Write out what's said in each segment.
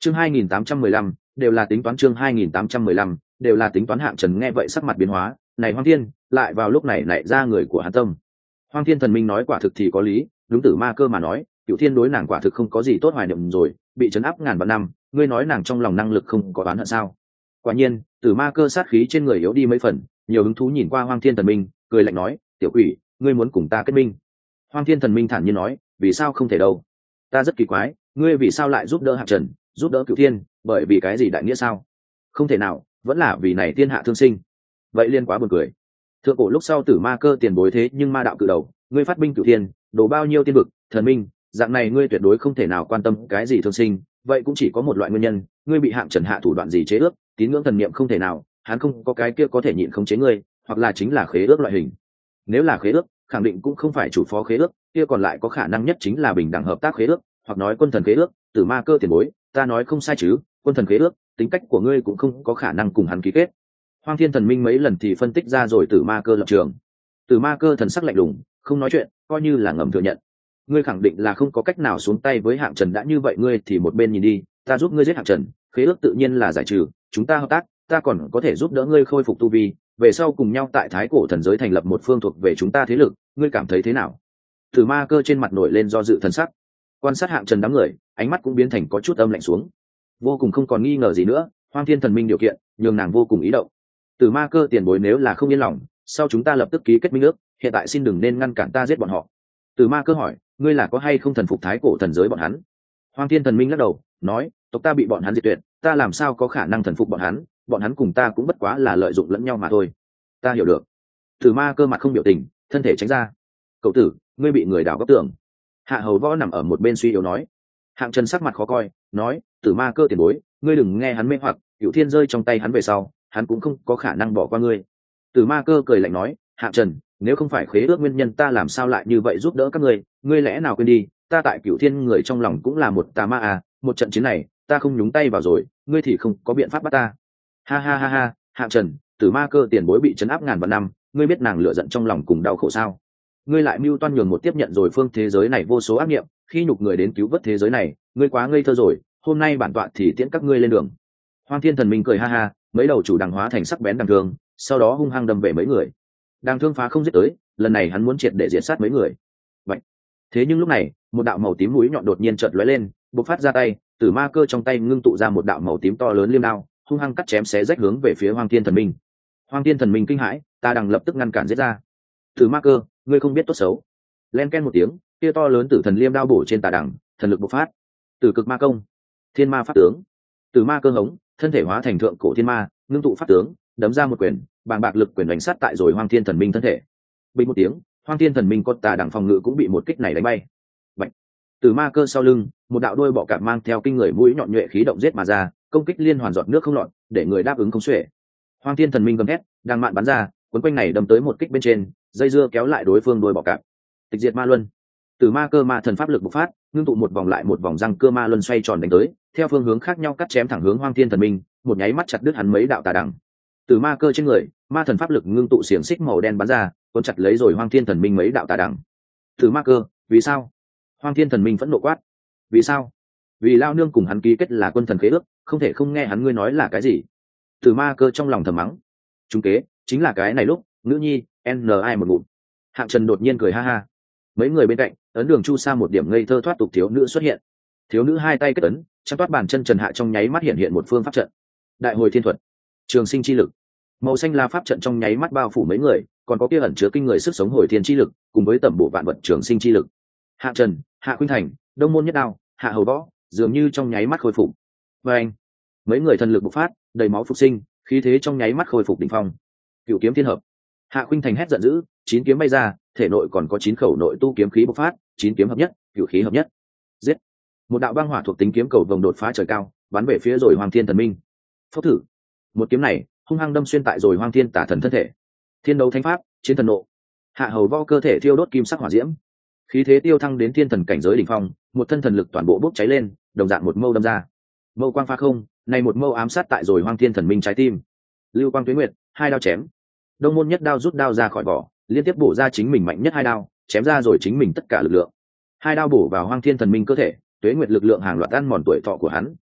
chương 2815, đều là tính toán. Chương 2815, đều là tính toán. Hạng Trần nghe vậy sắc mặt biến hóa, này Hoang Thiên lại vào lúc này nảy ra người của hắn tâm. Hoang Thiên thần minh nói quả thực thì có lý, đúng Tử Ma Cơ mà nói, Cửu Thiên đối nàng quả thực không có gì tốt hoài niệm rồi, bị trấn áp ngàn vạn năm, ngươi nói nàng trong lòng năng lực không có oán hận sao? Quả nhiên, Tử Ma Cơ sát khí trên người yếu đi mấy phần, nhiều hứng thú nhìn qua Hoang Thiên thần minh, cười lạnh nói, tiểu quỷ, ngươi muốn cùng ta kết minh? Hoang Thiên thần minh thản nhiên nói, vì sao không thể đâu? Ta rất kỳ quái, ngươi vì sao lại giúp đỡ Hạng Trần, giúp đỡ Cửu Thiên, bởi vì cái gì đại nghĩa sao? Không thể nào, vẫn là vì này thiên hạ thương sinh. Vậy liên quá buồn cười. Thượng cổ lúc sau Tử Ma Cơ tiền bối thế nhưng ma đạo cự đầu, ngươi phát binh Cửu Thiên, đổ bao nhiêu tiên vực, thần minh, dạng này ngươi tuyệt đối không thể nào quan tâm cái gì thương sinh, vậy cũng chỉ có một loại nguyên nhân, ngươi bị Hạng Trần hạ thủ đoạn gì chế ước, tín ngưỡng thần niệm không thể nào, hắn không có cái kia có thể nhịn khống chế ngươi, hoặc là chính là khế ước loại hình. Nếu là khế ước, khẳng định cũng không phải chủ phó khế ước, kia còn lại có khả năng nhất chính là bình đẳng hợp tác khế ước, hoặc nói quân thần khế ước. Tử Ma Cơ tiền bối, ta nói không sai chứ? Quân thần khế ước, tính cách của ngươi cũng không có khả năng cùng hắn ký kết. Hoang Thiên thần minh mấy lần thì phân tích ra rồi Tử Ma Cơ lập trường. Tử Ma Cơ thần sắc lạnh lùng, không nói chuyện, coi như là ngầm thừa nhận. Ngươi khẳng định là không có cách nào xuống tay với Hạng Trần, đã như vậy ngươi thì một bên nhìn đi, ta giúp ngươi giết Hạng Trần, khế ước tự nhiên là giải trừ, chúng ta hợp tác, ta còn có thể giúp đỡ ngươi khôi phục tu vi, về sau cùng nhau tại Thái Cổ thần giới thành lập một phương thuộc về chúng ta thế lực, ngươi cảm thấy thế nào? Tử Ma Cơ trên mặt nổi lên do dự thần sắc, quan sát Hạng Trần đám người, ánh mắt cũng biến thành có chút âm lạnh xuống, vô cùng không còn nghi ngờ gì nữa. Hoang Thiên thần minh điều kiện nhường nàng vô cùng ý động. Tử Ma Cơ tiền bối nếu là không yên lòng, sau chúng ta lập tức ký kết minh ước, hiện tại xin đừng nên ngăn cản ta giết bọn họ. Tử Ma Cơ hỏi, ngươi là có hay không thần phục Thái Cổ thần giới bọn hắn? Hoang Thiên thần minh lắc đầu nói, tộc ta bị bọn hắn diệt tuyệt, ta làm sao có khả năng thần phục bọn hắn cùng ta cũng bất quá là lợi dụng lẫn nhau mà thôi. Ta hiểu được. Tử Ma Cơ mặt không biểu tình, thân thể tránh ra. Cậu tử, ngươi bị người đào góc tường. Hạ Hầu Võ nằm ở một bên suy yếu nói. Hạng Trần sắc mặt khó coi, nói, Tử Ma Cơ tiền bối, ngươi đừng nghe hắn mê hoặc, Cửu Thiên rơi trong tay hắn về sau, hắn cũng không có khả năng bỏ qua ngươi. Tử Ma Cơ cười lạnh nói, Hạng Trần, nếu không phải khế ước nguyên nhân ta làm sao lại như vậy giúp đỡ các ngươi lẽ nào quên đi, ta tại Cửu Thiên người trong lòng cũng là một tà ma à, một trận chiến này, ta không nhúng tay vào rồi, ngươi thì không có biện pháp bắt ta. Ha ha ha ha, Hạng Trần, Tử Ma Cơ tiền bối bị trấn áp ngàn vạn năm, ngươi biết nàng lựa giận trong lòng cùng đau khổ sao? Ngươi lại mưu toan nhường một tiếp nhận rồi phương thế giới này vô số ác nghiệm, khi nhục người đến cứu vớt thế giới này, ngươi quá ngây thơ rồi, hôm nay bản tọa thì tiễn các ngươi lên đường. Hoang Thiên thần minh cười ha ha, mấy đầu chủ đằng hóa thành sắc bén đằng thương, sau đó hung hăng đâm về mấy người. Đằng thương phá không giết tới, lần này hắn muốn triệt để diệt sát mấy người. Vậy, thế nhưng lúc này, một đạo màu tím mũi nhọn đột nhiên chợt lóe lên, bộc phát ra tay, Tử Ma Cơ trong tay ngưng tụ ra một đạo màu tím to lớn liêm đao, hung hăng cắt chém xé rách hướng về phía Hoang Thiên thần minh. Hoang Thiên thần minh kinh hãi, ta đằng lập tức ngăn cản giết ra. Tử Ma Cơ, ngươi không biết tốt xấu. Len ken một tiếng, kia to lớn tử thần liêm đao bổ trên tà đằng, thần lực bộc phát. Tử cực ma công, thiên ma pháp tướng. Tử Ma Cơ hống, thân thể hóa thành thượng cổ thiên ma, ngưng tụ pháp tướng, đấm ra một quyền, bàng bạc lực quyền đánh sát tại rồi Hoang Thiên thần minh thân thể. Bình một tiếng, Hoang Thiên thần minh con tà đằng phòng ngự cũng bị một kích này đánh bay. Bạch. Tử Ma Cơ sau lưng, một đạo đuôi bọ cạp mang theo kinh người mũi nhọn nhuệ khí động giết mà ra, công kích liên hoàn giọt nước không lọt, để người đáp ứng không xuể. Hoang Thiên thần minh gầm thét, đang mạn bắn ra, cuốn quanh này đâm tới một kích bên trên, dây dưa kéo lại đối phương đuôi bọ cạp. Tịch diệt ma luân. Tử Ma Cơ ma thần pháp lực bộc phát, ngưng tụ một vòng lại một vòng răng cưa ma luân xoay tròn đánh tới, theo phương hướng khác nhau cắt chém thẳng hướng Hoang Thiên thần minh, một nháy mắt chặt đứt hắn mấy đạo tà đằng. Tử Ma Cơ trên người, ma thần pháp lực ngưng tụ xiềng xích màu đen bắn ra, cuốn chặt lấy rồi Hoang Thiên thần minh mấy đạo tà đằng. Tử Ma Cơ, vì sao? Hoang Thiên thần minh phẫn nộ quát. Vì sao? Vì lao nương cùng hắn ký kết là quân thần khế ước, không thể không nghe hắn ngươi nói là cái gì. Tử Ma Cơ trong lòng thầm mắng. Chúng kế, chính là cái này lúc, nữ nhi, NI một ngụm. Hạng Trần đột nhiên cười ha ha. Mấy người bên cạnh, ấn đường chu sa một điểm ngây thơ thoát tục thiếu nữ xuất hiện. Thiếu nữ hai tay kết ấn, trong toát bàn chân Trần Hạ trong nháy mắt hiện một phương pháp trận. Đại hồi thiên thuật, trường sinh chi lực. Màu xanh la pháp trận trong nháy mắt bao phủ mấy người, còn có kia ẩn chứa kinh người sức sống hồi thiên chi lực, cùng với tẩm bộ vạn vật trường sinh chi lực. Hạ Trần, Hạ Khuynh Thành, Đông Môn Nhất Đao, Hạ Hầu Võ, dường như trong nháy mắt khôi phục. Và anh, mấy người thần lực bộc phát, đầy máu phục sinh, khí thế trong nháy mắt khôi phục đỉnh phong. Cửu kiếm thiên hợp. Hạ Khuynh Thành hét giận dữ, 9 kiếm bay ra, thể nội còn có 9 khẩu nội tu kiếm khí bộc phát, 9 kiếm hợp nhất, cửu khí hợp nhất. Giết! Một đạo băng hỏa thuộc tính kiếm cầu vồng đột phá trời cao, bắn về phía rồi Hoàng Thiên thần minh. Phốc thử! Một kiếm này, hung hăng đâm xuyên tại rồi Hoàng Thiên tả thần thân thể. Thiên đấu thánh pháp, chiến thần nộ. Hạ Hầu Võ cơ thể thiêu đốt kim sắc hỏa diễm, khí thế tiêu thăng đến thiên thần cảnh giới đỉnh phong, một thân thần lực toàn bộ bốc cháy lên, đồng dạng một mâu đâm ra. Mâu quang pha không, này một mâu ám sát tại rồi Hoàng Thiên thần minh trái tim. Lưu quang tuyết nguyệt, hai đao chém. Đông Môn Nhất Đao rút đao ra khỏi vỏ, liên tiếp bổ ra chính mình mạnh nhất hai đao, chém ra rồi chính mình tất cả lực lượng. Hai đao bổ vào Hoàng Thiên thần minh cơ thể, tuế nguyệt lực lượng hàng loạt ăn mòn tuổi thọ của hắn,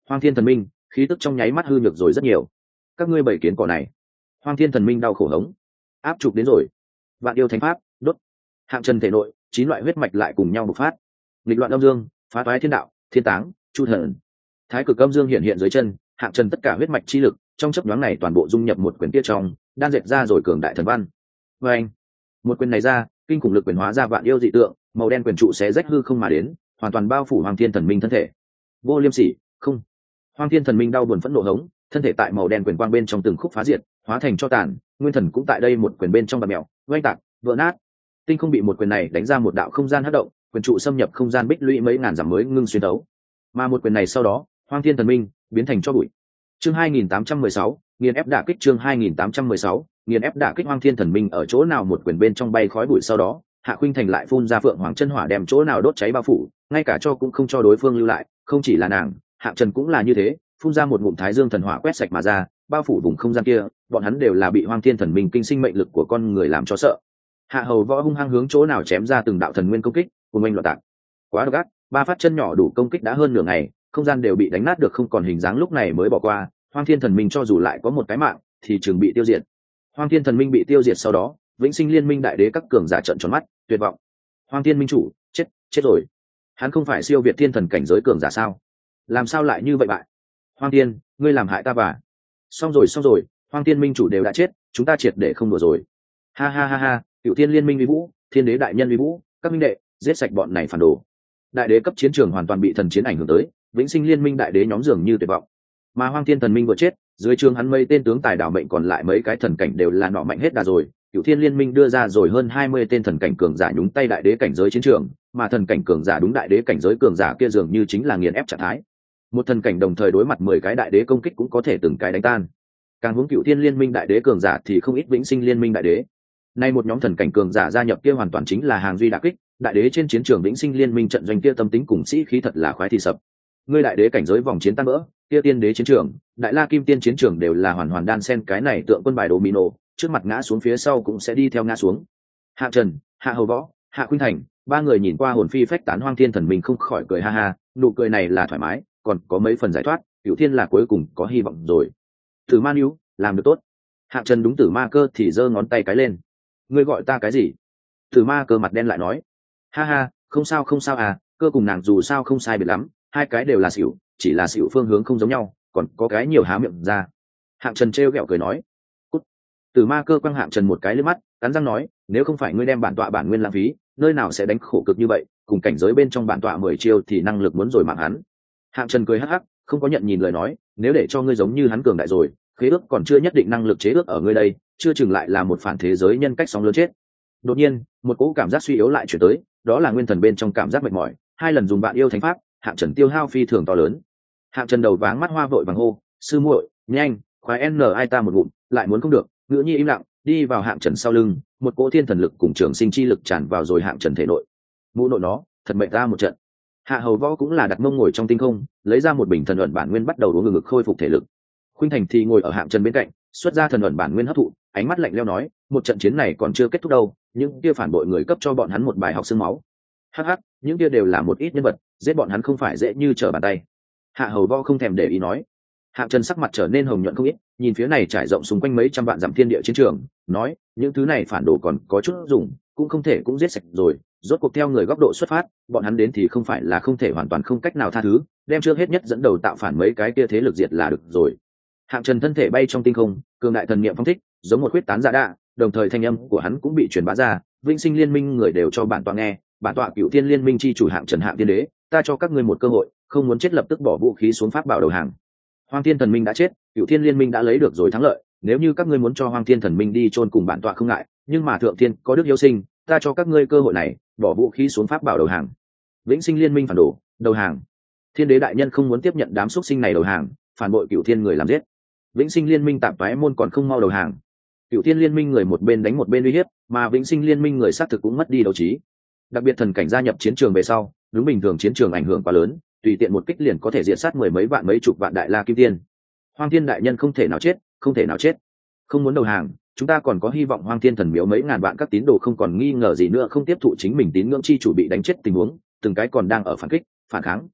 Hoang Thiên Thần Minh khí tức trong nháy mắt hư nhược rồi rất nhiều. Các ngươi bảy kiến cỏ này. Hoang Thiên Thần Minh đau khổ hống. Áp trục đến rồi. Vạn yêu thánh pháp đốt. Hạng Trần thể nội 9 loại huyết mạch lại cùng nhau bộc phát. Nghịch loạn âm dương, phá toái thiên đạo, thiên táng, chu thần. Thái cực âm dương hiện hiện dưới chân, Hạng Trần tất cả huyết mạch chi lực trong chớp nhoáng này toàn bộ dung nhập một quyền tiết trong, đan dệt ra rồi cường đại thần văn. Và anh, một quyền này ra, kinh khủng lực quyền hóa ra vạn yêu dị tượng, màu đen quyền trụ xé rách hư không mà đến, hoàn toàn bao phủ Hoàng Thiên Thần Minh thân thể. Vô liêm sỉ, không. Hoàng Thiên Thần Minh đau buồn phẫn nộ hống, thân thể tại màu đen quyền quang bên trong từng khúc phá diệt, hóa thành cho tàn, nguyên thần cũng tại đây một quyền bên trong bạt mèo, oanh tạc, vỡ nát. Tinh không bị một quyền này đánh ra một đạo không gian hất động, quyền trụ xâm nhập không gian bích lũy mấy ngàn dặm mới ngưng xuyên đấu. Mà một quyền này sau đó, Hoàng Thiên Thần Minh biến thành cho bụi. Chương 2816, nghiền ép đả kích. Chương 2816, nghiền ép đả kích. Hoàng Thiên Thần Minh ở chỗ nào một quyền bên trong bay khói bụi sau đó, Hạ Khuynh Thành lại phun ra phượng hoàng chân hỏa đem chỗ nào đốt cháy bao phủ, ngay cả cho cũng không cho đối phương lưu lại, không chỉ là nàng, Hạng Trần cũng là như thế, phun ra một ngụm thái dương thần hỏa quét sạch mà ra, bao phủ vùng không gian kia, bọn hắn đều là bị Hoàng Thiên Thần Minh kinh sinh mệnh lực của con người làm cho sợ. Hạ Hầu Võ hung hăng hướng chỗ nào chém ra từng đạo thần nguyên công kích, cùng anh loạn tạc. Quá độc ác, ba phát chân nhỏ đủ công kích đã hơn nửa ngày, không gian đều bị đánh nát được không còn hình dáng lúc này mới bỏ qua. Hoàng Thiên Thần Minh cho dù lại có một cái mạng, thì chừng bị tiêu diệt. Hoàng Thiên Thần Minh bị tiêu diệt sau đó, Vĩnh Sinh Liên Minh đại đế các cường giả trợn tròn mắt, tuyệt vọng. Hoàng Thiên Minh chủ, chết rồi. Hắn không phải siêu việt thiên thần cảnh giới cường giả sao? Làm sao lại như vậy bại? Hoàng Thiên, ngươi làm hại ta bà. Xong rồi, Hoàng Thiên Minh chủ đều đã chết, chúng ta triệt để không đùa rồi. Ha ha ha ha, Cửu Thiên Liên Minh uy vũ, Thiên Đế đại nhân uy vũ, các minh đệ, giết sạch bọn này phản đồ. Đại đế cấp chiến trường hoàn toàn bị thần chiến ảnh hưởng tới, Vĩnh Sinh Liên Minh đại đế nhóm dường như tuyệt vọng. Mà Hoàng Thiên Thần Minh vừa chết, dưới trường hắn mây tên tướng tài đảo mệnh còn lại mấy cái thần cảnh đều là nọ mạnh hết đà rồi. Cửu Thiên Liên Minh đưa ra rồi hơn 20 tên thần cảnh cường giả nhúng tay đại đế cảnh giới chiến trường, mà thần cảnh cường giả đúng đại đế cảnh giới cường giả kia dường như chính là nghiền ép trạng thái. Một thần cảnh đồng thời đối mặt 10 cái đại đế công kích cũng có thể từng cái đánh tan. Càng hướng Cửu Thiên Liên Minh đại đế cường giả thì không ít Vĩnh Sinh Liên Minh đại đế. Nay một nhóm thần cảnh cường giả gia nhập kia hoàn toàn chính là hàng duy đả kích, đại đế trên chiến trường Vĩnh Sinh Liên Minh trận doanh kia tâm tính cùng sĩ khí thật là khoái thì sập. Ngươi đại đế cảnh giới vòng chiến tan vỡ, kia tiên đế chiến trường, đại la kim tiên chiến trường đều là hoàn hoàn đan sen cái này tượng quân bài domino, trước mặt ngã xuống phía sau cũng sẽ đi theo ngã xuống. Hạ Trần, Hạ Hầu Võ, Hạ Khuynh Thành, ba người nhìn qua hồn phi phách tán Hoàng Thiên Thần Minh không khỏi cười ha ha, nụ cười này là thoải mái, còn có mấy phần giải thoát, Cửu Thiên là cuối cùng có hy vọng rồi. Tử Ma Níu, làm được tốt. Hạ Trần đúng Tử Ma Cơ thì giơ ngón tay cái lên. Ngươi gọi ta cái gì? Tử Ma Cơ mặt đen lại nói. Ha ha, không sao à, cơ cùng nàng dù sao không sai biệt lắm, hai cái đều là xỉu, chỉ là xỉu phương hướng không giống nhau, còn có cái nhiều há miệng ra. Hạng Trần trêu ghẹo cười nói. Cút. Tử Ma Cơ quăng Hạng Trần một cái liếc mắt, cắn răng nói, nếu không phải ngươi đem bản tọa bản nguyên lãng phí, nơi nào sẽ đánh khổ cực như vậy, cùng cảnh giới bên trong bản tọa 10 chiêu thì năng lực muốn rồi mạng hắn. Hạng Trần cười hắc hắc, không có nhận nhìn lời nói, nếu để cho ngươi giống như hắn cường đại rồi, khế ước còn chưa nhất định năng lực chế ước ở ngươi đây, chưa chừng lại là một phản thế giới nhân cách sóng lớn chết. Đột nhiên, một cỗ cảm giác suy yếu lại chuyển tới, đó là nguyên thần bên trong cảm giác mệt mỏi, hai lần dùng Vạn Yêu Thánh Pháp, Hạng Trần tiêu hao phi thường to lớn. Hạng Trần đầu váng mắt hoa vội vàng hô, sư muội, nhanh, khoái ai ta một ngụm, lại muốn không được, ngữ nhi im lặng, đi vào Hạng Trần sau lưng, một cỗ thiên thần lực cùng trường sinh chi lực tràn vào rồi Hạng Trần thể nội. Mụ nội nó, thật mệt ta một trận. Hạ Hầu Võ cũng là đặt mông ngồi trong tinh không, lấy ra một bình thần ẩn bản nguyên bắt đầu uống ngực khôi phục thể lực. Khuynh Thành thì ngồi ở Hạng Trần bên cạnh, xuất ra thần ẩn bản nguyên hấp thụ, ánh mắt lạnh lẽo nói, một trận chiến này còn chưa kết thúc đâu, những kia phản bội người cấp cho bọn hắn một bài học xương máu. Hắc hắc, những kia đều là một ít nhân vật, giết bọn hắn không phải dễ như trở bàn tay. Hạ Hầu Võ không thèm để ý nói. Hạng Trần sắc mặt trở nên hồng nhuận không ít, nhìn phía này trải rộng xung quanh mấy trăm vạn dặm thiên địa chiến trường, nói, những thứ này phản đồ còn có chút dùng, cũng không thể cũng giết sạch rồi, rốt cuộc theo người góc độ xuất phát, bọn hắn đến thì không phải là không thể hoàn toàn không cách nào tha thứ, đem trước hết nhất dẫn đầu tạo phản mấy cái kia thế lực diệt là được rồi. Hạng Trần thân thể bay trong tinh không, cường đại thần niệm phong thích, giống một huyết tán giả đạ, đồng thời thanh âm của hắn cũng bị truyền bá ra, Vĩnh Sinh Liên Minh người đều cho bản tọa nghe, bản tọa Cửu Thiên Liên Minh chi chủ Hạng Trần Hạng Tiên Đế, ta cho các ngươi một cơ hội, không muốn chết lập tức bỏ vũ khí xuống pháp bảo đầu hàng. Hoàng Thiên Thần Minh đã chết, Cửu Thiên Liên Minh đã lấy được rồi thắng lợi, nếu như các ngươi muốn cho Hoàng Thiên Thần Minh đi chôn cùng bản tọa không ngại, nhưng mà thượng thiên có đức hiếu sinh, ta cho các ngươi cơ hội này, bỏ vũ khí xuống pháp bảo đầu hàng. Vĩnh Sinh Liên Minh phản đồ, đầu hàng. Thiên Đế đại nhân không muốn tiếp nhận đám xuất sinh này đầu hàng, phản bội Cửu Thiên người làm giết. Vĩnh Sinh Liên Minh tạm toái môn còn không mau đầu hàng. Cửu Thiên Liên Minh người một bên đánh một bên uy hiếp, mà Vĩnh Sinh Liên Minh người sát thực cũng mất đi đấu trí. Đặc biệt thần cảnh gia nhập chiến trường về sau, đúng bình thường chiến trường ảnh hưởng quá lớn, tùy tiện một kích liền có thể diệt sát mười mấy vạn mấy chục vạn đại la kim tiên. Hoàng Thiên đại nhân không thể nào chết, không thể nào chết. Không muốn đầu hàng, chúng ta còn có hy vọng. Hoàng Thiên thần miếu mấy ngàn vạn các tín đồ không còn nghi ngờ gì nữa không tiếp thụ chính mình tín ngưỡng chi chủ bị đánh chết tình huống, từng cái còn đang ở phản kích, phản kháng.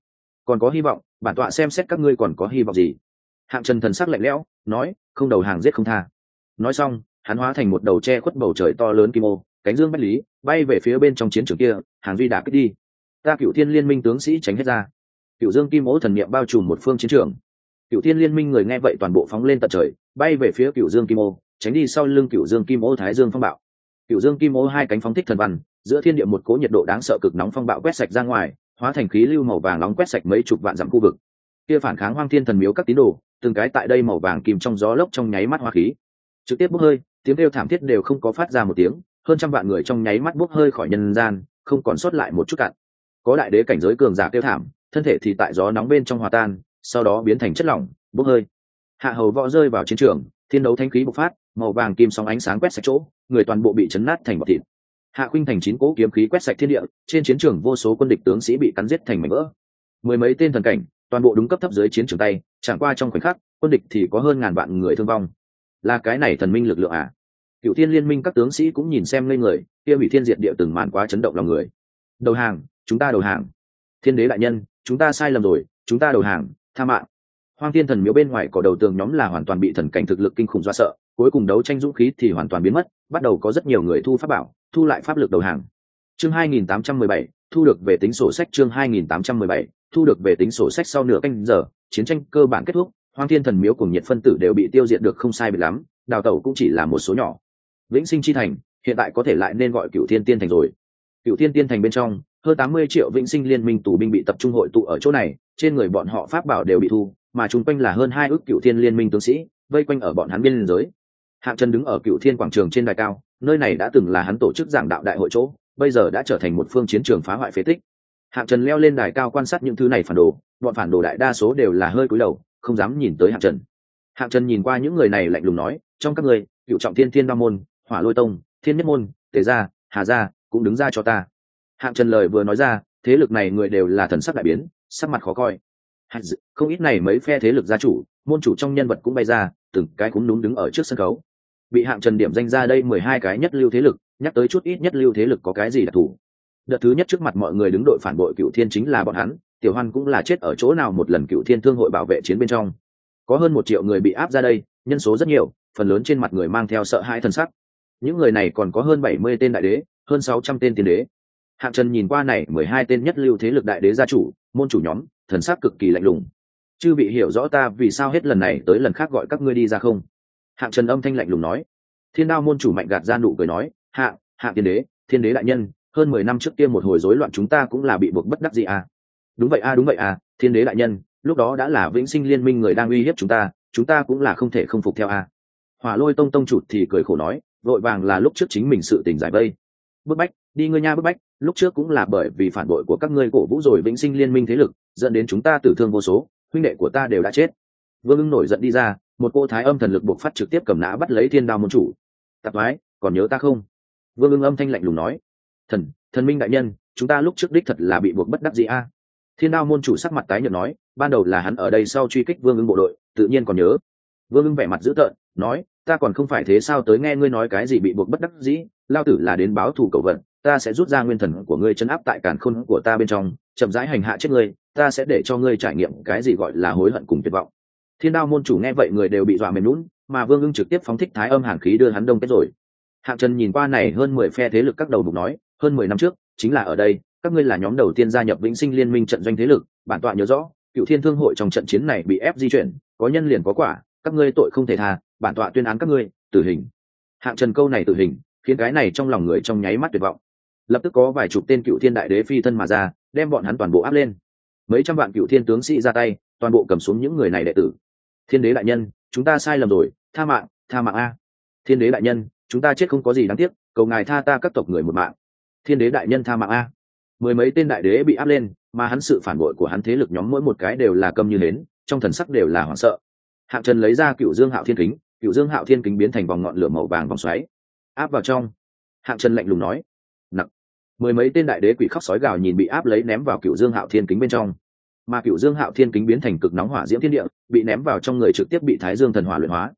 còn có hy vọng, bản tọa xem xét các ngươi còn có hy vọng gì. Hạng Trần thần sắc lạnh lẽo nói, không đầu hàng giết không tha. Nói xong hắn hóa thành một đầu che khuất bầu trời to lớn kim ô, cánh dương bách lý bay về phía bên trong chiến trường kia. Hàng duy đả kích đi, ta Cửu Thiên Liên Minh tướng sĩ tránh hết ra. Cửu Dương Kim Ô thần niệm bao trùm một phương chiến trường. Cửu Thiên Liên Minh người nghe vậy toàn bộ phóng lên tận trời, bay về phía Cửu Dương Kim Ô, tránh đi sau lưng Cửu Dương Kim Ô Thái Dương phong bạo. Cửu Dương Kim Ô hai cánh phóng thích thần văn, giữa thiên địa một cỗ nhiệt độ đáng sợ cực nóng phong bạo quét sạch ra ngoài, hóa thành khí lưu màu vàng nóng quét sạch mấy chục vạn dặm khu vực. Kia phản kháng Hoang Thiên Thần Miếu các tín đồ, từng cái tại đây màu vàng kìm trong gió lốc trong nháy mắt hóa khí, trực tiếp bốc hơi, tiếng kêu thảm thiết đều không có phát ra một tiếng, hơn trăm vạn người trong nháy mắt bốc hơi khỏi nhân gian, không còn sót lại một chút cặn. Có đại đế cảnh giới cường giả kêu thảm, thân thể thì tại gió nóng bên trong hòa tan, sau đó biến thành chất lỏng bốc hơi. Hạ hầu võ rơi vào chiến trường, thiên đấu thánh khí bộc phát, màu vàng kim sóng ánh sáng quét sạch chỗ, người toàn bộ bị chấn nát thành bọt thịt. Hạ khuynh thành 9 cỗ kiếm khí quét sạch thiên địa, trên chiến trường vô số quân địch tướng sĩ bị cắn giết thành mảnh vỡ. Mười mấy tên thần cảnh, toàn bộ đúng cấp thấp dưới chiến trường tay, chẳng qua trong khoảnh khắc, quân địch thì có hơn ngàn vạn người thương vong. Là cái này thần minh lực lượng à? Cửu Thiên Liên Minh các tướng sĩ cũng nhìn xem ngây người, kia hủy thiên diệt địa từng màn quá chấn động lòng người. Đầu hàng, chúng ta đầu hàng. Thiên đế đại nhân, chúng ta sai lầm rồi, chúng ta đầu hàng, tha mạng. Hoang Thiên Thần Miếu bên ngoài có đầu tường nhóm là hoàn toàn bị thần cảnh thực lực kinh khủng dọa sợ, cuối cùng đấu tranh dũng khí thì hoàn toàn biến mất, bắt đầu có rất nhiều người thu pháp bảo, thu lại pháp lực đầu hàng. Chương 2817, thu được về tính sổ sách. Chương 2817, thu được về tính sổ sách. Sau nửa canh giờ, chiến tranh cơ bản kết thúc, Hoang Thiên Thần Miếu cùng nhiệt phân tử đều bị tiêu diệt được không sai biệt lắm, đào tẩu cũng chỉ là một số nhỏ. Vĩnh Sinh chi thành hiện tại có thể lại nên gọi Cửu Thiên Tiên thành rồi. Cửu Thiên Tiên thành bên trong, hơn 80 triệu Vĩnh Sinh Liên Minh tù binh bị tập trung hội tụ ở chỗ này, trên người bọn họ pháp bảo đều bị thu, mà chung quanh là hơn 2 ức Cửu Thiên Liên Minh tướng sĩ vây quanh ở bọn hắn biên giới. Hạng Trần đứng ở Cửu Thiên quảng trường trên đài cao, nơi này đã từng là hắn tổ chức giảng đạo đại hội chỗ, bây giờ đã trở thành một phương chiến trường phá hoại phế tích. Hạng Trần leo lên đài cao quan sát những thứ này phản đồ, bọn phản đồ đại đa số đều là hơi cúi đầu, không dám nhìn tới Hạng Trần. Hạng Trần nhìn qua những người này lạnh lùng nói, trong các ngươi, Cửu Trọng Thiên Thiên Đao môn, Hỏa Lôi tông, Thiên Nhất môn, Tề gia, Hà gia, cũng đứng ra cho ta. Hạng Trần lời vừa nói ra, thế lực này người đều là thần sắc đại biến, sắc mặt khó coi. Không ít này mấy phe thế lực gia chủ, môn chủ trong nhân vật cũng bay ra, từng cái cũng đúng đứng ở trước sân khấu. Bị Hạng Trần điểm danh ra đây 12 cái nhất lưu thế lực, nhắc tới chút ít nhất lưu thế lực có cái gì đặc thù. Đợt thứ nhất trước mặt mọi người đứng đội phản bội Cửu Thiên chính là bọn hắn, Tiểu Hoan cũng là chết ở chỗ nào một lần Cửu Thiên thương hội bảo vệ chiến bên trong. Có hơn 1 triệu người bị áp ra đây, nhân số rất nhiều, phần lớn trên mặt người mang theo sợ hãi thần sắc. Những người này còn có hơn 70 tên đại đế, hơn 600 tên tiên đế. Hạng Trần nhìn qua này 12 tên nhất lưu thế lực đại đế gia chủ, môn chủ nhóm, thần sắc cực kỳ lạnh lùng. Chư vị hiểu rõ ta vì sao hết lần này tới lần khác gọi các ngươi đi ra không? Hạng Trần âm thanh lạnh lùng nói. Thiên Đao môn chủ Mạnh Gạt ra nụ cười nói, Hạng tiên đế, thiên đế đại nhân, hơn 10 năm trước kia một hồi rối loạn chúng ta cũng là bị buộc bất đắc dĩ à? Đúng vậy à, thiên đế đại nhân, lúc đó đã là Vĩnh Sinh Liên Minh người đang uy hiếp chúng ta cũng là không thể không phục theo à? Hỏa Lôi tông tông chủ thì cười khổ nói, vội vàng là lúc trước chính mình sự tình giải vây. Bức bách, đi ngươi nha bức bách, lúc trước cũng là bởi vì phản bội của các ngươi cổ vũ rồi Vĩnh Sinh Liên Minh thế lực, dẫn đến chúng ta tử thương vô số, huynh đệ của ta đều đã chết. Vương Ưng nổi giận đi ra, một cô thái âm thần lực buộc phát trực tiếp cầm nã bắt lấy Thiên Đao môn chủ. Tạp thoái, còn nhớ ta không? Vương Ưng âm thanh lạnh lùng nói. Thần minh đại nhân, chúng ta lúc trước đích thật là bị buộc bất đắc dĩ a. Thiên Đao môn chủ sắc mặt tái nhợt nói, ban đầu là hắn ở đây sau truy kích Vương Ưng bộ đội, tự nhiên còn nhớ. Vương Ưng vẻ mặt dữ tợn, nói, ta còn không phải thế sao tới nghe ngươi nói cái gì bị buộc bất đắc dĩ, lao tử là đến báo thù cầu vận, ta sẽ rút ra nguyên thần của ngươi trấn áp tại càn khôn của ta bên trong, chậm rãi hành hạ chết ngươi, ta sẽ để cho ngươi trải nghiệm cái gì gọi là hối hận cùng tuyệt vọng. Thiên Đao môn chủ nghe vậy người đều bị dọa mềm nhũn, mà Vương Ưng trực tiếp phóng thích thái âm hàn khí đưa hắn đông kết rồi. Hạng Trần nhìn qua này hơn 10 phe thế lực các đầu mục nói, hơn 10 năm trước, chính là ở đây, các ngươi là nhóm đầu tiên gia nhập Vĩnh Sinh Liên Minh trận doanh thế lực, bản tọa nhớ rõ, Cửu Thiên thương hội trong trận chiến này bị ép di chuyển, có nhân liền có quả, các ngươi tội không thể tha, bản tọa tuyên án các ngươi tử hình. Hạng Trần câu này tử hình, khiến cái này trong lòng người trong nháy mắt tuyệt vọng. Lập tức có vài chục tên Cửu Thiên đại đế phi thân mà ra, đem bọn hắn toàn bộ áp lên. Mấy trăm vạn Cửu Thiên tướng sĩ ra tay, toàn bộ cầm xuống những người này đệ tử. Thiên đế đại nhân, chúng ta sai lầm rồi, tha mạng a. Thiên đế đại nhân, chúng ta chết không có gì đáng tiếc, cầu ngài tha ta các tộc người một mạng. Thiên đế đại nhân tha mạng a. Mười mấy tên đại đế bị áp lên, mà hắn sự phản bội của hắn thế lực nhóm mỗi một cái đều là câm như hến, trong thần sắc đều là hoảng sợ. Hạng Trần lấy ra Cửu Dương Hạo Thiên Kính, Cửu Dương Hạo Thiên Kính biến thành vòng ngọn lửa màu vàng vòng xoáy, áp vào trong. Hạng Trần lạnh lùng nói, nặng. Mười mấy tên đại đế quỷ khóc sói gào nhìn bị áp lấy ném vào Cửu Dương Hạo Thiên Kính bên trong, mà Cửu Dương Hạo Thiên Kính biến thành cực nóng hỏa diễm thiên địa, bị ném vào trong người trực tiếp bị Thái Dương thần hỏa luyện hóa.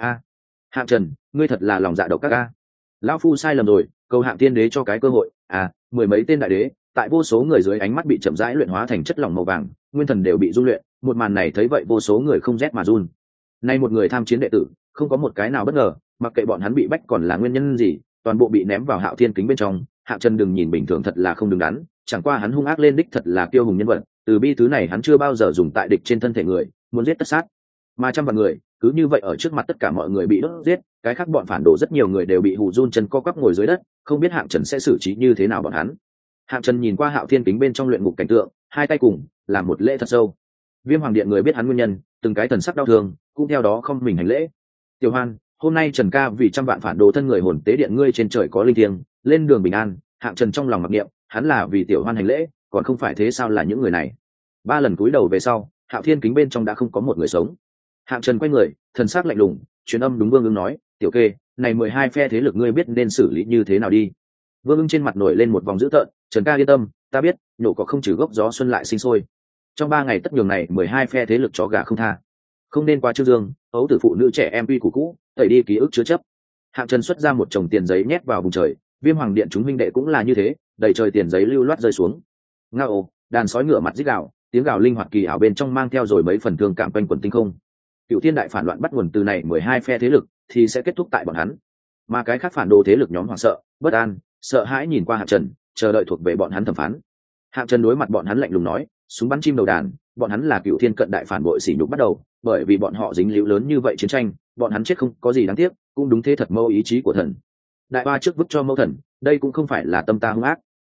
Hạng Trần, ngươi thật là lòng dạ độc các a. Lão phu sai lầm rồi, cầu Hạng Tiên đế cho cái cơ hội. Mười mấy tên đại đế, tại vô số người dưới ánh mắt bị chậm rãi luyện hóa thành chất lỏng màu vàng, nguyên thần đều bị rung luyện. Một màn này thấy vậy vô số người không rét mà run. Nay một người tham chiến đệ tử không có một cái nào bất ngờ, mặc kệ bọn hắn bị bách còn là nguyên nhân gì, toàn bộ bị ném vào Hạo Thiên kính bên trong. Hạng Trần đừng nhìn bình thường thật là không đứng đắn, chẳng qua hắn hung ác lên đích thật là kiêu hùng nhân vật, từ bi thứ này hắn chưa bao giờ dùng tại địch trên thân thể người, muốn giết tất sát. Mà trăm vạn người cứ như vậy ở trước mặt tất cả mọi người bị đốt giết, cái khác bọn phản đồ rất nhiều người đều bị hù run chân co quắp ngồi dưới đất, không biết Hạng Trần sẽ xử trí như thế nào bọn hắn. Hạng Trần nhìn qua Hạo Thiên kính bên trong luyện ngục cảnh tượng, hai tay cùng làm một lễ thật sâu. Viêm Hoàng Điện người biết hắn nguyên nhân, từng cái thần sắc đau thương, cũng theo đó không mình hành lễ. Tiểu Hoan, hôm nay Trần ca vì trăm vạn phản đồ thân người hồn tế điện ngươi trên trời có linh thiêng, lên đường bình an. Hạng Trần trong lòng mặc niệm, hắn là vì Tiểu Hoan hành lễ, còn không phải thế sao là những người này. Ba lần cúi đầu về sau, Hạo Thiên kính bên trong đã không có một người sống. Hạng Trần quay người, thần sắc lạnh lùng, truyền âm đúng Vương Ưng nói, tiểu kê, này 12 phe thế lực ngươi biết nên xử lý như thế nào đi. Vương Ưng trên mặt nổi lên một vòng dữ tợn, Trần ca yên tâm, ta biết, nhổ cỏ không trừ gốc gió xuân lại sinh sôi. Trong 3 ngày tất nhường này 12 phe thế lực chó gà không tha. Không nên qua Trương Dương, ấu tử phụ nữ trẻ em uy cũ cũ, tẩy đi ký ức chứa chấp. Hạng Trần xuất ra một chồng tiền giấy nhét vào vùng trời, Viêm Hoàng Điện chúng huynh đệ cũng là như thế, đầy trời tiền giấy lưu loát rơi xuống. Ngao, đàn sói ngựa mặt rít gào, tiếng gào linh hoạt kỳ ảo bên trong mang theo rồi mấy phần thương cảm quanh quần tinh không. Cựu Thiên đại phản loạn bắt nguồn từ này 12 phe thế lực, thì sẽ kết thúc tại bọn hắn. Mà cái khác phản đồ thế lực nhóm hoảng sợ, bất an, sợ hãi nhìn qua Hạng Trần, chờ đợi thuộc về bọn hắn thẩm phán. Hạng Trần đối mặt bọn hắn lạnh lùng nói, súng bắn chim đầu đàn, bọn hắn là Cựu Thiên cận đại phản bội sỉ nhục bắt đầu, bởi vì bọn họ dính líu lớn như vậy chiến tranh, bọn hắn chết không có gì đáng tiếc, cũng đúng thế thật mâu ý chí của thần. Đại ba trước vứt cho mâu thần, đây cũng không phải là tâm ta hung ác.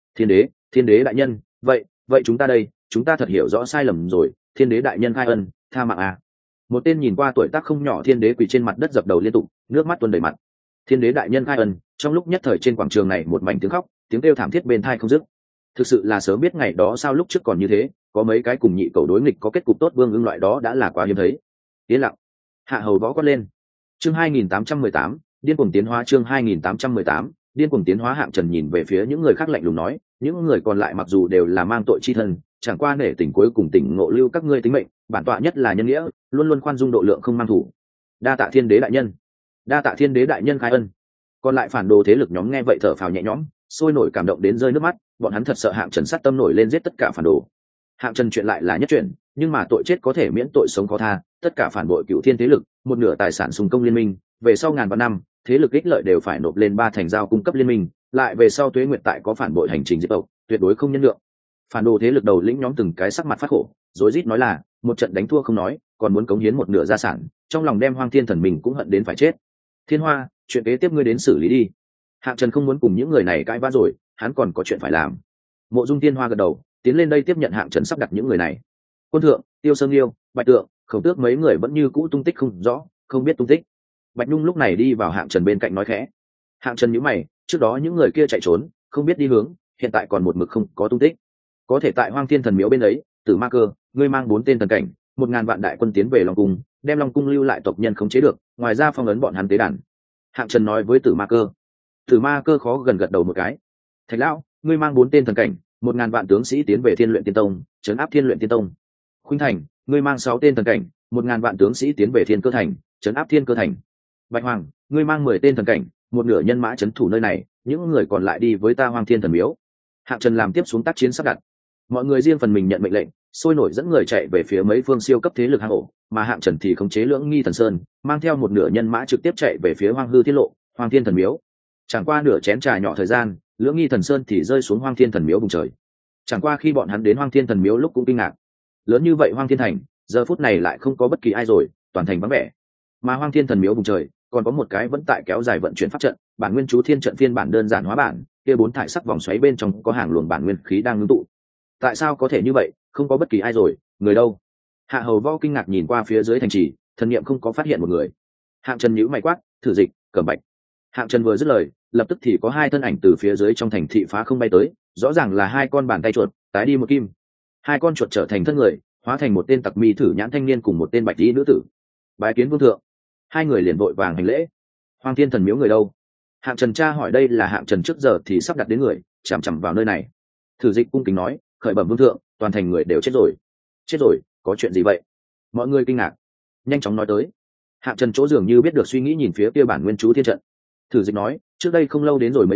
Thiên đế đại nhân, vậy chúng ta đây, chúng ta thật hiểu rõ sai lầm rồi, Thiên đế đại nhân khai ân, tha mạng à. Một tên nhìn qua tuổi tác không nhỏ thiên đế quỳ trên mặt đất dập đầu liên tục, nước mắt tuôn đầy mặt. Thiên đế đại nhân khai ân, trong lúc nhất thời trên quảng trường này một mảnh tiếng khóc, tiếng kêu thảm thiết bên tai không dứt. Thực sự là sớm biết ngày đó sao lúc trước còn như thế, có mấy cái cùng nhị cầu đối nghịch có kết cục tốt Vương Ưng loại đó đã là quá hiếm thấy. Yên lặng. Hạ hầu võ quát lên. Chương 2818, điên cuồng tiến hóa. Chương 2818, điên cuồng tiến hóa. Hạng Trần nhìn về phía những người khác lạnh lùng nói, những người còn lại mặc dù đều là mang tội chi thân, chẳng qua nể tình cuối cùng tỉnh ngộ lưu các ngươi tính mệnh, bản tọa nhất là nhân nghĩa, luôn luôn khoan dung độ lượng không mang thủ. Đa tạ Thiên đế đại nhân. Đa tạ Thiên đế đại nhân khai ân. Còn lại phản đồ thế lực nhóm nghe vậy thở phào nhẹ nhõm, sôi nổi cảm động đến rơi nước mắt, bọn hắn thật sợ Hạng Trần sát tâm nổi lên giết tất cả phản đồ. Hạng Trần chuyện lại là nhất chuyện, nhưng mà tội chết có thể miễn tội sống khó tha, tất cả phản bội Cựu Thiên thế lực, một nửa tài sản xung công liên minh, về sau ngàn vạn năm, thế lực ích lợi đều phải nộp lên 3 thành giao cung cấp liên minh, lại về sau Tuế Nguyệt tại có phản bội hành trình diệt tộc, tuyệt đối không nhân lượng. Phản đồ thế lực đầu lĩnh nhóm từng cái sắc mặt phát khổ, rối rít nói là, một trận đánh thua không nói, còn muốn cống hiến một nửa gia sản, trong lòng đem Hoang Thiên thần mình cũng hận đến phải chết. Thiên Hoa, chuyện kế tiếp ngươi đến xử lý đi. Hạng Trần không muốn cùng những người này cãi vã rồi, hắn còn có chuyện phải làm. Mộ Dung Thiên Hoa gật đầu, tiến lên đây tiếp nhận Hạng Trần sắp đặt những người này. Quân thượng, Tiêu Sơn Liêu, Bạch Tượng, Khổng Tước mấy người vẫn như cũ tung tích không rõ, không biết tung tích. Bạch Nhung lúc này đi vào Hạng Trần bên cạnh nói khẽ. Hạng Trần nhíu mày, trước đó những người kia chạy trốn, không biết đi hướng, hiện tại còn một mực không có tung tích. Có thể tại Hoang Thiên thần miếu bên ấy, Tử Ma Cơ, ngươi mang 4 tên thần cảnh, 1000 vạn đại quân tiến về Long Cung, đem Long Cung lưu lại tộc nhân khống chế được, ngoài ra phong ấn bọn hắn tế đàn. Hạng Trần nói với Tử Ma Cơ. Tử Ma Cơ khó gần gật đầu một cái. Thạch lão, ngươi mang 4 tên thần cảnh, 1000 vạn tướng sĩ tiến về Thiên Luyện Tiên Tông, trấn áp Thiên Luyện Tiên Tông. Khuynh Thành, ngươi mang 6 tên thần cảnh, 1000 vạn tướng sĩ tiến về Thiên Cơ Thành, trấn áp Thiên Cơ Thành. Bạch Hoàng, ngươi mang 10 tên thần cảnh, một nửa nhân mã trấn thủ nơi này, những người còn lại đi với ta Hoang Thiên thần miếu. Hạng Trần làm tiếp xuống tác chiến sắp đặt. Mọi người riêng phần mình nhận mệnh lệnh, sôi nổi dẫn người chạy về phía mấy phương siêu cấp thế lực hang ổ, mà Hạng Trần thì khống chế Lưỡng Nghi Thần Sơn, mang theo một nửa nhân mã trực tiếp chạy về phía Hoang Hư Tiết Lộ, Hoang Thiên thần miếu. Chẳng qua nửa chén trà nhỏ thời gian, Lưỡng Nghi Thần Sơn thì rơi xuống Hoang Thiên thần miếu vùng trời. Chẳng qua khi bọn hắn đến Hoang Thiên thần miếu lúc cũng kinh ngạc, lớn như vậy Hoang Thiên thành, giờ phút này lại không có bất kỳ ai rồi, toàn thành vắng vẻ. Mà Hoang Thiên thần miếu vùng trời còn có một cái vẫn tại kéo dài vận chuyển pháp trận, bản nguyên chú thiên trận phiên bản đơn giản hóa bản, kia 4 thải sắc vòng xoáy bên trong có hàng luồng bản nguyên khí đang ngưng tụ. Tại sao có thể như vậy, không có bất kỳ ai rồi, người đâu? Hạ hầu võ kinh ngạc nhìn qua phía dưới thành trì, thần niệm không có phát hiện một người. Hạng Trần nhíu mày quát, thử dịch, cẩm bạch. Hạng Trần vừa dứt lời, lập tức thì có 2 thân ảnh từ phía dưới trong thành thị phá không bay tới, rõ ràng là 2 con bàn tay chuột, tái đi một kim. 2 con chuột trở thành thân người, hóa thành một tên tặc mi thử nhãn thanh niên cùng một tên bạch y nữ tử. Bái kiến vương thượng. 2 người liền vội vàng hành lễ. Hoang Thiên thần miếu người đâu? Hạng Trần tra hỏi, đây là Hạng Trần trước giờ thì sắp đặt đến người, chằm chằm vào nơi này. Thử dịch cung kính nói, khởi bẩm vương thượng, toàn thành người đều chết rồi. Chết rồi? Có chuyện gì vậy? Mọi người kinh ngạc, nhanh chóng nói tới. Hạng Trần chỗ dường như biết được suy nghĩ nhìn phía kia bản nguyên chú thiên trận. Thử dịch nói, trước đây không lâu đến rồi mấy người,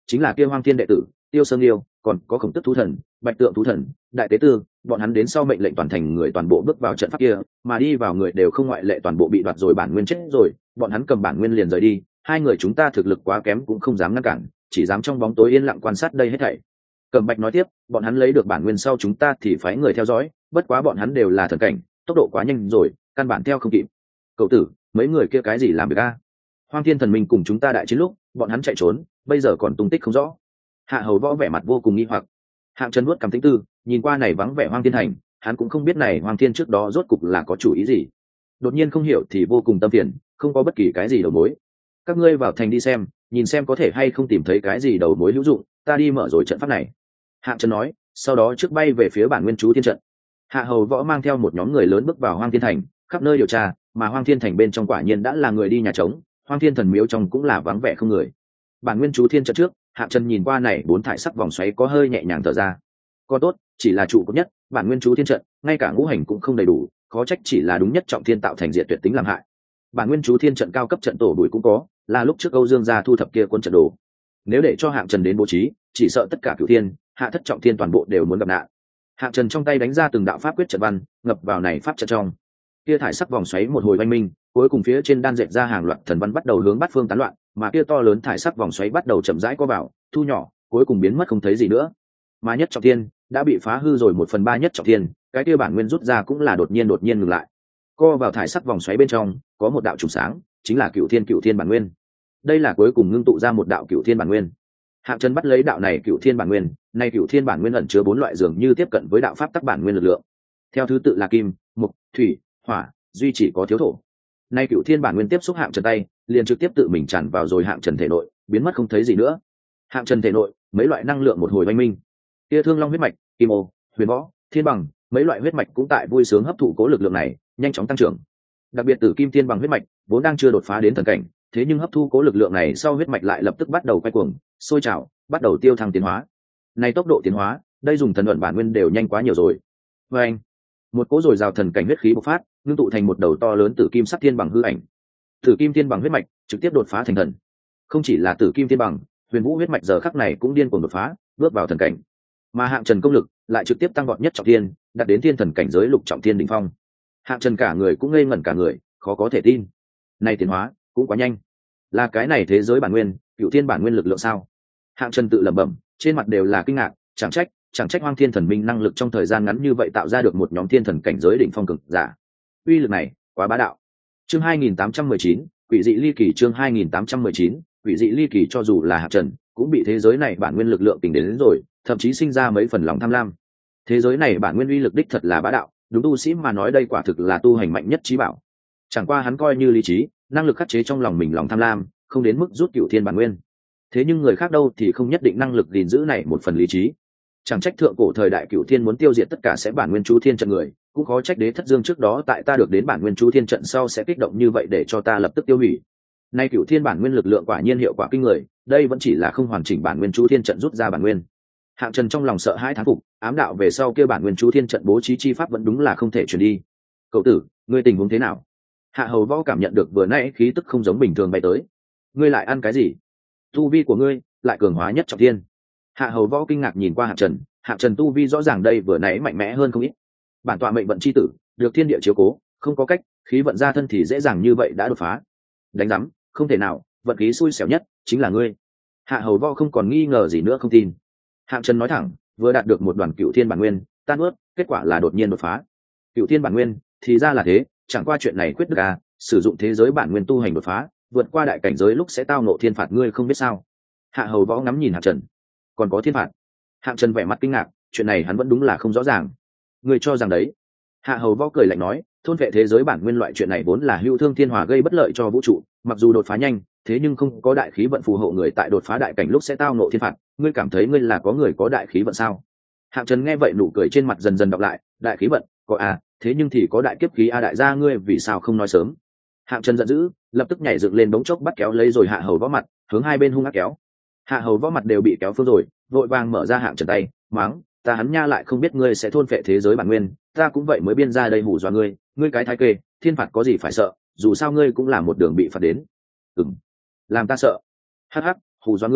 chính là kia Hoang Thiên đệ tử Tiêu Sơn Liêu, còn có Khổng Tức thú thần, Bạch Tượng thú thần, Đại Tế Tư, bọn hắn đến sau mệnh lệnh toàn thành người toàn bộ bước vào trận pháp kia, mà đi vào người đều không ngoại lệ toàn bộ bị đoạt rồi bản nguyên chết rồi, bọn hắn cầm bản nguyên liền rời đi, hai người chúng ta thực lực quá kém cũng không dám ngăn cản, chỉ dám trong bóng tối yên lặng quan sát đây hết thảy. Cẩm Bạch nói tiếp, bọn hắn lấy được bản nguyên sau chúng ta thì phái người theo dõi, bất quá bọn hắn đều là thần cảnh, tốc độ quá nhanh rồi, căn bản theo không kịp. Cậu tử, mấy người kia cái gì làm được a? Hoang Thiên thần minh cùng chúng ta đại chiến lúc, bọn hắn chạy trốn, bây giờ còn tung tích không rõ. Hạ Hầu Võ vẻ mặt vô cùng nghi hoặc. Hạng Trần nuốt cằm tính tư, nhìn qua này vắng vẻ Hoang Thiên thành, hắn cũng không biết này Hoang Thiên trước đó rốt cục là có chủ ý gì. Đột nhiên không hiểu thì vô cùng tâm phiền, không có bất kỳ cái gì đầu mối. Các ngươi vào thành đi xem, nhìn xem có thể hay không tìm thấy cái gì đầu mối hữu dụng, ta đi mở rồi trận pháp này. Hạng Trần nói, sau đó trước bay về phía bản nguyên chú thiên trận. Hạ Hầu Võ mang theo một nhóm người lớn bước vào Hoang Thiên thành, khắp nơi điều tra, mà Hoang Thiên thành bên trong quả nhiên đã là người đi nhà trống, Hoang Thiên thần miếu trong cũng là vắng vẻ không người. Bản nguyên chú thiên trận trước, Hạng Trần nhìn qua này bốn thải sắc vòng xoáy có hơi nhẹ nhàng thở ra. Có tốt, chỉ là trụ cột nhất, bản nguyên chú thiên trận, ngay cả ngũ hành cũng không đầy đủ, khó trách chỉ là đúng nhất trọng thiên tạo thành diện tuyệt tính làm hại. Bản nguyên chú thiên trận cao cấp trận tổ đuổi cũng có, là lúc trước Âu Dương gia thu thập kia quân trận đồ. Nếu để cho Hạng Trần đến bố trí, chỉ sợ tất cả cửu thiên, hạ thất trọng thiên toàn bộ đều muốn gặp nạn. Hạng Trần trong tay đánh ra từng đạo pháp quyết trận văn, ngập vào này pháp trận trong. Kia thải sắc vòng xoáy một hồi oanh minh, cuối cùng phía trên đan dệt ra hàng loạt thần văn bắt đầu hướng bát phương tán loạn, mà kia to lớn thải sắc vòng xoáy bắt đầu chậm rãi co vào, thu nhỏ, cuối cùng biến mất không thấy gì nữa. Mà nhất trọng thiên đã bị phá hư rồi 1/3 nhất trọng thiên, cái kia bản nguyên rút ra cũng là đột nhiên ngừng lại. Co vào thải sắc vòng xoáy bên trong, có một đạo trùng sáng, chính là cửu thiên bản nguyên. Đây là cuối cùng ngưng tụ ra một đạo cửu thiên bản nguyên. Hạng Trần bắt lấy đạo này cửu thiên bản nguyên, nay cửu thiên bản nguyên ẩn chứa 4 loại dường như tiếp cận với đạo pháp tắc bản nguyên lực lượng. Theo thứ tự là kim, mộc, thủy, hỏa, duy chỉ có thiếu thổ. Nay cửu thiên bản nguyên tiếp xúc Hạng Trần tay, liền trực tiếp tự mình tràn vào rồi Hạng Trần thể nội, biến mất không thấy gì nữa. Hạng Trần thể nội, mấy loại năng lượng một hồi oanh minh. Tia Thương Long huyết mạch, Kim Ô, Huyền Võ, Thiên Bằng, mấy loại huyết mạch cũng tại vui sướng hấp thụ cố lực lượng này, nhanh chóng tăng trưởng. Đặc biệt Tử Kim Thiên Bằng huyết mạch, vốn đang chưa đột phá đến thần cảnh, thế nhưng hấp thu cố lực lượng này sau huyết mạch lại lập tức bắt đầu quay cuồng, sôi trào, bắt đầu tiêu thăng tiến hóa. Này tốc độ tiến hóa, đây dùng thần luận bản nguyên đều nhanh quá nhiều rồi. Và anh, một cỗ dồi dào thần cảnh huyết khí bộc phát, ngưng tụ thành một đầu to lớn Tử Kim sắc thiên bằng hư ảnh. Tử Kim Thiên Bằng huyết mạch trực tiếp đột phá thành thần. Không chỉ là Tử Kim Thiên Bằng, Huyền Vũ huyết mạch giờ khắc này cũng điên cuồng đột phá, bước vào thần cảnh. Mà Hạng Trần công lực lại trực tiếp tăng vọt nhất trọng thiên, đạt đến thiên thần cảnh giới lục trọng thiên đỉnh phong. Hạng Trần cả người cũng ngây ngẩn cả người, khó có thể tin. Này tiến hóa cũng quá nhanh. Là cái này thế giới bản nguyên, cựu thiên bản nguyên lực lượng sao? Hạng Trần tự lẩm bẩm, trên mặt đều là kinh ngạc, chẳng trách Hoang Thiên thần minh năng lực trong thời gian ngắn như vậy tạo ra được một nhóm thiên thần cảnh giới đỉnh phong cực giả. Uy lực này, quá bá đạo. Chương 2819, Quỷ dị ly kỳ. Chương 2819, Quỷ dị ly kỳ. Cho dù là Hạng Trần, cũng bị thế giới này bản nguyên lực lượng tình đến rồi, thậm chí sinh ra mấy phần lòng tham lam. Thế giới này bản nguyên uy lực đích thật là bá đạo, đúng tu sĩ mà nói đây quả thực là tu hành mạnh nhất trí bảo. Chẳng qua hắn coi như lý trí, năng lực khắc chế trong lòng mình lòng tham lam, không đến mức rút cửu thiên bản nguyên. Thế nhưng người khác đâu thì không nhất định năng lực gìn giữ này một phần lý trí. Chẳng trách thượng cổ thời đại cửu thiên muốn tiêu diệt tất cả sẽ bản nguyên chú thiên trận người, cũng khó trách Đế Thất Dương trước đó tại ta được đến bản nguyên chú thiên trận sau sẽ kích động như vậy để cho ta lập tức tiêu hủy. Nay cửu thiên bản nguyên lực lượng quả nhiên hiệu quả kinh người, đây vẫn chỉ là không hoàn chỉnh bản nguyên chú thiên trận rút ra bản nguyên. Hạng Trần trong lòng sợ hãi thán phục, ám đạo về sau kia bản nguyên chú thiên trận bố trí chi pháp vẫn đúng là không thể truyền đi. Cậu tử, ngươi tình huống thế nào? Hạ Hầu Võ cảm nhận được vừa nãy khí tức không giống bình thường bay tới. Ngươi lại ăn cái gì? Tu vi của ngươi lại cường hóa nhất trọng thiên. Hạ Hầu Võ kinh ngạc nhìn qua Hạng Trần, Hạng Trần tu vi rõ ràng đây vừa nãy mạnh mẽ hơn không ít. Bản tọa mệnh vận chi tử, được thiên địa chiếu cố, không có cách, khí vận ra thân thì dễ dàng như vậy đã đột phá. Đánh rắm, không thể nào, vận khí xui xẻo nhất chính là ngươi. Hạ Hầu Võ không còn nghi ngờ gì nữa không tin. Hạng Trần nói thẳng, vừa đạt được một đoàn cựu thiên bản nguyên, tan ướt, kết quả là đột nhiên đột phá. Cựu thiên bản nguyên, thì ra là thế, chẳng qua chuyện này quyết được à, sử dụng thế giới bản nguyên tu hành đột phá, vượt qua đại cảnh giới lúc sẽ tao nộ thiên phạt ngươi không biết sao? Hạ Hầu Võ ngắm nhìn Hạng Trần, còn có thiên phạt? Hạng Trần vẻ mặt kinh ngạc, chuyện này hắn vẫn đúng là không rõ ràng. Ngươi cho rằng đấy? Hạ Hầu Võ cười lạnh nói, thôn vệ thế giới bản nguyên loại chuyện này vốn là hưu thương thiên hòa gây bất lợi cho vũ trụ, mặc dù đột phá nhanh, thế nhưng không có đại khí vận phù hộ người tại đột phá đại cảnh lúc sẽ tao nộ thiên phạt, ngươi cảm thấy ngươi là có người có đại khí vận sao? Hạng Trần nghe vậy nụ cười trên mặt dần dần đọc lại, đại khí vận, có à, thế nhưng thì có đại kiếp khí a, đại gia ngươi vì sao không nói sớm? Hạng Trần giận dữ, lập tức nhảy dựng lên bỗng chốc bắt kéo lấy rồi Hạ Hầu Võ mặt, hướng hai bên hung ác kéo. Hạ Hầu Võ mặt đều bị kéo phương rồi, vội vàng mở ra Hạng Trần tay, mắng, ta hắn nha lại không biết ngươi sẽ thôn phệ thế giới bản nguyên, ta cũng vậy mới biên ra đây hù dọa ngươi, ngươi cái thái kê, thiên phạt có gì phải sợ, dù sao ngươi cũng là một đường bị phạt đến. Làm ta sợ? Hắc hắc, hù dọa ngươi,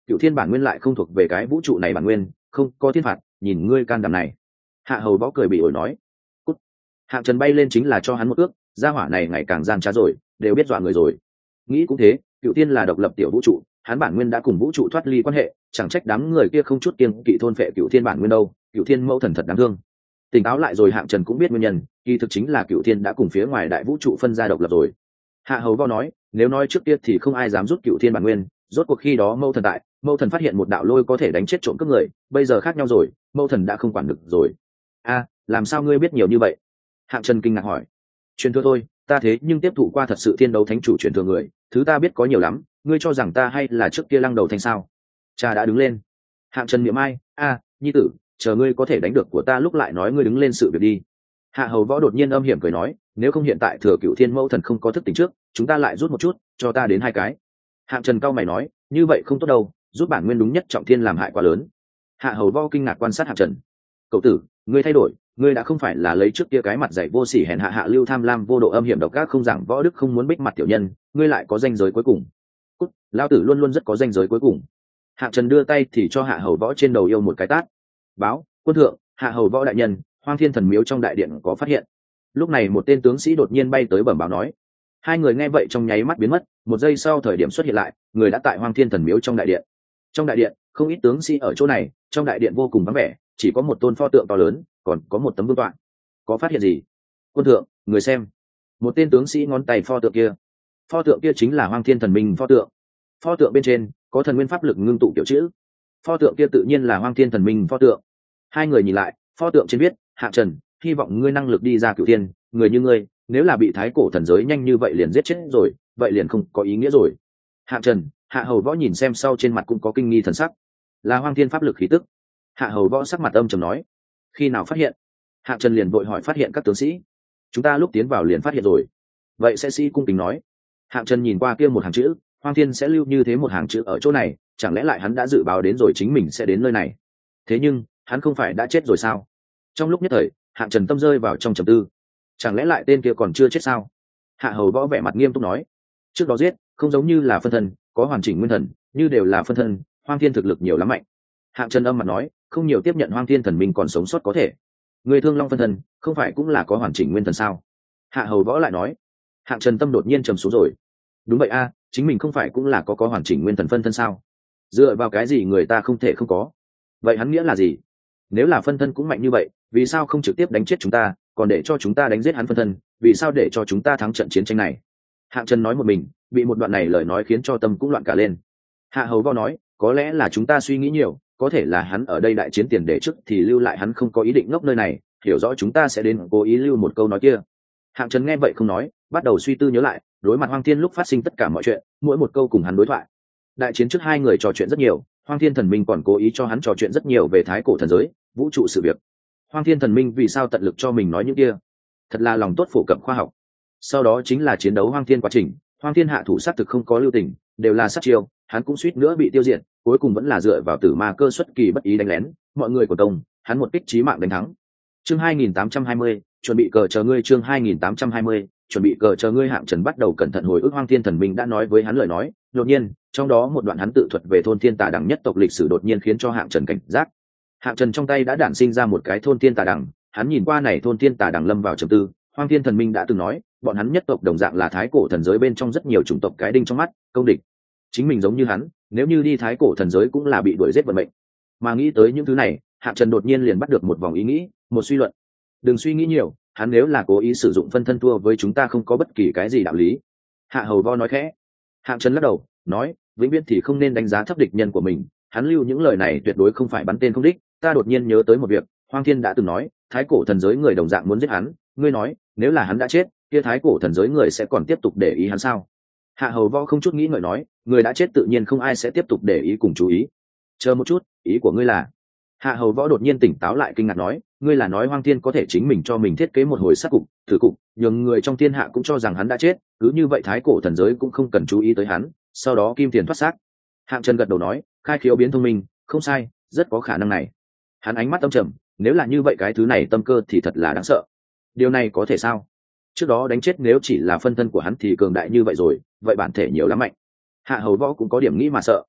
cựu thiên bản nguyên lại không thuộc về cái vũ trụ này bản nguyên, không có thiên phạt, nhìn ngươi can đảm này. Hạ hầu võ cười bị ổi nói. Cút. Hạng Trần bay lên chính là cho hắn một ước, gia hỏa này ngày càng gian trá rồi, đều biết dọa người rồi. Nghĩ cũng thế, cựu thiên là độc lập tiểu vũ trụ, hắn bản nguyên đã cùng vũ trụ thoát ly quan hệ, chẳng trách đám người kia không chút kiêng kỵ thôn phệ cựu thiên bản nguyên đâu. Cựu thiên mẫu thần thật đáng thương. Tỉnh táo lại rồi Hạng Trần cũng biết nguyên nhân, kỳ thực chính là cựu thiên đã cùng phía ngoài đại vũ trụ phân ra độc lập rồi. Hạ hầu võ nói, nếu nói trước kia thì không ai dám rút cựu thiên bản nguyên, rốt cuộc khi đó mẫu thần tại, mẫu thần phát hiện một đạo lôi có thể đánh chết trộm cướp người, bây giờ khác nhau rồi, mẫu thần đã không quản được rồi. A, làm sao ngươi biết nhiều như vậy? Hạng Trần kinh ngạc hỏi. Truyền thừa thôi, ta thế nhưng tiếp thụ qua thật sự thiên đấu thánh chủ truyền thừa người, thứ ta biết có nhiều lắm, ngươi cho rằng ta hay là trước kia lăng đầu thanh sao? Cha đã đứng lên. Hạng Trần miệng ai, nhi tử, chờ ngươi có thể đánh được của ta lúc lại nói ngươi đứng lên sự việc đi. Hạ hầu võ đột nhiên âm hiểm cười nói, nếu không hiện tại thừa cựu thiên mẫu thần không có thức tỉnh trước, chúng ta lại rút một chút, cho ta đến 2 cái. Hạng Trần cao mày nói, như vậy không tốt đâu, rút bản nguyên đúng nhất trọng thiên làm hại quá lớn. Hạ hầu võ kinh ngạc quan sát Hạng Trần. Cậu tử, ngươi thay đổi, ngươi đã không phải là lấy trước kia cái mặt dạy vô sỉ hèn hạ hạ lưu tham lam vô độ âm hiểm độc ác không giảng võ đức không muốn bích mặt tiểu nhân, ngươi lại có danh giới cuối cùng. Cút, lao tử luôn luôn rất có danh giới cuối cùng. Hạng Trần đưa tay thì cho Hạ hầu võ trên đầu yêu một cái tát. Báo, quân thượng, Hạ hầu võ đại nhân, Hoang Thiên Thần Miếu trong đại điện có phát hiện. Lúc này một tên tướng sĩ đột nhiên bay tới bẩm báo nói. Hai người nghe vậy trong nháy mắt biến mất, một giây sau thời điểm xuất hiện lại, người đã tại Hoang Thiên Thần Miếu trong đại điện. Trong đại điện, không ít tướng sĩ ở chỗ này, trong đại điện vô cùng vắng vẻ, chỉ có một tôn pho tượng to lớn, còn có một tấm vương tọa. Có phát hiện gì? Quân thượng, người xem. Một tên tướng sĩ ngón tay pho tượng kia. Pho tượng kia chính là Hoang Thiên Thần Minh pho tượng. Pho tượng bên trên có thần nguyên pháp lực ngưng tụ kiểu chữ. Pho tượng kia tự nhiên là Hoang Thiên Thần Minh pho tượng. Hai người nhìn lại, pho tượng trên viết, Hạ Trần, hy vọng ngươi năng lực đi ra cửu thiên, người như ngươi, nếu là bị thái cổ thần giới nhanh như vậy liền giết chết rồi, vậy liền không có ý nghĩa rồi. Hạ Trần, Hạ hầu võ nhìn xem sau trên mặt cũng có kinh nghi thần sắc. Là Hoang Thiên pháp lực khí tức. Hạ hầu võ sắc mặt âm trầm nói. Khi nào phát hiện? Hạ Trần liền vội hỏi phát hiện các tướng sĩ. Chúng ta lúc tiến vào liền phát hiện rồi. Vậy sẽ sĩ cung kính nói. Hạ Trần nhìn qua kia một hàng chữ, Hoang Thiên sẽ lưu như thế một hàng chữ ở chỗ này, chẳng lẽ lại hắn đã dự báo đến rồi chính mình sẽ đến nơi này? Thế nhưng, hắn không phải đã chết rồi sao? Trong lúc nhất thời, Hạ Trần tâm rơi vào trong trầm tư. Chẳng lẽ lại tên kia còn chưa chết sao? Hạ hầu võ vẻ mặt nghiêm túc nói. Trước đó giết, không giống như là phân thân, có hoàn chỉnh nguyên thần, như đều là phân thân, Hoang Thiên thực lực nhiều lắm mạnh. Hạ Trần âm mặt nói, không nhiều tiếp nhận Hoang Thiên thần minh còn sống sót có thể. Người thương long phân thân, không phải cũng là có hoàn chỉnh nguyên thần sao? Hạ hầu võ lại nói. Hạ Trần tâm đột nhiên trầm xuống rồi. Đúng vậy a, chính mình không phải cũng là có hoàn chỉnh nguyên thần phân thân sao? Dựa vào cái gì người ta không thể không có? Vậy hắn nghĩa là gì? Nếu là phân thân cũng mạnh như vậy, vì sao không trực tiếp đánh chết chúng ta, còn để cho chúng ta đánh giết hắn phân thân, vì sao để cho chúng ta thắng trận chiến tranh này? Hạng Trần nói một mình, bị một đoạn này lời nói khiến cho tâm cũng loạn cả lên. Hạ hầu võ nói, có lẽ là chúng ta suy nghĩ nhiều, có thể là hắn ở đây đại chiến tiền để trước thì lưu lại hắn không có ý định ngốc nơi này, hiểu rõ chúng ta sẽ đến cố ý lưu một câu nói kia. Hạng Trần nghe vậy không nói, bắt đầu suy tư nhớ lại, đối mặt Hoang Thiên lúc phát sinh tất cả mọi chuyện, mỗi một câu cùng hắn đối thoại. Đại chiến trước hai người trò chuyện rất nhiều, Hoang Thiên thần minh còn cố ý cho hắn trò chuyện rất nhiều về thái cổ thần giới, vũ trụ sự việc. Hoang Thiên thần minh vì sao tận lực cho mình nói những kia? Thật là lòng tốt phổ cập khoa học. Sau đó chính là chiến đấu Hoang Thiên quá trình, Hoang Thiên hạ thủ sát thực không có lưu tình, đều là sát chiêu, hắn cũng suýt nữa bị tiêu diệt, cuối cùng vẫn là dựa vào tử ma cơ xuất kỳ bất ý đánh lén, mọi người của công, hắn một kích chí mạng đánh thắng. Chương 2820, chuẩn bị cờ chờ ngươi. Chương 2820, chuẩn bị cờ chờ ngươi. Hạng Trần bắt đầu cẩn thận hồi ức Hoang Thiên thần minh đã nói với hắn lời nói, đột nhiên, trong đó một đoạn hắn tự thuật về thôn thiên tà đằng nhất tộc lịch sử đột nhiên khiến cho Hạng Trần cảnh giác. Hạng Trần trong tay đã đản sinh ra một cái thôn thiên tà đằng, hắn nhìn qua này thôn thiên tà đằng lâm vào trầm tư. Hoang Thiên thần minh đã từng nói, bọn hắn nhất tộc đồng dạng là thái cổ thần giới bên trong rất nhiều chủng tộc cái đinh trong mắt, công địch. Chính mình giống như hắn, nếu như đi thái cổ thần giới cũng là bị đuổi giết vận mệnh. Mà nghĩ tới những thứ này, Hạng Trần đột nhiên liền bắt được một vòng ý nghĩ, một suy luận. Đừng suy nghĩ nhiều, hắn nếu là cố ý sử dụng phân thân thua với chúng ta không có bất kỳ cái gì đạo lý. Hạ hầu võ nói khẽ. Hạng Trần lắc đầu, nói, vĩnh viễn thì không nên đánh giá thấp địch nhân của mình. Hắn lưu những lời này tuyệt đối không phải bắn tên không đích. Ta đột nhiên nhớ tới một việc, Hoang Thiên đã từng nói, thái cổ thần giới người đồng dạng muốn giết hắn. Ngươi nói, nếu là hắn đã chết, kia thái cổ thần giới người sẽ còn tiếp tục để ý hắn sao? Hạ hầu võ không chút nghĩ ngợi nói, người đã chết tự nhiên không ai sẽ tiếp tục để ý cùng chú ý. Chờ một chút, ý của ngươi là? Hạ hầu võ đột nhiên tỉnh táo lại kinh ngạc nói, ngươi là nói Hoang Thiên có thể chính mình cho mình thiết kế một hồi sát cục, thử cục, nhường người trong thiên hạ cũng cho rằng hắn đã chết, cứ như vậy thái cổ thần giới cũng không cần chú ý tới hắn, sau đó kim tiền thoát xác. Hạng Trần gật đầu nói, khai khiếu biến thông minh, không sai, rất có khả năng này. Hắn ánh mắt âm trầm, nếu là như vậy cái thứ này tâm cơ thì thật là đáng sợ. Điều này có thể sao? Trước đó đánh chết nếu chỉ là phân thân của hắn thì cường đại như vậy rồi, vậy bản thể nhiều lắm mạnh. Hạ hầu võ cũng có điểm nghĩ mà sợ.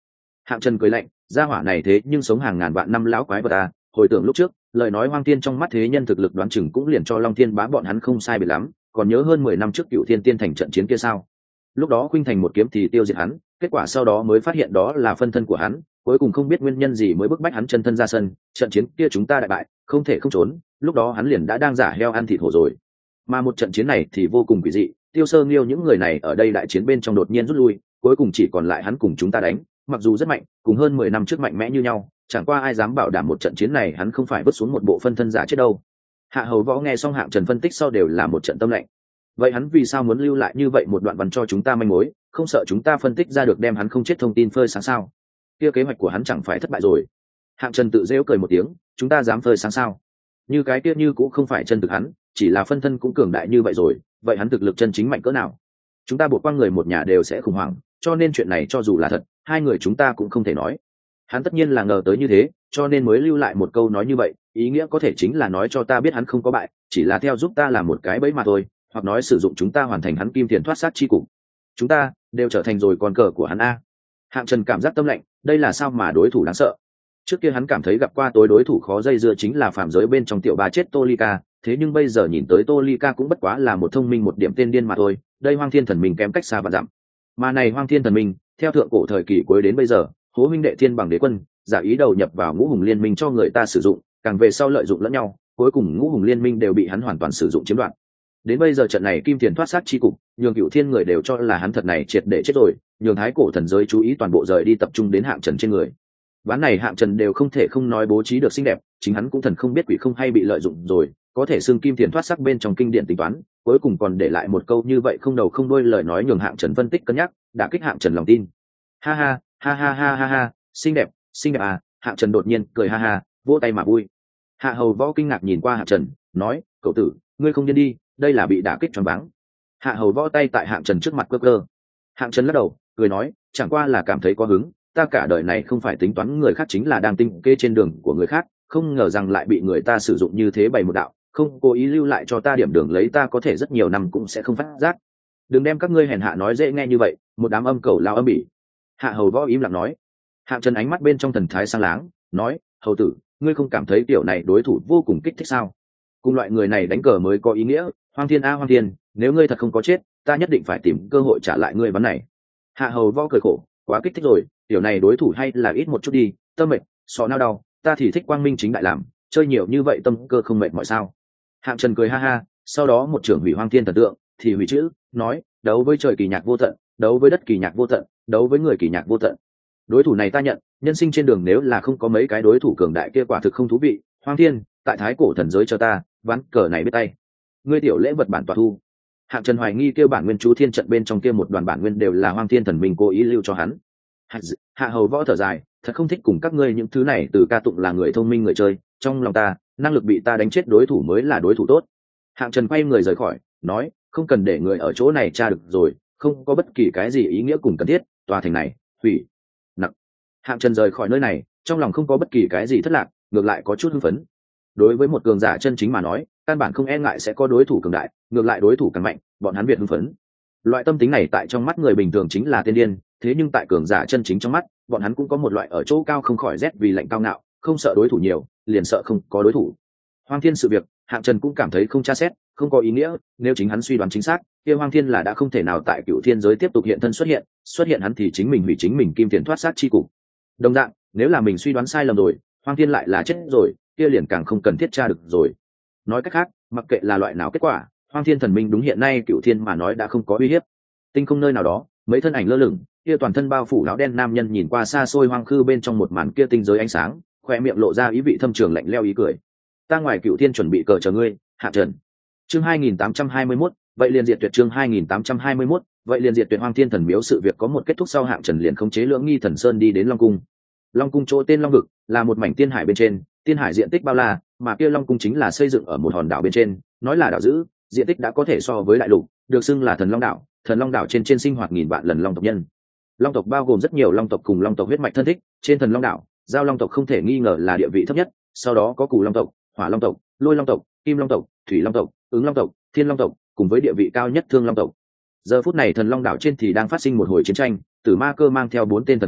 Hạng Trần cười lạnh, gia hỏa này thế nhưng sống hàng ngàn vạn năm lão quái vật à, hồi tưởng lúc trước lời nói Hoang Thiên trong mắt thế nhân thực lực đoán chừng cũng liền cho Long Thiên Bá bọn hắn không sai biệt lắm, còn nhớ hơn 10 năm trước Cựu Thiên Tiên Thành trận chiến kia sao? Lúc đó Khuynh Thành một kiếm thì tiêu diệt hắn, kết quả sau đó mới phát hiện đó là phân thân của hắn, cuối cùng không biết nguyên nhân gì mới bức bách hắn chân thân ra sân, trận chiến kia chúng ta đại bại, không thể không trốn, lúc đó hắn liền đã đang giả heo ăn thịt hổ rồi. Mà một trận chiến này thì vô cùng quỷ dị, Tiêu Sơ Nghiêu những người này ở đây đại chiến bên trong đột nhiên rút lui, cuối cùng chỉ còn lại hắn cùng chúng ta đánh, mặc dù rất mạnh, cùng hơn 10 năm trước mạnh mẽ như nhau, chẳng qua ai dám bảo đảm một trận chiến này hắn không phải vứt xuống một bộ phân thân giả chết đâu. Hạ Hầu Võ nghe xong Hạng Trần phân tích sau đều là một trận tâm lạnh. Vậy hắn vì sao muốn lưu lại như vậy một đoạn văn cho chúng ta manh mối, không sợ chúng ta phân tích ra được đem hắn không chết thông tin phơi sáng sao? Kia kế hoạch của hắn chẳng phải thất bại rồi? Hạng Trần tự giễu cười một tiếng, chúng ta dám phơi sáng sao? Như cái kia như cũng không phải chân thực hắn, chỉ là phân thân cũng cường đại như vậy rồi, vậy hắn thực lực chân chính mạnh cỡ nào? Chúng ta buộc qua người một nhà đều sẽ khủng hoảng, cho nên chuyện này cho dù là thật, hai người chúng ta cũng không thể nói. Hắn tất nhiên là ngờ tới như thế, cho nên mới lưu lại một câu nói như vậy, ý nghĩa có thể chính là nói cho ta biết hắn không có bại, chỉ là theo giúp ta làm một cái bẫy mà thôi, hoặc nói sử dụng chúng ta hoàn thành hắn kim tiền thoát sát chi cục. Chúng ta đều trở thành rồi con cờ của hắn a. Hạng Trần cảm giác tâm lạnh, đây là sao mà đối thủ đáng sợ. Trước kia hắn cảm thấy gặp qua tối đối thủ khó dây dưa chính là phàm giới bên trong tiểu bà chết Tolika, thế nhưng bây giờ nhìn tới Tolika cũng bất quá là một thông minh một điểm tên điên mà thôi, đây Hoang Thiên Thần Minh kém cách xa vạn dặm. Mà này Hoang Thiên Thần Minh, theo thượng cổ thời kỳ cuối đến bây giờ, Hố huynh đệ thiên bằng đế quân, giả ý đầu nhập vào Ngũ Hùng Liên Minh cho người ta sử dụng, càng về sau lợi dụng lẫn nhau, cuối cùng Ngũ Hùng Liên Minh đều bị hắn hoàn toàn sử dụng chiếm đoạt. Đến bây giờ trận này kim tiền thoát sát chi cục, nhường Cửu Thiên người đều cho là hắn thật này triệt để chết rồi, nhường thái cổ thần giới chú ý toàn bộ rời đi tập trung đến Hạng Trần trên người. Ván này Hạng Trần đều không thể không nói bố trí được xinh đẹp, chính hắn cũng thần không biết quỷ không hay bị lợi dụng rồi, có thể xưng kim tiền thoát sắc bên trong kinh điển tính toán, cuối cùng còn để lại một câu như vậy không đầu không đuôi lời nói nhường Hạng Trần phân tích cân nhắc, đã kích Hạng Trần lòng tin. Ha ha, ha ha ha ha ha, xinh đẹp à, Hạng Trần đột nhiên cười ha ha, vỗ tay mà vui. Hạ Hầu Võ kinh ngạc nhìn qua Hạng Trần, nói, cậu tử, ngươi không điên đi, đây là bị đả kích choáng váng. Hạ Hầu Võ tay tại Hạng Trần trước mặt cơ cơ. Hạng Trần lắc đầu, cười nói, chẳng qua là cảm thấy có hứng, ta cả đời này không phải tính toán người khác chính là đang tinh kê trên đường của người khác, không ngờ rằng lại bị người ta sử dụng như thế bày một đạo, không cố ý lưu lại cho ta điểm đường lấy ta có thể rất nhiều năm cũng sẽ không phát giác. Đừng đem các ngươi hèn hạ nói dễ nghe như vậy, một đám âm cầu lao âm bỉ. Hạ Hầu Võ im lặng nói. Hạng Trần ánh mắt bên trong thần thái sang láng, nói, hầu tử, ngươi không cảm thấy tiểu này đối thủ vô cùng kích thích sao? Cùng loại người này đánh cờ mới có ý nghĩa, Hoang Thiên a Hoang Thiên, nếu ngươi thật không có chết, ta nhất định phải tìm cơ hội trả lại ngươi ván này. Hạ Hầu Võ cười khổ, quá kích thích rồi, tiểu này đối thủ hay là ít một chút đi, tâm mệt, sọ nao đau, ta thì thích quang minh chính đại làm, chơi nhiều như vậy tâm cơ không mệt mỏi sao? Hạng Trần cười ha ha, sau đó một trưởng hủy Hoang Thiên thần tượng, thì hủy chữ, nói, đấu với trời kỳ nhạc vô tận, đấu với đất kỳ nhạc vô tận, đấu với người kỳ nhạc vô tận. Đối thủ này ta nhận, nhân sinh trên đường nếu là không có mấy cái đối thủ cường đại kia quả thực không thú vị. Hoang Thiên, tại thái cổ thần giới cho ta, ván cờ này biết tay. Ngươi tiểu lễ vật bản tọa thu. Hạng Trần hoài nghi kêu bản nguyên chú thiên trận bên trong kia một đoàn bản nguyên đều là Hoang Thiên thần minh cố ý lưu cho hắn. Hạ Hầu Võ thở dài, thật không thích cùng các ngươi những thứ này từ ca tụng là người thông minh người chơi, trong lòng ta, năng lực bị ta đánh chết đối thủ mới là đối thủ tốt. Hạng Trần quay người rời khỏi, nói, không cần để người ở chỗ này tra được rồi, không có bất kỳ cái gì ý nghĩa cùng cần thiết, tòa thành này, hủy. Nặng. Hạng Trần rời khỏi nơi này, trong lòng không có bất kỳ cái gì thất lạc, ngược lại có chút hưng phấn. Đối với một cường giả chân chính mà nói, căn bản không e ngại sẽ có đối thủ cường đại, ngược lại đối thủ càng mạnh, bọn hắn việt hưng phấn. Loại tâm tính này tại trong mắt người bình thường chính là tiên điên, thế nhưng tại cường giả chân chính trong mắt, bọn hắn cũng có một loại ở chỗ cao không khỏi rét vì lạnh cao ngạo, không sợ đối thủ nhiều, liền sợ không có đối thủ. Hoang Thiên sự việc, Hạng Trần cũng cảm thấy không tra xét, không có ý nghĩa, nếu chính hắn suy đoán chính xác, kia Hoang Thiên là đã không thể nào tại Cựu Thiên giới tiếp tục hiện thân xuất hiện hắn thì chính mình hủy chính mình kim tiền thoát sát chi cục. Đồng dạng, nếu là mình suy đoán sai lầm rồi, Hoang Thiên lại là chết rồi, kia liền càng không cần thiết tra được rồi. Nói cách khác, mặc kệ là loại nào kết quả, Hoang Thiên thần minh đúng hiện nay Cựu Thiên mà nói đã không có uy hiếp. Tinh không nơi nào đó, mấy thân ảnh lơ lửng, kia toàn thân bao phủ áo đen nam nhân nhìn qua xa xôi hoang khư bên trong một màn kia tinh giới ánh sáng, khoe miệng lộ ra ý vị thâm trường lạnh lẽo ý cười. Ta ngoài Cựu Thiên chuẩn bị cờ chờ ngươi, Hạ Trần. Chương 2821, vậy liền diệt tuyệt chương 2821, vậy liền diệt tuyệt Hoang Thiên thần miếu sự việc có một kết thúc sau Hạng Trần liền khống chế Lưỡng Nghi Thần Sơn đi đến Long Cung. Long Cung chỗ tên Long Vực, là một mảnh tiên hải bên trên, tiên hải diện tích bao la, mà kia Long Cung chính là xây dựng ở một hòn đảo bên trên, nói là đảo giữ, diện tích đã có thể so với đại lục, được xưng là Thần Long đảo. Thần Long đảo trên sinh hoạt nghìn vạn lần long tộc nhân. Long tộc bao gồm rất nhiều long tộc cùng long tộc huyết mạch thân thích, trên Thần Long đảo, giao long tộc không thể nghi ngờ là địa vị thấp nhất, sau đó có Cù Long tộc, Hỏa Long tộc, Lôi Long tộc, Kim Long tộc, Thủy Long tộc, Ứng Long tộc, Thiên Long tộc, cùng với địa vị cao nhất Thương Long tộc. Giờ phút này Thần Long đảo trên thì đang phát sinh một hồi chiến tranh, Tử Ma Cơ mang theo 4 tên thần cảnh,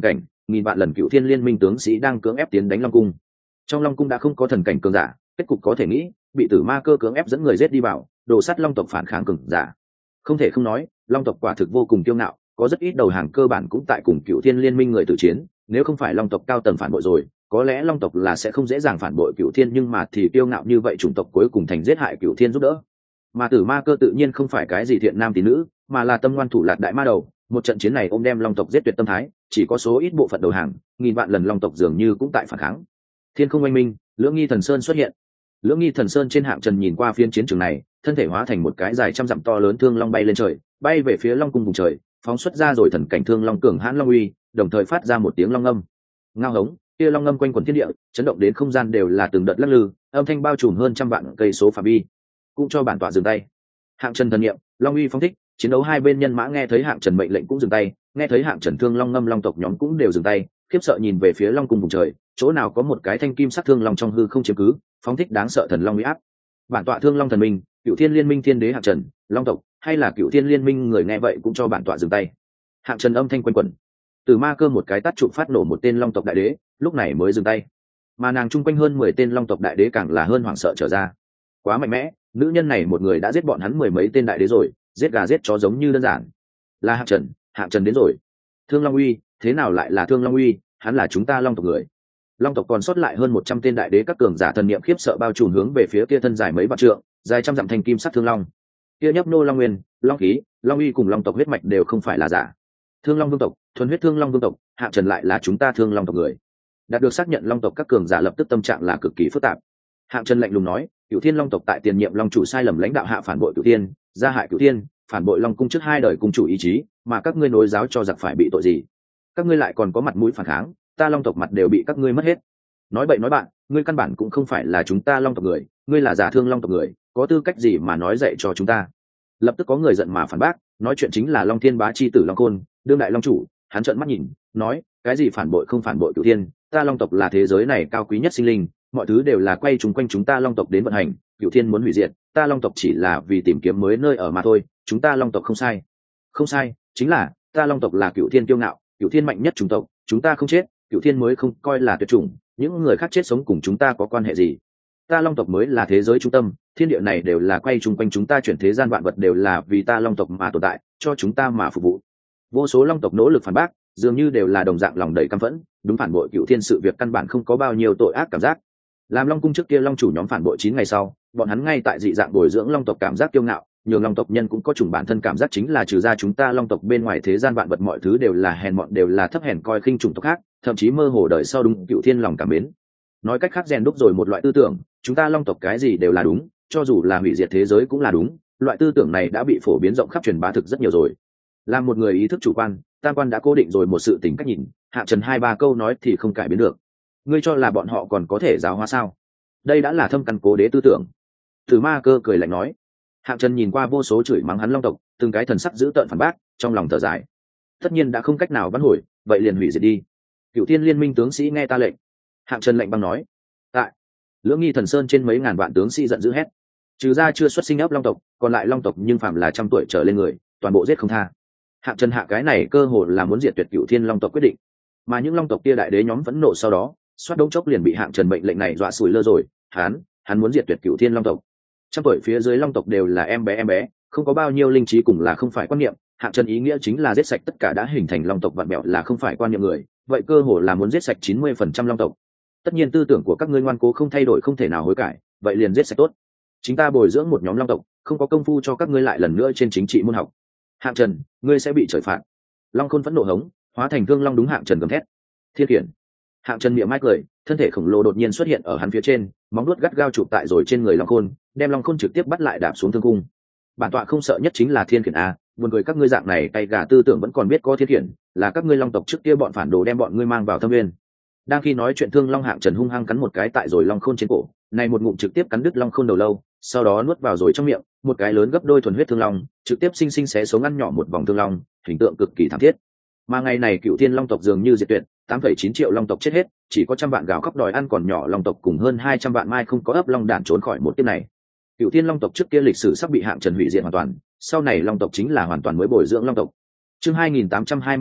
nghìn vạn lần cựu thiên liên minh tướng sĩ đang cưỡng ép tiến đánh long cung. Trong long cung đã không có thần cảnh cường giả, kết cục có thể nghĩ, bị tử ma cơ cưỡng ép dẫn người giết đi vào, đổ sắt long tộc phản kháng cường giả. Không thể không nói, long tộc quả thực vô cùng kiêu ngạo, có rất ít đầu hàng cơ bản cũng tại cùng cựu thiên liên minh người tử chiến, nếu không phải long tộc cao tầng phản bội rồi, có lẽ long tộc là sẽ không dễ dàng phản bội cựu thiên, nhưng mà thì kiêu ngạo như vậy chủng tộc cuối cùng thành giết hại cựu thiên giúp đỡ. Mà tử ma cơ tự nhiên không phải cái gì thiện nam tín nữ, mà là tâm ngoan thủ lạt đại ma đầu. Một trận chiến này ôm đem long tộc giết tuyệt tâm thái, chỉ có số ít bộ phận đầu hàng, nghìn vạn lần long tộc dường như cũng tại phản kháng. Thiên không oanh minh, lưỡng nghi thần sơn xuất hiện. Lưỡng nghi thần sơn trên hạng trần nhìn qua phiên chiến trường này, thân thể hóa thành một cái dài trăm dặm to lớn thương long bay lên trời, bay về phía long cung vùng trời, phóng xuất ra rồi thần cảnh thương long cường hãn long uy, đồng thời phát ra một tiếng long âm. Ngao hống, kia long âm quanh quần thiên địa, chấn động đến không gian đều là từng đợt lắc lư, âm thanh bao trùm hơn trăm vạn cây số phạm vi. Cũng cho bản tọa dừng tay. Hạng trần thần niệm, long uy phóng thích, chiến đấu hai bên nhân mã nghe thấy hạng trần mệnh lệnh cũng dừng tay, nghe thấy hạng trần thương long ngâm long tộc nhóm cũng đều dừng tay, khiếp sợ nhìn về phía long cung vùng trời, chỗ nào có một cái thanh kim sắc thương long trong hư không chiếm cứ, phóng thích đáng sợ thần long uy áp. Bản tọa thương long thần minh, cựu thiên liên minh thiên đế hạng trần, long tộc, hay là cựu thiên liên minh người nghe vậy cũng cho bản tọa dừng tay. Hạng trần âm thanh quanh quẩn, từ ma cơ một cái tát trụ phát nổ một tên long tộc đại đế, lúc này mới dừng tay. Mà nàng chung quanh hơn 10 tên long tộc đại đế càng là hơn hoảng sợ trở ra. Quá mạnh mẽ, nữ nhân này một người đã giết bọn hắn 10 mấy tên đại đế rồi, giết gà giết chó giống như đơn giản. Là hạng trần đến rồi. Thương long uy, thế nào lại là thương long uy, hắn là chúng ta long tộc người. Long tộc còn sót lại hơn 100 tên đại đế các cường giả thần niệm khiếp sợ bao trùm hướng về phía kia thân dài mấy vạn trượng, dài trăm dặm thanh kim sắc thương long. Kia nhấp nô long nguyên, long khí, long uy cùng long tộc huyết mạch đều không phải là giả. Thương long vương tộc, thuần huyết thương long vương tộc, hạng trần lại là chúng ta thương long tộc người. Đạt được xác nhận long tộc các cường giả lập tức tâm trạng là cực kỳ phức tạp. Hạng trần lạnh lùng nói, cửu thiên long tộc tại tiền nhiệm long chủ sai lầm lãnh đạo hạ phản bội cửu thiên, gia hại cửu thiên, phản bội long cung trước 2 đời cung chủ ý chí, mà các ngươi nối giáo cho giặc phải bị tội gì? Các ngươi lại còn có mặt mũi phản kháng, ta long tộc mặt đều bị các ngươi mất hết. Nói bậy nói bạn, ngươi căn bản cũng không phải là chúng ta long tộc người, ngươi là giả thương long tộc người, có tư cách gì mà nói dạy cho chúng ta? Lập tức có người giận mà phản bác, nói chuyện chính là long thiên bá chi tử long khôn, đương đại long chủ. Hắn trợn mắt nhìn, nói, cái gì phản bội không phản bội cửu thiên, ta long tộc là thế giới này cao quý nhất sinh linh, mọi thứ đều là quay chung quanh chúng ta long tộc đến vận hành, cửu thiên muốn hủy diệt, ta long tộc chỉ là vì tìm kiếm mới nơi ở mà thôi, chúng ta long tộc không sai. Không sai, chính là ta long tộc là cửu thiên kiêu ngạo, cửu thiên mạnh nhất chủng tộc, chúng ta không chết, cửu thiên mới không coi là tuyệt chủng, những người khác chết sống cùng chúng ta có quan hệ gì? Ta long tộc mới là thế giới trung tâm, thiên địa này đều là quay chung quanh chúng ta, chuyển thế gian vạn vật đều là vì ta long tộc mà tồn tại, cho chúng ta mà phục vụ. Vô số long tộc nỗ lực phản bác, dường như đều là đồng dạng lòng đầy căm phẫn, đúng phản bội cửu thiên sự việc căn bản không có bao nhiêu tội ác cảm giác. Làm long cung trước kia long chủ nhóm phản bội 9 ngày sau, bọn hắn ngay tại dị dạng bồi dưỡng long tộc cảm giác kiêu ngạo, nhường long tộc nhân cũng có chủng bản thân cảm giác chính là trừ ra chúng ta long tộc bên ngoài thế gian vạn vật mọi thứ đều là hèn mọn, đều là thấp hèn coi khinh chủng tộc khác, thậm chí mơ hồ đời sau đúng cửu thiên lòng cảm mến. Nói cách khác rèn đúc rồi một loại tư tưởng, chúng ta long tộc cái gì đều là đúng, cho dù là hủy diệt thế giới cũng là đúng, loại tư tưởng này đã bị phổ biến rộng khắp truyền bá thực rất nhiều rồi. Làm một người ý thức chủ quan, tam quan đã cố định rồi một sự tính cách nhìn, Hạ Trần 2-3 câu nói thì không cải biến được. Ngươi cho là bọn họ còn có thể giáo hóa sao? Đây đã là thâm căn cố đế tư tưởng. Tử Ma Cơ cười lạnh nói. Hạng Trần nhìn qua vô số chửi mắng hắn long tộc, từng cái thần sắc giữ tợn phản bác, trong lòng thở dài. Tất nhiên đã không cách nào vãn hồi, vậy liền hủy diệt đi. Cửu Thiên Liên minh tướng sĩ nghe ta lệnh. Hạng Trần lệnh băng nói. Tại Lưỡng Nghi Thần Sơn trên mấy ngàn vạn tướng sĩ giận dữ hét. Trừ ra chưa xuất sinh ấp long tộc, còn lại long tộc nhưng phạm là 100 tuổi trở lên người, toàn bộ giết không tha. Hạng Trần hạ cái này cơ hội là muốn diệt tuyệt Cửu Thiên long tộc quyết định. Mà những long tộc kia đại đế nhóm vẫn nộ sau đó, xoát đống chốc liền bị Hạng Trần mệnh lệnh này dọa sủi lơ rồi. Hắn muốn diệt tuyệt Cửu Thiên long tộc. 100 tuổi phía dưới long tộc đều là em bé, không có bao nhiêu linh trí, cùng là không phải quan niệm. Hạng Trần ý nghĩa chính là giết sạch tất cả đã hình thành long tộc vạn bẹo là không phải quan niệm người, vậy cơ hội là muốn giết sạch 90% long tộc. Tất nhiên tư tưởng của các ngươi ngoan cố không thay đổi, không thể nào hối cải, vậy liền giết sạch tốt. Chúng ta bồi dưỡng một nhóm long tộc, không có công phu cho các ngươi lại lần nữa trên chính trị môn học. Hạng Trần, ngươi sẽ bị trời phạt. Long Khôn phẫn nộ hống, hóa thành thương long đúng Hạng Trần gầm thét. Thiên Kiển. Hạng Trần miệng mai cười, thân thể khổng lồ đột nhiên xuất hiện ở hắn phía trên, móng vuốt gắt gao chụp tại rồi trên người Long Khôn, đem Long Khôn trực tiếp bắt lại đạp xuống thương cung. Bản tọa không sợ nhất chính là Thiên Kiển a, buồn cười các ngươi dạng này tay gà tư tưởng vẫn còn biết có Thiên Kiển, là các ngươi long tộc trước kia bọn phản đồ đem bọn ngươi mang vào thâm nguyên. Đang khi nói chuyện thương long Hạng Trần hung hăng cắn một cái tại rồi Long Khôn trên cổ, này một ngụm trực tiếp cắn đứt Long Khôn đầu lâu, sau đó nuốt vào rồi trong miệng, một cái lớn gấp đôi thuần huyết thương long, trực tiếp sinh sinh xé sống ăn nhỏ một vòng thương long, hình tượng cực kỳ thảm thiết. Mà ngày này Cửu Thiên long tộc dường như diệt tuyệt, 8,9 triệu long tộc chết hết, chỉ có trăm vạn gào khóc đòi ăn còn nhỏ long tộc cùng hơn 200 vạn mai không có ấp long đản trốn khỏi một kiếp này. Cửu Thiên long tộc trước kia lịch sử sắp bị Hạng Trần hủy diệt hoàn toàn, sau này long tộc chính là hoàn toàn mới bồi dưỡng long tộc. Chương 2822,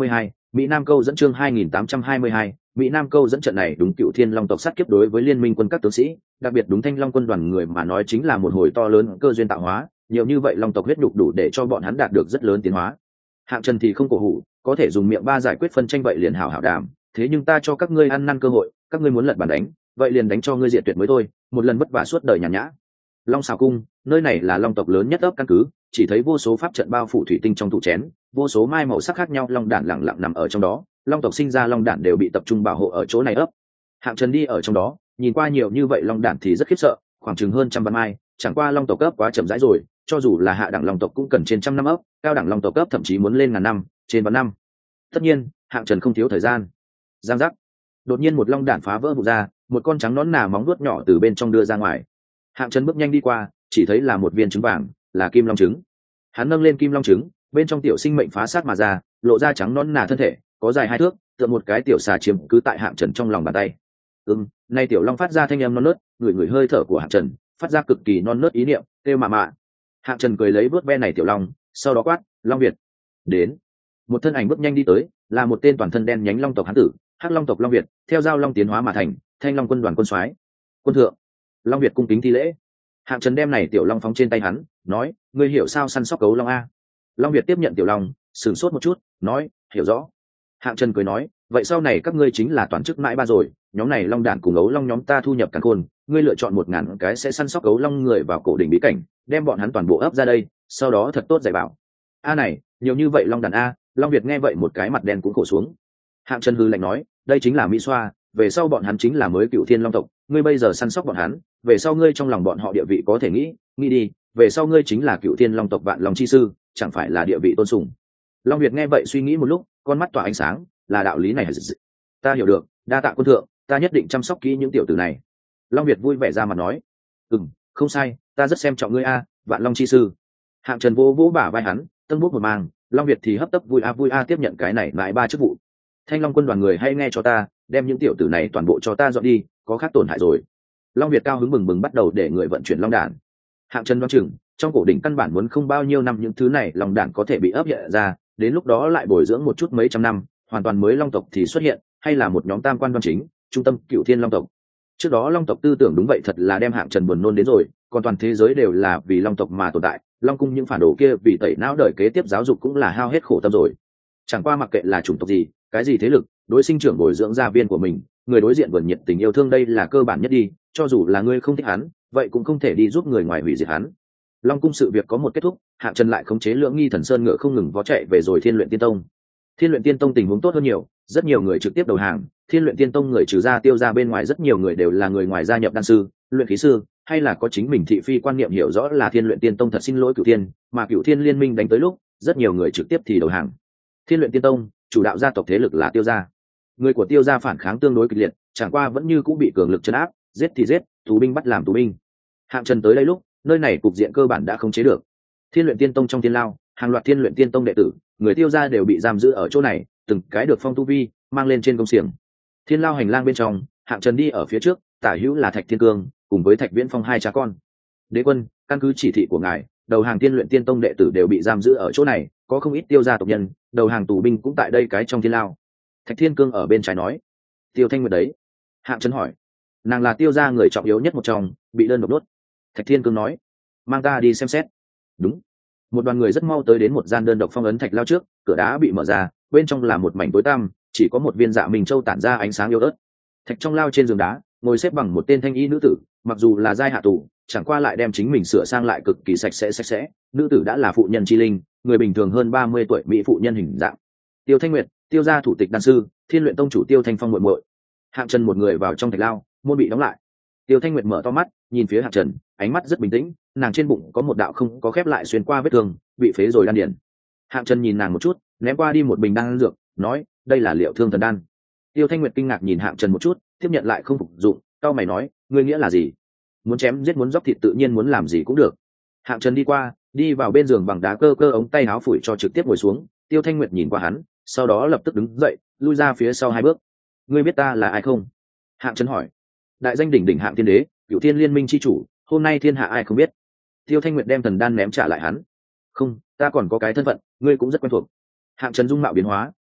Mỹ Nam câu dẫn chương 2822, Mỹ Nam câu dẫn trận này đúng Cựu Thiên Long tộc sát kiếp đối với liên minh quân các tướng sĩ, đặc biệt đúng Thanh Long quân đoàn người mà nói chính là một hồi to lớn cơ duyên tạo hóa, nhiều như vậy Long tộc huyết nhục đủ để cho bọn hắn đạt được rất lớn tiến hóa. Hạng Trần thì không cổ hủ, có thể dùng miệng ba giải quyết phân tranh vậy liền hảo hảo đàm, thế nhưng ta cho các ngươi ăn năn cơ hội, các ngươi muốn lật bàn đánh, vậy liền đánh cho ngươi diệt tuyệt mới thôi, một lần vất vả suốt đời nhàn nhã. Long xào cung, nơi này là Long tộc lớn nhất ấp căn cứ, chỉ thấy vô số pháp trận bao phủ thủy tinh trong tủ chén, vô số mai màu sắc khác nhau long đản lặng lặng nằm ở trong đó, Long tộc sinh ra long đản đều bị tập trung bảo hộ ở chỗ này ấp. Hạng Trần đi ở trong đó, nhìn qua nhiều như vậy long đản thì rất khiếp sợ, khoảng chừng hơn trăm vạn mai, chẳng qua Long tộc cấp quá chậm rãi rồi, cho dù là hạ đẳng Long tộc cũng cần trên trăm năm ấp, cao đẳng Long tộc cấp thậm chí muốn lên ngàn năm, trên vạn năm. Tất nhiên, Hạng Trần không thiếu thời gian. Giang giác. Đột nhiên một long đản phá vỡ vụn ra, một con trắng nón nà móng vuốt nhỏ từ bên trong đưa ra ngoài. Hạng Trần bước nhanh đi qua, chỉ thấy là một viên trứng vàng, là kim long trứng. Hắn nâng lên kim long trứng, bên trong tiểu sinh mệnh phá sát mà ra, lộ ra trắng nón nà thân thể, có dài 2 thước, tựa một cái tiểu xà chiếm cứ tại Hạng Trần trong lòng bàn tay. Nay tiểu long phát ra thanh âm non nớt, người hơi thở của Hạng Trần, phát ra cực kỳ non nớt ý niệm, kêu mạ. Hạng Trần cười lấy vớt ve này tiểu long, sau đó quát, Long Việt. Đến. Một thân ảnh bước nhanh đi tới, là một tên toàn thân đen nhánh long tộc hán tử, Hắc Long tộc Long Việt, theo giao long tiến hóa mà thành, Thanh Long quân đoàn quân soái. Quân thượng. Long Việt cung kính thi lễ. Hạng Trần đem này tiểu long phóng trên tay hắn, nói, ngươi hiểu sao săn sóc gấu long a? Long Việt tiếp nhận tiểu long, sửng sốt một chút, nói, hiểu rõ. Hạng Trần cười nói, vậy sau này các ngươi chính là toàn chức mãi ba rồi, nhóm này long đản cùng ấu long nhóm ta thu nhập càn khôn, ngươi lựa chọn 1000 cái sẽ săn sóc ấu long người vào cổ đỉnh bí cảnh, đem bọn hắn toàn bộ ấp ra đây, sau đó thật tốt dạy bảo. A này, nhiều như vậy long đản a. Long Việt nghe vậy một cái mặt đen cũng khổ xuống. Hạng Trần hư lạnh nói, đây chính là Mỹ Xoa, về sau bọn hắn chính là mới Cựu Thiên Long tộc, ngươi bây giờ săn sóc bọn hắn, về sau ngươi trong lòng bọn họ địa vị có thể nghĩ đi, về sau ngươi chính là Cựu Thiên Long tộc vạn long chi sư, chẳng phải là địa vị tôn sùng. Long Việt nghe vậy suy nghĩ một lúc, con mắt tỏa ánh sáng, là đạo lý này hả? Ta hiểu được, đa tạ quân thượng, ta nhất định chăm sóc kỹ những tiểu tử này. Long Việt vui vẻ ra mặt nói, không sai, ta rất xem trọng ngươi a, vạn long chi sư. Hạng Trần vỗ vỗ bả vai hắn, tân bút một màng, Long Việt thì hấp tấp vui a tiếp nhận cái này lại 3 chức vụ. Thanh Long quân đoàn người hay nghe cho ta, đem những tiểu tử này toàn bộ cho ta dọn đi, có khác tổn hại rồi. Long Việt cao hứng bừng bắt đầu để người vận chuyển long đản. Hạng Trần đoán chừng trong cổ đỉnh căn bản muốn không bao nhiêu năm những thứ này long đản có thể bị ấp hiện ra, đến lúc đó lại bồi dưỡng một chút mấy trăm năm, hoàn toàn mới long tộc thì xuất hiện, hay là một nhóm tam quan đoan chính, trung tâm Cựu Thiên Long tộc. Trước đó long tộc tư tưởng đúng vậy thật là đem Hạng Trần buồn nôn đến rồi, còn toàn thế giới đều là vì long tộc mà tồn tại, long cung những phản đồ kia vì tẩy não đời kế tiếp giáo dục cũng là hao hết khổ tâm rồi. Chẳng qua mặc kệ là chủng tộc gì, cái gì thế lực, đối sinh trưởng bồi dưỡng gia viên của mình, người đối diện vườn nhiệt tình yêu thương đây là cơ bản nhất đi, cho dù là ngươi không thích hắn, vậy cũng không thể đi giúp người ngoài hủy diệt hắn. Long cung sự việc có một kết thúc, Hạng Trần lại khống chế Lưỡng Nghi Thần Sơn ngựa không ngừng vó chạy về rồi Thiên Luyện Tiên Tông. Thiên Luyện Tiên Tông tình huống tốt hơn nhiều, rất nhiều người trực tiếp đầu hàng, Thiên Luyện Tiên Tông người trừ ra Tiêu gia bên ngoài rất nhiều người đều là người ngoài gia nhập đan sư, luyện khí sư, hay là có chính mình thị phi quan niệm hiểu rõ là Thiên Luyện Tiên Tông thật xin lỗi Cửu Thiên, mà Cửu Thiên liên minh đánh tới lúc, rất nhiều người trực tiếp thì đầu hàng. Thiên Luyện Tiên Tông, chủ đạo gia tộc thế lực là Tiêu gia. Người của Tiêu gia phản kháng tương đối kịch liệt, chẳng qua vẫn như cũng bị cường lực trấn áp, giết thì giết, tù binh bắt làm tù binh. Hạng Trần tới đây lúc, nơi này cục diện cơ bản đã khống chế được. Thiên Luyện Tiên Tông trong Thiên Lao, hàng loạt Thiên Luyện Tiên Tông đệ tử, người Tiêu gia đều bị giam giữ ở chỗ này, từng cái được phong tu vi, mang lên trên công xiềng. Thiên Lao hành lang bên trong, Hạng Trần đi ở phía trước, tả hữu là Thạch Thiên Cương, cùng với Thạch Viễn Phong hai cha con. Đế quân, căn cứ chỉ thị của ngài, đầu hàng Thiên Luyện Tiên Tông đệ tử đều bị giam giữ ở chỗ này, có không ít Tiêu gia tộc nhân, đầu hàng tù binh cũng tại đây cái trong Thiên Lao. Thạch Thiên Cương ở bên trái nói, Tiêu Thanh Nguyệt đấy. Hạng Trần hỏi, nàng là Tiêu gia người trọng yếu nhất một trong, bị đơn độc đốt. Thạch Thiên Cương nói, mang ta đi xem xét. Đúng. Một đoàn người rất mau tới đến một gian đơn độc phong ấn thạch lao trước, cửa đá bị mở ra, bên trong là một mảnh tối tăm, chỉ có một viên dạ minh châu tản ra ánh sáng yếu ớt. Thạch trong lao trên giường đá, ngồi xếp bằng một tên thanh y nữ tử, mặc dù là giai hạ tù, chẳng qua lại đem chính mình sửa sang lại cực kỳ sạch sẽ. Nữ tử đã là phụ nhân chi linh, người bình thường hơn 30 tuổi mỹ phụ nhân hình dạng. Tiêu Thanh Nguyệt, Tiêu gia thủ tịch đan sư, Thiên Luyện Tông chủ Tiêu Thanh Phong muội muội. Hạng Trần một người vào trong thạch lao, môn bị đóng lại. Tiêu Thanh Nguyệt mở to mắt, nhìn phía Hạng Trần, ánh mắt rất bình tĩnh, nàng trên bụng có một đạo không có khép lại xuyên qua vết thương, bị phế rồi đan điền. Hạng Trần nhìn nàng một chút, ném qua đi một bình đan dược, nói, đây là liệu thương thần đan. Tiêu Thanh Nguyệt kinh ngạc nhìn Hạng Trần một chút, tiếp nhận lại không phục dụng, cau mày nói, ngươi nghĩa là gì? Muốn chém giết muốn dốc thịt tự nhiên muốn làm gì cũng được. Hạng Trần đi qua, đi vào bên giường bằng đá cơ ống tay áo phủi cho trực tiếp ngồi xuống. Tiêu Thanh Nguyệt nhìn qua hắn, sau đó lập tức đứng dậy, lui ra phía sau 2 bước. Ngươi biết ta là ai không? Hạng Trần hỏi. Đại danh đỉnh đỉnh Hạng Thiên Đế, Cửu Thiên liên minh chi chủ, hôm nay thiên hạ ai không biết. Tiêu Thanh Nguyệt đem thần đan ném trả lại hắn. Không, ta còn có cái thân phận, ngươi cũng rất quen thuộc. Hạng Trần dung mạo biến hóa,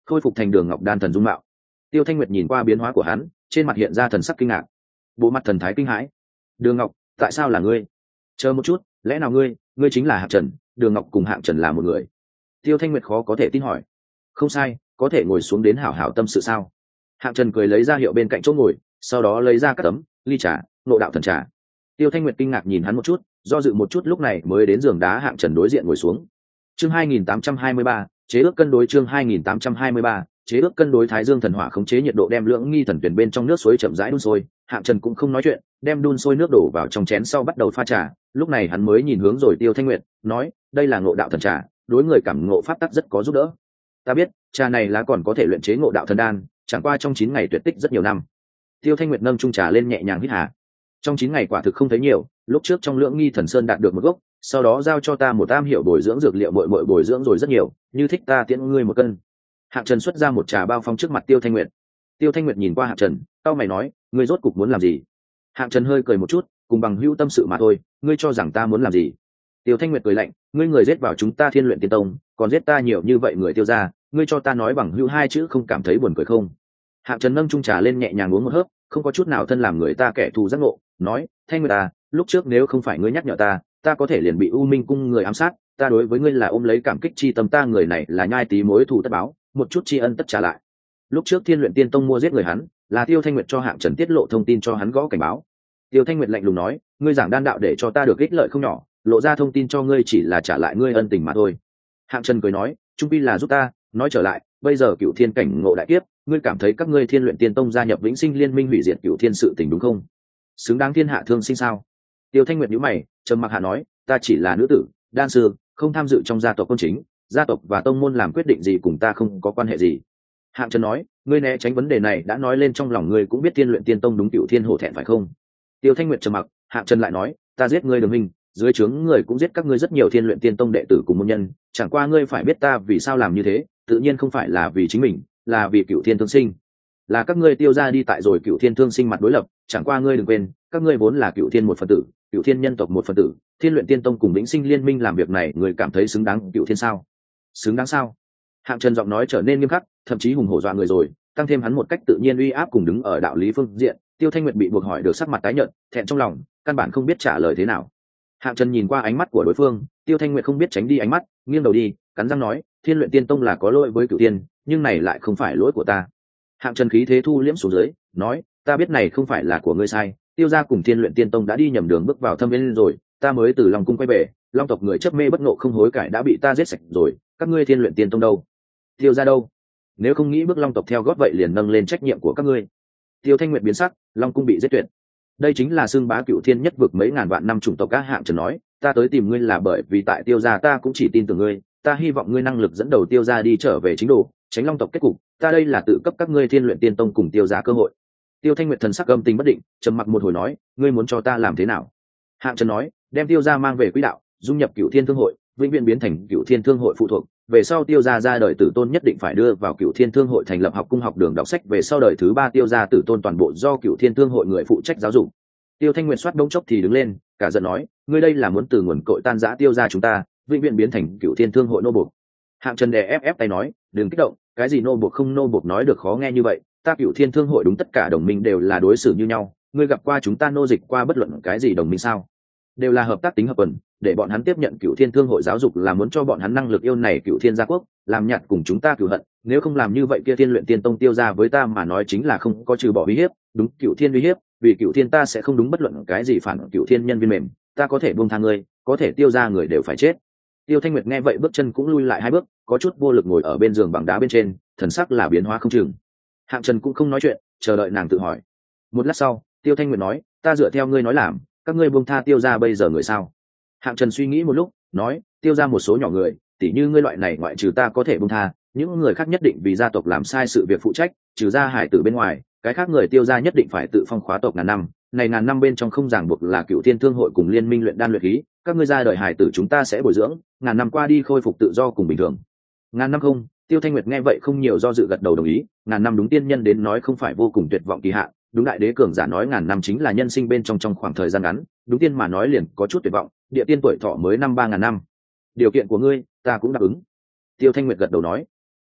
khôi phục thành Đường Ngọc đan thần dung mạo. Tiêu Thanh Nguyệt nhìn qua biến hóa của hắn, trên mặt hiện ra thần sắc kinh ngạc, bộ mặt thần thái kinh hãi. Đường Ngọc, tại sao là ngươi? Chờ một chút, lẽ nào ngươi chính là Hạng Trần? Đường Ngọc cùng Hạng Trần là một người. Tiêu Thanh Nguyệt khó có thể tin hỏi. Không sai, có thể ngồi xuống đến hảo hảo tâm sự sao? Hạng Trần cười lấy ra hiệu bên cạnh chỗ ngồi, sau đó lấy ra các tấm ly trà, Ngộ Đạo Thần Trà. Tiêu Thanh Nguyệt kinh ngạc nhìn hắn một chút, do dự một chút lúc này mới đến giường đá Hạng Trần đối diện ngồi xuống. Chương 2823, chế ước cân đối. Chương 2823, chế ước cân đối. Thái Dương thần hỏa khống chế nhiệt độ đem lưỡng nghi thần tuyển bên trong nước suối chậm rãi đun sôi. Hạng Trần cũng không nói chuyện, đem đun sôi nước đổ vào trong chén sau bắt đầu pha trà. Lúc này hắn mới nhìn hướng rồi Tiêu Thanh Nguyệt, nói, đây là Ngộ Đạo Thần Trà, đối người cảm ngộ pháp tắc rất có giúp đỡ. Ta biết, trà này lá còn có thể luyện chế Ngộ Đạo Thần Đan, chẳng qua trong 9 ngày tuyệt tích rất nhiều năm. Tiêu Thanh Nguyệt nâng chung trà lên nhẹ nhàng hít hà. Trong 9 ngày quả thực không thấy nhiều, lúc trước trong lưỡng nghi thần sơn đạt được một gốc, sau đó giao cho ta một am hiểu bồi dưỡng dược liệu, bội bồi dưỡng rồi rất nhiều, như thích ta tiễn ngươi một cân. Hạng Trần xuất ra một trà bao phong trước mặt Tiêu Thanh Nguyệt. Tiêu Thanh Nguyệt nhìn qua Hạng Trần, cau mày nói, ngươi rốt cục muốn làm gì? Hạng Trần hơi cười một chút, cùng bằng hữu tâm sự mà thôi, ngươi cho rằng ta muốn làm gì? Tiêu Thanh Nguyệt cười lạnh, ngươi người giết vào chúng ta Thiên Luyện Tiên Tông, còn giết ta nhiều như vậy người Tiêu gia, ngươi cho ta nói bằng hữu hai chữ không cảm thấy buồn cười không? Hạng Trần nâng chung trà lên nhẹ nhàng uống một hớp, không có chút nào thân làm người ta kẻ thù giác ngộ, nói, Thanh Nguyệt ta, lúc trước nếu không phải ngươi nhắc nhở ta có thể liền bị U Minh cung người ám sát, ta đối với ngươi là ôm lấy cảm kích chi tâm, ta người này là nhai tí mối thù tất báo, một chút tri ân tất trả lại. Lúc trước Thiên Luyện Tiên Tông mua giết người hắn, là Tiêu Thanh Nguyệt cho Hạng Trần tiết lộ thông tin cho hắn gõ cảnh báo. Tiêu Thanh Nguyệt lạnh lùng nói, ngươi giảng đan đạo để cho ta được ích lợi không nhỏ, lộ ra thông tin cho ngươi chỉ là trả lại ngươi ân tình mà thôi. Hạng Trần cười nói, trung pi là giúp ta, nói trở lại, bây giờ Cửu Thiên cảnh ngộ đại kiếp, ngươi cảm thấy các ngươi Thiên Luyện Tiên Tông gia nhập Vĩnh Sinh Liên Minh hủy diệt Cửu Thiên sự tình đúng không? Xứng đáng thiên hạ thương sinh sao? Tiêu Thanh Nguyệt nhíu mày, trầm mặc hạ nói, ta chỉ là nữ tử, đan sư, không tham dự trong gia tộc công chính, gia tộc và tông môn làm quyết định gì cùng ta không có quan hệ gì. Hạng Trần nói, ngươi né tránh vấn đề này đã nói lên trong lòng ngươi cũng biết Thiên Luyện Tiên Tông đúng Cửu Thiên hổ thẹn phải không? Tiêu Thanh Nguyệt trầm mặc, Hạng Trần lại nói, ta giết ngươi Đường Minh, dưới trướng người cũng giết các ngươi rất nhiều Thiên Luyện Tiên Tông đệ tử cùng môn nhân, chẳng qua ngươi phải biết ta vì sao làm như thế, tự nhiên không phải là vì chính mình, là vì Cửu Thiên thương sinh. Là các ngươi Tiêu gia đi tại rồi Cửu Thiên thương sinh mặt đối lập, chẳng qua ngươi đừng quên, các ngươi vốn là Cửu Thiên một phần tử, Cửu Thiên nhân tộc một phần tử, Thiên Luyện Tiên Tông cùng Vĩnh Sinh Liên Minh làm việc này, người cảm thấy xứng đáng Cửu Thiên sao? Xứng đáng sao? Hạng Trần giọng nói trở nên nghiêm khắc, thậm chí hùng hổ dọa người rồi, tăng thêm hắn một cách tự nhiên uy áp cùng đứng ở đạo lý phương diện, Tiêu Thanh Nguyệt bị buộc hỏi được sắc mặt tái nhợt, thẹn trong lòng, căn bản không biết trả lời thế nào. Hạng Trần nhìn qua ánh mắt của đối phương, Tiêu Thanh Nguyệt không biết tránh đi ánh mắt, nghiêng đầu đi, cắn răng nói, Thiên Luyện Tiên Tông là có lỗi với Cửu Thiên, nhưng này lại không phải lỗi của ta. Hạng Trần khí thế thu liễm xuống dưới, nói, ta biết này không phải là của ngươi sai, Tiêu gia cùng Thiên Luyện Tiên Tông đã đi nhầm đường bước vào thâm viên rồi, ta mới từ Long cung quay về, Long tộc người chấp mê bất ngộ không hối cải đã bị ta giết sạch rồi, các ngươi Thiên Luyện Tiên Tông đâu? Tiêu gia đâu? Nếu không nghĩ bước Long tộc theo gót vậy liền nâng lên trách nhiệm của các ngươi. Tiêu Thanh Nguyệt biến sắc, Long cung bị giết tuyệt. Đây chính là xương bá Cửu Thiên nhất vực mấy ngàn vạn năm chủng tộc. Các Hạng Trần nói, ta tới tìm ngươi là bởi vì tại Tiêu gia ta cũng chỉ tin tưởng ngươi, ta hy vọng ngươi năng lực dẫn đầu Tiêu gia đi trở về chính đồ, tránh Long tộc kết cục, ta đây là tự cấp các ngươi Thiên Luyện Tiên Tông cùng Tiêu gia cơ hội. Tiêu Thanh Nguyệt thần sắc âm tình bất định, trầm mặc một hồi nói, ngươi muốn cho ta làm thế nào? Hạng Trần nói, đem Tiêu gia mang về quỹ đạo, dung nhập Cửu Thiên thương hội, vĩnh viễn biến thành Cửu Thiên thương hội phụ thuộc, về sau Tiêu gia ra đời tử tôn nhất định phải đưa vào Cửu Thiên thương hội thành lập học cung học đường đọc sách, về sau đời thứ 3 Tiêu gia tử tôn toàn bộ do Cửu Thiên thương hội người phụ trách giáo dục. Tiêu Thanh Nguyệt soát đống chốc thì đứng lên, cả giận nói, ngươi đây là muốn từ nguồn cội tan rã Tiêu gia chúng ta, vĩnh viễn biến thành Cửu Thiên thương hội nô buộc. Hạng Trần đè ép tay nói, đừng kích động, cái gì nô buộc không nô buộc nói được khó nghe như vậy, ta Cửu Thiên thương hội đúng tất cả đồng minh đều là đối xử như nhau, ngươi gặp qua chúng ta nô dịch qua bất luận cái gì đồng minh sao? Đều là hợp tác tính hợp quần, để bọn hắn tiếp nhận Cửu Thiên thương hội giáo dục là muốn cho bọn hắn năng lực yêu này Cửu Thiên gia quốc, làm nhạt cùng chúng ta cửu hận, nếu không làm như vậy kia Thiên Luyện Tiên Tông Tiêu gia với ta mà nói chính là không có trừ bỏ uy hiếp, đúng Cửu Thiên uy hiếp, vì Cửu Thiên ta sẽ không đúng bất luận cái gì phản Cửu Thiên nhân viên mềm, ta có thể buông tha ngươi, có thể Tiêu gia người đều phải chết. Tiêu Thanh Nguyệt nghe vậy bước chân cũng lui lại 2 bước, có chút vô lực ngồi ở bên giường bằng đá bên trên, thần sắc là biến hóa không chừng. Hạng Trần cũng không nói chuyện, chờ đợi nàng tự hỏi. Một lát sau, Tiêu Thanh Nguyệt nói, ta dựa theo ngươi nói làm, các ngươi buông tha Tiêu gia bây giờ người sao? Hạng Trần suy nghĩ một lúc, nói, Tiêu gia một số nhỏ người, tỉ như ngươi loại này ngoại trừ ta có thể buông tha, những người khác nhất định vì gia tộc làm sai sự việc phụ trách, trừ ra hải tử bên ngoài, cái khác người Tiêu gia nhất định phải tự phong khóa tộc ngàn năm, này ngàn năm bên trong không ràng buộc là Cửu Thiên thương hội cùng liên minh luyện đan luyện khí, các ngươi ra đời hải tử chúng ta sẽ bồi dưỡng, ngàn năm qua đi khôi phục tự do cùng bình thường. Ngàn năm không? Tiêu Thanh Nguyệt nghe vậy không nhiều do dự gật đầu đồng ý, ngàn năm đúng tiên nhân đến nói không phải vô cùng tuyệt vọng kỳ hạn, đúng đại đế cường giả nói ngàn năm chính là nhân sinh bên trong khoảng thời gian ngắn, đúng tiên mà nói liền có chút tuyệt vọng, địa tiên tuổi thọ mới 3.000 năm. Điều kiện của ngươi, ta cũng đáp ứng. Tiêu Thanh Nguyệt gật đầu nói.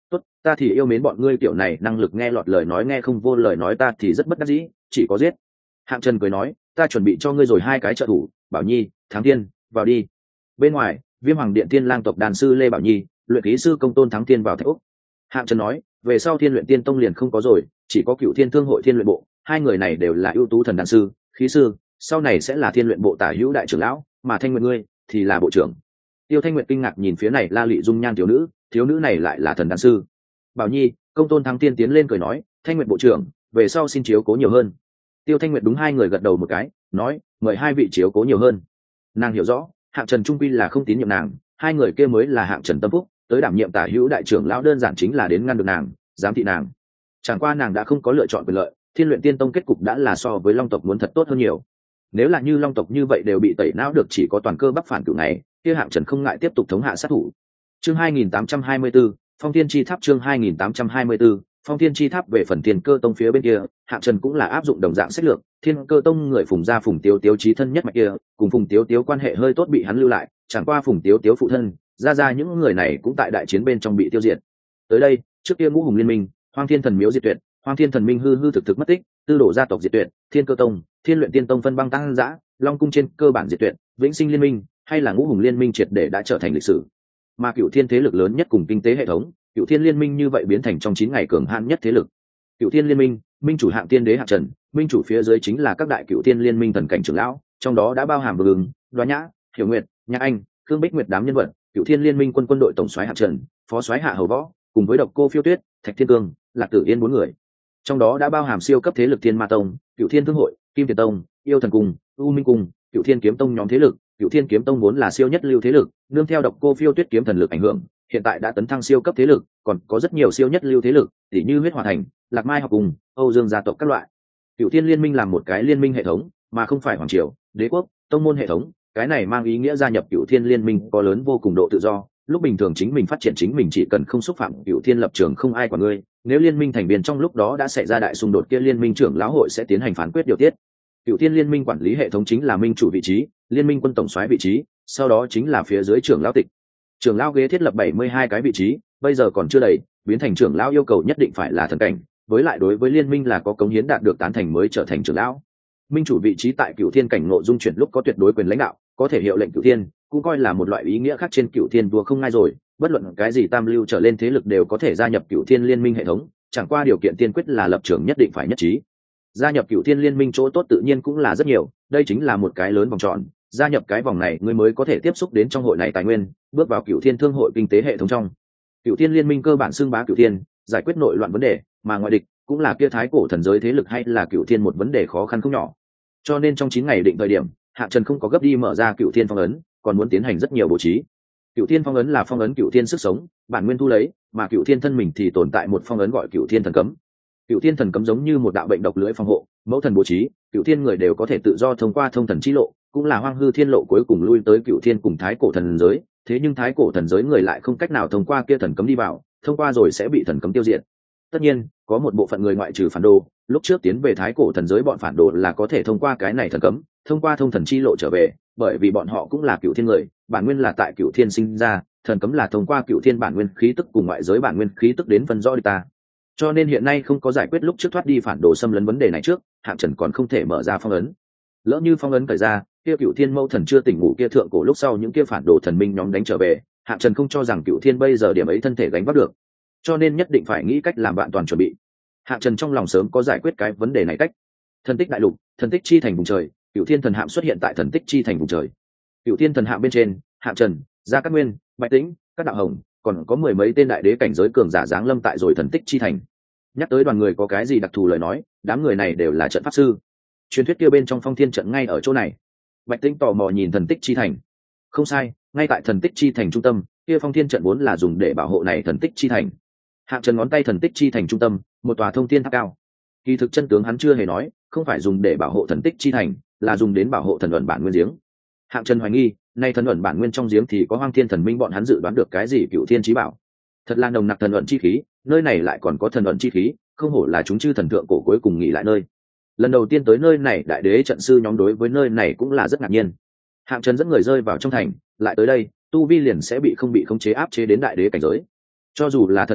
tốt, ta thì yêu mến bọn ngươi kiểu này năng lực nghe lọt lời nói nghe không vô lời nói, ta thì rất bất đắc dĩ, chỉ có giết. Hạng Trần cười nói, ta chuẩn bị cho ngươi rồi hai cái trợ thủ, Bảo Nhi, Thắng Thiên, vào đi. Bên ngoài, Viêm Hoàng Điện Tiên Lang tộc đàn sư Lê Bảo Nhi, luyện khí sư Công Tôn Thắng Thiên vào Thạch Úc. Hạng Trần nói, về sau Thiên Luyện Tiên Tông liền không có rồi, chỉ có Cựu Thiên Thương hội Thiên Luyện bộ, hai người này đều là ưu tú thần đàn sư, khí sư, sau này sẽ là Thiên Luyện bộ tả hữu đại trưởng lão, mà Thanh Nguyệt ngươi thì là bộ trưởng. Tiêu Thanh Nguyệt kinh ngạc nhìn phía này la lị dung nhan thiếu nữ này lại là thần đàn sư. Bảo Nhi, Công Tôn Thắng Thiên tiến lên cười nói, Thanh Nguyệt bộ trưởng, về sau xin chiếu cố nhiều hơn. Tiêu Thanh Nguyệt đúng hai người gật đầu một cái, nói, mời hai vị chiếu cố nhiều hơn. Nàng hiểu rõ, Hạng Trần trung quy là không tín nhiệm nàng, hai người kia mới là Hạng Trần tâm phúc, tới đảm nhiệm tả hữu đại trưởng lão đơn giản chính là đến ngăn được nàng, giám thị nàng. Chẳng qua nàng đã không có lựa chọn quyền lợi, Thiên Luyện Tiên Tông kết cục đã là so với Long tộc muốn thật tốt hơn nhiều. Nếu là như Long tộc như vậy đều bị tẩy não được, chỉ có toàn cơ bắc phản cửu này, kia Hạng Trần không ngại tiếp tục thống hạ sát thủ. Chương 2824, Phong Thiên Chi Tháp. Chương 2824, Phong Thiên Chi Tháp. Về phần Thiên Cơ Tông phía bên kia, Hạng Trần cũng là áp dụng đồng dạng sách lược, Thiên Cơ Tông người Phùng gia Phùng Tiếu Tiếu chí thân nhất mạch kia, cùng Phùng Tiếu Tiếu quan hệ hơi tốt bị hắn lưu lại, chẳng qua Phùng Tiếu Tiếu phụ thân, ra những người này cũng tại đại chiến bên trong bị tiêu diệt. Tới đây, trước kia Ngũ Hùng liên minh, Hoang Thiên Thần Miếu diệt tuyệt, Hoang Thiên Thần Minh hư thực mất tích, Tư Đồ gia tộc diệt tuyệt, Thiên Cơ Tông, Thiên Luyện Tiên Tông phân băng tăng dã, Long Cung trên cơ bản diệt tuyệt, Vĩnh Sinh liên minh hay là Ngũ Hùng liên minh triệt để đã trở thành lịch sử. Mà Cựu Thiên thế lực lớn nhất cùng kinh tế hệ thống, Cựu Thiên liên minh như vậy biến thành trong 9 ngày cường hãn nhất thế lực. Cựu Thiên liên minh, minh chủ Hạng Tiên đế Hạng Trần, minh chủ phía dưới chính là các đại Cựu Thiên liên minh thần cảnh trưởng lão, trong đó đã bao hàm Vương, Đoá Nhã, Hiểu Nguyệt, Nhã Anh, Khương Bích Nguyệt đám nhân vật. Cựu Thiên liên minh quân đội tổng soái Hạng Trần, phó soái Hạ Hầu Võ, cùng với Độc Cô Phiêu Tuyết, Thạch Thiên Cương, Lạc Tử Yên 4 người. Trong đó đã bao hàm siêu cấp thế lực Thiên Ma Tông, Cựu Thiên Thương hội, Kim Tiền Tông, Yêu Thần Cung, U Minh Cung, Cựu Thiên Kiếm Tông nhóm thế lực. Cựu Thiên Kiếm Tông vốn là siêu nhất lưu thế lực, nương theo Độc Cô Phiêu Tuyết kiếm thần lực ảnh hưởng, hiện tại đã tấn thăng siêu cấp thế lực, còn có rất nhiều siêu nhất lưu thế lực, tỷ như Huyết Hỏa Thành, Lạc Mai học cùng, Âu Dương gia tộc các loại. Cựu Thiên liên minh làm một cái liên minh hệ thống, mà không phải hoàng triều, đế quốc, tông môn hệ thống, cái này mang ý nghĩa gia nhập Cựu Thiên liên minh có lớn vô cùng độ tự do, lúc bình thường chính mình phát triển chính mình chỉ cần không xúc phạm Cựu Thiên lập trường không ai quản ngươi, nếu liên minh thành viên trong lúc đó đã xảy ra đại xung đột kia liên minh trưởng lão hội sẽ tiến hành phán quyết điều tiết. Cựu Thiên liên minh quản lý hệ thống chính là minh chủ vị trí, liên minh quân tổng soái vị trí, sau đó chính là phía dưới trưởng lão tịch. Trưởng lão ghế thiết lập 72 cái vị trí, bây giờ còn chưa đầy, biến thành trưởng lão yêu cầu nhất định phải là thần cảnh, với lại đối với liên minh là có cống hiến đạt được tán thành mới trở thành trưởng lão. Minh chủ vị trí tại Cựu Thiên cảnh ngộ dung chuyển lúc có tuyệt đối quyền lãnh đạo, có thể hiệu lệnh Cựu Thiên, cũng coi là một loại ý nghĩa khác trên Cựu Thiên vua không ngai rồi, bất luận cái gì tam lưu trở lên thế lực đều có thể gia nhập Cựu Thiên liên minh hệ thống, chẳng qua điều kiện tiên quyết là lập trường nhất định phải nhất trí. Gia nhập Cựu Thiên liên minh chỗ tốt tự nhiên cũng là rất nhiều, đây chính là một cái lớn vòng tròn, gia nhập cái vòng này ngươi mới có thể tiếp xúc đến trong hội này tài nguyên, bước vào Cựu Thiên thương hội kinh tế hệ thống trong. Cựu Thiên liên minh cơ bản xưng bá Cựu Thiên, giải quyết nội loạn vấn đề, mà ngoại địch cũng là kia thái cổ thần giới thế lực hay là Cựu Thiên một vấn đề khó khăn không nhỏ. Cho nên trong 9 ngày định thời điểm, Hạng Trần không có gấp đi mở ra Cựu Thiên phong ấn, còn muốn tiến hành rất nhiều bố trí. Cựu Thiên phong ấn là phong ấn Cựu Thiên sức sống, bản nguyên thu lấy, mà Cựu Thiên thân mình thì tồn tại một phong ấn gọi Cựu Thiên thần cấm. Cựu Thiên thần cấm giống như một đạo bệnh độc lưỡi phòng hộ, mẫu thần bố trí, Cựu Thiên người đều có thể tự do thông qua thông thần chi lộ, cũng là Hoang Hư Thiên lộ cuối cùng lui tới Cựu Thiên cùng thái cổ thần giới, thế nhưng thái cổ thần giới người lại không cách nào thông qua kia thần cấm đi vào, thông qua rồi sẽ bị thần cấm tiêu diệt. Tất nhiên, có một bộ phận người ngoại trừ phản đồ, lúc trước tiến về thái cổ thần giới bọn phản đồ là có thể thông qua cái này thần cấm, thông qua thông thần chi lộ trở về, bởi vì bọn họ cũng là Cựu Thiên người, bản nguyên là tại Cựu Thiên sinh ra, thần cấm là thông qua Cựu Thiên bản nguyên khí tức cùng ngoại giới bản nguyên khí tức đến phân rõ đi ta. Cho nên hiện nay không có giải quyết lúc trước thoát đi phản đồ xâm lấn vấn đề này trước, Hạng Trần còn không thể mở ra phong ấn. Lỡ như phong ấn cởi ra, kia Cựu Thiên mâu thần chưa tỉnh ngủ kia thượng cổ lúc sau những kia phản đồ thần minh nhóm đánh trở về, Hạng Trần không cho rằng Cựu Thiên bây giờ điểm ấy thân thể gánh vác được, cho nên nhất định phải nghĩ cách làm vạn toàn chuẩn bị. Hạng Trần trong lòng sớm có giải quyết cái vấn đề này cách. Thần tích đại lục, thần tích chi thành vùng trời, Cựu Thiên thần hạm xuất hiện tại thần tích chi thành vùng trời. Cựu Thiên thần hạm bên trên, Hạng Trần, Gia Cát Nguyên, Bạch Tĩnh, các đạo hồng, còn có 10 mấy tên đại đế cảnh giới cường giả giáng lâm tại rồi thần tích chi thành. Nhắc tới đoàn người có cái gì đặc thù lời nói, đám người này đều là trận pháp sư. Truyền thuyết kia bên trong Phong Thiên trận ngay ở chỗ này. Bạch Tĩnh tò mò nhìn thần tích chi thành. Không sai, ngay tại thần tích chi thành trung tâm, kia Phong Thiên trận vốn là dùng để bảo hộ này thần tích chi thành. Hạng Trần ngón tay thần tích chi thành trung tâm, một tòa thông thiên tháp cao. Kỳ thực chân tướng hắn chưa hề nói, không phải dùng để bảo hộ thần tích chi thành, là dùng đến bảo hộ thần ẩn bản nguyên giếng. Hạng Trần hoài nghi, nay thần ẩn bản nguyên trong giếng thì có Hoang Thiên thần minh bọn hắn dự đoán được cái gì Cựu Thiên chí bảo. Thật là nồng nặc thần ẩn chi khí, nơi này lại còn có thần ẩn chi khí, không hổ là chúng chư thần thượng cổ cuối cùng nghỉ lại nơi. Lần đầu tiên tới nơi này, đại đế trận sư nhóm đối với nơi này cũng là rất ngạc nhiên. Hạng Trần dẫn người rơi vào trong thành, lại tới đây, tu vi liền sẽ bị không chế áp chế đến đại đế cảnh giới. Cho dù là thần cảnh,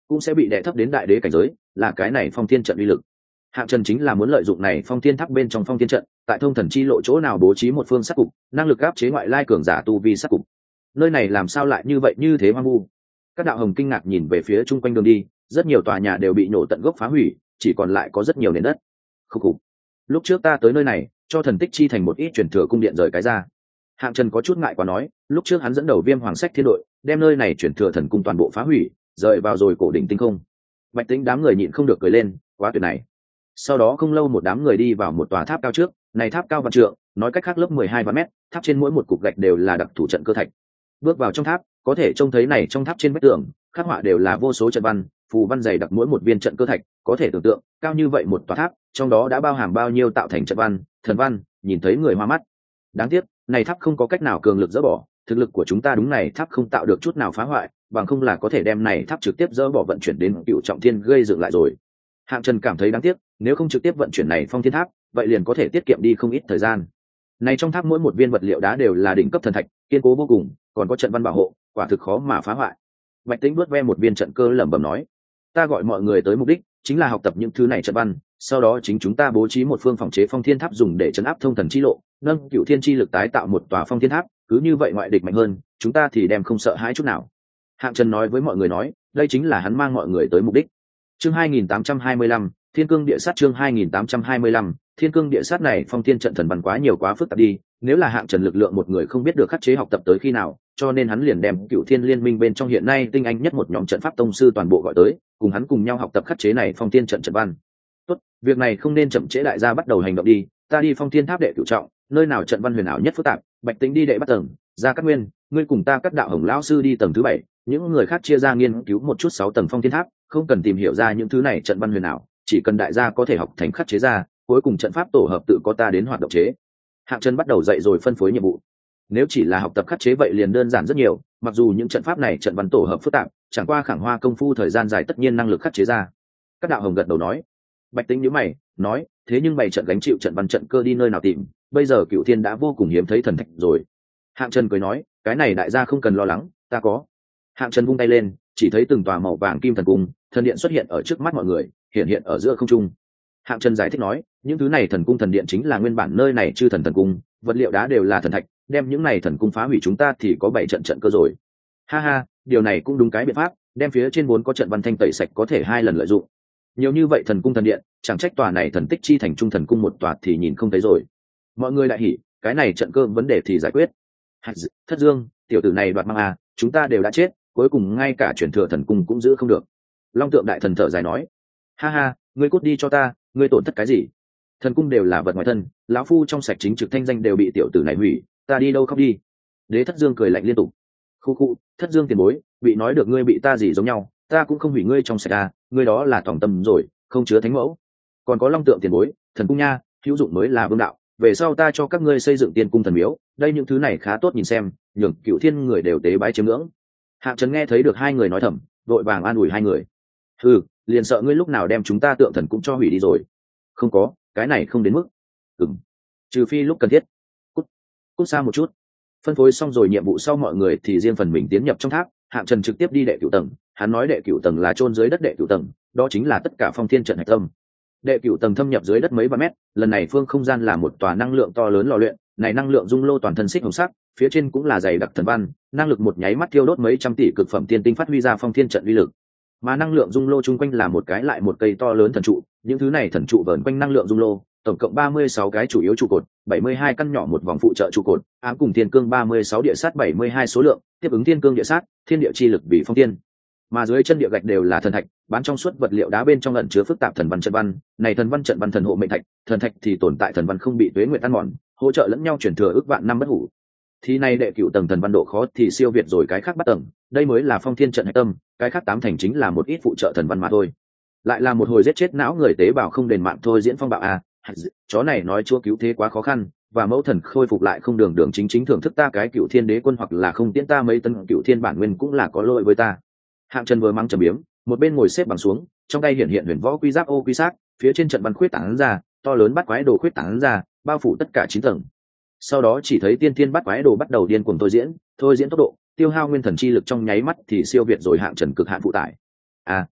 cũng sẽ bị đè thấp đến đại đế cảnh giới, là cái này phong thiên trận uy lực. Hạng Trần chính là muốn lợi dụng này phong thiên tháp bên trong phong thiên trận, tại thông thần chi lộ chỗ nào bố trí một phương sát cục, năng lực áp chế ngoại lai cường giả tu vi sát cục. Nơi này làm sao lại như vậy, như thế hoang vu? Các đạo hồng kinh ngạc nhìn về phía chung quanh đường đi, rất nhiều tòa nhà đều bị nổ tận gốc phá hủy, chỉ còn lại có rất nhiều nền đất. Khúc khục. Lúc trước ta tới nơi này, cho thần tích chi thành một ít truyền thừa cung điện rời cái ra. Hạng Trần có chút ngại quá nói, lúc trước hắn dẫn đầu Viêm Hoàng Sách Thiên đội, đem nơi này truyền thừa thần cung toàn bộ phá hủy, rời vào rồi cổ đỉnh tinh không. Bạch Tĩnh đám người nhịn không được cười lên, quá tuyệt này. Sau đó không lâu một đám người đi vào một tòa tháp cao trước, này tháp cao vạn trượng, nói cách khác lớp 12 vạn mét, tháp trên mỗi một cục gạch đều là đặc thủ trận cơ thạch. Bước vào trong tháp, có thể trông thấy này trong tháp trên vách tường, khắc họa đều là vô số trận văn, phù văn dày đặc mỗi một viên trận cơ thạch, có thể tưởng tượng, cao như vậy một tòa tháp, trong đó đã bao hàm bao nhiêu tạo thành trận văn, thần văn, nhìn thấy người hoa mắt. Đáng tiếc, này tháp không có cách nào cường lực dỡ bỏ, thực lực của chúng ta đúng này tháp không tạo được chút nào phá hoại, bằng không là có thể đem này tháp trực tiếp dỡ bỏ vận chuyển đến Cựu Trọng Thiên gây dựng lại rồi. Hạng Trần cảm thấy đáng tiếc, nếu không trực tiếp vận chuyển này phong thiên tháp, vậy liền có thể tiết kiệm đi không ít thời gian. Này trong tháp mỗi một viên vật liệu đá đều là đỉnh cấp thần thạch, kiên cố vô cùng, còn có trận văn bảo hộ, quả thực khó mà phá hoại. Bạch Tĩnh bước ve một viên trận cơ lẩm bẩm nói, ta gọi mọi người tới mục đích chính là học tập những thứ này trận văn, sau đó chính chúng ta bố trí một phương phòng chế phong thiên tháp dùng để trấn áp thông thần chi lộ, nâng Cựu Thiên chi lực tái tạo một tòa phong thiên tháp, cứ như vậy ngoại địch mạnh hơn, chúng ta thì đem không sợ hãi chút nào. Hạng Trần nói với mọi người nói, đây chính là hắn mang mọi người tới mục đích. Chương 2825, Thiên Cương Địa Sát. Chương 2825, Thiên Cương Địa Sát. Này phong thiên trận thần văn quá nhiều quá phức tạp đi, nếu là Hạng Trần lực lượng một người không biết được khắc chế học tập tới khi nào, cho nên hắn liền đem Cựu Thiên Liên Minh bên trong hiện nay tinh anh nhất một nhóm trận pháp tông sư toàn bộ gọi tới, cùng hắn cùng nhau học tập khắc chế này phong thiên trận trận văn. Tốt, việc này không nên chậm trễ, đại gia bắt đầu hành động đi, ta đi phong thiên tháp đệ cửu trọng, nơi nào trận văn huyền ảo nhất phức tạp, Bạch Tĩnh đi đệ bắt tầng, Gia Cát Nguyên, ngươi cùng ta Cát đạo hồng lão sư đi tầng thứ 7, những người khác chia ra nghiên cứu một chút 6 tầng phong thiên tháp, không cần tìm hiểu ra những thứ này trận văn huyền ảo, chỉ cần đại gia có thể học thành khắc chế ra, cuối cùng trận pháp tổ hợp tự có ta đến hoạt động chế. Hạng Trần bắt đầu dạy rồi phân phối nhiệm vụ. Nếu chỉ là học tập khắc chế vậy liền đơn giản rất nhiều, mặc dù những trận pháp này trận văn tổ hợp phức tạp, chẳng qua khẳng hoa công phu thời gian dài tất nhiên năng lực khắc chế ra. Các đạo hồng gật đầu nói. Bạch Tĩnh nhíu mày, nói, thế nhưng bày trận gánh chịu trận văn trận cơ đi nơi nào tìm, bây giờ Cựu Thiên đã vô cùng hiếm thấy thần thạch rồi. Hạng Trần cười nói, cái này đại gia không cần lo lắng, ta có. Hạng Trần vung tay lên, chỉ thấy từng tòa màu vàng kim thần cung, thần điện xuất hiện ở trước mắt mọi người, hiện ở giữa không trung. Hạng Trần giải thích nói, những thứ này thần cung thần điện chính là nguyên bản nơi này chư thần thần cung, vật liệu đá đều là thần thạch, đem những này thần cung phá hủy chúng ta thì có 7 trận trận cơ rồi. Ha ha, điều này cũng đúng cái biện pháp, đem phía trên vốn có trận văn thanh tẩy sạch có thể 2 lần lợi dụng. Nhiều như vậy thần cung thần điện, chẳng trách tòa này thần tích chi thành trung thần cung một tòa thì nhìn không thấy rồi. Mọi người đại hỉ, cái này trận cơ vấn đề thì giải quyết. Thất Dương, tiểu tử này đoạt mang à, chúng ta đều đã chết, cuối cùng ngay cả chuyển thừa thần cung cũng giữ không được. Long Tượng đại thần thở dài nói, ha ha, ngươi cút đi cho ta, ngươi tổn thất cái gì? Thần cung đều là vật ngoài thân, lão phu trong sạch chính trực thanh danh đều bị tiểu tử này hủy, ta đi đâu khóc đi. Đế Thất Dương cười lạnh liên tục. Khu, Thất Dương tiền bối, bị nói được ngươi bị ta gì giống nhau, ta cũng không hủy ngươi trong sạch à, ngươi đó là tổng tâm rồi, không chứa thánh mẫu. Còn có Long Tượng tiền bối, thần cung nha, hữu dụng mới là vương đạo, về sau ta cho các ngươi xây dựng tiên cung thần miếu, đây những thứ này khá tốt nhìn xem, nhường Cựu Thiên người đều tế bái chiêm ngưỡng. Hạng Trần nghe thấy được hai người nói thầm, vội vàng an ủi hai người. Liền sợ ngươi lúc nào đem chúng ta tượng thần cũng cho hủy đi rồi. Không có, cái này không đến mức. Trừ phi lúc cần thiết. Cút xa một chút. Phân phối xong rồi nhiệm vụ sau mọi người thì riêng phần mình tiến nhập trong tháp. Hạng Trần trực tiếp đi đệ cửu tầng, hắn nói đệ cửu tầng là chôn dưới đất đệ cửu tầng, đó chính là tất cả phong thiên trận hạch tâm. Đệ cửu tầng thâm nhập dưới đất mấy vạn mét, lần này phương không gian là một tòa năng lượng to lớn lò luyện, này năng lượng dung lô toàn thân xích hồng sắc, phía trên cũng là dày đặc thần văn, năng lực một nháy mắt thiêu đốt mấy trăm tỷ cực phẩm tiên tinh phát huy ra phong thiên trận uy lực. Mà năng lượng dung lô chung quanh là một cái lại một cây to lớn thần trụ, những thứ này thần trụ vờn quanh năng lượng dung lô, tổng cộng 36 cái chủ yếu trụ cột, 72 căn nhỏ một vòng phụ trợ trụ cột, ám cùng thiên cương 36 địa sát 72 số lượng, tiếp ứng thiên cương địa sát, thiên địa chi lực bị phong thiên. Mà dưới chân địa gạch đều là thần thạch, bán trong suốt vật liệu đá bên trong ẩn chứa phức tạp thần văn trận văn, này thần văn trận văn thần hộ mệnh thạch, thần thạch thì tồn tại thần văn không bị tuế nguyệt ăn mòn, hỗ trợ lẫn nhau chuyển thừa ước vạn năm bất hủ. Thì này đệ cửu tầng thần văn độ khó thì siêu việt rồi cái khác bắt tầng, đây mới là phong thiên trận hạch tâm, cái khác 8 thành chính là một ít phụ trợ thần văn mà thôi. Lại là một hồi giết chết não người tế bào không đền mạng thôi, diễn phong bạo à, chó này nói chúa cứu thế quá khó khăn, và mẫu thần khôi phục lại không đường chính thưởng thức ta cái Cựu Thiên đế quân hoặc là không tiễn ta mấy tân Cựu Thiên bản nguyên cũng là có lỗi với ta. Hạng Trần vừa mắng trầm biếm, một bên ngồi xếp bằng xuống, trong tay hiện huyền võ quy giáp ô quy sát, phía trên trận văn khuyết tán ra, to lớn bắt quái đồ khuyết tán ra, bao phủ tất cả 9 tầng. Sau đó chỉ thấy tiên thiên bắt quái đồ bắt đầu điên cuồng thôi diễn tốc độ, tiêu hao nguyên thần chi lực trong nháy mắt thì siêu việt rồi Hạng Trần cực hạn phụ tải. À,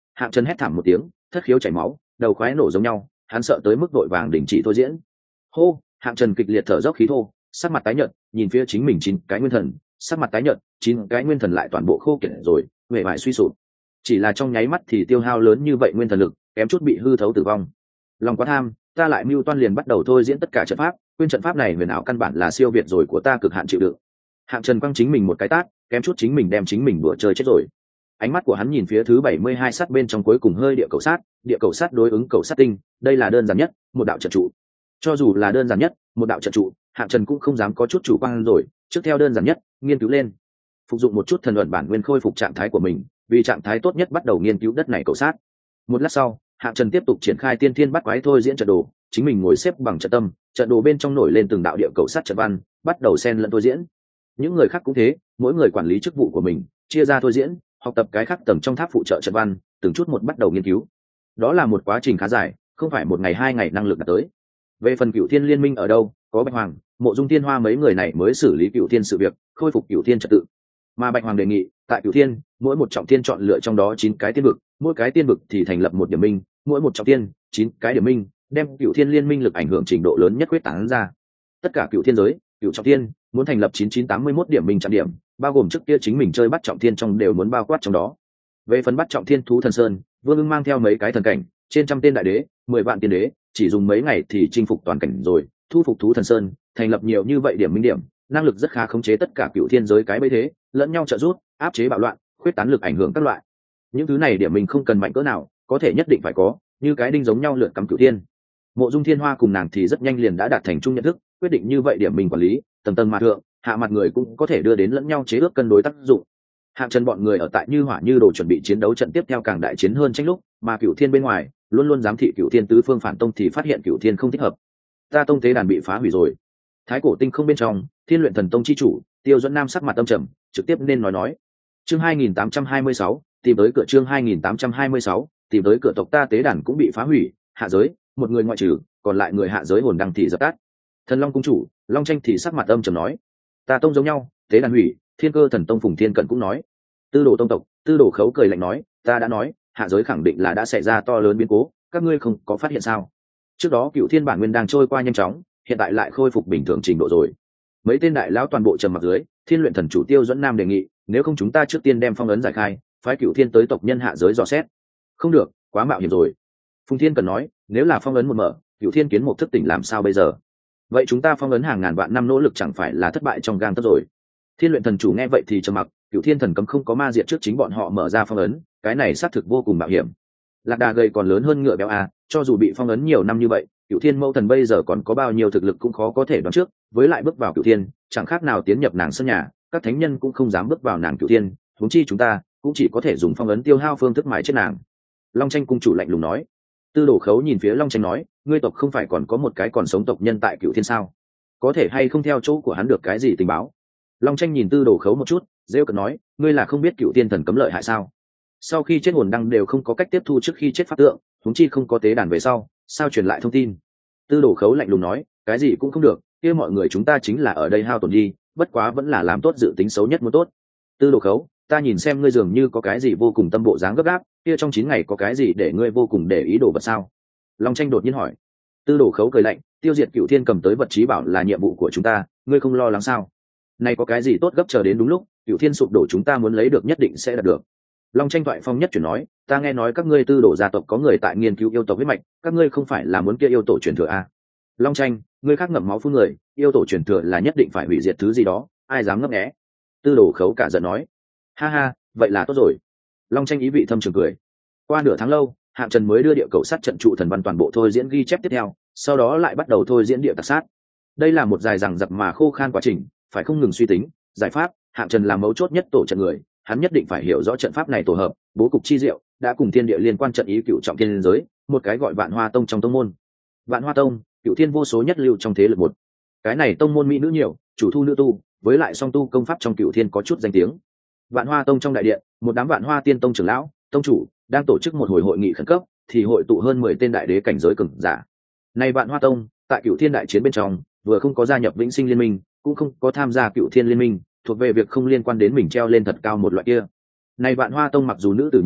Hạng Trần hét thảm một tiếng, thất khiếu chảy máu, đầu khoái nổ giống nhau, hắn sợ tới mức vội vàng đình chỉ thôi diễn. Hô, Hạng Trần kịch liệt thở dốc khí thô, sắc mặt tái nhợt, nhìn phía chính mình 9 cái nguyên thần, sắc mặt tái nhợt, 9 cái nguyên thần lại toàn bộ khô kiệt rồi, vẻ vải suy sụp. Chỉ là trong nháy mắt thì tiêu hao lớn như vậy nguyên thần lực, kém chút bị hư thấu tử vong. Lòng quá tham, ta lại mưu toan liền bắt đầu thôi diễn tất cả trận pháp, quên trận pháp này huyền ảo căn bản là siêu việt rồi của ta cực hạn chịu đựng. Hạng Trần quăng chính mình một cái tát, kém chút chính mình đem chính mình đùa chơi chết rồi. Ánh mắt của hắn nhìn phía thứ 72 sát bên trong cuối cùng hơi địa cầu sát đối ứng cầu sát tinh, đây là đơn giản nhất, một đạo trận trụ. Cho dù là đơn giản nhất, một đạo trận trụ, Hạng Trần cũng không dám có chút chủ quan rồi, trước theo đơn giản nhất, nghiên cứu lên. Phục dụng một chút thần luận bản nguyên khôi phục trạng thái của mình, vì trạng thái tốt nhất bắt đầu nghiên cứu đất này cầu sát. Một lát sau, Hạng Trần tiếp tục triển khai tiên thiên bắt quái thôi diễn trận đồ, chính mình ngồi xếp bằng trận tâm, trận đồ bên trong nổi lên từng đạo địa cầu sát trận văn, bắt đầu xen lẫn thôi diễn. Những người khác cũng thế, mỗi người quản lý chức vụ của mình, chia ra thôi diễn, học tập cái khác tầng trong tháp phụ trợ trận văn, từng chút một bắt đầu nghiên cứu. Đó là một quá trình khá dài, không phải một ngày 2 ngày năng lực đạt tới. Về phần Cửu Thiên Liên Minh ở đâu, có Bạch Hoàng, Mộ Dung Thiên Hoa mấy người này mới xử lý Cửu Thiên sự việc, khôi phục Cửu Thiên trật tự. Mà Bạch Hoàng đề nghị, tại Cửu Thiên, mỗi một trọng thiên chọn lựa trong đó 9 cái tiên vực, mỗi cái tiên vực thì thành lập một điểm minh, mỗi một trọng thiên, 9 cái điểm minh, đem Cửu Thiên Liên Minh lực ảnh hưởng trình độ lớn nhất quyết tán ra. Tất cả Cửu Thiên giới, Cửu trọng thiên muốn thành lập 9981 điểm minh trọng điểm, bao gồm trước kia chính mình chơi bắt trọng thiên trong đều muốn bao quát trong đó. Về phần bắt trọng thiên thú thần sơn, Vương Ưng mang theo mấy cái thần cảnh, trên trăm tên đại đế, 10 vạn tiên đế, chỉ dùng mấy ngày thì chinh phục toàn cảnh rồi, thu phục thú thần sơn, thành lập nhiều như vậy điểm minh điểm, năng lực rất khá khống chế tất cả Cửu Thiên giới cái bấy thế, lẫn nhau trợ giúp, áp chế bạo loạn, khuyết tán lực ảnh hưởng các loại. Những thứ này điểm minh không cần mạnh cỡ nào, có thể nhất định phải có, như cái đinh giống nhau lượn cắm Cửu Thiên. Mộ Dung Thiên Hoa cùng nàng thì rất nhanh liền đã đạt thành chung nhận thức, quyết định như vậy điểm minh quản lý, tầng tầng mà thượng, hạ mặt người cũng có thể đưa đến lẫn nhau chế ước cân đối tác dụng. Hạng Trần bọn người ở tại như hỏa như đồ chuẩn bị chiến đấu trận tiếp theo càng đại chiến hơn tranh lúc, mà Cửu Thiên bên ngoài luôn luôn giám thị Cửu Thiên tứ phương phản tông thì phát hiện Cửu Thiên không thích hợp. Ta tông tế đàn bị phá hủy rồi. Thái cổ tinh không bên trong, Thiên Luyện Thần Tông chi chủ, Tiêu Duẫn Nam sắc mặt âm trầm, trực tiếp nên nói. Chương 2826, tìm tới cửa chương 2826, tìm tới cửa tộc ta tế đàn cũng bị phá hủy, hạ giới, một người ngoại trừ, còn lại người hạ giới hồn đăng thì dập tắt. Thần Long cung chủ, Long Tranh thì sắc mặt âm trầm nói, ta tông giống nhau, tế đàn hủy. Thiên Cơ Thần Tông Phùng Thiên Cận cũng nói. Tư Đồ tông tộc, Tư Đồ Khấu cười lạnh nói, ta đã nói, hạ giới khẳng định là đã xảy ra to lớn biến cố, các ngươi không có phát hiện sao? Trước đó Cửu Thiên bản nguyên đang trôi qua nhanh chóng, hiện tại lại khôi phục bình thường trình độ rồi. Mấy tên đại lão toàn bộ trầm mặc dưới, Thiên Luyện Thần chủ Tiêu Duẫn Nam đề nghị, nếu không chúng ta trước tiên đem phong ấn giải khai, phái Cửu Thiên tới tộc nhân hạ giới dò xét. Không được, quá mạo hiểm rồi. Phùng Thiên Cận nói, nếu là phong ấn một mở, Cửu Thiên kiến một thức tỉnh làm sao bây giờ? Vậy chúng ta phong ấn hàng ngàn vạn năm nỗ lực chẳng phải là thất bại trong gang tấc rồi? Thiên Luyện Thần chủ nghe vậy thì trầm mặc, Cửu Thiên thần cấm không có ma diệt trước chính bọn họ mở ra phong ấn, cái này xác thực vô cùng mạo hiểm. Lạc đà gầy còn lớn hơn ngựa béo à, cho dù bị phong ấn nhiều năm như vậy, Cửu Thiên mẫu thần bây giờ còn có bao nhiêu thực lực cũng khó có thể đoán trước, với lại bước vào Cửu Thiên, chẳng khác nào tiến nhập nàng sân nhà, các thánh nhân cũng không dám bước vào nàng Cửu Thiên, huống chi chúng ta cũng chỉ có thể dùng phong ấn tiêu hao phương thức mài chết nàng. Long Tranh cung chủ lạnh lùng nói. Tư Đồ Khấu nhìn phía Long Tranh nói, ngươi tộc không phải còn có một cái còn sống tộc nhân tại Cửu Thiên sao? Có thể hay không theo chỗ của hắn được cái gì tình báo? Long Tranh nhìn Tư Đồ Khấu một chút, rêu cợt nói, ngươi là không biết Cửu Thiên thần cấm lợi hại sao? Sau khi chết hồn đăng đều không có cách tiếp thu trước khi chết pháp tượng, huống chi không có tế đàn về sau, sao truyền lại thông tin? Tư Đồ Khấu lạnh lùng nói, cái gì cũng không được, kia mọi người chúng ta chính là ở đây hao tổn đi, bất quá vẫn là làm tốt dự tính xấu nhất muốn tốt. Tư Đồ Khấu, ta nhìn xem ngươi dường như có cái gì vô cùng tâm bộ dáng gấp gáp, kia trong 9 ngày có cái gì để ngươi vô cùng để ý đồ vật sao? Long Tranh đột nhiên hỏi. Tư Đồ Khấu cười lạnh, tiêu diệt Cửu Thiên cầm tới vật chí bảo là nhiệm vụ của chúng ta, ngươi không lo lắng sao? Này có cái gì tốt gấp chờ đến đúng lúc, Cửu Thiên sụp đổ chúng ta muốn lấy được nhất định sẽ đạt được. Long Tranh thoại phong nhất chuyển nói, ta nghe nói các ngươi Tư Đồ gia tộc có người tại nghiên cứu yêu tộc huyết mạch, các ngươi không phải là muốn kia yêu tổ truyền thừa à? Long Tranh, ngươi khác ngậm máu phun người, yêu tổ truyền thừa là nhất định phải hủy diệt thứ gì đó, ai dám ngấp nghé? Tư Đồ Khấu cả giận nói. Ha ha, vậy là tốt rồi. Long Tranh ý vị thâm trường cười. Qua nửa tháng lâu, Hạng Trần mới đưa địa cầu sát trận trụ thần văn toàn bộ thôi diễn ghi chép tiếp theo, sau đó lại bắt đầu thôi diễn địa tặc sát. Đây là một dài dằng dặc mà khô khan quá trình, phải không ngừng suy tính, giải pháp. Hạng Trần là mấu chốt nhất tổ trận người, hắn nhất định phải hiểu rõ trận pháp này tổ hợp, bố cục chi diệu, đã cùng thiên địa liên quan trận ý cựu trọng thiên liên giới, một cái gọi Vạn Hoa Tông trong tông môn. Vạn Hoa Tông, cựu thiên vô số nhất lưu trong thế lực một. Cái này tông môn mỹ nữ nhiều, chủ thu nữ tu, với lại song tu công pháp trong cựu thiên có chút danh tiếng. Vạn Hoa Tông trong đại điện, một đám Vạn Hoa Tiên Tông trưởng lão, tông chủ đang tổ chức một hồi hội nghị khẩn cấp, thì hội tụ hơn 10 tên đại đế cảnh giới cường giả. Này Vạn Hoa Tông, tại Cửu Thiên đại chiến bên trong, vừa không có gia nhập Vĩnh Sinh Liên Minh, cũng không có tham gia Cửu Thiên Liên Minh, thuộc về việc không liên quan đến mình treo lên thật cao một loại kia. Này Vạn Hoa Tông mặc dù nữ tử nhiều,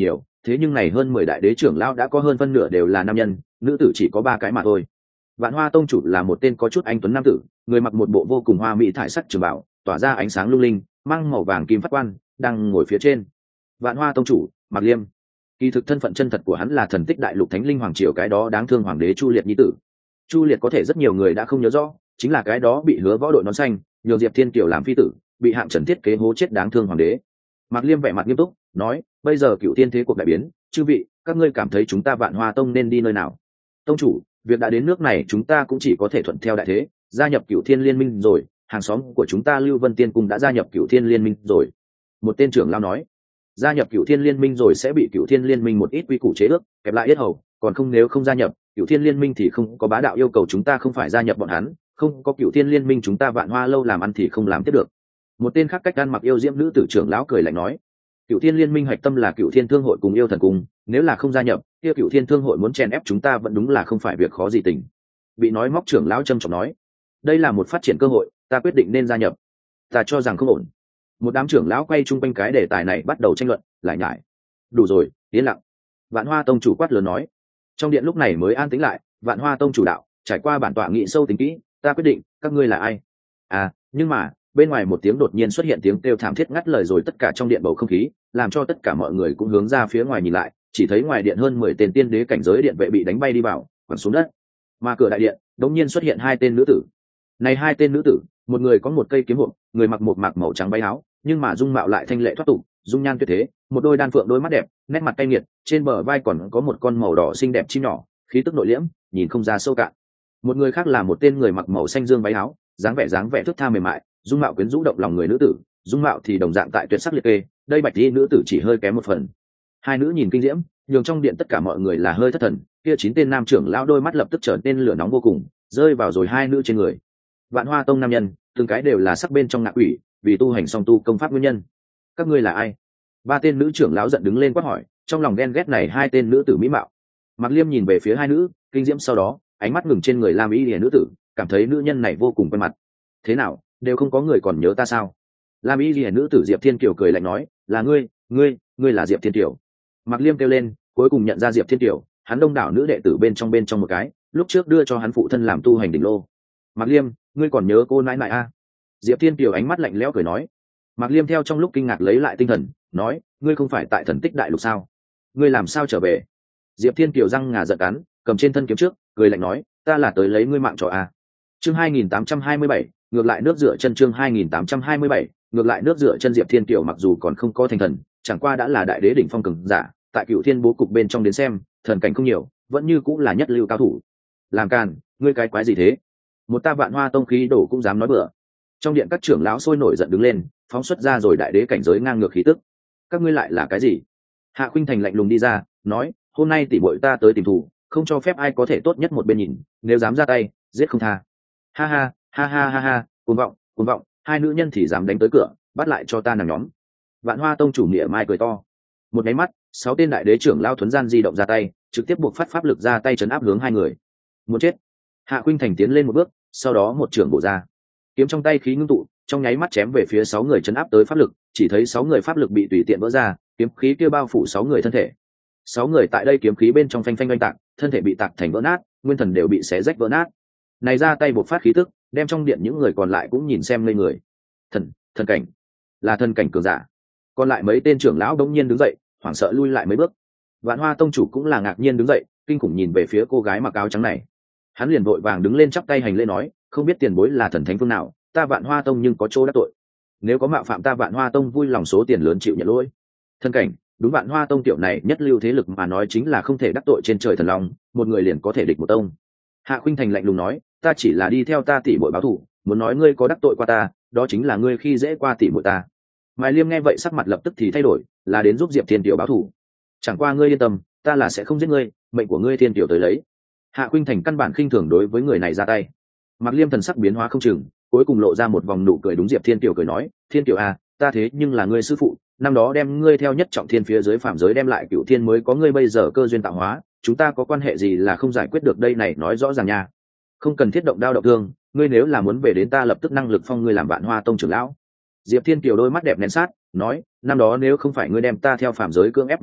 thế nhưng này hơn 10 đại đế trưởng lão đã có hơn phân nửa đều là nam nhân, nữ tử chỉ có 3 cái mà thôi. Vạn Hoa tông chủ là một tên có chút anh tuấn nam tử, người mặc một bộ vô cùng hoa mỹ thải sắc trường bào, tỏa ra ánh sáng lung linh, mang màu vàng kim phát quan, đang ngồi phía trên. Vạn Hoa tông chủ, Mạc Liêm. Kỳ thực thân phận chân thật của hắn là thần tích đại lục thánh linh hoàng triều cái đó đáng thương hoàng đế Chu Liệt nhi tử. Chu Liệt có thể rất nhiều người đã không nhớ rõ, chính là cái đó bị hứa võ đội nón xanh, nhường Diệp Thiên Kiều làm phi tử, bị hạng trần thiết kế hố chết đáng thương hoàng đế. Mạc Liêm vẻ mặt nghiêm túc nói, bây giờ cựu thiên thế cuộc đại biến, chư vị, các ngươi cảm thấy chúng ta Vạn Hoa tông nên đi nơi nào? Tông chủ, việc đã đến nước này chúng ta cũng chỉ có thể thuận theo đại thế, gia nhập cựu thiên liên minh rồi. Hàng xóm của chúng ta Lưu Vân Tiên Cung đã gia nhập cựu thiên liên minh rồi. Một tên trưởng lao nói, gia nhập cựu thiên liên minh rồi sẽ bị cựu thiên liên minh một ít quy củ chế ước kẹp lại yết hầu, còn không nếu không gia nhập cựu thiên liên minh thì không có bá đạo yêu cầu chúng ta không phải gia nhập bọn hắn, không có cựu thiên liên minh chúng ta Vạn Hoa lâu làm ăn thì không làm tiếp được. Một tên khác cách ăn mặc yêu diễm nữ tử trưởng lão cười lạnh nói, cựu thiên liên minh hạch tâm là cựu thiên thương hội cùng yêu thần cung, nếu là không gia nhập kia cựu thiên thương hội muốn chèn ép chúng ta vẫn đúng là không phải việc khó gì tình. Bị nói móc trưởng lão trầm trọng nói, đây là một phát triển cơ hội, ta quyết định nên gia nhập. Ta cho rằng không ổn. Một đám trưởng lão quay chung quanh cái đề tài này bắt đầu tranh luận, lại nhải. Đủ rồi, yên lặng. Vạn Hoa tông chủ quát lớn nói. Trong điện lúc này mới an tĩnh lại. Vạn Hoa tông chủ đạo, trải qua bản tọa nghị sâu tính kỹ, ta quyết định các ngươi là ai. À, nhưng mà bên ngoài một tiếng đột nhiên xuất hiện tiếng kêu thảm thiết ngắt lời rồi tất cả trong điện bầu không khí, làm cho tất cả mọi người cũng hướng ra phía ngoài nhìn lại, chỉ thấy ngoài điện hơn 10 tên tiên đế cảnh giới điện vệ bị đánh bay đi vào, quẳng xuống đất. Mà cửa đại điện đống nhiên xuất hiện 2 tên nữ tử. Này 2 tên nữ tử, một người có một cây kiếm hộp, người mặc một mạc màu trắng váy áo, nhưng mà dung mạo lại thanh lệ thoát tục, dung nhan tuyệt thế, một đôi đan phượng đôi mắt đẹp, nét mặt cay nghiệt, trên bờ vai còn có một con màu đỏ xinh đẹp chim nhỏ, khí tức nội liễm, nhìn không ra sâu cạn. Một người khác là một tên người mặc màu xanh dương váy áo, dáng vẻ thướt tha mềm mại, dung mạo quyến rũ động lòng người nữ tử, dung mạo thì đồng dạng tại tuyệt sắc liệt kê, đây bạch y nữ tử chỉ hơi kém một phần. 2 nữ nhìn kinh diễm, nhường trong điện tất cả mọi người là hơi thất thần, kia 9 tên nam trưởng lão đôi mắt lập tức trở nên lửa nóng vô cùng, rơi vào rồi 2 nữ trên người. Vạn Hoa tông nam nhân, từng cái đều là sắc bên trong ngạ quỷ, vì tu hành song tu công pháp nguyên nhân. Các ngươi là ai? 3 tên nữ trưởng lão giận đứng lên quát hỏi, trong lòng ghen ghét này 2 tên nữ tử mỹ mạo. Mạc Liêm nhìn về phía 2 nữ, kinh diễm sau đó, ánh mắt ngừng trên người Lam Y Liễu nữ tử, cảm thấy nữ nhân này vô cùng quen mặt. Thế nào, đều không có người còn nhớ ta sao? Lam Y Liễu nữ tử Diệp Thiên Kiều cười lạnh nói, là ngươi là Diệp Thiên Kiều. Mạc Liêm kêu lên, cuối cùng nhận ra Diệp Thiên Kiều, hắn đông đảo nữ đệ tử bên trong một cái, lúc trước đưa cho hắn phụ thân làm tu hành đỉnh lô. Mạc Liêm, ngươi còn nhớ cô nãi nãi a? Diệp Thiên Kiều ánh mắt lạnh lẽo cười nói. Mạc Liêm theo trong lúc kinh ngạc lấy lại tinh thần, nói, ngươi không phải tại thần tích đại lục sao? Ngươi làm sao trở về? Diệp Thiên Kiều răng ngà giận cắn, cầm trên thân kiếm trước, cười lạnh nói, ta là tới lấy ngươi mạng trò a. Chương 2827, ngược lại nước rửa chân. Chương 2827, ngược lại nước rửa chân. Diệp Thiên Kiều mặc dù còn không có thành thần, chẳng qua đã là đại đế đỉnh phong cường giả, tại Cựu Thiên bố cục bên trong đến xem, thần cảnh không nhiều, vẫn như cũng là nhất lưu cao thủ. Làm càn, ngươi cái quái gì thế? Một ta Vạn Hoa tông khí đổ cũng dám nói bừa. Trong điện các trưởng lão sôi nổi giận đứng lên, phóng xuất ra rồi đại đế cảnh giới ngang ngược khí tức. Các ngươi lại là cái gì? Hạ Khuynh Thành lạnh lùng đi ra, nói, hôm nay tỷ muội ta tới tìm thù, không cho phép ai có thể tốt nhất một bên nhìn, nếu dám ra tay, giết không tha. Ha ha, ha ha ha ha, cuồng vọng, 2 nữ nhân thì dám đánh tới cửa, bắt lại cho ta nàng nhóm. Vạn Hoa tông chủ Nghĩa Mai cười to. Một cái mắt, 6 tên đại đế trưởng lao thuấn gian di động ra tay, trực tiếp buộc phát pháp lực ra tay trấn áp hướng 2 người. Muốn chết. Hạ Khuynh Thành tiến lên một bước, sau đó một trưởng bổ ra, kiếm trong tay khí ngưng tụ, trong nháy mắt chém về phía 6 người trấn áp tới pháp lực, chỉ thấy 6 người pháp lực bị tùy tiện vỡ ra, kiếm khí kia bao phủ 6 người thân thể. 6 người tại đây kiếm khí bên trong phanh phanh oanh tạc, thân thể bị tạc thành vỡ nát, nguyên thần đều bị xé rách vỡ nát. Này ra tay bộc phát khí tức, đem trong điện những người còn lại cũng nhìn xem ngây người. Thần cảnh, là thần cảnh cường giả. Còn lại mấy tên trưởng lão đống nhiên đứng dậy, hoảng sợ lui lại mấy bước. Vạn Hoa tông chủ cũng là ngạc nhiên đứng dậy, kinh khủng nhìn về phía cô gái mặc áo trắng này. Hắn liền vội vàng đứng lên chắp tay hành lễ nói, không biết tiền bối là thần thánh phương nào, ta Vạn Hoa tông nhưng có chỗ đắc tội, nếu có mạo phạm ta Vạn Hoa tông vui lòng số tiền lớn chịu nhận lỗi. Thân cảnh, đúng Vạn Hoa tông tiểu này nhất lưu thế lực mà nói chính là không thể đắc tội trên trời thần long, một người liền có thể địch một tông. Hạ Khuynh Thành lạnh lùng nói, ta chỉ là đi theo ta tỷ muội báo thù, muốn nói ngươi có đắc tội qua ta, đó chính là ngươi khi dễ qua tỷ muội ta. Mai Liêm nghe vậy sắc mặt lập tức thì thay đổi, là đến giúp Diệp Thiên Tiểu báo thù. Chẳng qua ngươi yên tâm, ta là sẽ không giết ngươi, mệnh của ngươi Thiên Tiểu tới lấy. Hạ Khuynh Thành căn bản khinh thường đối với người này ra tay. Mạc Liêm thần sắc biến hóa không chừng, cuối cùng lộ ra một vòng nụ cười, đúng Diệp Thiên Tiểu cười nói, Thiên Tiểu à, ta thế nhưng là ngươi sư phụ, năm đó đem ngươi theo nhất trọng thiên phía dưới phạm giới đem lại Cửu Thiên mới có ngươi bây giờ cơ duyên tạo hóa, chúng ta có quan hệ gì là không giải quyết được đây này, nói rõ ràng nha. Không cần thiết động đao động thương, ngươi nếu là muốn về đến ta lập tức năng lực phong ngươi làm Vạn Hoa tông trưởng lão. Diệp Thiên Kiều đôi mắt đẹp nén sát, nói, năm đó nếu không phải ngươi đem ta theo phạm giới cưỡng ép mang đi,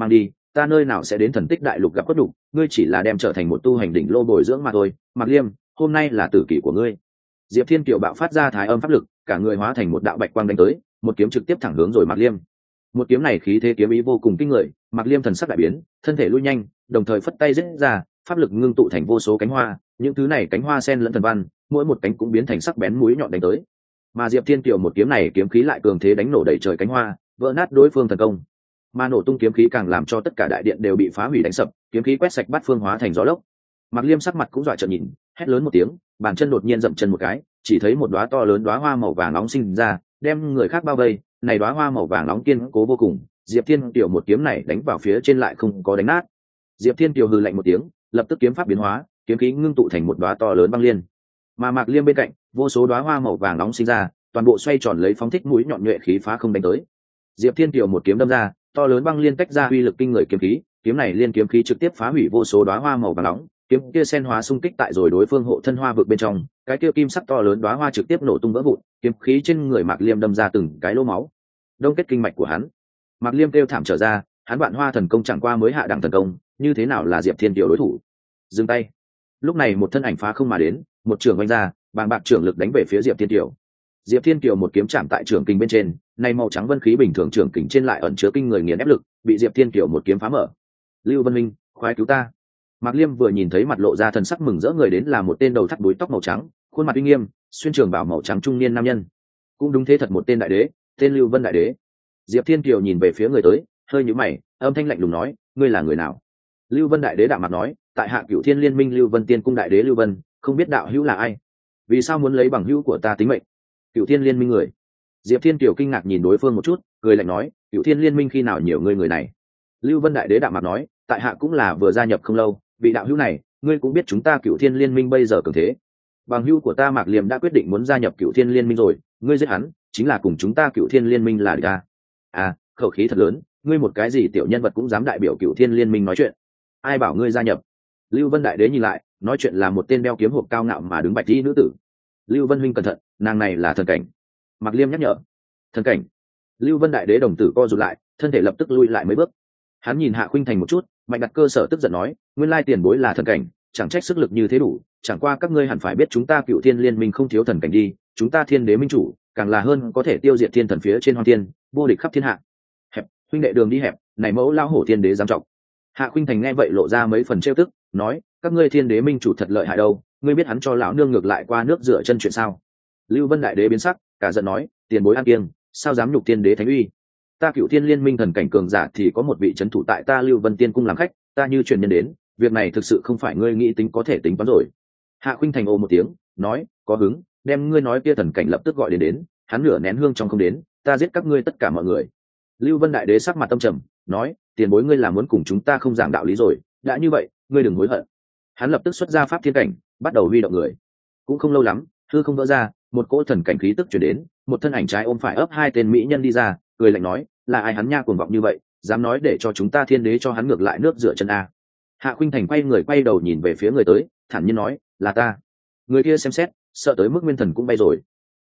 ta nơi nào sẽ đến thần tích đại lục gặp cốt đục, ngươi chỉ là đem trở thành một tu hành đỉnh lô bồi dưỡng mà thôi. Mạc Liêm, hôm nay là tử kỷ của ngươi. Diệp Thiên Kiều bạo phát ra thái âm pháp lực, cả người hóa thành một đạo bạch quang đánh tới, một kiếm trực tiếp thẳng hướng rồi Mạc Liêm. Một kiếm này khí thế kiếm ý vô cùng kinh người, Mạc Liêm thần sắc đại biến, thân thể lui nhanh, đồng thời phất tay giết ra, pháp lực ngưng tụ thành vô số cánh hoa, những thứ này cánh hoa sen lẫn thần văn, mỗi một cánh cũng biến thành sắc bén mũi nhọn đánh tới. Mà Diệp Thiên Kiều một kiếm này kiếm khí lại cường thế đánh nổ đầy trời cánh hoa, vỡ nát đối phương thần công. Mà nổ tung kiếm khí càng làm cho tất cả đại điện đều bị phá hủy đánh sập, kiếm khí quét sạch bát phương hóa thành gió lốc. Mạc Liêm sắc mặt cũng dọa trợn nhìn, hét lớn một tiếng, bàn chân đột nhiên dậm chân một cái, chỉ thấy một đóa to lớn đóa hoa màu vàng nóng sinh ra, đem người khác bao vây. Này đóa hoa màu vàng nóng kiên cố vô cùng, Diệp Thiên Kiều một kiếm này đánh vào phía trên lại không có đánh nát. Diệp Thiên Kiều hừ lạnh một tiếng, lập tức kiếm pháp biến hóa, kiếm khí ngưng tụ thành một đóa to lớn băng liên. Mà Mạc Liêm bên cạnh, vô số đóa hoa màu vàng nóng sinh ra, toàn bộ xoay tròn lấy phóng thích mũi nhọn nhuệ khí phá không đánh tới. Diệp Thiên Kiều một kiếm đâm ra, to lớn băng liên tách ra uy lực kinh người kiếm khí, kiếm này liên kiếm khí trực tiếp phá hủy vô số đóa hoa màu vàng nóng, kiếm kia sen hóa xung kích tại rồi đối phương hộ thân hoa vực bên trong, cái kia kim sắc to lớn đóa hoa trực tiếp nổ tung vỡ vụn, kiếm khí trên người Mạc Liêm đâm ra từng cái lỗ máu, đông kết kinh mạch của hắn. Mạc Liêm kêu thảm trở ra, hắn vạn hoa thần công chẳng qua mới hạ đẳng thần công, như thế nào là Diệp Thiên Kiều đối thủ? Dừng tay. Lúc này một thân ảnh phá không mà đến, một trường vung ra, bàng bạc trưởng lực đánh về phía Diệp Thiên Kiều. Diệp Thiên Kiều một kiếm chạm tại trường kình bên trên, nay màu trắng vân khí bình thường trường kình trên lại ẩn chứa kinh người nghiền ép lực, bị Diệp Thiên Kiều một kiếm phá mở. Lưu Vân Minh, khoái cứu ta! Mạc Liêm vừa nhìn thấy mặt lộ ra thần sắc mừng rỡ người đến là một tên đầu thắt đuôi tóc màu trắng, khuôn mặt uy nghiêm, xuyên trường bào màu trắng trung niên nam nhân. Cũng đúng thế thật một tên đại đế, tên Lưu Vân đại đế. Diệp Thiên Kiều nhìn về phía người tới, hơi nhíu mày, âm thanh lạnh lùng nói, ngươi là người nào? Lưu Vân đại đế đạm mặt nói, tại hạ Cửu Thiên Liên Minh Lưu Vân Tiên cung đại đế Lưu Vân, không biết đạo hữu là ai? Vì sao muốn lấy bằng hữu của ta tính mệnh? Cửu Thiên Liên Minh người. Diệp Thiên Kiều kinh ngạc nhìn đối phương một chút, cười lạnh nói, Cửu Thiên Liên Minh khi nào nhiều người này? Lưu Vân đại đế đạm mặt nói, tại hạ cũng là vừa gia nhập không lâu, vị đạo hữu này, ngươi cũng biết chúng ta Cửu Thiên Liên Minh bây giờ cường thế. Bằng hữu của ta Mạc Liêm đã quyết định muốn gia nhập Cửu Thiên Liên Minh rồi, ngươi giết hắn, chính là cùng chúng ta Cửu Thiên Liên Minh là địch ta. À, khẩu khí thật lớn, ngươi một cái gì tiểu nhân vật cũng dám đại biểu Cửu Thiên Liên Minh nói chuyện. Ai bảo ngươi gia nhập? Lưu Vân đại đế nhìn lại, nói chuyện là một tên đeo kiếm hộp cao ngạo mà đứng bạch y nữ tử. Lưu Vân huynh cẩn thận, nàng này là thần cảnh. Mạc Liêm nhắc nhở. Thần cảnh. Lưu Vân đại đế đồng tử co rụt lại, thân thể lập tức lui lại mấy bước. Hắn nhìn Hạ Khuynh Thành một chút, mạnh đặt cơ sở tức giận nói, nguyên lai tiền bối là thần cảnh, chẳng trách sức lực như thế đủ, chẳng qua các ngươi hẳn phải biết chúng ta Cửu Thiên Liên Minh không thiếu thần cảnh đi, chúng ta Thiên Đế minh chủ, càng là hơn có thể tiêu diệt thiên thần phía trên hoang thiên, vô địch khắp thiên hạ. Hẹp, huynh đệ đường đi hẹp, này mẫu lao hổ Thiên Đế dám trọng. Hạ Khuynh Thành nghe vậy lộ ra mấy phần trêu tức, nói, các ngươi Thiên Đế minh chủ thật lợi hại đâu, ngươi biết hắn cho lão nương ngược lại qua nước rửa chân chuyện sao? Lưu Vân đại đế biến sắc, cả giận nói, tiền bối an kiêng, sao dám nhục Thiên Đế thánh uy? Ta Cửu Thiên Liên Minh thần cảnh cường giả thì có một vị trấn thủ tại ta Lưu Vân Tiên cung làm khách, ta như truyền nhân đến, việc này thực sự không phải ngươi nghĩ tính có thể tính toán rồi. Hạ Khuynh Thành ồ một tiếng, nói, có hứng, đem ngươi nói kia thần cảnh lập tức gọi đến, hắn nửa nén hương trong không đến, ta giết các ngươi tất cả mọi người. Lưu Vân đại đế sắc mặt tâm trầm, nói, tiền bối ngươi là muốn cùng chúng ta không giảng đạo lý rồi, đã như vậy, ngươi đừng hối hận. Hắn lập tức xuất ra pháp thiên cảnh, bắt đầu huy động người. Cũng không lâu lắm, hư không vỡ ra, một cỗ thần cảnh khí tức truyền đến, một thân ảnh trái ôm phải ấp hai tên mỹ nhân đi ra, cười lạnh nói, là ai hắn nha cuồng vọng như vậy, dám nói để cho chúng ta Thiên Đế cho hắn ngược lại nước rửa chân a. Hạ Khuynh Thành quay người quay đầu nhìn về phía người tới, thản nhiên nói, là ta. Người kia xem xét, sợ tới mức nguyên thần cũng bay rồi.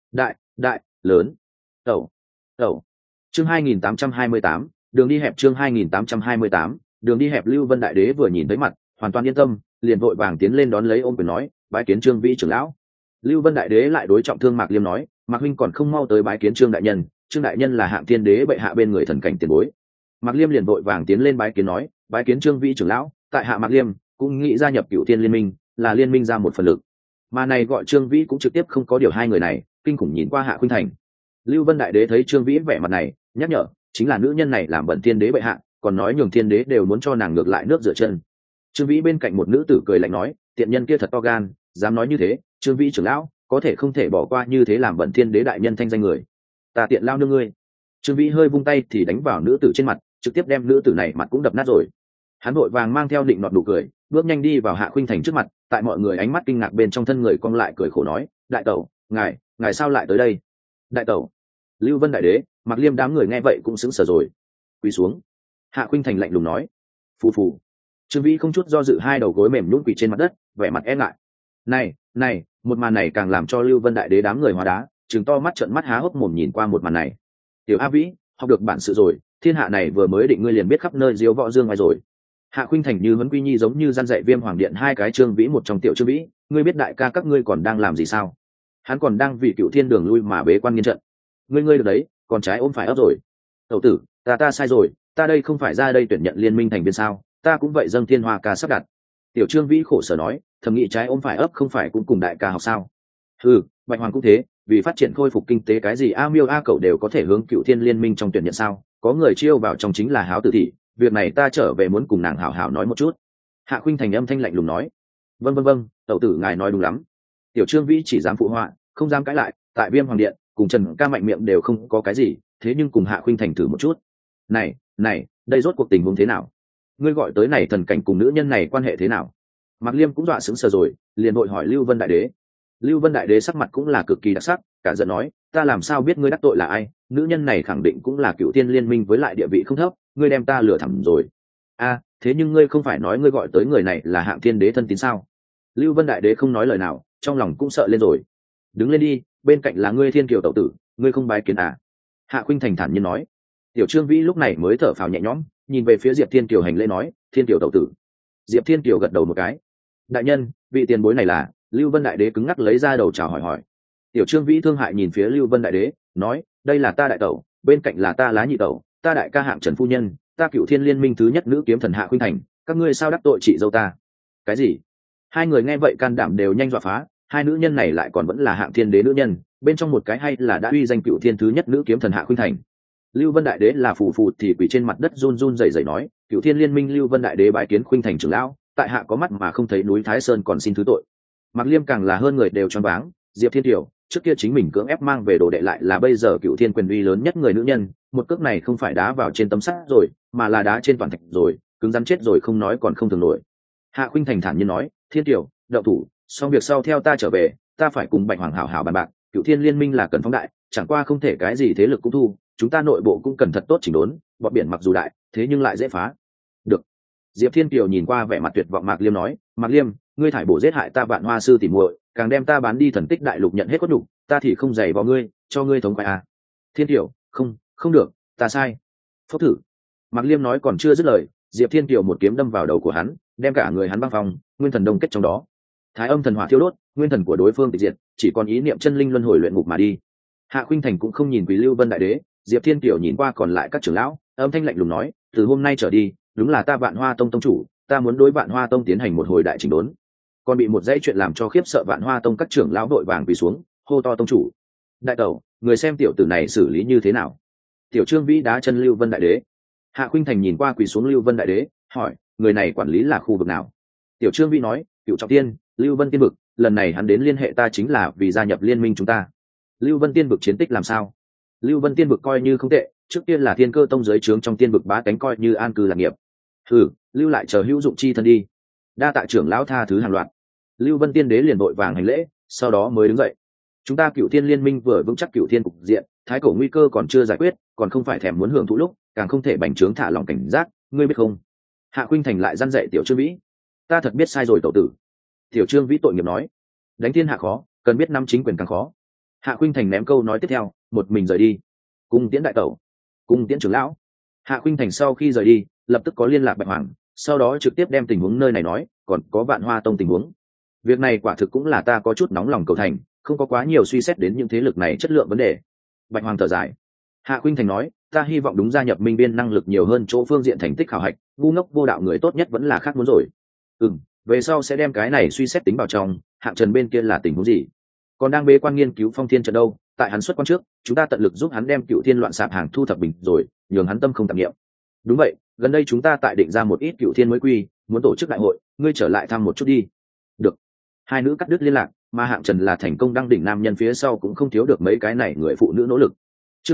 Đại, lớn. Tẩu. Chương 2828, đường đi hẹp chương 2828, đường đi hẹp. Lưu Vân đại đế vừa nhìn thấy mặt, hoàn toàn yên tâm, liền vội vàng tiến lên đón lấy ôm quyền nói, bái kiến Trương Vĩ trưởng lão. Lưu Vân đại đế lại đối trọng thương Mạc Liêm nói, Mạc huynh còn không mau tới bái kiến Trương đại nhân, Trương đại nhân là Hạng Thiên Đế bệ hạ bên người thần cảnh tiền bối. Mạc Liêm liền vội vàng tiến lên bái kiến nói, bái kiến Trương Vĩ trưởng lão, tại hạ Mạc Liêm cũng nghĩ gia nhập Cửu Thiên Liên Minh, là liên minh ra một phần lực. Mà này gọi Trương Vĩ cũng trực tiếp không có điều hai người này, kinh khủng nhìn qua Hạ Khuynh Thành. Lưu Vân đại đế thấy Trương Vĩ vẻ mặt này, nhắc nhở, chính là nữ nhân này làm bẩn Thiên Đế bệ hạ, còn nói nhường Thiên Đế đều muốn cho nàng ngược lại nước rửa chân. Trương Vĩ bên cạnh một nữ tử cười lạnh nói, tiện nhân kia thật to gan, dám nói như thế, Trương Vĩ trưởng lão có thể không thể bỏ qua như thế làm bẩn Thiên Đế đại nhân thanh danh người. Ta tiện lao nương ngươi. Trương Vĩ hơi vung tay thì đánh vào nữ tử trên mặt, trực tiếp đem nữ tử này mặt cũng đập nát rồi. Hắn vội vàng mang theo định nọt nụ cười, bước nhanh đi vào Hạ Khuynh Thành trước mặt, tại mọi người ánh mắt kinh ngạc bên trong thân người cong lại cười khổ nói, đại tẩu, ngài sao lại tới đây? Đại tẩu. Lưu Vân đại đế, Mạc Liêm đám người nghe vậy cũng sững sờ rồi. Quỳ xuống. Hạ Khuynh Thành lạnh lùng nói. Phù. Trương Vĩ không chút do dự hai đầu gối mềm nhũn quỳ trên mặt đất, vẻ mặt e ngại. Này, một màn này càng làm cho Lưu Vân đại đế đám người hóa đá, trừng to mắt trợn mắt há hốc mồm nhìn qua một màn này. Tiểu A Vĩ, học được bản sự rồi, thiên hạ này vừa mới định ngươi liền biết khắp nơi diếu võ dương ngoài rồi. Hạ Khuynh Thành như huấn quy nhi giống như gian dạy Viêm Hoàng Điện hai cái Trương Vĩ một trong tiểu Trương Vĩ, ngươi biết đại ca các ngươi còn đang làm gì sao? Hắn còn đang vì Cựu Thiên đường lui mà bế quan nghiên trận. Ngươi được đấy, còn trái ôm phải ấp rồi. Tẩu tử, ta sai rồi, ta đây không phải ra đây tuyển nhận liên minh thành viên sao? Ta cũng vậy dâng Thiên Hoa ca sắp đặt. Tiểu Trương Vĩ khổ sở nói, thầm nghĩ trái ôm phải ấp không phải cũng cùng đại ca học sao? Ừ, Bạch Hoàng cũng thế, vì phát triển khôi phục kinh tế cái gì a miêu a cậu đều có thể hướng Cựu Thiên liên minh trong tuyển nhận sao? Có người chiêu vào trong chính là Háo Tử thị, việc này ta trở về muốn cùng nàng hảo hảo nói một chút. Hạ Khuynh Thành âm thanh lạnh lùng nói, vâng, tẩu tử ngài nói đúng lắm. Tiểu Trương Vĩ chỉ dám phụ họa, không dám cãi lại. Tại Viêm Hoàng Điện cùng Trần Ca mạnh miệng đều không có cái gì, thế nhưng cùng Hạ Khuynh Thành thử một chút. Này, đây rốt cuộc tình huống thế nào? Ngươi gọi tới này thần cảnh cùng nữ nhân này quan hệ thế nào? Mạc Liêm cũng dọa sững sờ rồi, liền vội hỏi Lưu Vân Đại Đế. Lưu Vân Đại Đế sắc mặt cũng là cực kỳ đặc sắc, cả giận nói, ta làm sao biết ngươi đắc tội là ai? Nữ nhân này khẳng định cũng là Cựu Thiên liên minh với lại địa vị không thấp, ngươi đem ta lừa thẳm rồi. A, thế nhưng ngươi không phải nói ngươi gọi tới người này là Hạng Thiên Đế thân tín sao? Lưu Vân Đại Đế không nói lời nào, trong lòng cũng sợ lên rồi. Đứng lên đi, bên cạnh là ngươi Thiên Kiều tẩu tử, ngươi không bái kiến à? Hạ Khuynh Thành thản nhiên nói. Tiểu Trương Vĩ lúc này mới thở phào nhẹ nhõm, nhìn về phía Diệp Thiên Kiều hành lễ nói, Thiên Kiều tẩu tử. Diệp Thiên Kiều gật đầu một cái. Đại nhân, vị tiền bối này là? Lưu Vân Đại Đế cứng ngắc lấy ra đầu chào hỏi. Tiểu Trương Vĩ thương hại nhìn phía Lưu Vân Đại Đế, nói, đây là ta đại tẩu, bên cạnh là ta lá nhị tẩu, ta đại ca Hạng Trần phu nhân, ta Cựu Thiên liên minh thứ nhất nữ kiếm thần Hạ Khuynh Thành, các ngươi sao đắc tội chị dâu ta? Cái gì? Hai người nghe vậy can đảm đều nhanh dọa phá, hai nữ nhân này lại còn vẫn là Hạng Thiên Đế nữ nhân, bên trong một cái hay là đã uy danh Cựu Thiên thứ nhất nữ kiếm thần Hạ Khuynh Thành. Lưu Vân Đại Đế là phù phù thì quỳ trên mặt đất run run rẩy rẩy nói, Cựu Thiên liên minh Lưu Vân Đại Đế bái kiến Khuynh Thành trưởng lão, tại hạ có mắt mà không thấy núi Thái Sơn còn xin thứ tội. Mạc Liêm càng là hơn người đều choáng váng, Diệp Thiên Kiều trước kia chính mình cưỡng ép mang về đồ đệ lại là bây giờ Cựu Thiên quyền uy lớn nhất người nữ nhân, một cước này không phải đá vào trên tấm sắt rồi, mà là đá trên toàn thạch rồi, cứng rắn chết rồi không nói còn không thường nổi. Hạ Khuynh Thành thản nhiên nói, Thiên Kiều, đậu thủ, xong việc sau theo ta trở về, ta phải cùng Bạch Hoàng hảo hảo bàn bạc, Cựu Thiên liên minh là cần phóng đại, chẳng qua không thể cái gì thế lực cũng thu, chúng ta nội bộ cũng cần thật tốt chỉnh đốn, bọn biển mặc dù đại, thế nhưng lại dễ phá. Được. Diệp Thiên Kiều nhìn qua vẻ mặt tuyệt vọng Mạc Liêm nói, Mạc Liêm, ngươi thải bổ giết hại ta Vạn Hoa sư tỉ muội, càng đem ta bán đi Thần Tích đại lục nhận hết cốt nhục, ta thì không dày vào ngươi, cho ngươi thống khoái à? Thiên Kiều, không được, ta sai. Phốc thử. Mạc Liêm nói còn chưa dứt lời, Diệp Thiên Kiều một kiếm đâm vào đầu của hắn, đem cả người hắn băng phong, nguyên thần đông kết trong đó. Thái âm thần hỏa thiêu đốt, nguyên thần của đối phương tịch diệt, chỉ còn ý niệm chân linh luân hồi luyện ngục mà đi. Hạ Khuynh Thành cũng không nhìn Quý Lưu Vân Đại Đế, Diệp Thiên Kiều nhìn qua còn lại các trưởng lão, âm thanh lạnh lùng nói, từ hôm nay trở đi, đúng là ta Vạn Hoa tông tông chủ, ta muốn đối Vạn Hoa tông tiến hành một hồi đại chỉnh đốn. Còn bị một dãy chuyện làm cho khiếp sợ Vạn Hoa tông các trưởng lão đội vàng quỳ xuống, hô to tông chủ. Đại tẩu, người xem tiểu tử này xử lý như thế nào? Tiểu Trương Vĩ đá chân Lưu Vân Đại Đế. Hạ Khuynh Thành nhìn qua quỳ xuống Lưu Vân Đại Đế, hỏi, người này quản lý là khu vực nào? Tiểu Trương Vĩ nói, Cựu Trọng Tiên, Lưu Vân Tiên vực, lần này hắn đến liên hệ ta chính là vì gia nhập liên minh chúng ta. Lưu Vân Tiên vực chiến tích làm sao? Lưu Vân Tiên vực coi như không tệ, trước tiên là Thiên Cơ tông giới trướng trong tiên vực bá tánh coi như an cư lạc nghiệp. Lưu lại chờ hữu dụng chi thân đi. Đa tạ trưởng lão tha thứ hàng loạt. Lưu Vân Tiên đế liền vội vàng hành lễ, sau đó mới đứng dậy. Chúng ta Cựu Thiên liên minh vừa vững chắc Cựu Thiên cục diện, thái cổ nguy cơ còn chưa giải quyết, còn không phải thèm muốn hưởng thụ lúc, càng không thể bành trướng thả lòng cảnh giác, ngươi biết không? Hạ Khuynh Thành lại răn dạy Tiểu Trương Vĩ. Ta thật biết sai rồi tẩu tử. Tiểu Trương Vĩ tội nghiệp nói, đánh thiên hạ khó, cần biết nắm chính quyền càng khó. Hạ Khuynh Thành ném câu nói tiếp theo, một mình rời đi. Cung tiễn đại tẩu, cung tiễn trưởng lão. Hạ Khuynh Thành sau khi rời đi, lập tức có liên lạc Bạch Hoàng, sau đó trực tiếp đem tình huống nơi này nói, còn có Vạn Hoa tông tình huống. Việc này quả thực cũng là ta có chút nóng lòng cầu thành, không có quá nhiều suy xét đến những thế lực này chất lượng vấn đề. Bạch Hoàng thở dài. Hạ Khuynh Thành nói, ta hy vọng đúng gia nhập minh biên năng lực nhiều hơn chỗ phương diện thành tích khảo hạch, ngu ngốc vô đạo người tốt nhất vẫn là khác muốn rồi. Về sau sẽ đem cái này suy xét tính vào trong. Hạng Trần bên kia là tình huống gì? Còn đang bế quan nghiên cứu Phong Thiên trận đâu? Tại hắn xuất quan trước, chúng ta tận lực giúp hắn đem Cựu Thiên loạn sạp hàng thu thập bình rồi, nhường hắn tâm không tạp niệm. Đúng vậy, gần đây chúng ta tại định ra một ít Cựu Thiên mới quy, muốn tổ chức đại hội, ngươi trở lại thăm một chút đi. Được. Hai nữ cắt đứt liên lạc, mà Hạng Trần là thành công đăng đỉnh nam nhân phía sau cũng không thiếu được mấy cái này người phụ nữ nỗ lực. Chương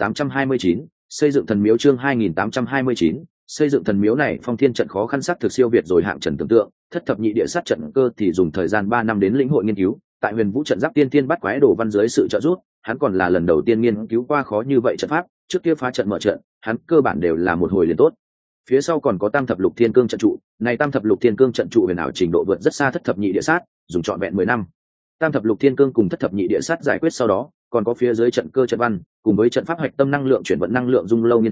2829, xây dựng thần miếu. Chương 2829, xây dựng thần miếu này. Phong Thiên trận khó khăn sắc thực siêu việt rồi Hạng Trần tưởng tượng, thất thập nhị địa sát trận cơ thì dùng thời gian 3 năm đến lĩnh hội nghiên cứu, tại Huyền Vũ trận giáp tiên tiên bắt quái đồ văn dưới sự trợ giúp, hắn còn là lần đầu tiên nghiên cứu qua khó như vậy trận pháp, trước kia phá trận mở trận, hắn cơ bản đều là một hồi liền tốt. Phía sau còn có Tam thập lục thiên cương trận trụ, này Tam thập lục thiên cương trận trụ huyền ảo trình độ vượt rất xa thất thập nhị địa sát, dùng trọn vẹn 10 năm. Tam thập lục thiên cương cùng thất thập nhị địa sát giải quyết sau đó, còn có phía dưới trận cơ trận văn, cùng với trận pháp hạch tâm năng lượng chuyển vận năng lượng dung lâu nghiên cứu,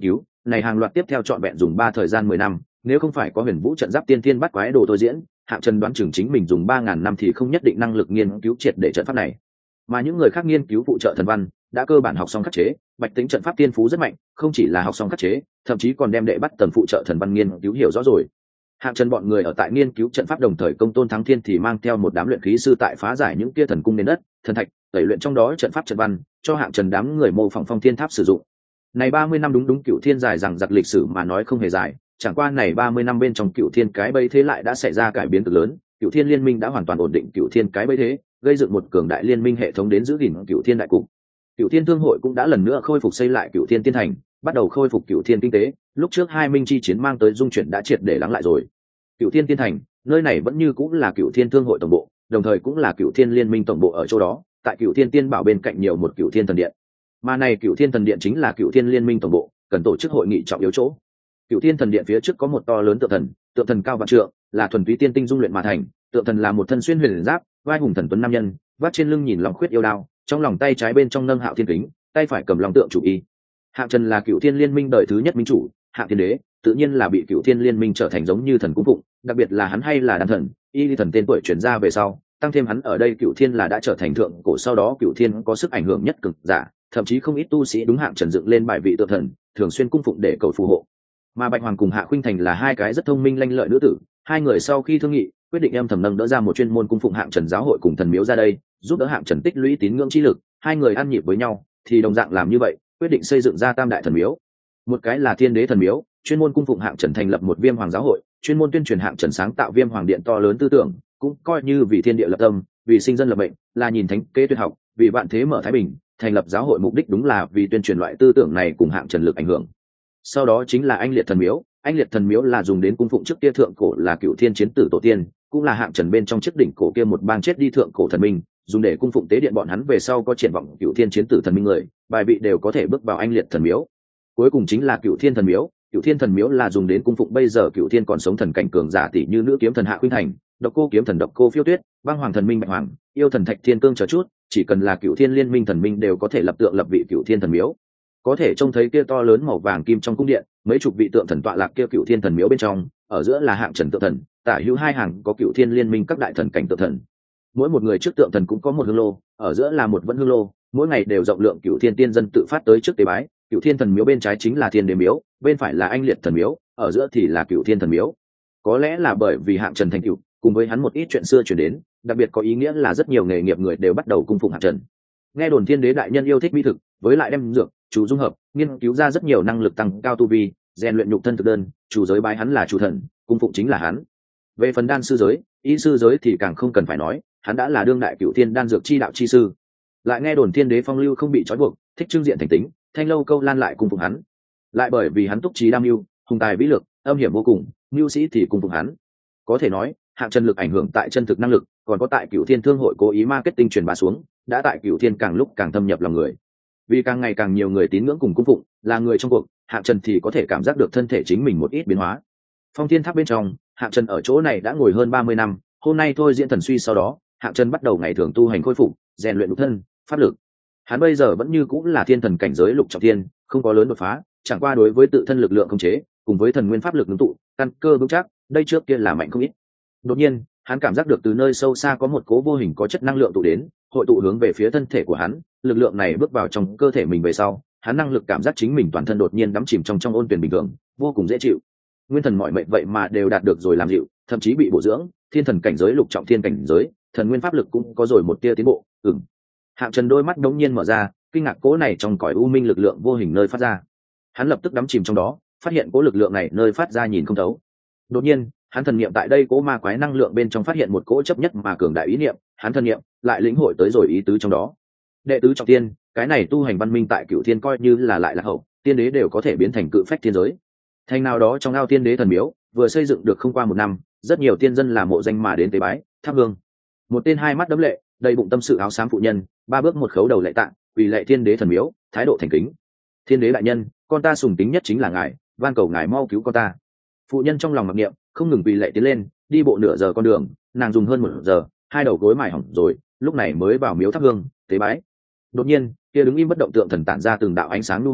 này hàng loạt tiếp theo trọn vẹn dùng 3 thời gian 10 năm, nếu không phải có Huyền Vũ trận giáp tiên thiên bắt quái đồ tôi diễn, Hạng Trần đoán chừng chính mình dùng 3000 năm thì không nhất định năng lực nghiên cứu triệt để trận pháp này. Mà những người khác nghiên cứu phụ trợ thần văn, đã cơ bản học xong khắc chế, Bạch Tĩnh trận pháp tiên phú rất mạnh, không chỉ là học xong khắc chế, thậm chí còn đem đệ bắt tầng phụ trợ thần văn nghiên cứu hiểu rõ rồi. Hạng Trần bọn người ở tại nghiên cứu trận pháp đồng thời Công Tôn Thắng Thiên thì mang theo một đám luyện khí sư tại phá giải những kia thần cung nền đất, thần thạch, tẩy luyện trong đó trận pháp trận văn, cho Hạng Trần đám người mô phỏng Phong Thiên Tháp sử dụng. Này 30 năm đúng Cựu Thiên dài rằng giặc lịch sử mà nói không hề dài, chẳng qua này 30 năm bên trong Cựu Thiên cái bẫy thế lại đã xảy ra cải biến cực lớn, Cựu Thiên liên minh đã hoàn toàn ổn định Cựu Thiên cái bẫy thế, gây dựng một cường đại liên minh hệ thống đến giữ gìn Cựu Thiên đại cục. Cựu Thiên thương hội cũng đã lần nữa khôi phục xây lại Cựu Thiên tiên thành, bắt đầu khôi phục Cựu Thiên kinh tế, lúc trước hai minh chi chiến mang tới dung chuyển đã triệt để lắng lại rồi. Cựu Thiên tiên thành, nơi này vẫn như cũng là Cựu Thiên thương hội tổng bộ, đồng thời cũng là Cựu Thiên liên minh tổng bộ ở chỗ đó, tại Cựu Thiên tiên bảo bên cạnh nhiều một Cựu Thiên thần điện. Mà này Cựu Thiên thần điện chính là Cựu Thiên liên minh tổng bộ, cần tổ chức hội nghị trọng yếu chỗ. Cựu Thiên thần điện phía trước có một to lớn tượng thần cao vạn trượng, là thuần túy tiên tinh dung luyện mà thành, tượng thần là một thân xuyên huyền giáp, vai hùng thần tuấn nam nhân, vác trên lưng nhìn lòng khuyết yêu đao, trong lòng tay trái bên trong nâng Hạo Thiên kính, tay phải cầm lòng tượng chủ y. Hạng Trần là Cựu Thiên liên minh đời thứ nhất minh chủ, Hạng Thiên đế, tự nhiên là bị Cựu Thiên liên minh trở thành giống như thần cung phụng, đặc biệt là hắn hay là đan thần, y lý thần tên tuổi truyền ra về sau, tăng thêm hắn ở đây Cựu Thiên là đã trở thành thượng cổ, sau đó Cựu Thiên có sức ảnh hưởng nhất cực giả, thậm chí không ít tu sĩ đúng Hạng Trần dựng lên bài vị tượng thần, thường xuyên cung phụng để cầu phù hộ. Mà Bạch Hoàng cùng Hạ Khuynh Thành là hai cái rất thông minh lanh lợi nữ tử, hai người sau khi thương nghị, quyết định em thầm nâng đỡ ra một chuyên môn cung phụng Hạng Trần giáo hội cùng thần miếu ra đây, giúp đỡ Hạng Trần tích lũy tín ngưỡng chi lực, hai người ăn nhịp với nhau, thì đồng dạng làm như vậy, quyết định xây dựng ra tam đại thần miếu. Một cái là Thiên Đế thần miếu, chuyên môn cung phụng Hạng Trần thành lập một Viêm Hoàng giáo hội, chuyên môn tuyên truyền Hạng Trần sáng tạo Viêm Hoàng điện to lớn tư tưởng, cũng coi như vì thiên địa lập tâm, vì sinh dân lập mệnh, là nhìn thánh kế tuyệt học, vì vạn thế mở thái bình, thành lập giáo hội mục đích đúng là vì tuyên truyền loại tư tưởng này cùng Hạng Trần lực ảnh hưởng. Sau đó chính là Anh Liệt thần miếu, Anh Liệt thần miếu là dùng đến cung phụng trước kia thượng cổ là Cựu Thiên chiến tử tổ tiên, cũng là Hạng Trần bên trong chiếc đỉnh cổ kia một bang chết đi thượng cổ thần minh, dùng để cung phụng tế điện bọn hắn về sau có triển vọng Cựu Thiên chiến tử thần minh người, bài vị đều có thể bước vào Anh Liệt thần miếu. Cuối cùng chính là Cựu Thiên thần miếu, Cựu Thiên thần miếu là dùng đến cung phụng bây giờ Cựu Thiên còn sống thần cảnh cường giả tỷ như nữ kiếm thần Hạ Khuynh Thành, Độc Cô kiếm thần Độc Cô Phiêu Tuyết, Băng Hoàng thần minh Bạch Hoàng, yêu thần Thạch Thiên Cương chờ chút, chỉ cần là Cựu Thiên liên minh thần minh đều có thể lập tượng lập vị Cựu Thiên thần miếu. Có thể trông thấy kia to lớn màu vàng kim trong cung điện, mấy chục vị tượng thần tọa lạc kia Cựu Thiên thần miếu bên trong, ở giữa là Hạng Trần tượng thần, tả hữu hai hàng có Cựu Thiên liên minh các đại thần cảnh tượng thần. Mỗi một người trước tượng thần cũng có một hương lô, ở giữa là một vẫn hương lô, mỗi ngày đều rộng lượng Cựu Thiên tiên dân tự phát tới trước tế bái. Cựu Thiên thần miếu bên trái chính là Thiên Đế miếu, bên phải là Anh Liệt thần miếu, ở giữa thì là Cựu Thiên thần miếu. Có lẽ là bởi vì Hạng Trần thành cựu, cùng với hắn một ít chuyện xưa truyền đến, đặc biệt có ý nghĩa là rất nhiều nghề nghiệp người đều bắt đầu cung phụng Hạng Trần. Nghe đồn Thiên Đế đại nhân yêu thích mỹ thực, với lại đem dược, chủ dung hợp, nghiên cứu ra rất nhiều năng lực tăng cao tu vi, rèn luyện nhục thân thực đơn, chủ giới bái hắn là chủ thần, cung phụng chính là hắn. Về phần đan sư giới, y sư giới thì càng không cần phải nói, hắn đã là đương đại Cựu Thiên đan dược chi đạo chi sư. Lại nghe đồn Thiên Đế phong lưu không bị trói buộc, thích trưng diện thành tính, Thanh Lâu Câu Lan lại cung phụng hắn. Lại bởi vì hắn túc trí đam mưu, hùng tài vĩ lực, âm hiểm vô cùng, mưu sĩ thì cung phụng hắn. Có thể nói, Hạng Trần lực ảnh hưởng tại chân thực năng lực, còn có tại Cựu Thiên thương hội cố ý marketing truyền bá xuống, đã tại Cựu Thiên càng lúc càng thâm nhập lòng người. Vì càng ngày càng nhiều người tín ngưỡng cùng cung phụng, là người trong cuộc, Hạng Trần thì có thể cảm giác được thân thể chính mình một ít biến hóa. Phong Thiên Tháp bên trong, Hạng Trần ở chỗ này đã ngồi hơn 30 năm, hôm nay thôi diễn thần suy sau đó, Hạng Trần bắt đầu ngày thường tu hành khôi phục, rèn luyện nhục thân, pháp lực. Hắn bây giờ vẫn như cũng là thiên thần cảnh giới lục trọng thiên, không có lớn đột phá, chẳng qua đối với tự thân lực lượng khống chế, cùng với thần nguyên pháp lực ngưng tụ, căn cơ vững chắc, đây trước kia là mạnh không ít. Đột nhiên, hắn cảm giác được từ nơi sâu xa có một cố vô hình có chất năng lượng tụ đến, hội tụ hướng về phía thân thể của hắn, lực lượng này bước vào trong cơ thể mình về sau, hắn năng lực cảm giác chính mình toàn thân đột nhiên đắm chìm trong ôn tuyển bình thường, vô cùng dễ chịu. Nguyên thần mọi mệnh vậy mà đều đạt được rồi làm dịu, thậm chí bị bổ dưỡng, thiên thần cảnh giới lục trọng thiên cảnh giới, thần nguyên pháp lực cũng có rồi một tia tiến bộ. Hạng Trần đôi mắt đống nhiên mở ra, kinh ngạc cố này trong cõi u minh lực lượng vô hình nơi phát ra. Hắn lập tức đắm chìm trong đó, phát hiện cố lực lượng này nơi phát ra nhìn không thấu. Đột nhiên, hắn thần niệm tại đây cố ma quái năng lượng bên trong phát hiện một cỗ chấp nhất mà cường đại ý niệm, hắn thần niệm lại lĩnh hội tới rồi ý tứ trong đó. Đệ tứ trọng thiên, cái này tu hành văn minh tại Cựu Thiên coi như là lại là hậu, tiên đế đều có thể biến thành cự phách thiên giới. Thành nào đó trong ao tiên đế thần miếu, vừa xây dựng được không qua một năm, rất nhiều tiên dân là mộ danh mà đến tế bái, thắp hương. Một tên hai mắt đẫm lệ, đầy bụng tâm sự áo xám phụ nhân, ba bước một khấu đầu lạy tạ, quỳ lạy tiên đế thần miếu, thái độ thành kính. Thiên đế đại nhân, con ta sùng kính nhất chính là ngài, van cầu ngài mau cứu con ta. Phụ nhân trong lòng mặc niệm, không ngừng quỳ lạy tiến lên, đi bộ nửa giờ con đường, nàng dùng hơn 1 giờ, hai đầu gối mài hỏng rồi, lúc này mới vào miếu thắp hương tế bái. Đột nhiên, kia đứng im bất động tượng thần tản ra từng đạo ánh sáng nhu hòa,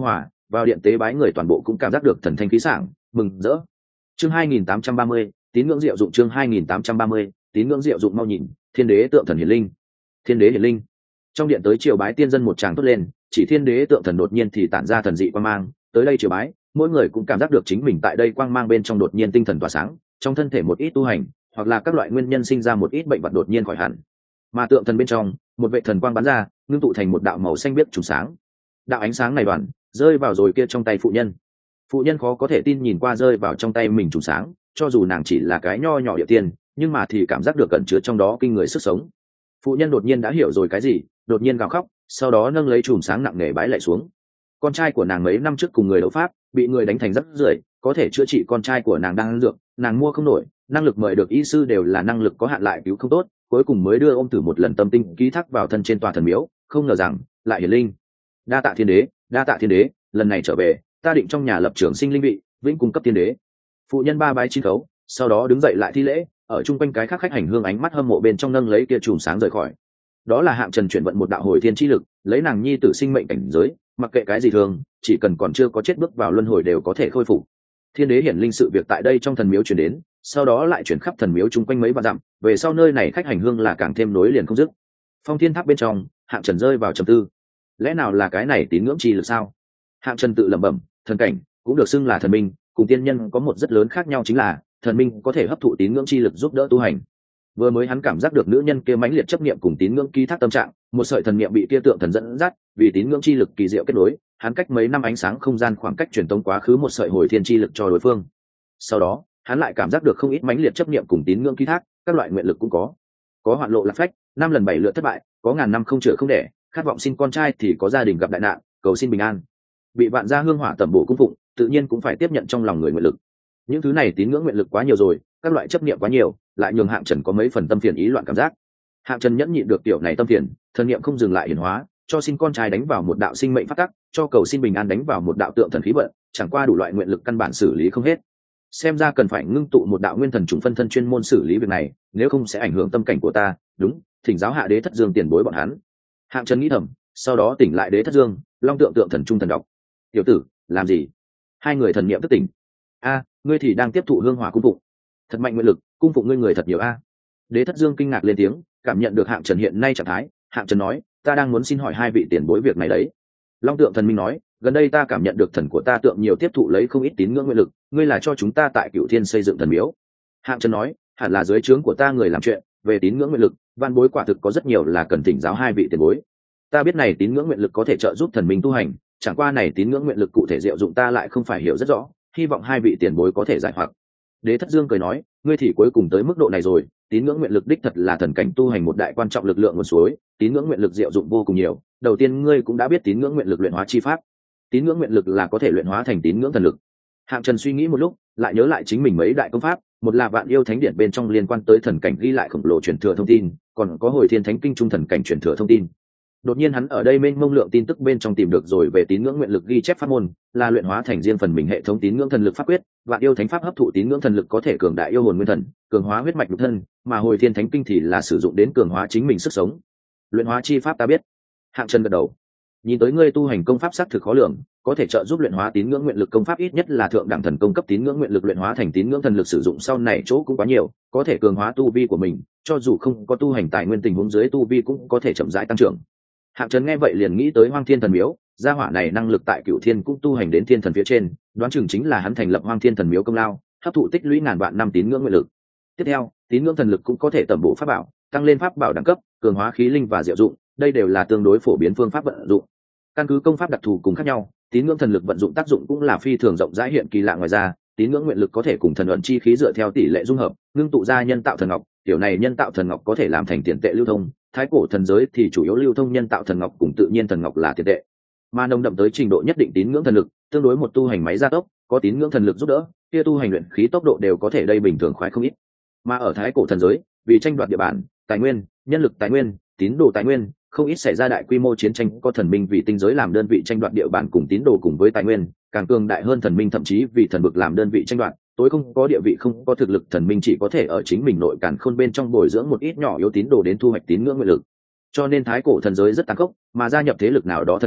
vào điện tế bái người toàn bộ cũng cảm giác được thần thanh khí sảng, mừng rỡ. Chương 2830, tín ngưỡng diệu dụng. Chương 2830, tín ngưỡng diệu dụng. Mau nhìn, thiên đế tượng thần hiển linh. Thiên đế hiển linh. Trong điện tới triều bái tiên dân một tràng thốt lên, chỉ thiên đế tượng thần đột nhiên thì tản ra thần dị quang mang, tới đây triều bái, mỗi người cũng cảm giác được chính mình tại đây quang mang bên trong đột nhiên tinh thần tỏa sáng, trong thân thể một ít tu hành, hoặc là các loại nguyên nhân sinh ra một ít bệnh vật đột nhiên khỏi hẳn. Mà tượng thần bên trong, một vệ thần quang bắn ra, ngưng tụ thành một đạo màu xanh biếc trùng sáng. Đạo ánh sáng này đoàn rơi vào rồi kia trong tay phụ nhân. Phụ nhân khó có thể tin nhìn qua rơi vào trong tay mình trùng sáng, cho dù nàng chỉ là cái nho nhỏ địa tiên, nhưng mà thì cảm giác được cẩn chứa trong đó kinh người sức sống. Phụ nhân đột nhiên đã hiểu rồi cái gì, đột nhiên gào khóc, sau đó nâng lấy chùm sáng nặng nề bái lại xuống. Con trai của nàng mấy năm trước cùng người đấu pháp, bị người đánh thành rắc rưởi, có thể chữa trị con trai của nàng đang ăn dược, nàng mua không nổi, năng lực mời được y sư đều là năng lực có hạn lại cứu không tốt, cuối cùng mới đưa ôm thử một lần tâm tinh ký thác vào thân trên tòa thần miếu, không ngờ rằng lại hiển linh. Đa tạ thiên đế, đa tạ thiên đế, lần này trở về, ta định trong nhà lập trường sinh linh vị, vĩnh cung cấp thiên đế. Phụ nhân ba bái chín khấu, sau đó đứng dậy lại thi lễ, ở chung quanh cái khác khách hành hương ánh mắt hâm mộ bên trong nâng lấy kia chùm sáng rời khỏi. Đó là Hạng Trần chuyển vận một đạo hồi thiên chi lực, lấy nàng nhi tử sinh mệnh cảnh giới, mặc kệ cái gì thường, chỉ cần còn chưa có chết bước vào luân hồi đều có thể khôi phục. Thiên đế hiển linh sự việc tại đây trong thần miếu chuyển đến, sau đó lại chuyển khắp thần miếu chung quanh mấy vạn dặm, về sau nơi này khách hành hương là càng thêm nối liền không dứt. Phong thiên tháp bên trong, Hạng Trần rơi vào trầm tư. Lẽ nào là cái này tín ngưỡng chi lực sao? Hạng Trần tự lẩm bẩm, thần cảnh cũng được xưng là thần minh, cùng tiên nhân có một rất lớn khác nhau chính là thần minh có thể hấp thụ tín ngưỡng chi lực giúp đỡ tu hành. Vừa mới hắn cảm giác được nữ nhân kia mãnh liệt chấp niệm cùng tín ngưỡng ký thác tâm trạng, một sợi thần niệm bị kia tượng thần dẫn dắt, vì tín ngưỡng chi lực kỳ diệu kết nối, hắn cách mấy năm ánh sáng không gian khoảng cách truyền tống quá khứ một sợi hồi thiên chi lực cho đối phương. Sau đó, hắn lại cảm giác được không ít mãnh liệt chấp niệm cùng tín ngưỡng ký thác, các loại nguyện lực cũng có hoạn lộ lạc phách, 5 lần 7 lượt thất bại, có ngàn năm không chữa không đẻ, khát vọng sinh con trai thì có gia đình gặp đại nạn, cầu xin bình an. Bị vạn gia hương hỏa tẩm bổ cung phụng, tự nhiên cũng phải tiếp nhận trong lòng người nguyện lực. Những thứ này tín ngưỡng nguyện lực quá nhiều rồi, các loại chấp niệm quá nhiều, lại nhường Hạng Trần có mấy phần tâm phiền ý loạn cảm giác. Hạng Trần nhẫn nhịn được tiểu này tâm phiền, thần niệm không dừng lại hiển hóa, cho xin con trai đánh vào một đạo sinh mệnh phát tắc, cho cầu xin bình an đánh vào một đạo tượng thần khí vận, chẳng qua đủ loại nguyện lực căn bản xử lý không hết. Xem ra cần phải ngưng tụ một đạo nguyên thần trùng phân thân chuyên môn xử lý việc này, nếu không sẽ ảnh hưởng tâm cảnh của ta. Đúng, thỉnh giáo hạ đế thất dương tiền bối bọn hắn. Hạng Trần nghĩ thầm, sau đó tỉnh lại đế thất dương, long tượng tượng thần trung thần đọc. Tiểu tử, làm gì? Hai người thần niệm thức tỉnh. A, ngươi thì đang tiếp thụ hương hỏa cung phụng. Thật mạnh nguyện lực, cung phụng ngươi người thật nhiều a. Đế thất dương kinh ngạc lên tiếng, cảm nhận được Hạng Trần hiện nay trạng thái. Hạng Trần nói, ta đang muốn xin hỏi hai vị tiền bối việc này đấy. Long tượng thần minh nói, gần đây ta cảm nhận được thần của ta tượng nhiều tiếp thụ lấy không ít tín ngưỡng nguyện lực, ngươi là cho chúng ta tại Cửu Thiên xây dựng thần miếu. Hạng Trần nói, hẳn là dưới trướng của ta người làm chuyện, về tín ngưỡng nguyện lực, văn bối quả thực có rất nhiều là cần thỉnh giáo hai vị tiền bối. Ta biết này tín ngưỡng nguyện lực có thể trợ giúp thần minh tu hành, chẳng qua này tín ngưỡng nguyện lực cụ thể diệu dụng ta lại không phải hiểu rất rõ, hy vọng hai vị tiền bối có thể giải hoặc. Đế thất dương cười nói, ngươi thì cuối cùng tới mức độ này rồi, tín ngưỡng nguyện lực đích thật là thần cảnh tu hành một đại quan trọng lực lượng nguồn suối, tín ngưỡng nguyện lực diệu dụng vô cùng nhiều. Đầu tiên ngươi cũng đã biết tín ngưỡng nguyện lực luyện hóa chi pháp, tín ngưỡng nguyện lực là có thể luyện hóa thành tín ngưỡng thần lực. Hạng Trần suy nghĩ một lúc, lại nhớ lại chính mình mấy đại công pháp, một là Vạn Yêu Thánh Điện bên trong liên quan tới thần cảnh ghi lại khổng lồ truyền thừa thông tin, còn có Hồi Thiên Thánh Kinh trung thần cảnh truyền thừa thông tin. Đột nhiên hắn ở đây mênh mông lượng tin tức bên trong tìm được rồi về tín ngưỡng nguyện lực ghi chép pháp môn, là luyện hóa thành riêng phần mình hệ thống tín ngưỡng thần lực pháp quyết. Vạn Yêu Thánh Pháp hấp thụ tín ngưỡng thần lực có thể cường đại yêu hồn nguyên thần, cường hóa huyết mạch nhục thân, mà Hồi Thiên Thánh Kinh thì là sử dụng đến cường hóa chính mình sức sống. Luyện hóa chi pháp ta biết. Hạng Trần gật đầu. Nhìn tới ngươi tu hành công pháp xác thực khó lường, có thể trợ giúp luyện hóa tín ngưỡng nguyện lực công pháp ít nhất là thượng đẳng thần công cấp tín ngưỡng nguyện lực luyện hóa thành tín ngưỡng thần lực sử dụng sau này chỗ cũng quá nhiều, có thể cường hóa tu vi của mình, cho dù không có tu hành tài nguyên tình huống dưới tu vi cũng có thể chậm rãi tăng trưởng. Hạng Trần nghe vậy liền nghĩ tới Hoang Thiên Thần Miếu, gia hỏa này năng lực tại Cửu Thiên cũng tu hành đến thiên thần phía trên, đoán chừng chính là hắn thành lập Hoang Thiên Thần Miếu công lao, hấp thụ tích lũy ngàn vạn năm tín ngưỡng nguyện lực. Tiếp theo, tín ngưỡng thần lực cũng có thể tẩm bổ pháp bảo, tăng lên pháp bảo đẳng cấp, cường hóa khí linh và diệu dụng, đây đều là tương đối phổ biến phương pháp vận dụng. Căn cứ công pháp đặc thù cùng khác nhau, tín ngưỡng thần lực vận dụng tác dụng cũng là phi thường rộng rãi hiện kỳ lạ. Ngoài ra, tín ngưỡng nguyện lực có thể cùng thần luận chi khí dựa theo tỷ lệ dung hợp, ngưng tụ ra nhân tạo thần ngọc, kiểu này nhân tạo thần ngọc có thể làm thành tiền tệ lưu thông. Thái cổ thần giới thì chủ yếu lưu thông nhân tạo thần ngọc cùng tự nhiên thần ngọc là tiền tệ. Mà nồng đậm tới trình độ nhất định tín ngưỡng thần lực, tương đối một tu hành máy gia tốc, có tín ngưỡng thần lực giúp đỡ, kia tu hành luyện khí tốc độ đều có thể đây bình thường khoái không ít. Mà ở thái cổ thần giới, vì tranh đoạt địa bàn, tài nguyên, nhân lực tài nguyên, tín đồ tài nguyên, không ít xảy ra đại quy mô chiến tranh, có thần minh vì tinh giới làm đơn vị tranh đoạt địa bàn cùng tín đồ cùng với tài nguyên, càng cường đại hơn thần minh thậm chí vì thần vực làm đơn vị tranh đoạt. Tối không có địa vị không có thực lực thần minh chỉ có thể ở chính mình nội càn khôn bên trong bồi dưỡng một ít nhỏ yếu tín đồ đến thu hoạch tín ngưỡng nguyện lực. Cho nên thái cổ thần giới rất tàn khốc, mà gia nhập thế lực nào đó thần minh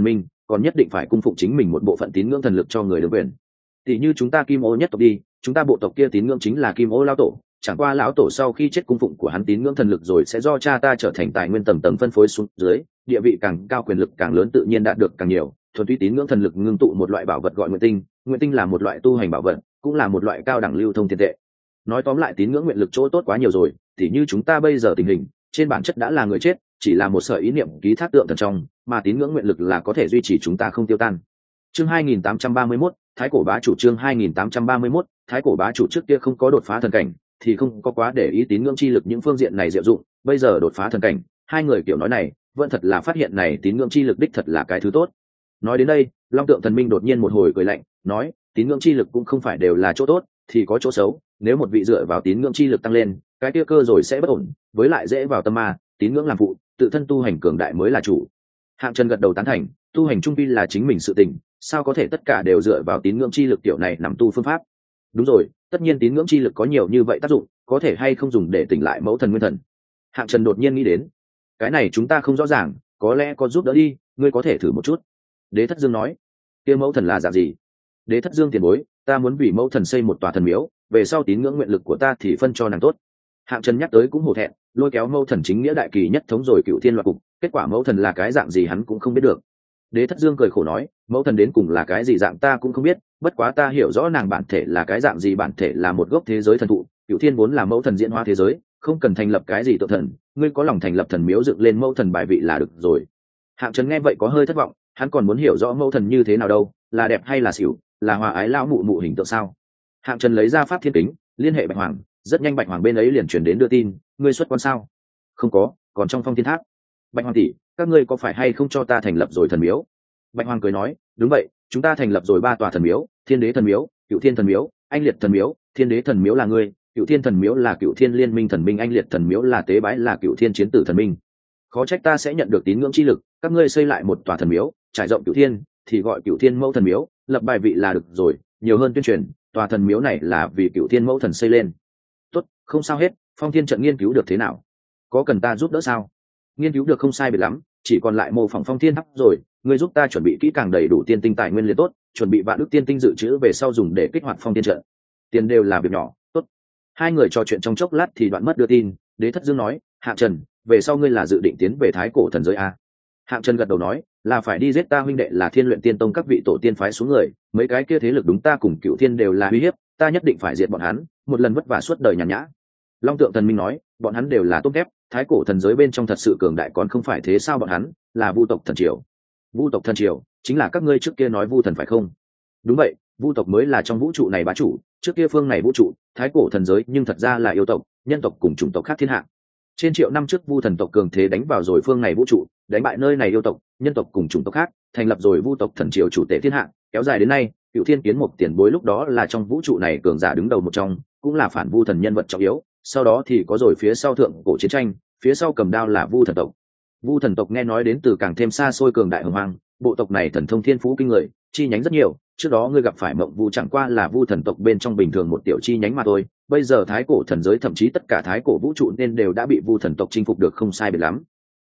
còn nhất định phải cung phụng chính mình một bộ phận tín ngưỡng thần lực cho người được quyền. Tỷ như chúng ta Kim Ô nhất tộc đi, chúng ta bộ tộc kia tín ngưỡng chính là Kim Ô lão tổ, chẳng qua lão tổ sau khi chết cung phụng của hắn tín ngưỡng thần lực rồi sẽ do cha ta trở thành tài nguyên tầng tầng phân phối xuống dưới, địa vị càng cao quyền lực càng lớn tự nhiên đạt được càng nhiều. Thuần túy tín ngưỡng thần lực ngưng tụ một loại bảo vật gọi nguyện tinh là một loại tu hành bảo vật, cũng là một loại cao đẳng lưu thông tiền tệ. Nói tóm lại tín ngưỡng nguyện lực chỗ tốt quá nhiều rồi, tỉ như chúng ta bây giờ tình hình trên bản chất đã là người chết, chỉ là một sợi ý niệm ký thác tượng thần trong, mà tín ngưỡng nguyện lực là có thể duy trì chúng ta không tiêu tan. Chương 2831, Thái cổ bá chủ. Chương 2831, Thái cổ bá chủ. Trước kia không có đột phá thần cảnh thì không có quá để ý tín ngưỡng chi lực những phương diện này diệu dụng, bây giờ đột phá thần cảnh, hai người kiểu nói này vẫn thật là phát hiện này tín ngưỡng chi lực đích thật là cái thứ tốt. Nói đến đây, Long Tượng Thần Minh đột nhiên một hồi cười lạnh, nói: tín ngưỡng chi lực cũng không phải đều là chỗ tốt, thì có chỗ xấu, nếu một vị dựa vào tín ngưỡng chi lực tăng lên, cái kia cơ rồi sẽ bất ổn, với lại dễ vào tâm ma, tín ngưỡng làm phụ, tự thân tu hành cường đại mới là chủ. Hạng Trần gật đầu tán thành, tu hành trung quy là chính mình sự tình, sao có thể tất cả đều dựa vào tín ngưỡng chi lực kiểu này nằm tu phương pháp. Đúng rồi, tất nhiên tín ngưỡng chi lực có nhiều như vậy tác dụng, có thể hay không dùng để tỉnh lại mẫu thần nguyên thần. Hạng Trần đột nhiên nghĩ đến, cái này chúng ta không rõ ràng, có lẽ có giúp đỡ đi, ngươi có thể thử một chút. Đế Thất Dương nói, kia mẫu thần là dạng gì? Đế Thất Dương tiền bối, ta muốn vì mẫu thần xây một tòa thần miếu, về sau tín ngưỡng nguyện lực của ta thì phân cho nàng tốt. Hạng Trần nhắc tới cũng hổ thẹn, lôi kéo mẫu thần chính nghĩa đại kỳ nhất thống rồi cựu thiên loạt cục, kết quả mẫu thần là cái dạng gì hắn cũng không biết được. Đế Thất Dương cười khổ nói, mẫu thần đến cùng là cái gì dạng ta cũng không biết, bất quá ta hiểu rõ nàng bản thể là cái dạng gì, bản thể là một gốc thế giới thần thụ, cựu thiên vốn là mẫu thần diễn hóa thế giới, không cần thành lập cái gì tự thần, ngươi có lòng thành lập thần miếu dựng lên mẫu thần bài vị là được rồi. Hạng Trần nghe vậy có hơi thất vọng, hắn còn muốn hiểu rõ mẫu thần như thế nào đâu, là đẹp hay là xỉu, là hòa ái lão mụ mụ hình tượng sao? Hạng Trần lấy ra pháp thiên kính, liên hệ Bạch Hoàng, rất nhanh Bạch Hoàng bên ấy liền chuyển đến đưa tin, ngươi xuất quan sao? Không có, còn trong Phong Thiên Tháp. Bạch Hoàng tỷ, các ngươi có phải hay không cho ta thành lập rồi thần miếu? Bạch Hoàng cười nói, đúng vậy, chúng ta thành lập rồi 3 tòa thần miếu, Thiên Đế thần miếu, Cựu Thiên thần miếu, Anh Liệt thần miếu. Thiên Đế thần miếu là ngươi, Cựu Thiên thần miếu là Cựu Thiên liên minh thần minh, Anh Liệt thần miếu là tế bái là Cựu Thiên chiến tử thần minh. Khó trách ta sẽ nhận được tín ngưỡng chi lực, các ngươi xây lại một tòa thần miếu, trải rộng Cựu Thiên, thì gọi Cựu Thiên mẫu thần miếu, lập bài vị là được rồi, nhiều hơn tuyên truyền, tòa thần miếu này là vì Cựu Thiên mẫu thần xây lên. Tốt, không sao hết, Phong Thiên trận nghiên cứu được thế nào? Có cần ta giúp đỡ sao? Nghiên cứu được không sai biệt lắm, chỉ còn lại mô phỏng Phong Thiên Tháp rồi, ngươi giúp ta chuẩn bị kỹ càng đầy đủ tiên tinh tài nguyên liền tốt, chuẩn bị vạn ức tiên tinh dự trữ về sau dùng để kích hoạt Phong Thiên trận. Tiền đều là việc nhỏ, tốt. Hai người trò chuyện trong chốc lát thì đoạn mất đưa tin, Đế Thất Dương nói, Hạng Trần, về sau ngươi là dự định tiến về Thái cổ thần giới a? Hạng Trần gật đầu nói, là phải đi giết ta huynh đệ là Thiên Luyện Tiên Tông các vị tổ tiên phái xuống người, mấy cái kia thế lực đúng ta cùng Cựu Thiên đều là uy hiếp, ta nhất định phải diệt bọn hắn, một lần vất vả suốt đời nhàn nhã. Long Tượng Thần Minh nói, bọn hắn đều là tốt thép, Thái cổ thần giới bên trong thật sự cường đại còn không phải thế sao? Bọn hắn là Vu tộc thần triều. Vu tộc thần triều chính là các ngươi trước kia nói Vu thần phải không? Đúng vậy, Vu tộc mới là trong vũ trụ này bá chủ, trước kia phương này vũ trụ, Thái cổ thần giới nhưng thật ra là yêu tộc, nhân tộc cùng chủng tộc khác thiên hạ. Trên triệu năm trước Vu thần tộc cường thế đánh vào rồi phương này vũ trụ, đánh bại nơi này yêu tộc, nhân tộc cùng chủng tộc khác, thành lập rồi Vu tộc thần triều chủ tể thiên hạ, kéo dài đến nay, Cựu Thiên Kiến một tiền bối lúc đó là trong vũ trụ này cường giả đứng đầu một trong, cũng là phản Vu thần nhân vật trọng yếu, sau đó thì có rồi phía sau thượng cổ chiến tranh, phía sau cầm đao là Vu thần tộc. Vu thần tộc nghe nói đến từ càng thêm xa xôi cường đại hùng hoang, bộ tộc này thần thông thiên phú kinh người, chi nhánh rất nhiều, trước đó ngươi gặp phải Mộng Vu chẳng qua là Vu thần tộc bên trong bình thường một tiểu chi nhánh mà thôi, bây giờ Thái cổ thần giới thậm chí tất cả Thái cổ vũ trụ nên đều đã bị Vu thần tộc chinh phục được không sai biệt lắm.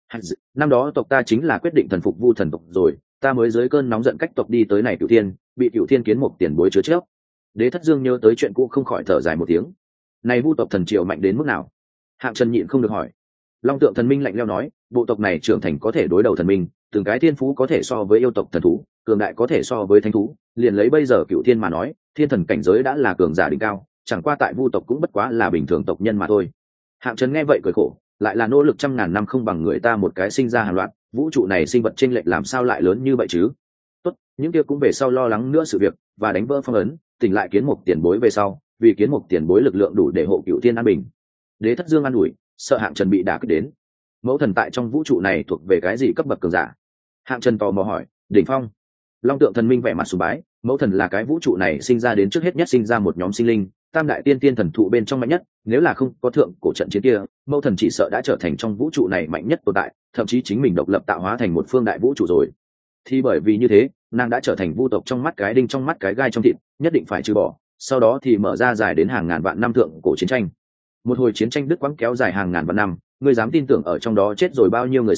Năm đó tộc ta chính là quyết định thần phục Vu thần tộc rồi, ta mới dưới cơn nóng giận cách tộc đi tới này Cựu Thiên, bị Cựu Thiên Kiến một tiền bối chứa trước. Đế Thất Dương nhớ tới chuyện cũ không khỏi thở dài một tiếng. Này Vu tộc thần triều mạnh đến mức nào? Hạng Trần nhịn không được hỏi. Long Tượng Thần Minh lạnh lẽo nói, bộ tộc này trưởng thành có thể đối đầu thần minh, từng cái thiên phú có thể so với yêu tộc thần thú, cường đại có thể so với thánh thú, liền lấy bây giờ Cựu Thiên mà nói, thiên thần cảnh giới đã là cường giả đỉnh cao, chẳng qua tại Vu tộc cũng bất quá là bình thường tộc nhân mà thôi. Hạng Trần nghe vậy cười khổ, lại là nỗ lực trăm ngàn năm không bằng người ta một cái sinh ra hàng loạt, vũ trụ này sinh vật chênh lệch làm sao lại lớn như vậy chứ? Tốt, những kia cũng về sau lo lắng nữa sự việc và đánh vỡ phong ấn, tỉnh lại Kiến một tiền bối về sau, vì Kiến một tiền bối lực lượng đủ để hộ Cựu Thiên an bình. Đế Thất Dương an ủi, sợ Hạng Trần bị đả kích đến. Mẫu thần tại trong vũ trụ này thuộc về cái gì cấp bậc cường giả? Hạng Trần tò mò hỏi. Đỉnh phong. Long Tượng Thần Minh vẻ mặt sùng bái, mẫu thần là cái vũ trụ này sinh ra đến trước hết nhất sinh ra một nhóm sinh linh, tam đại tiên tiên thần thụ bên trong mạnh nhất, nếu là không có thượng cổ trận chiến kia, mẫu thần chỉ sợ đã trở thành trong vũ trụ này mạnh nhất tồn tại, thậm chí chính mình độc lập tạo hóa thành một phương đại vũ trụ rồi. Thì bởi vì như thế, nàng đã trở thành vu tộc trong mắt cái đinh trong mắt cái gai trong thịt, nhất định phải trừ bỏ, sau đó thì mở ra dài đến hàng ngàn vạn năm thượng cổ chiến tranh. Một hồi chiến tranh đứt quãng kéo dài hàng ngàn vạn năm, ngươi dám tin tưởng ở trong đó chết rồi bao nhiêu người sao?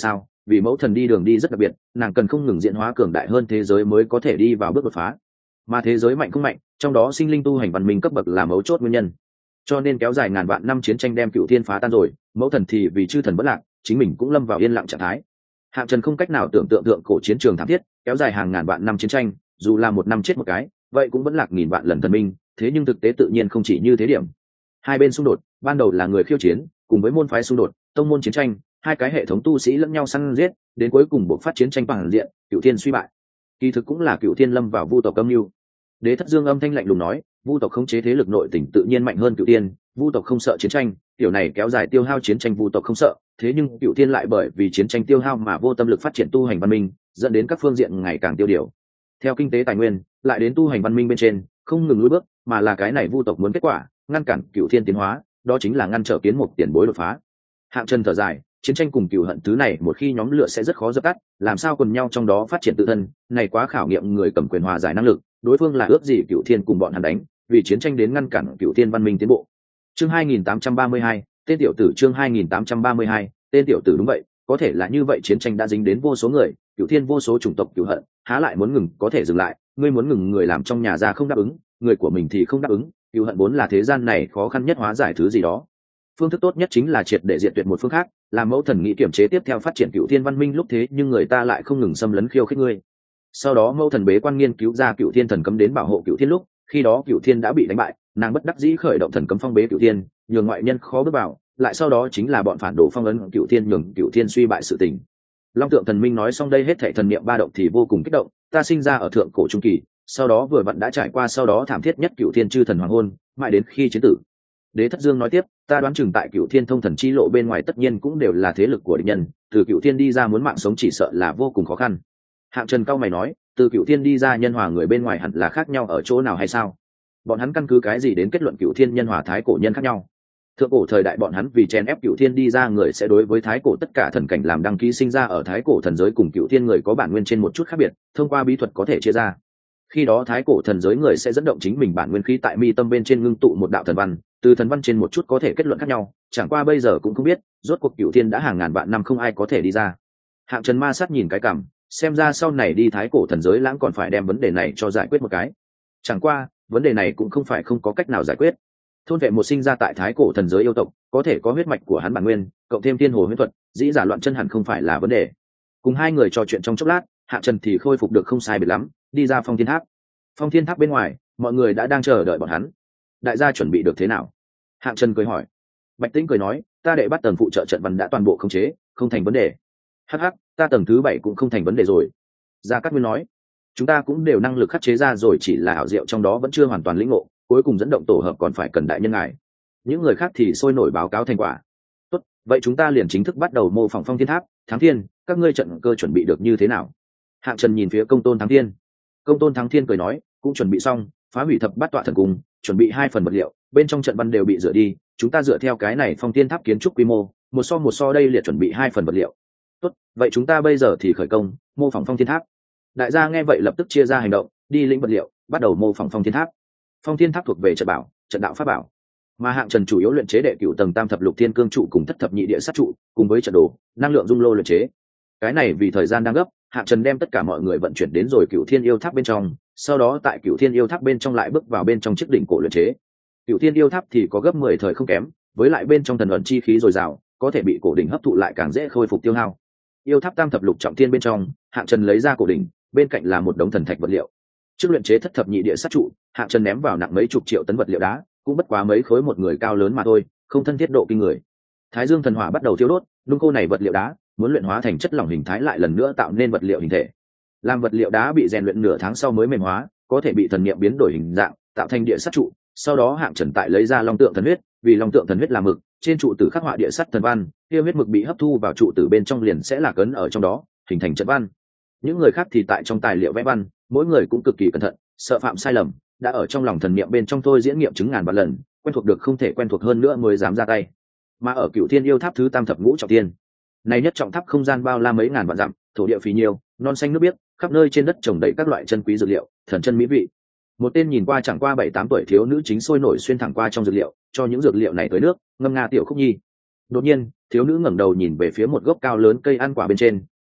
vì mẫu thần đi đường đi rất đặc biệt, nàng cần không ngừng diễn hóa cường đại hơn thế giới mới có thể đi vào bước đột phá. Mà thế giới mạnh không mạnh, trong đó sinh linh tu hành văn minh cấp bậc là mấu chốt nguyên nhân. Cho nên kéo dài ngàn vạn năm chiến tranh đem Cựu Thiên phá tan rồi, mẫu thần thì vì chư thần bất lạc, chính mình cũng lâm vào yên lặng trạng thái. Hạng Trần không cách nào tưởng tượng thượng cổ chiến trường thảm thiết, kéo dài hàng ngàn vạn năm chiến tranh, dù là một năm chết một cái, vậy cũng vẫn lạc nghìn vạn lần thần minh, thế nhưng thực tế tự nhiên không chỉ như thế điểm. Hai bên xung đột, ban đầu là người khiêu chiến, cùng với môn phái xung đột, tông môn chiến tranh, hai cái hệ thống tu sĩ lẫn nhau săn giết, đến cuối cùng buộc phát chiến tranh bằng diện, Cựu Thiên suy bại. Kỳ thực cũng là Cựu Thiên lâm vào vu tộc âm mưu. Đế Thất Dương âm thanh lạnh lùng nói, vu tộc khống chế thế lực nội tỉnh tự nhiên mạnh hơn Cựu Thiên, vu tộc không sợ chiến tranh, kiểu này kéo dài tiêu hao chiến tranh vu tộc không sợ, thế nhưng Cựu Thiên lại bởi vì chiến tranh tiêu hao mà vô tâm lực phát triển tu hành văn minh, dẫn đến các phương diện ngày càng tiêu điều. Theo kinh tế tài nguyên, lại đến tu hành văn minh bên trên, không ngừng lùi bước, mà là cái này vu tộc muốn kết quả, ngăn cản Cựu Thiên tiến hóa, đó chính là ngăn trở kiến mục tiền bối đột phá. Hạng Trần thở dài, chiến tranh cùng cừu hận thứ này một khi nhóm lửa sẽ rất khó dập tắt, làm sao quần nhau trong đó phát triển tự thân, này quá khảo nghiệm người cầm quyền hòa giải năng lực, đối phương là ước gì Cựu Thiên cùng bọn hắn đánh, vì chiến tranh đến ngăn cản Cựu Thiên văn minh tiến bộ. Chương 2832, tên tiểu tử. Chương 2832, tên tiểu tử. Đúng vậy, có thể là như vậy, chiến tranh đã dính đến vô số người, Cựu Thiên vô số chủng tộc cừu hận, há lại muốn ngừng có thể dừng lại, ngươi muốn ngừng người làm trong nhà ra không đáp ứng, người của mình thì không đáp ứng, cừu hận vốn là thế gian này khó khăn nhất hóa giải thứ gì đó. Phương thức tốt nhất chính là triệt để diệt tuyệt một phương khác, làm mẫu thần nghĩ kiểm chế tiếp theo phát triển Cựu Thiên văn minh lúc thế nhưng người ta lại không ngừng xâm lấn khiêu khích ngươi. Sau đó mẫu thần bế quan nghiên cứu ra Cựu Thiên thần cấm đến bảo hộ Cựu Thiên lúc, khi đó Cựu Thiên đã bị đánh bại, nàng bất đắc dĩ khởi động thần cấm phong bế Cựu Thiên, nhường ngoại nhân khó bước vào, lại sau đó chính là bọn phản đồ phong ấn Cựu Thiên, nhường Cựu Thiên suy bại sự tình. Long Tượng Thần Minh nói xong đây hết thảy thần niệm ba động thì vô cùng kích động, ta sinh ra ở thượng cổ trung kỳ, sau đó vừa vặn đã trải qua sau đó thảm thiết nhất Cựu Thiên chư thần hoàng hôn, mãi đến khi chiến tử. Đế Thất Dương nói tiếp, ta đoán chừng tại Cựu Thiên thông thần chi lộ bên ngoài tất nhiên cũng đều là thế lực của địch nhân, từ Cựu Thiên đi ra muốn mạng sống chỉ sợ là vô cùng khó khăn. Hạng Trần cao mày nói, từ Cựu Thiên đi ra nhân hòa người bên ngoài hẳn là khác nhau ở chỗ nào hay sao? Bọn hắn căn cứ cái gì đến kết luận Cựu Thiên nhân hòa thái cổ nhân khác nhau? Thượng cổ thời đại bọn hắn vì chèn ép Cựu Thiên đi ra người sẽ đối với thái cổ tất cả thần cảnh làm đăng ký sinh ra ở thái cổ thần giới cùng Cựu Thiên người có bản nguyên trên một chút khác biệt, thông qua bí thuật có thể chia ra. Khi đó thái cổ thần giới người sẽ dẫn động chính mình bản nguyên khí tại mi tâm bên trên ngưng tụ một đạo thần văn, từ thần văn trên một chút có thể kết luận khác nhau, chẳng qua bây giờ cũng không biết, rốt cuộc Cựu Thiên đã hàng ngàn vạn năm không ai có thể đi ra. Hạng Trần ma sát nhìn cái cằm, xem ra sau này đi thái cổ thần giới lãng còn phải đem vấn đề này cho giải quyết một cái. Chẳng qua vấn đề này cũng không phải không có cách nào giải quyết. Thôn vệ một sinh ra tại thái cổ thần giới yêu tộc, có thể có huyết mạch của hắn bản nguyên, cộng thêm thiên hồ huyết thuật, dĩ giả loạn chân hẳn không phải là vấn đề. Cùng hai người trò chuyện trong chốc lát, Hạng Trần thì khôi phục được không sai biệt lắm, đi ra Phong Thiên Tháp. Phong Thiên Tháp bên ngoài, mọi người đã đang chờ đợi bọn hắn. Đại gia chuẩn bị được thế nào? Hạng Trần cười hỏi. Bạch Tĩnh cười nói, ta đệ bắt tầng phụ trợ trận văn đã toàn bộ khống chế, không thành vấn đề. Hắc hắc, ta tầng thứ 7 cũng không thành vấn đề rồi. Gia Cát Nguyên nói, chúng ta cũng đều năng lực khắc chế ra rồi, chỉ là ảo diệu trong đó vẫn chưa hoàn toàn lĩnh ngộ, cuối cùng dẫn động tổ hợp còn phải cần đại nhân ngài. Những người khác thì sôi nổi báo cáo thành quả. Tốt, vậy chúng ta liền chính thức bắt đầu mô phỏng Phong Thiên Tháp. Thắng Thiên, các ngươi trận cơ chuẩn bị được như thế nào? Hạng Trần nhìn phía Công Tôn Thắng Thiên. Công Tôn Thắng Thiên cười nói, cũng chuẩn bị xong, phá hủy thập bát tọa thần cung, chuẩn bị 2 phần vật liệu, bên trong trận văn đều bị rửa đi, chúng ta dựa theo cái này Phong Thiên Tháp kiến trúc quy mô, một so đây liệt chuẩn bị 2 phần vật liệu. Tốt, vậy chúng ta bây giờ thì khởi công, mô phỏng Phong Thiên Tháp. Đại gia nghe vậy lập tức chia ra hành động, đi lĩnh vật liệu, bắt đầu mô phỏng Phong Thiên Tháp. Phong Thiên Tháp thuộc về trận bảo, trận đạo pháp bảo, mà Hạng Trần chủ yếu luyện chế đệ cửu tầng tam thập lục thiên cương trụ cùng thất thập nhị địa sát trụ, cùng với trận đồ, năng lượng dung lô luyện chế. Cái này vì thời gian đang gấp, Hạng Trần đem tất cả mọi người vận chuyển đến rồi Cửu Thiên yêu tháp bên trong, sau đó tại Cửu Thiên yêu tháp bên trong lại bước vào bên trong chiếc đỉnh cổ luyện chế. Cửu Thiên yêu tháp thì có gấp 10 thời không kém, với lại bên trong thần ẩn chi khí dồi dào, có thể bị cổ đỉnh hấp thụ lại càng dễ khôi phục tiêu hao. Yêu tháp tam thập lục trọng thiên bên trong, Hạng Trần lấy ra cổ đỉnh, bên cạnh là một đống thần thạch vật liệu. Trước luyện chế thất thập nhị địa sát trụ, Hạng Trần ném vào nặng mấy chục triệu tấn vật liệu đá, cũng bất quá mấy khối một người cao lớn mà thôi, không thân thiết độ kinh người. Thái Dương thần hỏa bắt đầu thiêu đốt, nung khô này vật liệu đá, muốn luyện hóa thành chất lỏng hình thái lại lần nữa tạo nên vật liệu hình thể. Làm vật liệu đá bị rèn luyện nửa tháng sau mới mềm hóa, có thể bị thần niệm biến đổi hình dạng, tạo thành địa sát trụ. Sau đó Hạng Trần tại lấy ra long tượng thần huyết, vì long tượng thần huyết là mực, trên trụ tử khắc họa địa sát thần văn, kia huyết mực bị hấp thu vào trụ tử bên trong liền sẽ là cấn ở trong đó, hình thành trận văn. Những người khác thì tại trong tài liệu vẽ văn, mỗi người cũng cực kỳ cẩn thận, sợ phạm sai lầm, đã ở trong lòng thần niệm bên trong thôi diễn nghiệm chứng ngàn vạn lần, quen thuộc được không thể quen thuộc hơn nữa mới dám ra tay. Mà ở Cửu Thiên yêu tháp thứ tam thập ngũ trọng thiên, này nhất trọng tháp không gian bao la mấy ngàn vạn dặm, thổ địa phì nhiêu, non xanh nước biếc, khắp nơi trên đất trồng đầy các loại chân quý dược liệu, thần chân mỹ vị. Một tên nhìn qua chẳng qua 7-8 tuổi thiếu nữ chính sôi nổi xuyên thẳng qua trong dược liệu, cho những dược liệu này tới nước, ngâm nga tiểu khúc nhi. Đột nhiên, thiếu nữ ngẩng đầu nhìn về phía một gốc cao lớn cây ăn quả bên trên,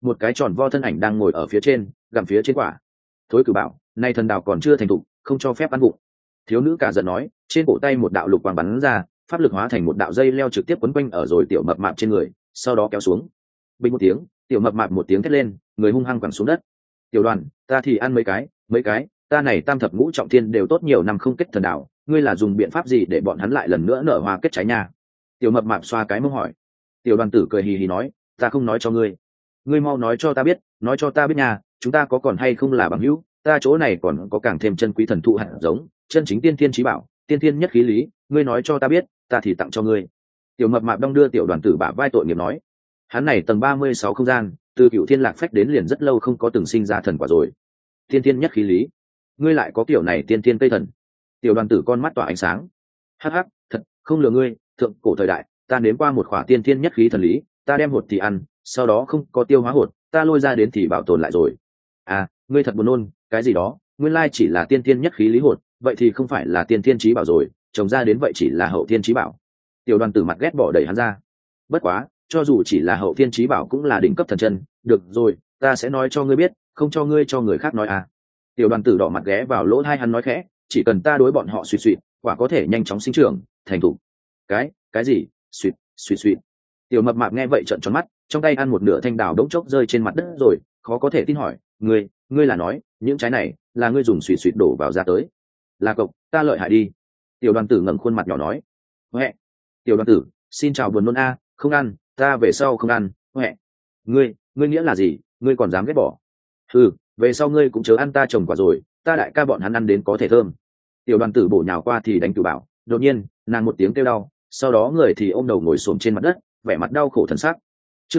một cái tròn vo thân ảnh đang ngồi ở phía trên gặm phía trên quả. Thối Cửu Bảo, nay thần đào còn chưa thành thục, không cho phép ăn vụng. Thiếu nữ cả giận nói, trên cổ tay một đạo lục quang bắn ra, pháp lực hóa thành một đạo dây leo trực tiếp quấn quanh ở rồi tiểu mập mạp trên người, sau đó kéo xuống. Bình một tiếng, tiểu mập mạp một tiếng thét lên, người hung hăng quẳng xuống đất. Tiểu Đoàn, ta thì ăn mấy cái, ta này tam thập ngũ trọng thiên đều tốt nhiều năm không kết thần đạo, ngươi là dùng biện pháp gì để bọn hắn lại lần nữa nở hoa kết trái nha? Tiểu mập mạp xoa cái mông hỏi. Tiểu Đoàn tử cười hì hì nói, ta không nói cho ngươi, ngươi mau nói cho ta biết, nói cho ta biết nha, chúng ta có còn hay không là bằng hữu, ta chỗ này còn có càng thêm chân quý thần thụ hạt giống, chân chính tiên thiên chí bảo, tiên thiên nhất khí lý, ngươi nói cho ta biết, ta thì tặng cho ngươi. Tiểu mập mạp đong đưa tiểu Đoàn tử bả vai tội nghiệp nói, hắn này tầng 36 không gian, từ Cựu Thiên Lạc Phách đến liền rất lâu không có từng sinh ra thần quả rồi. Tiên thiên nhất khí lý, ngươi lại có kiểu này tiên thiên cây thần? Tiểu Đoàn tử con mắt tỏa ánh sáng. Hắc hắc, thật không lừa ngươi, thượng cổ thời đại, ta nếm qua một khỏa tiên thiên nhất khí thần lý, ta đem hột thì ăn, sau đó không có tiêu hóa hột, ta lôi ra đến thì bảo tồn lại rồi. À, ngươi thật buồn nôn, cái gì đó, nguyên lai chỉ là tiên thiên nhất khí lý hột, vậy thì không phải là tiên thiên chí bảo rồi, trồng ra đến vậy chỉ là hậu thiên chí bảo. Tiểu Đoàn tử mặt ghét bỏ đẩy hắn ra. Bất quá, cho dù chỉ là hậu thiên chí bảo cũng là đỉnh cấp thần chân, được rồi, ta sẽ nói cho ngươi biết, không cho ngươi cho người khác nói à. Tiểu Đoàn tử đỏ mặt ghé vào lỗ tai hắn nói khẽ, chỉ cần ta đối bọn họ suy suy, quả có thể nhanh chóng sinh trưởng, thành thủ. Cái gì? Suy. Tiểu mập mạp nghe vậy trợn tròn mắt, trong tay ăn một nửa thanh đào đống chốc rơi trên mặt đất rồi, khó có thể tin hỏi, ngươi là nói, những trái này là ngươi dùng suy đổ vào ra tới? Là cậu, ta lợi hại đi. Tiểu Đoàn tử ngẩng khuôn mặt nhỏ nói. Huệ. Tiểu Đoàn tử, xin chào buồn nôn a, không ăn, ta về sau không ăn. Huệ. Ngươi nghĩa là gì, ngươi còn dám ghét bỏ? Ừ, về sau ngươi cũng chớ ăn ta trồng quả rồi, ta đại ca bọn hắn ăn đến có thể thơm. Tiểu Đoàn tử bổ nhào qua thì đánh Cửu Bảo, đột nhiên nàng một tiếng kêu đau, sau đó người thì ôm đầu ngồi xổm trên mặt đất, vẻ mặt đau khổ thần sắc. Chương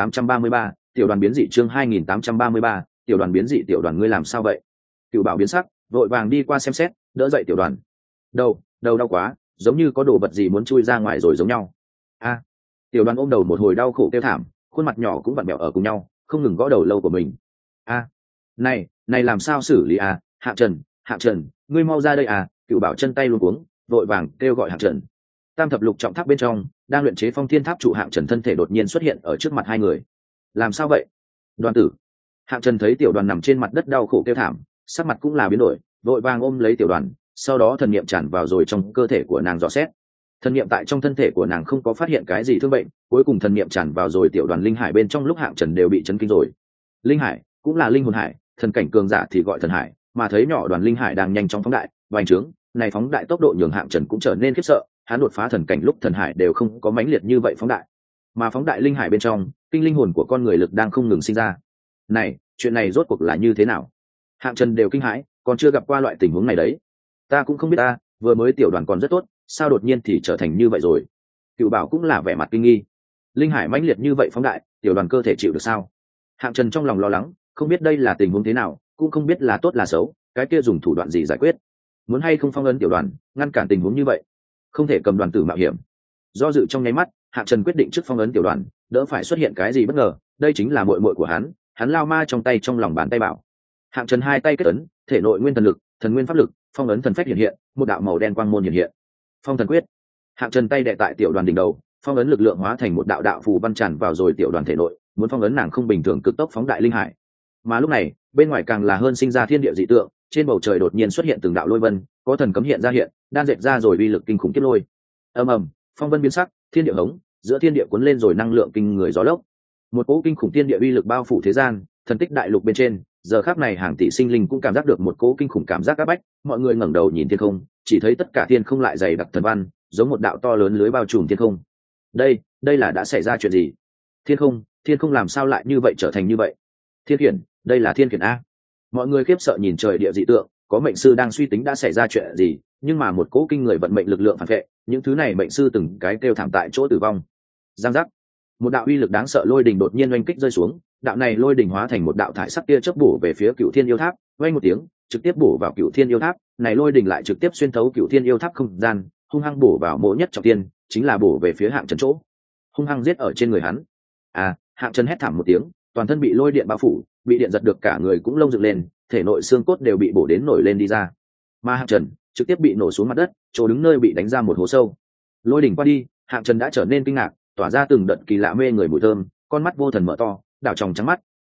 2833, tiểu đoàn biến dị. Chương 2833, tiểu đoàn biến dị. Tiểu Đoàn ngươi làm sao vậy? Cửu Bảo biến sắc, vội vàng đi qua xem xét, đỡ dậy tiểu Đoàn. Đầu đau quá, giống như có đồ vật gì muốn chui ra ngoài rồi giống nhau. A. Tiểu Đoàn ôm đầu một hồi đau khổ kêu thảm, khuôn mặt nhỏ cũng vặn vẹo ở cùng nhau, không ngừng gõ đầu lâu của mình. A. Này làm sao xử lý à? Hạng Trần, ngươi mau ra đây à? Cửu Bảo chân tay luống cuống, vội vàng kêu gọi Hạng Trần. Tam thập lục trọng tháp bên trong đang luyện chế phong thiên tháp trụ Hạng Trần thân thể đột nhiên xuất hiện ở trước mặt hai người. Làm sao vậy? Đoàn tử. Hạng Trần thấy tiểu Đoàn nằm trên mặt đất đau khổ kêu thảm, sắc mặt cũng là biến đổi, vội vàng ôm lấy tiểu Đoàn, sau đó thần niệm tràn vào rồi trong cơ thể của nàng dò xét. Thần niệm tại trong thân thể của nàng không có phát hiện cái gì thương bệnh, cuối cùng thần niệm tràn vào rồi tiểu Đoàn linh hải bên trong lúc Hạng Trần đều bị chấn kinh rồi. Linh hải cũng là linh hồn hải, thần cảnh cường giả thì gọi thần hải, mà thấy nhỏ đoàn linh hải đang nhanh chóng phóng đại, vành trướng, này phóng đại tốc độ nhường Hạng Trần cũng trở nên khiếp sợ, hắn đột phá thần cảnh lúc thần hải đều không có mãnh liệt như vậy phóng đại. Mà phóng đại linh hải bên trong, kinh linh hồn của con người lực đang không ngừng sinh ra. Này, chuyện này rốt cuộc là như thế nào? Hạng Trần đều kinh hãi, còn chưa gặp qua loại tình huống này đấy. Ta cũng không biết ta, vừa mới tiểu Đoàn còn rất tốt, sao đột nhiên thì trở thành như vậy rồi? Cửu Bảo cũng là vẻ mặt kinh nghi. Linh hải mãnh liệt như vậy phóng đại, tiểu Đoàn cơ thể chịu được sao? Hạng Trần trong lòng lo lắng, không biết đây là tình huống thế nào, cũng không biết là tốt là xấu, cái kia dùng thủ đoạn gì giải quyết, muốn hay không phong ấn tiểu Đoàn, ngăn cản tình huống như vậy, không thể cầm Đoàn tử mạo hiểm. Do dự trong nháy mắt, Hạng Trần quyết định trước phong ấn tiểu Đoàn, đỡ phải xuất hiện cái gì bất ngờ, đây chính là muội muội của hắn lao ma trong tay trong lòng bàn tay bảo. Hạng Trần hai tay kết ấn, thể nội nguyên thần lực, thần nguyên pháp lực, phong ấn thần phách hiện hiện, một đạo màu đen quang môn hiện hiện. Phong thần quyết. Hạng Trần tay đè tại tiểu Đoàn đỉnh đầu, phong ấn lực lượng hóa thành một đạo đạo phù văn tràn vào rồi tiểu Đoàn thể nội, muốn phong ấn nàng không bình thường cực tốc phóng đại linh hải. Mà lúc này bên ngoài càng là hơn sinh ra thiên địa dị tượng, trên bầu trời đột nhiên xuất hiện từng đạo lôi vân, có thần cấm hiện ra hiện, đan dệt ra rồi uy lực kinh khủng kiếp lôi. Ầm ầm, phong vân biến sắc, thiên địa hống, giữa thiên địa cuốn lên rồi năng lượng kinh người gió lốc, một cỗ kinh khủng thiên địa uy lực bao phủ thế gian, thần tích đại lục bên trên, giờ khắc này hàng tỷ sinh linh cũng cảm giác được một cỗ kinh khủng cảm giác áp bách, mọi người ngẩng đầu nhìn thiên không, chỉ thấy tất cả thiên không lại dày đặc thần văn, giống một đạo to lớn lưới bao trùm thiên không. Đây là đã xảy ra chuyện gì? Thiên không làm sao lại như vậy, trở thành như vậy? Thiên khiển, đây là thiên khiển a. Mọi người khiếp sợ nhìn trời địa dị tượng, có mệnh sư đang suy tính đã xảy ra chuyện gì, nhưng mà một cỗ kinh người vận mệnh lực lượng phản vệ, những thứ này mệnh sư từng cái kêu thảm tại chỗ tử vong. Giang giác, một đạo uy lực đáng sợ lôi đình đột nhiên oanh kích rơi xuống, đạo này lôi đình hóa thành một đạo thải sắc tia chớp bổ về phía Cửu Thiên Yêu Tháp, oanh một tiếng, trực tiếp bổ vào Cửu Thiên Yêu Tháp, này lôi đình lại trực tiếp xuyên thấu Cửu Thiên Yêu Tháp không gian, hung hăng bổ vào mộ nhất trọng thiên, chính là bổ về phía Hạng Trần chỗ, hung hăng giết ở trên người hắn. Hạng Trần hét thảm một tiếng, toàn thân bị lôi điện bao phủ, bị điện giật được cả người cũng lông dựng lên, thể nội xương cốt đều bị bổ đến nổi lên đi ra. Mà Hạng Trần trực tiếp bị nổ xuống mặt đất, chỗ đứng nơi bị đánh ra một hố sâu. Lôi đỉnh qua đi, Hạng Trần đã trở nên kinh ngạc, tỏa ra từng đợt kỳ lạ mê người mùi thơm, con mắt vô thần mở to, đảo tròng trắng mắt,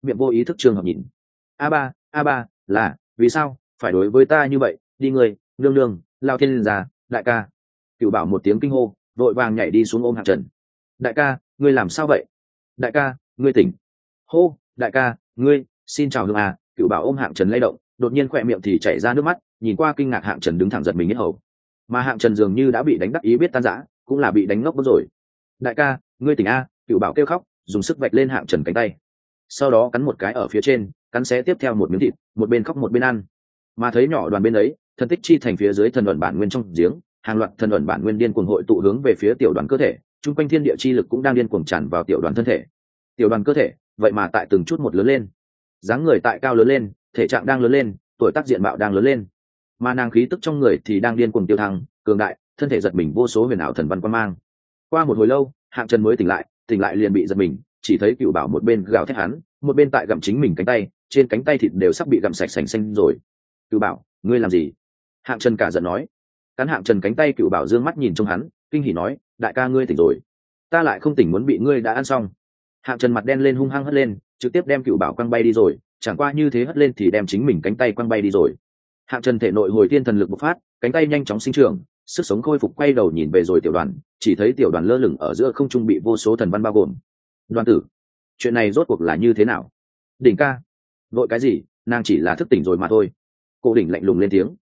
miệng vô ý thức trường hợp nhìn. A ba là vì sao phải đối với ta như vậy, đi ngươi nương nương, lao thiên già, đại ca. Cựu bảo một tiếng kinh hô, vội vàng nhảy đi xuống ôm Hạng Trần. Đại ca, ngươi làm sao vậy? Đại ca, ngươi tỉnh. Hô, đại ca, ngươi, xin chào hương à. Cựu bảo ôm Hạng Trần lay động, đột nhiên khỏe miệng thì chảy ra nước mắt, nhìn qua kinh ngạc Hạng Trần đứng thẳng giật mình hết hầu. Mà Hạng Trần dường như đã bị đánh đắc ý biết tan rã, cũng là bị đánh ngốc mất rồi. Đại ca, ngươi tỉnh a. Cựu bảo kêu khóc, dùng sức vạch lên Hạng Trần cánh tay, sau đó cắn một cái ở phía trên, cắn xé tiếp theo một miếng thịt, một bên khóc một bên ăn. Mà thấy nhỏ đoàn bên ấy, thần tích chi thành phía dưới thần ẩn bản nguyên trong giếng, hàng loạt thần ẩn bản nguyên điên cuồng hội tụ hướng về phía tiểu đoàn cơ thể, chung quanh thiên địa chi lực cũng đang điên cuồng tràn vào tiểu đoàn thân thể. Tiểu đoàn cơ thể vậy mà tại từng chút một lớn lên, dáng người tại cao lớn lên, thể trạng đang lớn lên, tuổi tác diện mạo đang lớn lên, mà nàng khí tức trong người thì đang điên cuồng tiêu thăng cường đại, thân thể giật mình vô số huyền ảo thần văn quan mang. Qua một hồi lâu, Hạng Trần mới tỉnh lại liền bị giật mình, chỉ thấy Cựu bảo một bên gào thét hắn, một bên tại gặm chính mình cánh tay, trên cánh tay thịt đều sắp bị gặm sạch sành xanh rồi. Cựu bảo, ngươi làm gì? Hạng Trần cả giận nói. Cắn Hạng Trần cánh tay, Cựu bảo dương mắt nhìn trong hắn, kinh hỉ nói, đại ca ngươi tỉnh rồi. Ta lại không tỉnh muốn bị ngươi đã ăn xong. Hạng Trần mặt đen lên hung hăng hất lên, trực tiếp đem Cựu bảo quăng bay đi rồi, chẳng qua như thế hất lên thì đem chính mình cánh tay quăng bay đi rồi. Hạng Trần thể nội hồi tiên thần lực bộc phát, cánh tay nhanh chóng sinh trưởng, sức sống khôi phục, quay đầu nhìn về rồi tiểu đoàn, chỉ thấy tiểu đoàn lơ lửng ở giữa không trung bị vô số thần văn bao gồm. Đoàn tử, chuyện này rốt cuộc là như thế nào? Đỉnh ca, vội cái gì, nàng chỉ là thức tỉnh rồi mà thôi. Cô đỉnh lạnh lùng lên tiếng.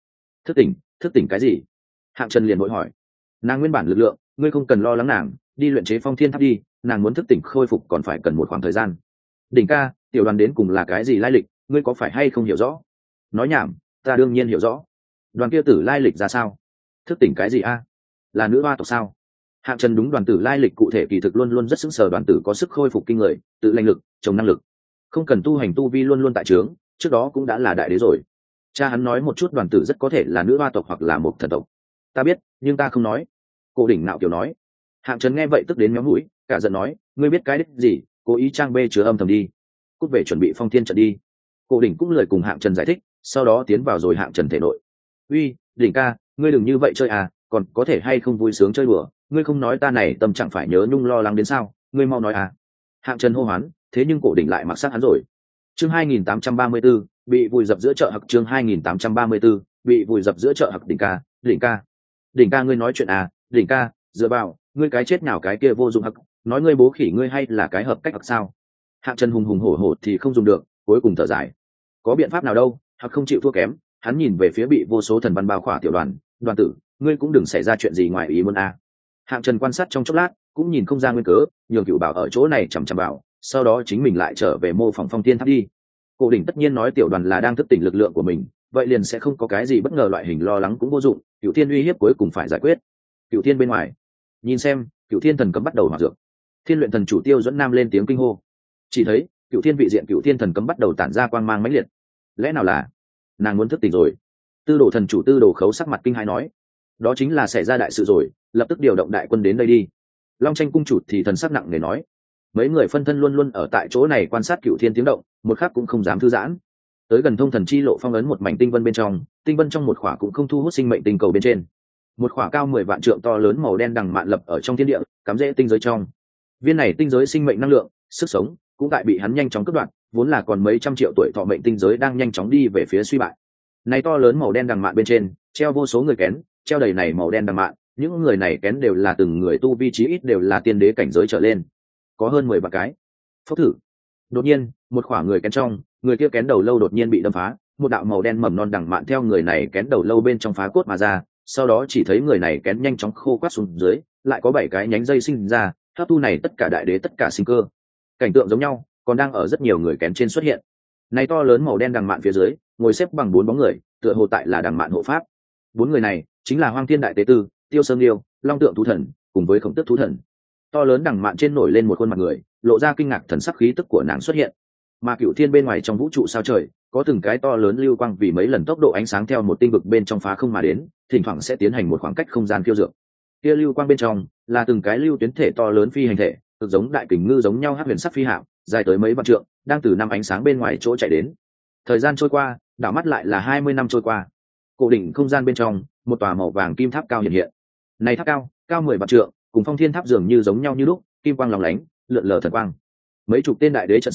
Thức tỉnh cái gì? Hạng Trần liền vội hỏi. Nàng nguyên bản lực lượng, ngươi không cần lo lắng nàng, đi luyện chế phong thiên tháp đi, nàng muốn thức tỉnh khôi phục còn phải cần một khoảng thời gian. Đỉnh ca, tiểu đoàn đến cùng là cái gì lai lịch, ngươi có phải hay không hiểu rõ? Nói nhảm, ta đương nhiên hiểu rõ. Đoàn kia tử lai lịch ra sao? Thức tỉnh cái gì a? Là nữ hoa tộc sao? Hạng Trần đúng đoàn tử lai lịch cụ thể kỳ thực luôn luôn rất sững sờ. Đoàn tử có sức khôi phục kinh người, tự lành lực, trồng năng lực, không cần tu hành tu vi luôn luôn tại trướng, trước đó cũng đã là đại đế rồi. Cha hắn nói một chút đoàn tử rất có thể là nữ hoa tộc hoặc là một thần tộc. Ta biết, nhưng ta không nói. Cô đỉnh nạo kiểu nói. Hạng Trần nghe vậy tức đến méo mũi, cả giận nói, ngươi biết cái đích gì, cố ý trang bê chứa âm thầm đi. Cút về chuẩn bị phong thiên trận đi. Cô đỉnh cũng lời cùng Hạng Trần giải thích, sau đó tiến vào rồi Hạng Trần thể nội. Uy, đỉnh ca, ngươi đừng như vậy chơi à, còn có thể hay không vui sướng chơi đùa, ngươi không nói ta này tâm chẳng phải nhớ nhung lo lắng đến sao, ngươi mau nói à. Hạng Trần hô hoán, thế nhưng cổ đỉnh lại mặc sát hắn rồi. Chương 2834, bị vùi dập giữa chợ Hặc. Chương 2834, bị vùi dập giữa chợ Hặc. Đỉnh ca, ngươi nói chuyện à? Đỉnh ca, dựa vào, ngươi cái chết nào cái kia vô dụng Hặc, nói ngươi bố khỉ ngươi hay là cái hợp cách Hặc sao? Hạng Trần hùng hùng hổ hổ thì không dùng được, cuối cùng thở dài. Có biện pháp nào đâu, Hặc không chịu thua kém, hắn nhìn về phía bị vô số thần văn bao khỏa tiểu đoàn, đoàn tử, ngươi cũng đừng xảy ra chuyện gì ngoài ý muốn à. Hạng Trần quan sát trong chốc lát, cũng nhìn không ra nguyên cớ, nhường Cựu bảo ở chỗ này chằm chằm bảo, sau đó chính mình lại trở về mô phỏng phong thiên tháp đi. Cổ đỉnh tất nhiên nói tiểu đoàn là đang thức tỉnh lực lượng của mình, vậy liền sẽ không có cái gì bất ngờ, loại hình lo lắng cũng vô dụng, Cựu Thiên uy hiếp cuối cùng phải giải quyết. Cựu Thiên bên ngoài, nhìn xem, Cựu Thiên thần cấm bắt đầu hoạt dược. Thiên luyện thần chủ Tiêu Dẫn Nam lên tiếng kinh hô. Chỉ thấy, Cựu Thiên vị diện Cựu Thiên thần cấm bắt đầu tản ra quang mang mãnh liệt. Lẽ nào là nàng muốn thức tỉnh rồi? Tư đồ thần chủ Tư đồ Khấu sắc mặt kinh hãi nói. Đó chính là xảy ra đại sự rồi, lập tức điều động đại quân đến đây đi. Long Tranh cung chủ thì thần sắc nặng nề nói. Mấy người phân thân luôn luôn ở tại chỗ này quan sát Cựu Thiên tiếng động, một khắc cũng không dám thư giãn. Tới gần thông thần chi lộ phong ấn một mảnh tinh vân bên trong, tinh vân trong một khỏa cũng không thu hút sinh mệnh tinh cầu bên trên. Một khỏa cao 10 vạn trượng to lớn màu đen đằng mạn lập ở trong thiên địa, cắm rễ tinh giới trong. Viên này tinh giới sinh mệnh năng lượng, sức sống cũng tại bị hắn nhanh chóng cắt đoạn, vốn là còn mấy trăm triệu tuổi thọ mệnh tinh giới đang nhanh chóng đi về phía suy bại. Này to lớn màu đen đằng mạn bên trên, treo vô số người kén, treo đầy này màu đen đằng mạn, những người này kén đều là từng người tu vi chí ít đều là tiên đế cảnh giới trở lên, có hơn 10 vạn cái. Phốc thử. Đột nhiên, một khoảng người kén trong, người kia kén đầu lâu đột nhiên bị đâm phá, một đạo màu đen mầm non đằng mạn theo người này kén đầu lâu bên trong phá cốt mà ra, sau đó chỉ thấy người này kén nhanh chóng khô quắt xuống dưới, lại có 7 cái nhánh dây sinh ra, hấp thu này tất cả đại đế tất cả sinh cơ. Cảnh tượng giống nhau, còn đang ở rất nhiều người kén trên xuất hiện. Này to lớn màu đen đằng mạn phía dưới, ngồi xếp bằng 4 bóng người, tựa hồ tại là đằng mạn hộ pháp. 4 người này chính là Hoang Thiên đại tế tư, Tiêu Sơn Liêu, Long Tượng thú thần, cùng với Khổng Tước thú thần. To lớn đằng mạn trên nổi lên một khuôn mặt người, lộ ra kinh ngạc thần sắc, khí tức của nàng xuất hiện. Mà Cựu Thiên bên ngoài trong vũ trụ sao trời, có từng cái to lớn lưu quang vì mấy lần tốc độ ánh sáng theo một tinh vực bên trong phá không mà đến, thỉnh thoảng sẽ tiến hành một khoảng cách không gian khiêu dược. Kia lưu quang bên trong là từng cái lưu tuyến thể to lớn phi hành thể, cực giống đại kình ngư giống nhau hắc huyền sắc phi hạm, dài tới mấy vạn trượng, đang từ năm ánh sáng bên ngoài chỗ chạy đến. Thời gian trôi qua, đảo mắt lại là 20 năm trôi qua. Cổ đỉnh không gian bên trong, một tòa màu vàng kim tháp cao hiện hiện. Này tháp cao, cao 10 vạn trượng, cùng Phong Thiên tháp dường như giống nhau như lúc, kim quang lóng lánh, lượn lờ thần quang. Mấy chục tên đại đế trận sư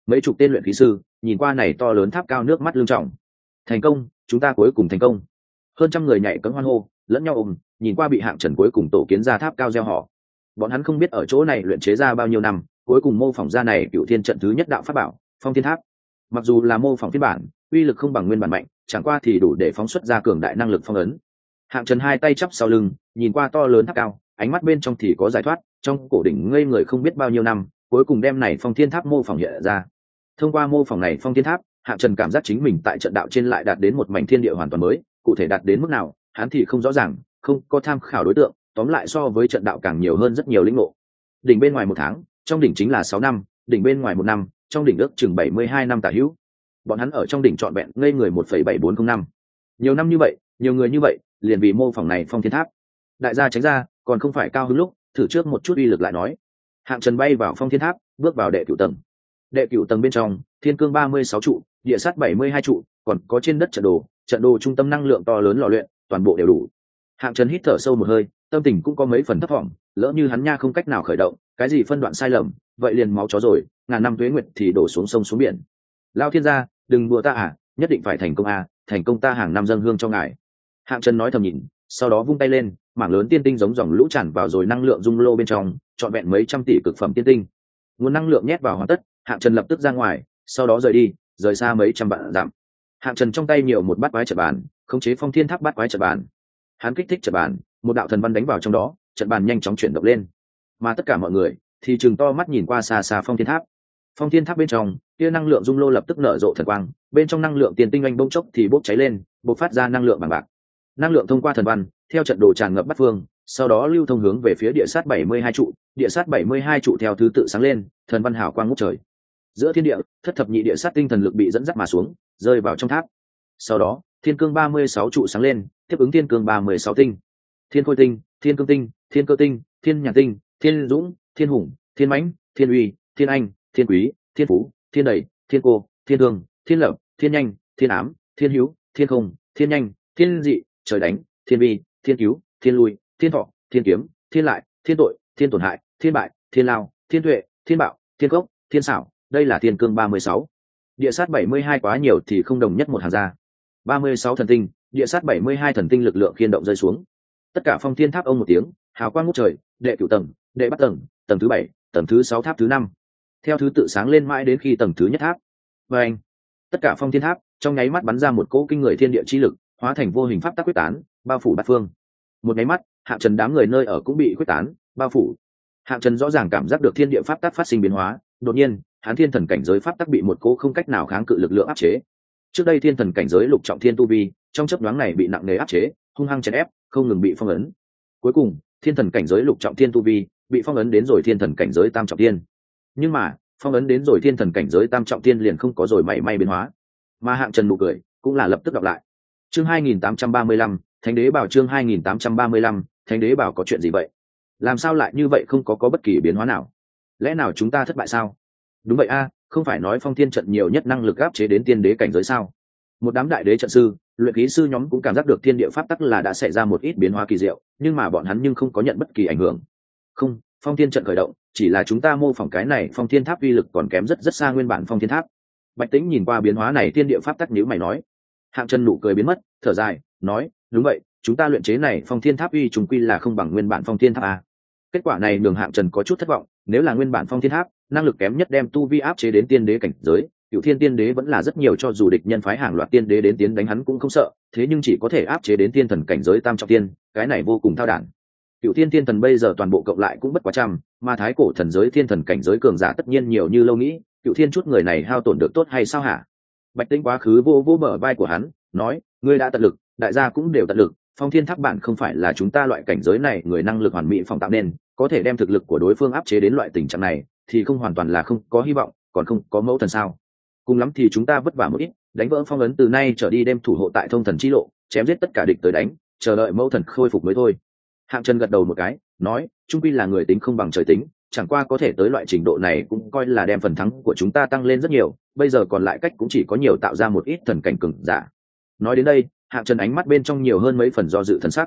mấy chục tên luyện khí sư nhìn qua này to lớn tháp cao, nước mắt lưng tròng. Thành công, chúng ta cuối cùng thành công. Hơn trăm người nhảy cẫng hoan hô, lẫn nhau ôm, nhìn qua bị Hạng Trần cuối cùng tổ kiến ra tháp cao gieo họ. Bọn hắn không biết ở chỗ này luyện chế ra bao nhiêu năm, cuối cùng mô phỏng ra này Cựu Thiên trận thứ nhất đạo pháp bảo, Phong Thiên Tháp. Mặc dù là mô phỏng phiên bản, uy lực không bằng nguyên bản mạnh, chẳng qua thì đủ để phóng xuất ra cường đại năng lực phong ấn. Hạng Trần hai tay chắp sau lưng, nhìn qua to lớn tháp cao, ánh mắt bên trong thì có giải thoát, trong cổ đỉnh ngây người không biết bao nhiêu năm, cuối cùng đem này Phong Thiên Tháp mô phỏng hiện ra. Thông qua mô phỏng này Phong Thiên Tháp, Hạng Trần cảm giác chính mình tại trận đạo trên lại đạt đến một mảnh thiên địa hoàn toàn mới, cụ thể đạt đến mức nào, hắn thì không rõ ràng, không có tham khảo đối tượng, tóm lại so với trận đạo càng nhiều hơn rất nhiều lĩnh ngộ. Đỉnh bên ngoài 1 tháng, trong đỉnh chính là 6 năm, đỉnh bên ngoài 1 năm, trong đỉnh ước chừng 72 năm tả hữu. Bọn hắn ở trong đỉnh trọn vẹn ngây người 1,7405 năm. Nhiều năm như vậy, nhiều người như vậy, liền vì mô phỏng này Phong Thiên Tháp. Đại gia tránh ra, còn không phải cao hứng lúc, thử trước một chút uy lực lại nói. Hạng Trần bay vào Phong Thiên Tháp, bước vào đệ cửu tầng. Đệ cửu tầng bên trong, thiên cương 36 trụ, địa sát 72 trụ, còn có trên đất trận đồ trung tâm năng lượng to lớn lò luyện, toàn bộ đều đủ. Hạng Trần hít thở sâu một hơi, tâm tình cũng có mấy phần thấp vọng, lỡ như hắn nha không cách nào khởi động, cái gì phân đoạn sai lầm, vậy liền máu chó rồi, ngàn năm tuế nguyệt thì đổ xuống sông xuống biển. Lao thiên gia, đừng đùa ta à, nhất định phải thành công à, thành công ta hàng năm dâng hương cho ngài. Hạng Trần nói thầm nhìn, sau đó vung tay lên, mảng lớn tiên tinh giống dòng lũ tràn vào rồi năng lượng dung lô bên trong, trọn vẹn mấy trăm tỷ cực phẩm tiên tinh. Nguồn năng lượng nhét vào hoàn tất, Hạng Trần lập tức ra ngoài, sau đó rời xa mấy trăm vạn dặm. Hạng Trần trong tay nhiều một bát quái trận bàn, khống chế Phong Thiên Tháp bát quái trận bàn. Hắn kích thích trận bàn, một đạo thần văn đánh vào trong đó, trận bàn nhanh chóng chuyển động lên. Mà tất cả mọi người thì chừng to mắt nhìn qua xa xa Phong Thiên Tháp. Phong Thiên Tháp bên trong, kia năng lượng dung lô lập tức nở rộ thần quang, bên trong năng lượng tiền tinh anh bỗng chốc thì bốc cháy lên, bộc phát ra năng lượng bằng bạc. Năng lượng thông qua thần văn, theo trận đồ tràn ngập bát phương, sau đó lưu thông hướng về phía địa sát 72 trụ, địa sát 72 trụ theo thứ tự sáng lên, thần văn hào quang ngút trời. Giữa thiên địa, thất thập nhị địa sát tinh thần lực bị dẫn dắt mà xuống, rơi vào trong tháp. Sau đó, thiên cương 36 trụ sáng lên, tiếp ứng thiên cương 36 tinh. Thiên khôi tinh, thiên cương tinh, thiên cơ tinh, thiên nhàn tinh, thiên dũng, thiên hùng, thiên mãnh, thiên uy, thiên anh, thiên quý, thiên phú, thiên đầy, thiên cô, thiên thương, thiên lập, thiên nhanh, thiên ám, thiên hữu, thiên không, thiên nhanh, thiên dị, trời đánh, thiên vi, thiên cứu, thiên lui, thiên thọ, thiên kiếm, thiên lại, thiên tội, thiên tổn hại, thiên bại, thiên lao, thiên tuệ, thiên bạo, thiên cốc, thiên xảo. Đây là thiên cương 36. Địa sát 72 quá nhiều thì không đồng nhất một hàng ra. 36 thần tinh, địa sát 72 thần tinh lực lượng khiên động rơi xuống. Tất cả Phong Thiên Tháp ông một tiếng, hào quang ngút trời, đệ cửu tầng, đệ bát tầng, tầng thứ 7, tầng thứ 6 tháp thứ 5. Theo thứ tự sáng lên mãi đến khi tầng thứ nhất tháp. Và anh, tất cả Phong Thiên Tháp trong nháy mắt bắn ra một cỗ kinh người thiên địa chi lực, hóa thành vô hình pháp tắc quyết tán, bao phủ bát phương. Một nháy mắt, Hạng Trần đám người nơi ở cũng bị quyết tán, bao phủ. Hạng Trần rõ ràng cảm giác được thiên địa pháp tắc phát sinh biến hóa, đột nhiên, hắn thiên thần cảnh giới pháp tắc bị một cỗ không cách nào kháng cự lực lượng áp chế. Trước đây thiên thần cảnh giới lục trọng thiên tu vi, trong chớp nhoáng này bị nặng nề áp chế, hung hăng chèn ép, không ngừng bị phong ấn. Cuối cùng, thiên thần cảnh giới lục trọng thiên tu vi bị phong ấn đến rồi thiên thần cảnh giới tam trọng thiên. Nhưng mà, phong ấn đến rồi thiên thần cảnh giới tam trọng thiên liền không có rồi mảy may biến hóa. Mà Hạng Trần nụ cười cũng là lập tức đọc lại. Chương 2835, Thánh đế bảo, chương 2835, Thánh đế bảo có chuyện gì vậy? Làm sao lại như vậy, không có bất kỳ biến hóa nào? Lẽ nào chúng ta thất bại sao? Đúng vậy a, không phải nói Phong Thiên trận nhiều nhất năng lực áp chế đến tiên đế cảnh giới sao? Một đám đại đế trận sư, luyện khí sư nhóm cũng cảm giác được thiên địa pháp tắc là đã xảy ra một ít biến hóa kỳ diệu, nhưng mà bọn hắn không có nhận bất kỳ ảnh hưởng. Không, Phong Thiên trận khởi động, chỉ là chúng ta mô phỏng cái này Phong Thiên Tháp uy lực còn kém rất xa nguyên bản Phong Thiên Tháp. Bạch Tĩnh nhìn qua biến hóa này thiên địa pháp tắc nhíu mày nói. Hạng Trần nụ cười biến mất, thở dài, nói, đúng vậy, chúng ta luyện chế này Phong Thiên Tháp uy trùng quy là không bằng nguyên bản Phong Thiên Tháp a. Kết quả này nhường Hạng Trần có chút thất vọng, nếu là nguyên bản Phong Thiên Tháp, năng lực kém nhất đem tu vi áp chế đến tiên đế cảnh giới, Cựu Thiên Tiên Đế vẫn là rất nhiều, cho dù địch nhân phái hàng loạt tiên đế đến tiến đánh hắn cũng không sợ, thế nhưng chỉ có thể áp chế đến tiên thần cảnh giới tam trọng tiên, cái này vô cùng thao đản. Cựu Thiên Tiên Thần bây giờ toàn bộ cộng lại cũng bất quá trăm, mà thái cổ thần giới thiên thần cảnh giới cường giả tất nhiên nhiều như lâu nghĩ, Cựu Thiên chút người này hao tổn được tốt hay sao hả? Bạch Tĩnh quá khứ vô bờ vai của hắn, nói, ngươi đã tận lực, đại gia cũng đều tận lực, Phong Thiên Tháp bản không phải là chúng ta loại cảnh giới này người năng lực hoàn mỹ phòng tạo nên, có thể đem thực lực của đối phương áp chế đến loại tình trạng này, thì không hoàn toàn là không có hy vọng, còn không có mẫu thần sao? Cùng lắm thì chúng ta vất vả một ít, đánh vỡ phong ấn, từ nay trở đi đem thủ hộ tại thông thần chi lộ, chém giết tất cả địch tới đánh, chờ đợi mẫu thần khôi phục mới thôi. Hạng Trần gật đầu một cái, nói, trung quy là người tính không bằng trời tính, chẳng qua có thể tới loại trình độ này cũng coi là đem phần thắng của chúng ta tăng lên rất nhiều, bây giờ còn lại cách cũng chỉ có nhiều tạo ra một ít thần cảnh cường giả. Nói đến đây, Hạng Trần ánh mắt bên trong nhiều hơn mấy phần do dự thần sắc.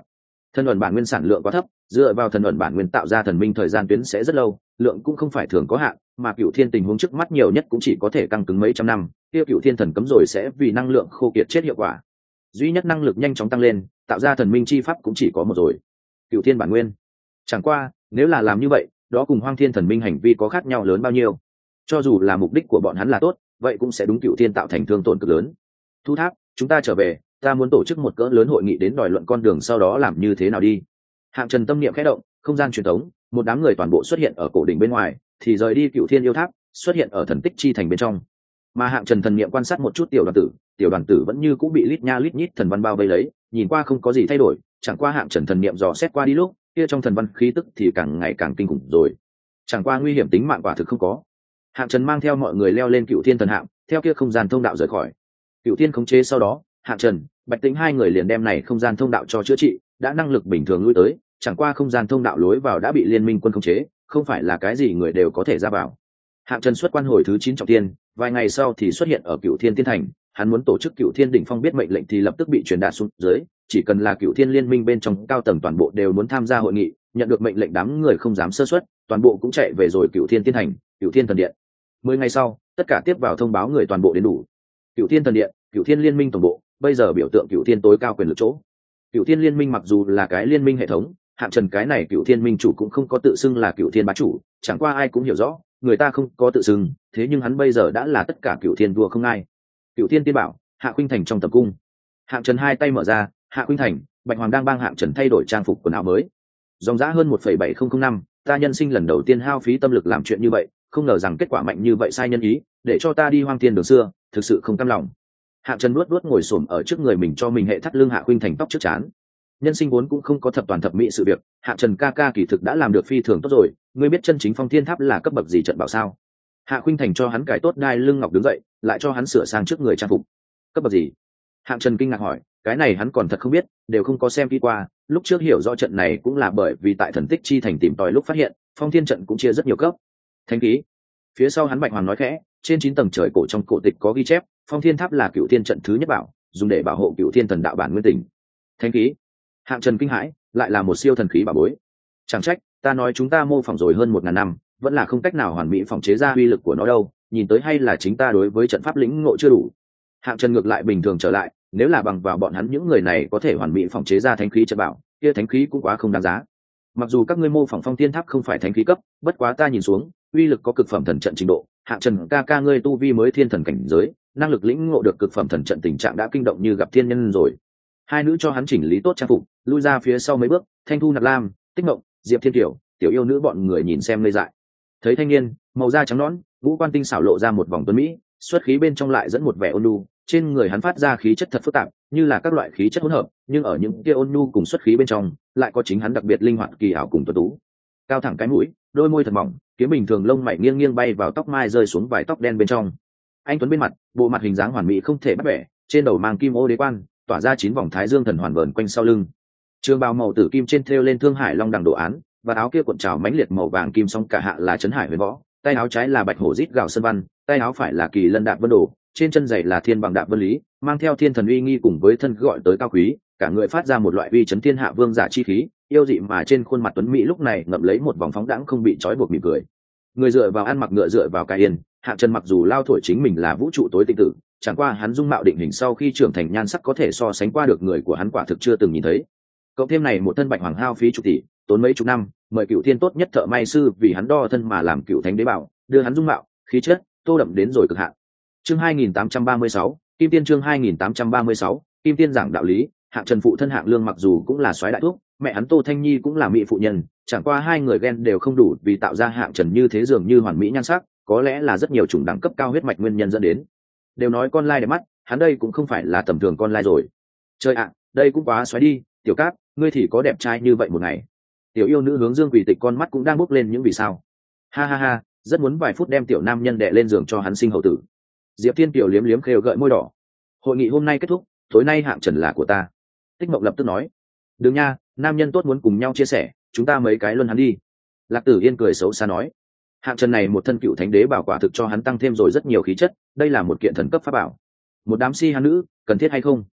Thần ẩn bản nguyên sản lượng quá thấp, dựa vào thần ẩn bản nguyên tạo ra thần minh thời gian tuyến sẽ rất lâu, lượng cũng không phải thường có hạn, mà Cựu Thiên tình huống trước mắt nhiều nhất cũng chỉ có thể căng cứng mấy trăm năm, kia Cựu Thiên thần cấm rồi sẽ vì năng lượng khô kiệt chết hiệu quả. Duy nhất năng lực nhanh chóng tăng lên, tạo ra thần minh chi pháp cũng chỉ có một rồi. Cựu Thiên bản nguyên. Chẳng qua, nếu là làm như vậy, đó cùng Hoang Thiên thần minh hành vi có khác nhau lớn bao nhiêu? Cho dù là mục đích của bọn hắn là tốt, vậy cũng sẽ đúng Cựu Thiên tạo thành thương tổn cực lớn. Thu Tháp, chúng ta trở về, ta muốn tổ chức một cỡ lớn hội nghị đến đòi luận con đường sau đó làm như thế nào đi. Hạng Trần tâm niệm khẽ động, không gian truyền thống, một đám người toàn bộ xuất hiện ở cổ đỉnh bên ngoài, thì rời đi Cựu Thiên yêu tháp, xuất hiện ở thần tích chi thành bên trong. Mà Hạng Trần thần niệm quan sát một chút tiểu đoàn tử vẫn như cũng bị lít nha lít nhít thần văn bao vây lấy, nhìn qua không có gì thay đổi, chẳng qua Hạng Trần thần niệm dò xét qua đi lúc, kia trong thần văn khí tức thì càng ngày càng kinh khủng rồi. Chẳng qua nguy hiểm tính mạng quả thực không có. Hạng Trần mang theo mọi người leo lên Cựu Thiên thần hạm, theo kia không gian thông đạo rời khỏi. Cựu Thiên khống chế sau đó, Hạng Trần, Bạch Tĩnh hai người liền đem này không gian thông đạo cho chữa trị, đã năng lực bình thường lui tới, chẳng qua không gian thông đạo lối vào đã bị liên minh quân khống chế, không phải là cái gì người đều có thể ra vào. Hạng Trần xuất quan hồi thứ 9 trọng thiên, vài ngày sau thì xuất hiện ở Cựu Thiên Tiên Thành, hắn muốn tổ chức Cựu Thiên đỉnh phong biết mệnh lệnh thì lập tức bị truyền đạt xuống dưới, chỉ cần là Cựu Thiên liên minh bên trong cao tầng toàn bộ đều muốn tham gia hội nghị, nhận được mệnh lệnh đám người không dám sơ suất, toàn bộ cũng chạy về rồi Cựu Thiên Tiên Thành, Cựu Thiên thần điện. 10 ngày sau, tất cả tiếp vào thông báo người toàn bộ đến đủ. Cựu Thiên thần điện, Cựu Thiên liên minh tổng bộ, bây giờ biểu tượng Cựu Thiên tối cao quyền lực chỗ. Cựu Thiên liên minh mặc dù là cái liên minh hệ thống, Hạng Trần cái này Cựu Thiên minh chủ cũng không có tự xưng là Cựu Thiên bá chủ, chẳng qua ai cũng hiểu rõ, người ta không có tự xưng, thế nhưng hắn bây giờ đã là tất cả Cựu Thiên vua không ai. Cựu Thiên tiên bảo, Hạ Khuynh Thành trong tập cung. Hạng Trần hai tay mở ra, Hạ Khuynh Thành, Bạch Hoàng đang bang Hạng Trần thay đổi trang phục quần áo mới. Dòng giá hơn 1,7005 năm, ta nhân sinh lần đầu tiên hao phí tâm lực làm chuyện như vậy, không ngờ rằng kết quả mạnh như vậy sai nhân ý, để cho ta đi hoang thiên đường xưa, thực sự không cam lòng. Hạng Trần nuốt ngồi xổm ở trước người mình cho mình hệ thắt lưng Hạ Khuynh Thành tóc trước trán. Nhân sinh vốn cũng không có thập toàn thập mỹ sự việc, Hạng Trần ca ca kỳ thực đã làm được phi thường tốt rồi, ngươi biết chân chính Phong Thiên Tháp là cấp bậc gì trận bảo sao? Hạ Khuynh Thành cho hắn cài tốt đai lưng ngọc đứng dậy, lại cho hắn sửa sang trước người trang phục. Cấp bậc gì? Hạng Trần kinh ngạc hỏi, cái này hắn còn thật không biết, đều không có xem kỹ qua, lúc trước hiểu rõ trận này cũng là bởi vì tại thần tích chi thành tìm tòi lúc phát hiện, Phong Thiên trận cũng chia rất nhiều cấp. Thánh khí. Phía sau hắn Bạch Hoàng nói khẽ, trên 9 tầng trời cổ trong cổ tịch có ghi chép, Phong Thiên Tháp là Cựu Thiên trận thứ nhất bảo, dùng để bảo hộ Cựu Thiên thần đạo bản nguyên tình. Thánh khí. Hạng Trần kinh hãi, lại là một siêu thần khí bảo bối. Chẳng trách, ta nói chúng ta mô phỏng rồi hơn 1000 năm, vẫn là không cách nào hoàn mỹ phỏng chế ra uy lực của nó đâu, nhìn tới hay là chính ta đối với trận pháp lĩnh ngộ chưa đủ. Hạng Trần ngược lại bình thường trở lại, nếu là bằng vào bọn hắn những người này có thể hoàn mỹ phỏng chế ra thánh khí trận bảo, kia thánh khí cũng quá không đáng giá. Mặc dù các ngươi mô phỏng Phong Thiên Tháp không phải thánh khí cấp, bất quá ta nhìn xuống, uy lực có cực phẩm thần trận trình độ, Hạng Trần ca ca ngươi tu vi mới thiên thần cảnh giới, năng lực lĩnh ngộ được cực phẩm thần trận tình trạng đã kinh động như gặp thiên nhân rồi. Hai nữ cho hắn chỉnh lý tốt trang phục, lui ra phía sau mấy bước, Thanh Thu Nạp Lam, Tích Mộng, Diệp Thiên Tiểu, tiểu yêu nữ bọn người nhìn xem ngây dại. Thấy thanh niên, màu da trắng nõn, ngũ quan tinh xảo lộ ra một vòng tuấn mỹ, xuất khí bên trong lại dẫn một vẻ ôn nhu, trên người hắn phát ra khí chất thật phức tạp, như là các loại khí chất hỗn hợp, nhưng ở những kia ôn nhu cùng xuất khí bên trong, lại có chính hắn đặc biệt linh hoạt kỳ ảo cùng tuấn tú. Cao thẳng cái mũi, đôi môi thật mỏng, kiếm bình thường lông mày nghiêng nghiêng bay vào tóc mai rơi xuống vài tóc đen bên trong. Anh tuấn bên mặt, bộ mặt hình dáng hoàn mỹ không thể bắt bẻ, trên đầu mang kim ô đế quan, tỏa ra 9 vòng thái dương thần hoàn vờn quanh sau lưng. Trường bào màu tử kim trên thêu lên Thương Hải Long đằng đồ án, và áo kia cuộn trào mãnh liệt màu vàng kim song cả hạ là Trấn Hải Huyền Võ, tay áo trái là bạch hổ rít gào sơn văn, tay áo phải là kỳ lân đạp vân đồ, trên chân giày là thiên bằng đạp vân lý, mang theo thiên thần uy nghi cùng với thân gọi tới cao quý, cả người phát ra một loại uy chấn thiên hạ vương giả chi khí, yêu dị mà trên khuôn mặt tuấn mỹ lúc này ngậm lấy một vòng phóng đãng không bị trói buộc mỉm cười. Người dựa vào ăn mặc ngựa dựa vào cái yên, Hạng Trần mặc dù lao thổi chính mình là vũ trụ tối tinh tử, chẳng qua hắn dung mạo định hình sau khi trưởng thành nhan sắc có thể so sánh qua được người của hắn quả thực chưa từng nhìn thấy. Cộng thêm này một thân Bạch Hoàng hao phí chục tỷ, tốn mấy chục năm, mời Cựu Thiên tốt nhất thợ may sư vì hắn đo thân mà làm Cựu Thánh đế bảo, đưa hắn dung mạo, khí chất, tô đậm đến rồi cực hạn. Chương 2836, Kim Tiên chương 2836, Kim Tiên giảng đạo lý, Hạng Trần phụ thân Hạng Lương mặc dù cũng là soái đại thúc, mẹ hắn Tô Thanh Nhi cũng là mỹ phụ nhân, chẳng qua hai người ghen đều không đủ vì tạo ra Hạng Trần như thế dường như hoàn mỹ nhan sắc, có lẽ là rất nhiều chủng đẳng cấp cao huyết mạch nguyên nhân dẫn đến. Đều nói con lai đẹp mắt, hắn đây cũng không phải là tầm thường con lai rồi. Trời ạ, đây cũng quá xoáy đi, Tiểu Cát, ngươi thì có đẹp trai như vậy một ngày. Tiểu yêu nữ hướng Dương Quỷ Tịch con mắt cũng đang bốc lên những vì sao. Ha ha ha, rất muốn vài phút đem tiểu nam nhân đè lên giường cho hắn sinh hậu tử. Diệp Thiên Tiểu liếm liếm khêu gợi môi đỏ. Hội nghị hôm nay kết thúc, tối nay Hạng Trần là của ta. Tích Mộng lập tức nói. Đừng nha, nam nhân tốt muốn cùng nhau chia sẻ, chúng ta mấy cái luân hắn đi. Lạc Tử Yên cười xấu xa nói. Hạng Trần này một thân Cựu Thánh đế bảo quả thực cho hắn tăng thêm rồi rất nhiều khí chất, đây là một kiện thần cấp pháp bảo. Một đám si hắn nữ, cần thiết hay không?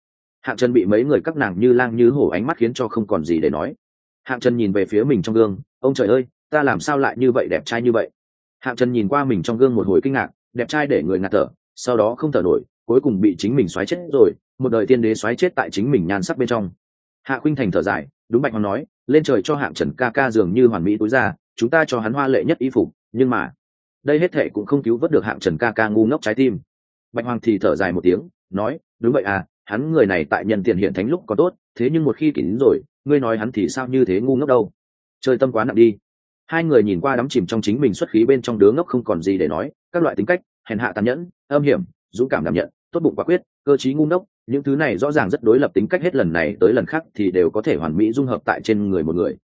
Hạng Trần bị mấy người các nàng như lang như hổ ánh mắt khiến cho không còn gì để nói. Hạng Trần nhìn về phía mình trong gương, ông trời ơi, ta làm sao lại như vậy, đẹp trai như vậy. Hạng Trần nhìn qua mình trong gương một hồi kinh ngạc, đẹp trai để người ngạt thở, sau đó không thở nổi, cuối cùng bị chính mình xoáy chết rồi, một đời tiên đế xoáy chết tại chính mình nhan sắc bên trong. Hạ Khuynh Thành thở dài, đúng Bạch Hoàng nói, lên trời cho Hạng Trần ca ca dường như hoàn mỹ túi ra, chúng ta cho hắn hoa lệ nhất y phục, nhưng mà đây hết thệ cũng không cứu vớt được Hạng Trần ca ca ngu ngốc trái tim. Bạch Hoàng thì thở dài một tiếng, nói, đúng vậy à, hắn người này tại nhân tiền hiện thánh lúc có tốt, thế nhưng một khi kín rồi, ngươi nói hắn thì sao như thế ngu ngốc đâu. Chơi tâm quá nặng đi. Hai người nhìn qua đắm chìm trong chính mình xuất khí bên trong đứa ngốc không còn gì để nói, các loại tính cách, hèn hạ tàn nhẫn, âm hiểm, dũng cảm đảm nhận, tốt bụng quả quyết, cơ trí ngu ngốc, những thứ này rõ ràng rất đối lập tính cách, hết lần này tới lần khác thì đều có thể hoàn mỹ dung hợp tại trên người một người.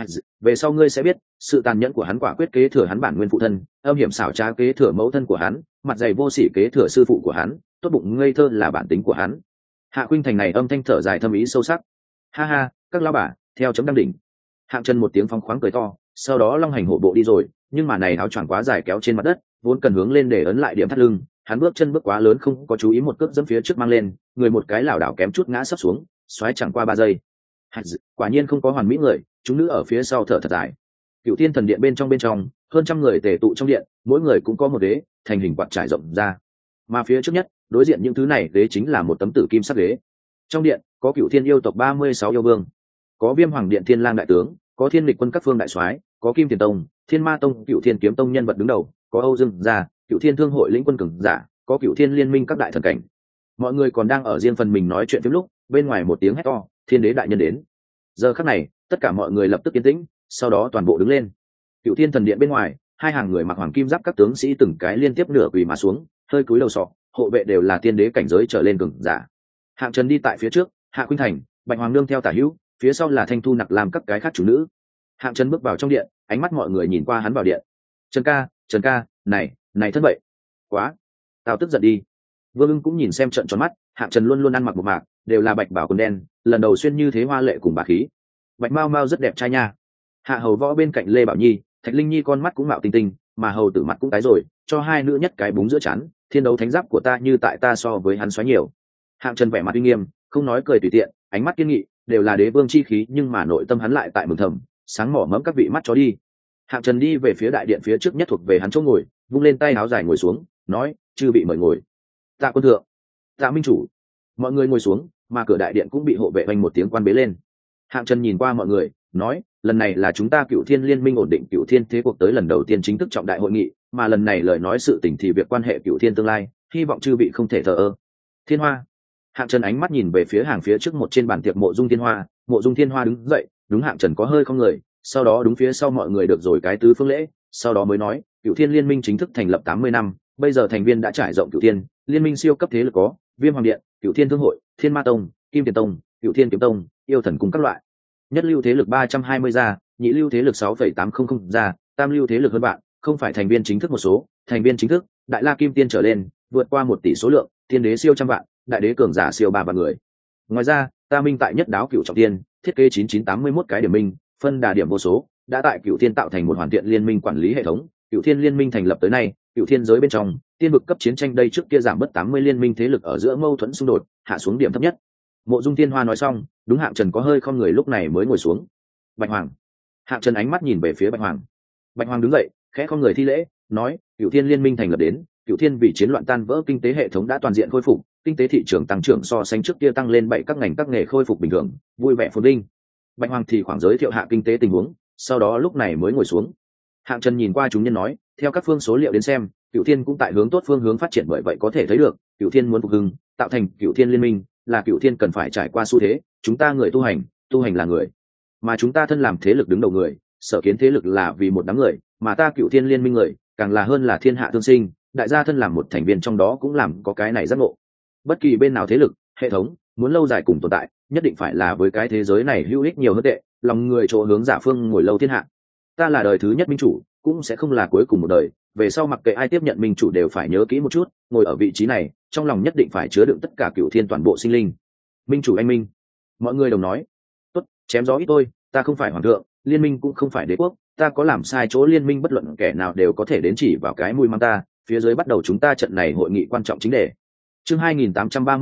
Về sau ngươi sẽ biết, sự tàn nhẫn của hắn quả quyết kế thừa hắn bản nguyên phụ thân, âm hiểm xảo trá kế thừa mẫu thân của hắn, mặt dày vô sỉ kế thừa sư phụ của hắn, tốt bụng ngây thơ là bản tính của hắn. Hạ Khuynh Thành này âm thanh thở dài thâm ý sâu sắc. Ha ha, các lão bà, theo chấm đăng đỉnh. Hạng Trần một tiếng phóng khoáng cười to, sau đó long hành hổ bộ đi rồi, nhưng mà này áo choàng quá dài kéo trên mặt đất, vốn cần hướng lên để ấn lại điểm thắt lưng, hắn bước chân bước quá lớn không có chú ý một cước dẫm phía trước mang lên, người một cái lảo đảo kém chút ngã sấp xuống, xoáy chẳng qua 3 giây. Quả nhiên không có hoàn mỹ người, chúng nữ ở phía sau thở thật dài. Cựu Thiên Thần Điện bên trong hơn trăm người tề tụ trong điện, mỗi người cũng có một ghế, thành hình quạt trải rộng ra. Mà phía trước nhất, đối diện những thứ này ghế chính là một tấm tử kim sắc ghế. Trong điện có Cựu Thiên yêu tộc 36 yêu vương, có Viêm Hoàng Điện Thiên Lang đại tướng, có Thiên Lịch quân các phương đại soái, có Kim Tiền Tông, Thiên Ma Tông, Cựu Thiên Kiếm Tông nhân vật đứng đầu, có Âu Dương gia, Cựu Thiên Thương hội lĩnh quân cường giả, có Cựu Thiên Liên minh các đại thần cảnh. Mọi người còn đang ở riêng phần mình nói chuyện phím lúc, bên ngoài một tiếng hét to, Thiên Đế đại nhân đến. Giờ khắc này, tất cả mọi người lập tức yên tĩnh, sau đó toàn bộ đứng lên. Cựu Thiên Thần Điện bên ngoài, hai hàng người mặc hoàng kim giáp các tướng sĩ từng cái liên tiếp nửa quỳ mà xuống, hơi cúi đầu sọ, hộ vệ đều là tiên đế cảnh giới trở lên cường giả. Hạng Trần đi tại phía trước, Hạ Khuynh Thành, Bạch Hoàng nương theo tả hữu, phía sau là Thanh Thu Nặc làm các cái khác chủ nữ. Hạng Trần bước vào trong điện, ánh mắt mọi người nhìn qua hắn vào điện. Trần ca, này thân vậy, quá, tao tức giận đi. Vương Ưng cũng nhìn xem trận tròn mắt, Hạng Trần luôn luôn ăn mặc một mạc, đều là bạch bảo quần đen, lần đầu xuyên như thế hoa lệ cùng bà khí. Bạch Mao Mao rất đẹp trai nha. Hạ Hầu Võ bên cạnh Lê Bảo Nhi, Thạch Linh Nhi con mắt cũng mạo tinh tinh, mà hầu tử mặt cũng tái rồi, cho hai nữ nhất cái búng giữa chán, thiên đấu thánh giáp của ta như tại ta so với hắn xoáy nhiều. Hạng Trần vẻ mặt uy nghiêm, không nói cười tùy tiện, ánh mắt kiên nghị, đều là đế vương chi khí, nhưng mà nội tâm hắn lại tại mừng thầm, sáng mỏ mẫm các vị mắt chó đi. Hạng Trần đi về phía đại điện phía trước nhất thuộc về hắn chỗ ngồi, vung lên tay áo dài ngồi xuống, nói, chư vị mời ngồi. Tạ quân thượng, tạ minh chủ. Mọi người ngồi xuống, mà cửa đại điện cũng bị hộ vệ vang một tiếng quan bế lên. Hạng Trần nhìn qua mọi người, nói, lần này là chúng ta Cựu Thiên Liên minh ổn định Cựu Thiên thế cuộc tới lần đầu tiên chính thức trọng đại hội nghị, mà lần này lời nói sự tình thì việc quan hệ Cựu Thiên tương lai, hy vọng chư vị không thể thờ ơ. Thiên Hoa. Hạng Trần ánh mắt nhìn về phía hàng phía trước một trên bàn tiệc Mộ Dung Thiên Hoa, Mộ Dung Thiên Hoa đứng dậy, đúng Hạng Trần có hơi không người, sau đó đúng phía sau mọi người được rồi cái tứ phương lễ, sau đó mới nói, Cựu Thiên Liên minh chính thức thành lập 80 năm, bây giờ thành viên đã trải rộng Cựu Thiên, liên minh siêu cấp thế lực có Viêm Hoàng Điện, Cựu Thiên Thương hội, Thiên Ma Tông, Kim Tiền Tông, Cựu Thiên Kiếm Tông, Yêu Thần cùng các loại. Nhất lưu thế lực 320 gia, nhị lưu thế lực 6,800 gia, tam lưu thế lực hơn bạn, không phải thành viên chính thức một số, thành viên chính thức, Đại La Kim Tiên trở lên, vượt qua 1 tỷ số lượng, tiên đế siêu trăm vạn, đại đế cường giả siêu 3 vạn người. Ngoài ra, ta minh tại nhất đáo Cựu trọng tiên, thiết kế 9981 cái điểm minh, phân đà điểm vô số, đã tại Cựu Thiên tạo thành một hoàn thiện liên minh quản lý hệ thống. Cựu Thiên liên minh thành lập tới nay, Cựu Thiên giới bên trong, tiên vực cấp chiến tranh đây trước kia giảm bớt 80 liên minh thế lực ở giữa mâu thuẫn xung đột, hạ xuống điểm thấp nhất. Mộ Dung Thiên Hoa nói xong, đúng Hạng Trần có hơi không người lúc này mới ngồi xuống. Bạch Hoàng. Hạng Trần ánh mắt nhìn về phía Bạch Hoàng. Bạch Hoàng đứng dậy, khẽ không người thi lễ, nói, Cựu Thiên liên minh thành lập đến, Cựu Thiên vì chiến loạn tan vỡ kinh tế hệ thống đã toàn diện khôi phục, kinh tế thị trường tăng trưởng so sánh trước kia tăng lên 7 các ngành các nghề khôi phục bình thường, vui vẻ phồn vinh. Bạch Hoàng thì khoảng giới thiệu hạ kinh tế tình huống, sau đó lúc này mới ngồi xuống. Hạng Trần nhìn qua chúng nhân nói, theo các phương số liệu đến xem, Cựu Thiên cũng tại hướng tốt phương hướng phát triển, bởi vậy có thể thấy được, Cựu Thiên muốn phục hưng, tạo thành Cựu Thiên liên minh, là Cựu Thiên cần phải trải qua xu thế, chúng ta người tu hành là người, mà chúng ta thân làm thế lực đứng đầu người, sở kiến thế lực là vì một đám người, mà ta Cựu Thiên liên minh người, càng là hơn là thiên hạ thương sinh, đại gia thân làm một thành viên trong đó cũng làm có cái này giác ngộ. Bất kỳ bên nào thế lực, hệ thống muốn lâu dài cùng tồn tại, nhất định phải là với cái thế giới này hữu ích nhiều hơn tệ, lòng người chỗ hướng giả phương ngồi lâu thiên hạ. Ta là đời thứ nhất minh chủ, cũng sẽ không là cuối cùng một đời, về sau mặc kệ ai tiếp nhận minh chủ đều phải nhớ kỹ một chút, ngồi ở vị trí này, trong lòng nhất định phải chứa đựng tất cả Cựu Thiên toàn bộ sinh linh. Minh chủ anh minh. Mọi người đồng nói. Tốt, chém gió ít tôi, ta không phải hoàng thượng, liên minh cũng không phải đế quốc, ta có làm sai chỗ liên minh bất luận kẻ nào đều có thể đến chỉ vào cái mũi mắng ta, phía dưới bắt đầu chúng ta trận này hội nghị quan trọng chính đề. Chương 2837,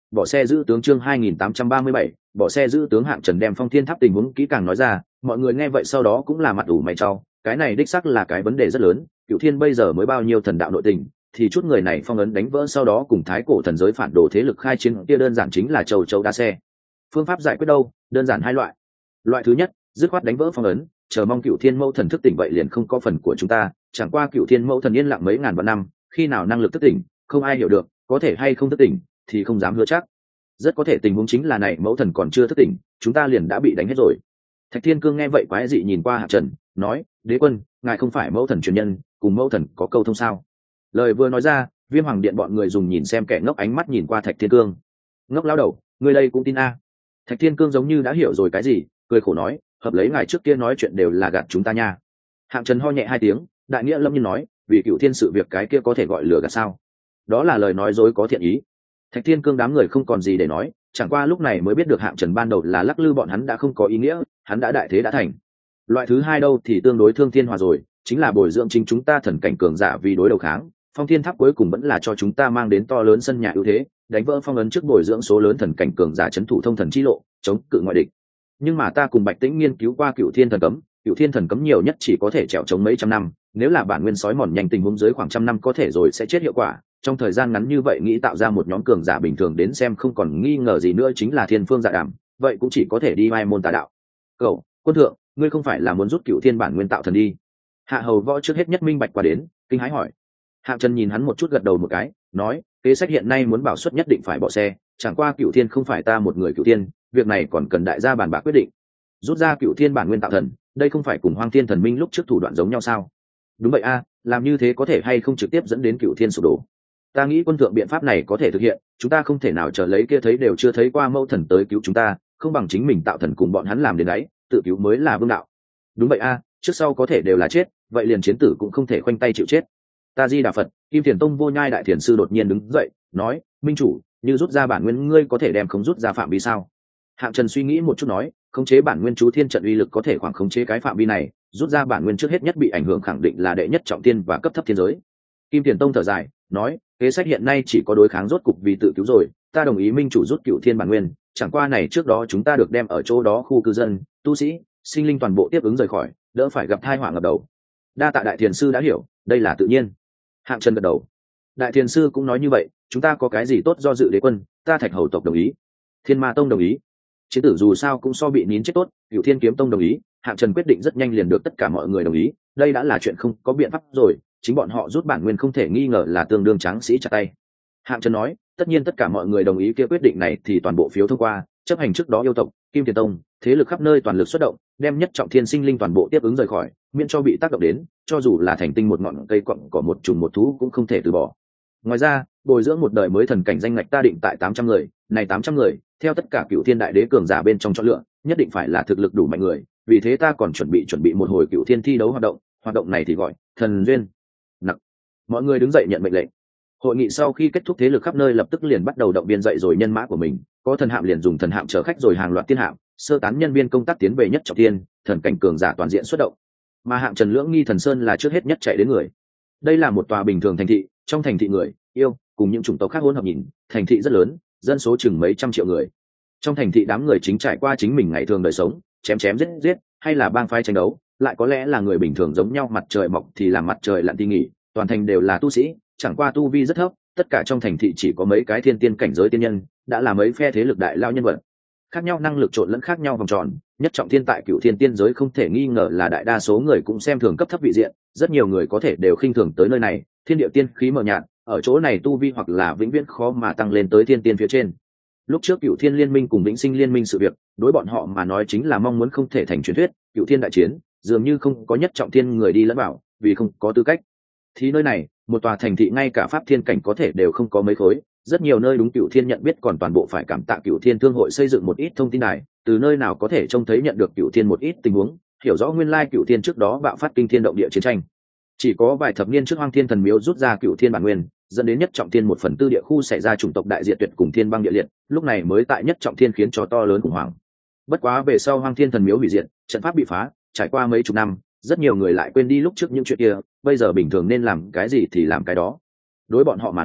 bỏ xe giữ tướng chương 2837, bỏ xe giữ tướng Hạng Trần đem Phong Thiên Tháp tình huống kỹ càng nói ra, mọi người nghe vậy sau đó cũng là mặt ủ mày chau, cái này đích xác là cái vấn đề rất lớn, Cửu Thiên bây giờ mới bao nhiêu thần đạo nội tình, thì chút người này phong ấn đánh vỡ sau đó cùng thái cổ thần giới phản đồ thế lực khai chiến kia đơn giản chính là châu châu đa xe. Phương pháp giải quyết đâu, đơn giản hai loại. Loại thứ nhất, dứt khoát đánh vỡ phong ấn, chờ mong Cửu Thiên Mẫu Thần thức tỉnh vậy liền không có phần của chúng ta, chẳng qua Cửu Thiên Mẫu Thần yên lặng mấy ngàn vạn năm, khi nào năng lực thức tỉnh, không ai hiểu được, có thể hay không thức tỉnh thì không dám hứa chắc. Rất có thể tình huống chính là này Mẫu Thần còn chưa thức tỉnh, chúng ta liền đã bị đánh hết rồi. Thạch Thiên Cương nghe vậy quái dị nhìn qua Hạng Trần, nói: "Đế quân, ngài không phải Mẫu Thần truyền nhân, cùng Mẫu Thần có câu thông sao?" Lời vừa nói ra, Viêm Hoàng Điện bọn người dùng nhìn xem kẻ ngốc ánh mắt nhìn qua Thạch Thiên Cương. "Ngốc lão đầu, ngươi đây cũng tin a?" Thạch Thiên Cương giống như đã hiểu rồi cái gì, cười khổ nói: "Hợp lấy ngài trước kia nói chuyện đều là gạt chúng ta nha." Hạng Trần ho nhẹ hai tiếng, đại nghĩa lâm nhiên nói: "Vì Cửu Thiên sự việc cái kia có thể gọi lừa gạt sao? Đó là lời nói dối có thiện ý." Thạch Thiên Cương đám người không còn gì để nói, chẳng qua lúc này mới biết được Hạng Trần ban đầu là lắc lư bọn hắn đã không có ý nghĩa, hắn đã đại thế đã thành. Loại thứ hai đâu thì tương đối thương thiên hòa rồi, chính là bồi dưỡng chính chúng ta thần cảnh cường giả vì đối đầu kháng. Phong Thiên Tháp cuối cùng vẫn là cho chúng ta mang đến to lớn sân nhà ưu thế, đánh vỡ phong ấn trước bồi dưỡng số lớn thần cảnh cường giả trấn thủ thông thần chi lộ, chống cự ngoại địch. Nhưng mà ta cùng Bạch Tĩnh nghiên cứu qua Cửu Thiên thần cấm, Cửu Thiên thần cấm nhiều nhất chỉ có thể trèo chống mấy trăm năm, nếu là bản nguyên sói mòn nhanh tình huống dưới khoảng trăm năm có thể rồi sẽ chết hiệu quả. Trong thời gian ngắn như vậy nghĩ tạo ra một nhóm cường giả bình thường đến xem không còn nghi ngờ gì nữa chính là thiên phương dạ đàm, vậy cũng chỉ có thể đi mai môn tà đạo. Cậu, quân thượng, ngươi không phải là muốn rút Cửu Thiên bản nguyên tạo thần đi? Hạ hầu võ trước hết nhất minh bạch qua đến, kinh hãi hỏi. Hạng Trần nhìn hắn một chút gật đầu một cái, nói: "Kế sách hiện nay muốn bảo suất nhất định phải bỏ xe, chẳng qua Cửu Thiên không phải ta một người Cửu Thiên, việc này còn cần đại gia bàn bạc quyết định. Rút ra Cửu Thiên bản nguyên tạo thần, đây không phải cùng Hoang Thiên Thần Minh lúc trước thủ đoạn giống nhau sao?" "Đúng vậy a, làm như thế có thể hay không trực tiếp dẫn đến Cửu Thiên sụp đổ? Ta nghĩ quân thượng biện pháp này có thể thực hiện, chúng ta không thể nào chờ lấy kia thấy đều chưa thấy qua Mẫu Thần tới cứu chúng ta, không bằng chính mình tạo thần cùng bọn hắn làm đến đấy, tự cứu mới là vương đạo." "Đúng vậy a, trước sau có thể đều là chết, vậy liền chiến tử cũng không thể khoanh tay chịu chết." Ta Di Đà Phật, Kim Thiền Tông Vô Nhai đại thiền sư đột nhiên đứng dậy, nói: "Minh chủ, như rút ra bản nguyên ngươi có thể đem không rút ra phạm vi sao?" Hạng Trần suy nghĩ một chút nói: "Khống chế bản nguyên chú thiên trận uy lực có thể khoảng khống chế cái phạm vi này, rút ra bản nguyên trước hết nhất bị ảnh hưởng khẳng định là đệ nhất trọng thiên và cấp thấp thiên giới." Kim Thiền Tông thở dài, nói: "Kế sách hiện nay chỉ có đối kháng rốt cục vì tự cứu rồi, ta đồng ý Minh chủ rút Cửu Thiên bản nguyên, chẳng qua này trước đó chúng ta được đem ở chỗ đó khu cư dân, tu sĩ, sinh linh toàn bộ tiếp ứng rời khỏi, đỡ phải gặp tai họa ngập đầu." Đa tạ đại thiền sư đã hiểu, đây là tự nhiên. Hạng Trần gật đầu. Đại thiền sư cũng nói như vậy, chúng ta có cái gì tốt do dự đế quân, ta Thạch hầu tộc đồng ý, Thiên Ma tông đồng ý, chiến tử dù sao cũng so bị nín chết tốt, Cửu Thiên kiếm tông đồng ý. Hạng Trần quyết định rất nhanh liền được tất cả mọi người đồng ý, đây đã là chuyện không có biện pháp rồi, chính bọn họ rút bản nguyên không thể nghi ngờ là tương đương tráng sĩ chặt tay. Hạng Trần nói, tất nhiên tất cả mọi người đồng ý kia quyết định này thì toàn bộ phiếu thông qua, chấp hành trước đó yêu tộc, Kim Thiền tông, thế lực khắp nơi toàn lực xuất động, đem nhất trọng thiên sinh linh toàn bộ tiếp ứng rời khỏi, miễn cho bị tác động đến, cho dù là thành tinh một ngọn cây cọng cỏ một trùng một thú cũng không thể từ bỏ. Ngoài ra, bồi dưỡng một đời mới thần cảnh danh ngạch ta định tại 800 người, này 800 người, theo tất cả Cửu Thiên đại đế cường giả bên trong chọn lựa, nhất định phải là thực lực đủ mạnh người, vì thế ta còn chuẩn bị một hồi Cửu Thiên thi đấu hoạt động này thì gọi Thần duyên. Nặc. Mọi người đứng dậy nhận mệnh lệnh. Hội nghị sau khi kết thúc thế lực khắp nơi lập tức liền bắt đầu động viên dậy rồi nhân mã của mình, có thần hạm liền dùng thần hạm chở khách rồi hàng loạt tiên hạm, sơ tán nhân viên công tác tiến về nhất trọng thiên, thần cảnh cường giả toàn diện xuất động. Mà Hạng Trần Lưỡng Nghi Thần Sơn là trước hết nhất chạy đến người. Đây là một tòa bình thường thành thị, trong thành thị người, yêu, cùng những chủng tộc khác hỗn hợp nhìn, thành thị rất lớn, dân số chừng mấy trăm triệu người. Trong thành thị đám người chính trải qua chính mình ngày thường đời sống, chém giết, hay là bang phái tranh đấu, lại có lẽ là người bình thường giống nhau, mặt trời mọc thì làm mặt trời lặn thì nghỉ, toàn thành đều là tu sĩ, chẳng qua tu vi rất thấp, tất cả trong thành thị chỉ có mấy cái thiên tiên cảnh giới tiên nhân, đã là mấy phe thế lực đại lao nhân vật. Khác nhau năng lực trộn lẫn khác nhau vòng tròn, nhất trọng thiên tại Cửu Thiên tiên giới không thể nghi ngờ là đại đa số người cũng xem thường cấp thấp vị diện, rất nhiều người có thể đều khinh thường tới nơi này, thiên địa tiên khí mờ nhạt, ở chỗ này tu vi hoặc là vĩnh viễn khó mà tăng lên tới thiên tiên phía trên. Lúc trước Cửu Thiên liên minh cùng Vĩnh Sinh liên minh sự việc, đối bọn họ mà nói chính là mong muốn không thể thành truyền thuyết, Cửu Thiên đại chiến, dường như không có nhất trọng thiên người đi lẫn vào, vì không có tư cách. Thì nơi này, một tòa thành thị ngay cả pháp thiên cảnh có thể đều không có mấy khối, rất nhiều nơi đúng Cửu Thiên nhận biết còn toàn bộ phải cảm tạ Cửu Thiên thương hội xây dựng một ít thông tin đài, từ nơi nào có thể trông thấy nhận được Cửu Thiên một ít tình huống, hiểu rõ nguyên lai Cửu Thiên trước đó bạo phát kinh thiên động địa chiến tranh. Chỉ có vài thập niên trước Hoang Thiên thần miếu rút ra Cửu Thiên bản nguyên, dẫn đến nhất trọng thiên 1/4 địa khu xảy ra chủng tộc đại diệt tuyệt cùng thiên băng địa liệt, lúc này mới tại nhất trọng thiên khiến cho to lớn khủng hoảng. Bất quá về sau Hoang Thiên thần miếu hủy diệt, trận pháp bị phá, trải qua mấy chục năm, rất nhiều người lại quên đi lúc trước những chuyện kia, bây giờ bình thường nên làm cái gì thì làm cái đó. Đối bọn họ mà nói,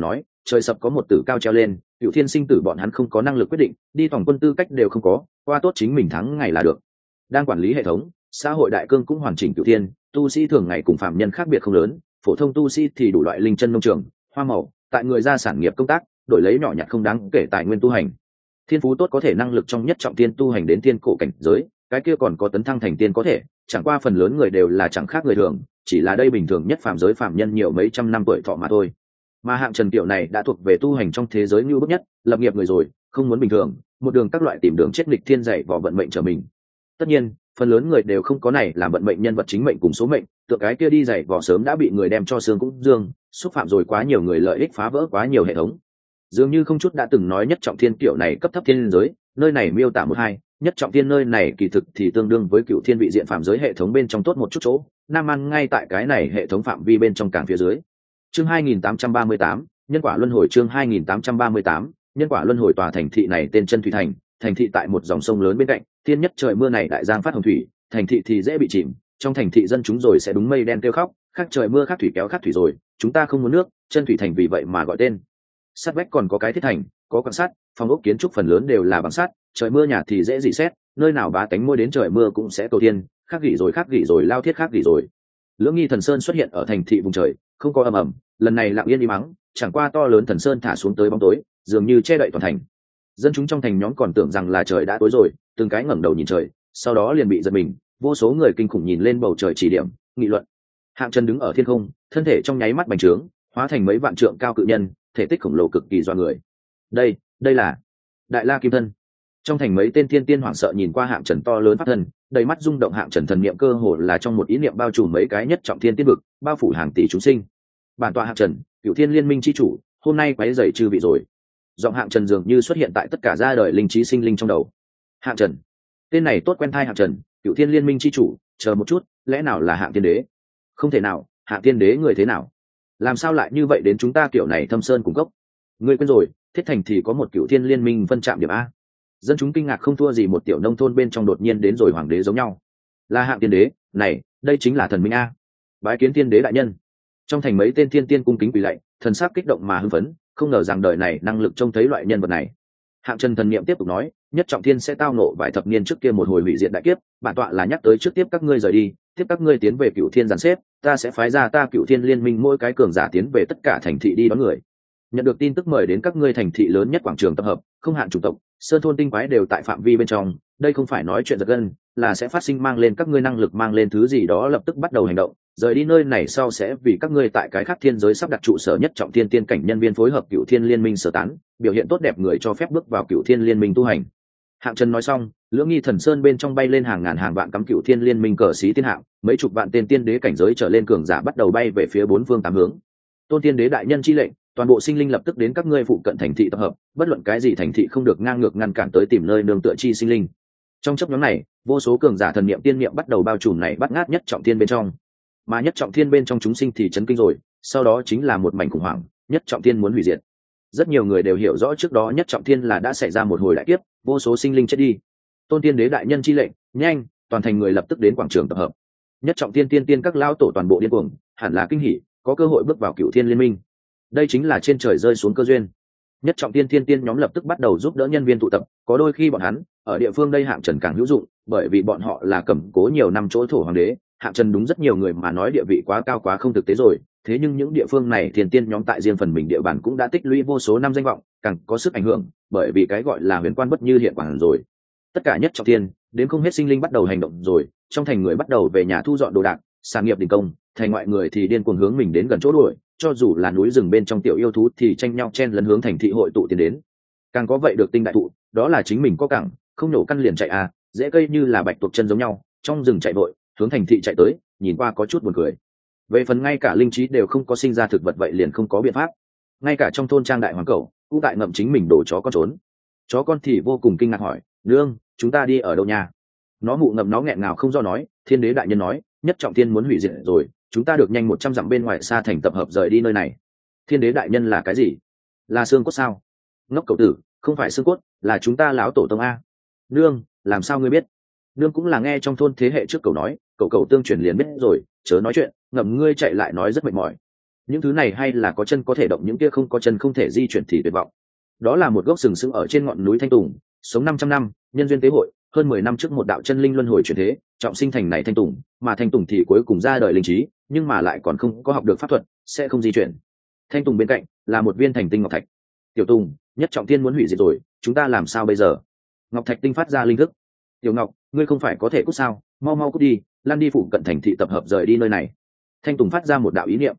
trời sập có một tử cao treo lên, cựu thiên sinh tử bọn hắn không có năng lực quyết định, đi tổng quân tư cách đều không có, qua tốt chính mình thắng ngày là được. Đang quản lý hệ thống, xã hội đại cương cũng hoàn chỉnh cựu thiên, tu sĩ thường ngày cùng phạm nhân khác biệt không lớn, phổ thông tu sĩ thì đủ loại linh chân nông trường, hoa màu, tại người ra sản nghiệp công tác, đổi lấy nhỏ nhặt không đáng kể tài nguyên tu hành. Thiên phú tốt có thể năng lực trong nhất trọng tiên tu hành đến tiên cổ cảnh giới, cái kia còn có tấn thăng thành tiên có thể, chẳng qua phần lớn người đều là chẳng khác người thường, chỉ là đây bình thường nhất phàm giới phàm nhân nhiều mấy trăm năm tuổi thọ mà thôi. Mà hạng Trần Tiểu này đã thuộc về tu hành trong thế giới nhu bức nhất, lập nghiệp người rồi, không muốn bình thường, một đường các loại tìm đường chết nghịch thiên dạy vò vận mệnh trở mình. Tất nhiên, phần lớn người đều không có này làm vận mệnh nhân vật chính mệnh cùng số mệnh, tựa cái kia đi dạy vò sớm đã bị người đem cho xương cũng dương, xúc phạm rồi quá nhiều người lợi ích phá vỡ quá nhiều hệ thống. Dường như không chút đã từng nói nhất trọng thiên kiểu này cấp thấp thiên giới, nơi này miêu tả một hai, nhất trọng thiên nơi này kỳ thực thì tương đương với cựu thiên vị diện phạm giới hệ thống bên trong tốt một chút chỗ, Nam An ngay tại cái này hệ thống phạm vi bên trong càng phía dưới. Chương 2838, nhân quả luân hồi. Chương 2838, nhân quả luân hồi. Tòa thành thị này tên Chân Thủy Thành, thành thị tại một dòng sông lớn bên cạnh, thiên nhất trời mưa này đại giang phát hồng thủy, thành thị thì dễ bị chìm, trong thành thị dân chúng rồi sẽ đúng mây đen kêu khóc, khác trời mưa khác thủy kéo khác thủy rồi, chúng ta không muốn nước, Chân Thủy Thành vì vậy mà gọi tên. Sắt vách còn có cái thiết thành, có quan sát, phòng ốc kiến trúc phần lớn đều là bằng sắt, trời mưa nhà thì dễ dị xét, nơi nào bá tánh môi đến trời mưa cũng sẽ cầu thiên, khác gỉ rồi lao thiết khác gỉ rồi. Lưỡng nghi thần sơn xuất hiện ở thành thị vùng trời, không có ầm ầm, lần này lặng yên đi mắng, chẳng qua to lớn thần sơn thả xuống tới bóng tối, dường như che đậy toàn thành. Dân chúng trong thành nhóm còn tưởng rằng là trời đã tối rồi, từng cái ngẩng đầu nhìn trời, sau đó liền bị giật mình, vô số người kinh khủng nhìn lên bầu trời chỉ điểm, nghị luận. Hạng Trần đứng ở thiên không, thân thể trong nháy mắt bành trướng, hóa thành mấy vạn trượng cao cự nhân, thể tích khổng lồ cực kỳ doa người. Đây là Đại La Kim Thân. Trong thành mấy tên thiên tiên hoảng sợ nhìn qua Hạng Trần to lớn pháp thân, đầy mắt rung động. Hạng Trần thần niệm cơ hồ là trong một ý niệm bao trùm mấy cái nhất trọng thiên tiên vực, bao phủ hàng tỷ chúng sinh. Bản tọa Hạng Trần, Cửu Thiên Liên Minh chi chủ, hôm nay quấy rầy chư vị rồi. Giọng Hạng Trần dường như xuất hiện tại tất cả gia đời linh trí sinh linh trong đầu. Hạng Trần, tên này tốt quen thai. Hạng Trần, Cửu Thiên Liên Minh chi chủ, chờ một chút, lẽ nào là Hạng Tiên Đế? Không thể nào, Hạng Tiên Đế người thế nào? Làm sao lại như vậy đến chúng ta kiểu này thâm sơn cùng cốc? Ngươi quên rồi, thiết thành thì có một Cửu Thiên Liên Minh phân trạm điểm a. Dân chúng kinh ngạc không thua gì một tiểu nông thôn bên trong đột nhiên đến rồi hoàng đế giống nhau. Là Hạng Tiên Đế, này, đây chính là thần minh a. Bái kiến Tiên Đế đại nhân. Trong thành mấy tên thiên tiên cung kính quỳ lạy, thần sắc kích động mà hưng phấn, không ngờ rằng đời này năng lực trông thấy loại nhân vật này. Hạng Trần thần niệm tiếp tục nói, nhất trọng thiên sẽ tao nộ vài thập niên trước kia một hồi hủy diệt đại kiếp, bản tọa là nhắc tới trước tiếp các ngươi rời đi, tiếp các ngươi tiến về Cửu Thiên dàn xếp, ta sẽ phái ra ta Cửu Thiên Liên Minh mỗi cái cường giả tiến về tất cả thành thị đi đón người. Nhận được tin tức mời đến các ngươi thành thị lớn nhất quảng trường tập hợp, không hạn chủng tộc, sơn thôn tinh quái đều tại phạm vi bên trong, đây không phải nói chuyện giật gân, là sẽ phát sinh mang lên các ngươi năng lực mang lên thứ gì đó lập tức bắt đầu hành động, rời đi nơi này sau sẽ vì các ngươi tại cái khác thiên giới sắp đặt trụ sở nhất trọng thiên tiên cảnh nhân viên phối hợp Cửu Thiên Liên Minh sơ tán, biểu hiện tốt đẹp người cho phép bước vào Cửu Thiên Liên Minh tu hành. Hạng Trần nói xong, lưỡng nghi thần sơn bên trong bay lên hàng ngàn hàng vạn cắm Cửu Thiên Liên Minh cờ xí tiên hạng, mấy chục vạn tên tiên đế cảnh giới trở lên cường giả bắt đầu bay về phía bốn phương tám hướng. Tôn Tiên Đế đại nhân chi lệnh, toàn bộ sinh linh lập tức đến các ngươi phụ cận thành thị tập hợp, bất luận cái gì thành thị không được ngang ngược ngăn cản tới tìm nơi nương tựa chi sinh linh. Trong chốc nhóm này, vô số cường giả thần niệm tiên niệm bắt đầu bao trùm này bắt ngát nhất trọng thiên bên trong. Mà nhất trọng thiên bên trong chúng sinh thì chấn kinh rồi, sau đó chính là một mảnh khủng hoảng, nhất trọng thiên muốn hủy diệt. Rất nhiều người đều hiểu rõ trước đó nhất trọng thiên là đã xảy ra một hồi đại kiếp, vô số sinh linh chết đi. Tôn Tiên Đế đại nhân chi lệnh, nhanh, toàn thành người lập tức đến quảng trường tập hợp. Nhất trọng thiên tiên tiên các lao tổ toàn bộ điên cuồng, hẳn là kinh hỉ, có cơ hội bước vào Cửu Thiên Liên Minh. Đây chính là trên trời rơi xuống cơ duyên. Nhất trọng tiên tiên tiên nhóm lập tức bắt đầu giúp đỡ nhân viên tụ tập, có đôi khi bọn hắn ở địa phương đây Hạng Trần càng hữu dụng, bởi vì bọn họ là cầm cố nhiều năm chỗ thổ hoàng đế. Hạng Trần đúng rất nhiều người mà nói địa vị quá cao quá không thực tế rồi, thế nhưng những địa phương này thiên tiên nhóm tại riêng phần mình địa bàn cũng đã tích lũy vô số năm danh vọng, càng có sức ảnh hưởng, bởi vì cái gọi là huyền quan bất như hiện quản rồi. Tất cả nhất trọng tiên, đến không hết sinh linh bắt đầu hành động rồi, trong thành người bắt đầu về nhà thu dọn đồ đạc, sản nghiệp đình công, thành ngoại người thì điên cuồng hướng mình đến gần chỗ đuổi, cho dù là núi rừng bên trong tiểu yêu thú thì tranh nhau chen lấn hướng thành thị hội tụ tiến đến. Càng có vậy được tinh đại thụ, đó là chính mình có cẳng, không nổ căn liền chạy à, dễ cây như là bạch tuộc chân giống nhau, trong rừng chạy vội, hướng thành thị chạy tới, nhìn qua có chút buồn cười. Về phần ngay cả linh trí đều không có sinh ra thực vật vậy liền không có biện pháp. Ngay cả trong thôn trang đại hoàng cẩu cũng tại ngậm chính mình đổ chó con trốn. Chó con thì vô cùng kinh ngạc hỏi, nương, chúng ta đi ở đâu nhà? Nó mụ ngậm nó nghẹn ngào không do nói, Thiên Đế đại nhân nói, nhất trọng thiên muốn hủy diệt rồi, chúng ta được nhanh 100 dặm bên ngoài xa thành tập hợp rời đi nơi này. Thiên Đế đại nhân là cái gì? Là xương cốt sao? Ngốc cậu tử, không phải xương cốt, là chúng ta lão tổ tông a. Nương, làm sao ngươi biết? Nương cũng là nghe trong thôn thế hệ trước cậu nói, cậu tương truyền liền biết rồi, chớ nói chuyện, ngậm ngươi chạy lại nói rất mệt mỏi. những thứ này hay là có chân có thể động, những kia không có chân không thể di chuyển thì tuyệt vọng. Đó là một gốc sừng sững ở trên ngọn núi Thanh Tùng, sống 500 năm, nhân duyên tế hội, hơn 10 năm trước một đạo chân linh luân hồi chuyển thế, trọng sinh thành này Thanh Tùng, mà Thanh Tùng thì cuối cùng ra đời linh trí, nhưng mà lại còn không có học được pháp thuật, sẽ không di chuyển. Thanh Tùng bên cạnh là một viên thành tinh ngọc thạch. Tiểu Tùng, nhất trọng thiên muốn hủy diệt rồi, chúng ta làm sao bây giờ? Ngọc thạch tinh phát ra linh thức. Tiểu Ngọc, ngươi không phải có thể cút sao? Mau mau cút đi, lăn đi phụ cận thành thị tập hợp, rời đi nơi này. Thanh Tùng phát ra một đạo ý niệm.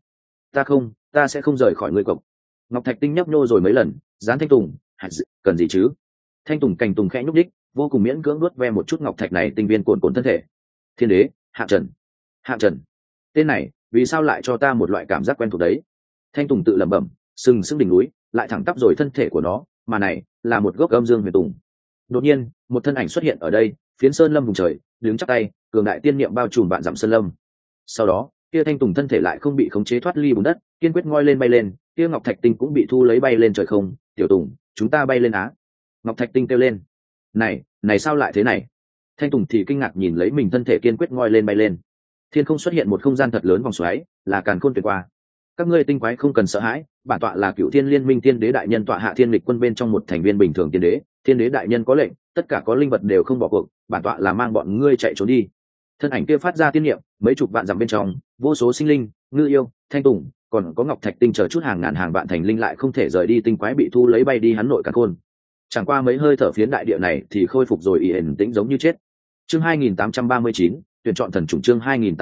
Ta sẽ không rời khỏi ngươi cộc. Ngọc thạch tinh nhấp nhô rồi mấy lần, dán Thanh Tùng, cần gì chứ? Thanh Tùng cành tùng khẽ nhúc đích, vô cùng miễn cưỡng nuốt ve một chút ngọc thạch này tinh viên cuồn cuộn thân thể. Thiên đế, Hạ Trần, tên này vì sao lại cho ta một loại cảm giác quen thuộc đấy? Thanh Tùng tự lẩm bẩm, sừng sững đỉnh núi, lại thẳng tắp rồi thân thể của nó, mà này là một gốc âm dương huyền tùng. Đột nhiên, một thân ảnh xuất hiện ở đây, phiến sơn lâm vùng trời, đứng chắp tay, cường đại tiên niệm bao trùm vạn dặm sơn lâm. Sau đó, kia Thanh Tùng thân thể lại không bị khống chế thoát ly bùn đất, kiên quyết ngoi lên bay lên, kia ngọc thạch tinh cũng bị thu lấy bay lên trời không. Tiểu Tùng, chúng ta bay lên á! Ngọc thạch tinh kêu lên. Này sao lại thế này? Thanh Tùng thì kinh ngạc nhìn lấy mình thân thể kiên quyết ngoi lên bay lên. Thiên không xuất hiện một không gian thật lớn vòng xoáy, là càn khôn tuyệt qua. Các ngươi tinh quái không cần sợ hãi, bản tọa là Cựu Thiên Liên Minh Tiên Đế đại nhân tọa hạ thiên lịch quân bên trong một thành viên bình thường tiên đế. Thiên đế đại nhân có lệnh, tất cả có linh vật đều không bỏ cuộc, bản tọa là mang bọn ngươi chạy trốn đi. Thân ảnh kia phát ra tiên niệm, mấy chục vạn dặm bên trong, vô số sinh linh, ngư yêu, Thanh Tùng, còn có ngọc thạch tinh chờ chút hàng ngàn hàng vạn thành linh lại không thể rời đi, tinh quái bị thu lấy bay đi hắn nội càn khôn. Chẳng qua mấy hơi thở phiến đại địa này thì khôi phục rồi, yên tĩnh giống như chết. Chương 2839, tuyển chọn thần chủng. Chương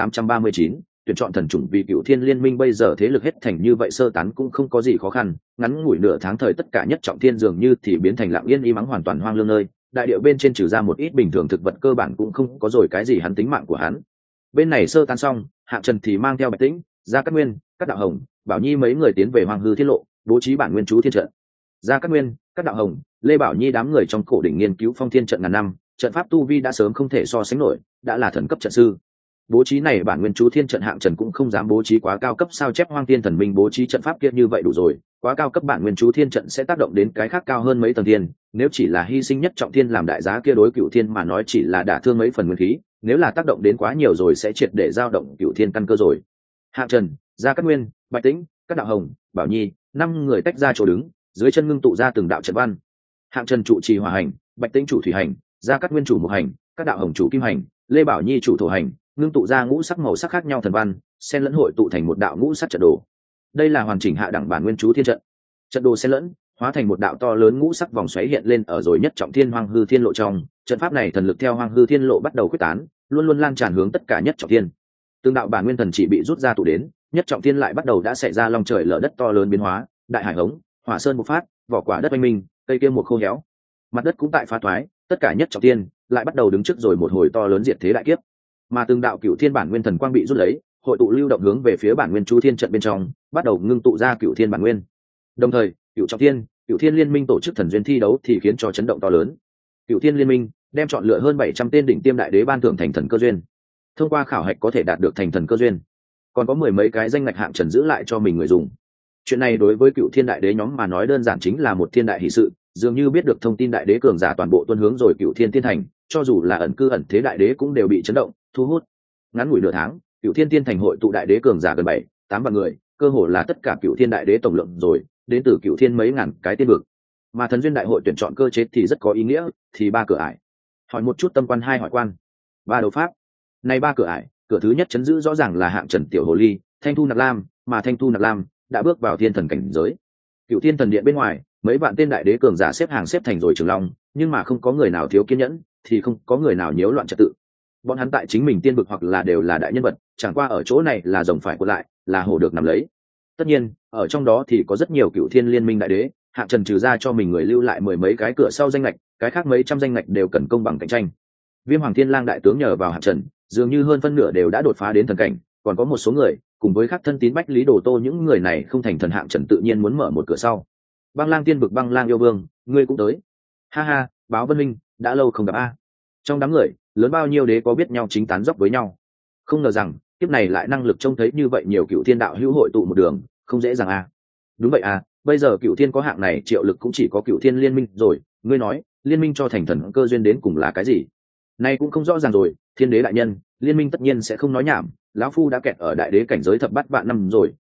2839, tuyển chọn thần chủng. Vì Cựu Thiên Liên Minh bây giờ thế lực hết thành như vậy, sơ tán cũng không có gì khó khăn, ngắn ngủi nửa tháng thời tất cả nhất trọng thiên dường như thì biến thành lặng yên im ắng, hoàn toàn hoang lương nơi. Đại địa bên trên trừ ra một ít bình thường thực vật, cơ bản cũng không có rồi cái gì hắn tính mạng của hắn. Bên này sơ tán xong, Hạng Trần thì mang theo Bạch Tĩnh, Gia Cát Nguyên, Cát Đạo Hồng, Bảo Nhi mấy người tiến về Hoàng Hư Thiên Lộ, bố trí bản nguyên chú thiên trận. Gia Cát Nguyên, Cát Đạo Hồng, Lê Bảo Nhi đám người trong cổ đỉnh nghiên cứu phong thiên trận ngàn năm, trận pháp tu vi đã sớm không thể so sánh nổi, đã là thần cấp trận sư. Bố trí này bản nguyên chú thiên trận Hạng Trần cũng không dám bố trí quá cao cấp, sao chép Hoang Tiên Thần Minh bố trí trận pháp kia như vậy đủ rồi, quá cao cấp bản nguyên chú thiên trận sẽ tác động đến cái khác cao hơn mấy tầng thiên, nếu chỉ là hy sinh nhất trọng thiên làm đại giá kia đối Cựu Thiên mà nói chỉ là đả thương mấy phần nguyên khí, nếu là tác động đến quá nhiều rồi sẽ triệt để dao động Cựu Thiên căn cơ rồi. Hạng Trần, Gia Cát Nguyên, Bạch Tĩnh, Cát Đạo Hồng, Bảo Nhi, 5 người tách ra chỗ đứng, dưới chân ngưng tụ ra từng đạo trận văn. Hạng Trần chủ trì hỏa hành, Bạch Tĩnh chủ thủy hành, Gia Cát Nguyên chủ mộc hành, Cát Đạo Hồng chủ kim hành, Lê Bảo Nhi chủ thổ hành, ngưng tụ ra ngũ sắc màu sắc khác nhau thần văn, xen lẫn hội tụ thành một đạo ngũ sắc trận đồ. Đây là hoàn chỉnh hạ đẳng bản nguyên chú thiên trận. Trận đồ xen lẫn, hóa thành một đạo to lớn ngũ sắc vòng xoáy hiện lên ở rồi nhất trọng thiên Hoang Hư Thiên Lộ trong. Trận pháp này thần lực theo Hoang Hư Thiên Lộ bắt đầu quyết tán, luôn luôn lan tràn hướng tất cả nhất trọng thiên. Từng đạo bản nguyên thần chỉ bị rút ra tụ đến, nhất trọng thiên lại bắt đầu đã xảy ra long trời lở đất to lớn biến hóa, đại hải hống, hỏa sơn bộc phát, vỏ quả đất oanh minh, cây kia một khô héo, mặt đất cũng tại phá thoái, tất cả nhất trọng thiên lại bắt đầu đứng trước rồi một hồi to lớn diệt thế đại kiếp. Mà từng đạo Cựu Thiên bản nguyên thần quang bị rút lấy, hội tụ lưu động hướng về phía bản nguyên chú thiên trận bên trong, bắt đầu ngưng tụ ra Cựu Thiên bản nguyên. Đồng thời, Cựu trọng thiên, Cựu Thiên Liên Minh tổ chức thần duyên thi đấu thì khiến cho chấn động to lớn. Cựu Thiên Liên Minh đem chọn lựa hơn 700 tên đỉnh tiêm đại đế ban thưởng thành thần cơ duyên. Thông qua khảo hạch có thể đạt được thành thần cơ duyên, còn có 10 mấy cái danh ngạch Hạng Trần giữ lại cho mình người dùng. Chuyện này đối với Cựu Thiên đại đế nhóm mà nói đơn giản chính là một thiên đại hỷ sự, dường như biết được thông tin đại đế cường giả toàn bộ tuân hướng rồi Cựu Thiên Tiên Thành, cho dù là ẩn cư ẩn thế đại đế cũng đều bị chấn động, thu hút. Ngắn ngủi nửa tháng, Cựu Thiên Tiên Thành hội tụ đại đế cường giả gần 7-8 vạn người, cơ hồ là tất cả Cựu Thiên đại đế tổng lượng rồi, đến từ Cựu Thiên mấy ngàn cái tiên vực. Mà thần duyên đại hội tuyển chọn cơ chế thì rất có ý nghĩa, thì 3 cửa ải. Hỏi một chút tâm quan, 2 hỏi quan, 3 đấu pháp. Này 3 cửa ải, cửa thứ nhất chấn giữ rõ ràng là Hạng Trần tiểu hồ ly, Thanh Thu Nặc Lam, mà Thanh Thu Nặc Lam đã bước vào thiên thần cảnh giới. Cựu Thiên thần điện bên ngoài, mấy vạn tên đại đế cường giả xếp hàng xếp thành rồi trường long, nhưng mà không có người nào thiếu kiên nhẫn, thì không có người nào nhiễu loạn trật tự. Bọn hắn tại chính mình tiên vực hoặc là đều là đại nhân vật, chẳng qua ở chỗ này là rồng phải của lại, là hổ được nắm lấy. Tất nhiên, ở trong đó thì có rất nhiều Cựu Thiên Liên Minh đại đế, Hạng Trần trừ ra cho mình người lưu lại 10 mấy cái cửa sau danh lệch, cái khác mấy trăm danh lệch đều cần công bằng cạnh tranh. Viêm Hoàng Thiên Lang đại tướng nhờ vào Hạng Trần, dường như hơn phân nửa đều đã đột phá đến thần cảnh, còn có một số người cùng với khắc thân tín Bách Lý Đồ Tô, những người này không thành thần, Hạng Trần tự nhiên muốn mở một cửa sau. Băng Lang tiên vực, Băng Lang yêu vương, ngươi cũng tới. Ha ha, Báo Vân Minh, đã lâu không gặp a. Trong đám người, lớn bao nhiêu đế có biết nhau chính tán dốc với nhau. Không ngờ rằng, kiếp này lại năng lực trông thấy như vậy nhiều Cựu Thiên đạo hữu hội tụ một đường, không dễ dàng a. Đúng vậy a, bây giờ Cựu Thiên có hạng này triệu lực cũng chỉ có Cựu Thiên Liên Minh rồi, ngươi nói, liên minh cho thành thần cơ duyên đến cùng là cái gì? Nay cũng không rõ ràng rồi, Thiên đế đại nhân, liên minh tất nhiên sẽ không nói nhảm, lão phu đã kẹt ở đại đế cảnh giới thập bát vạn năm rồi,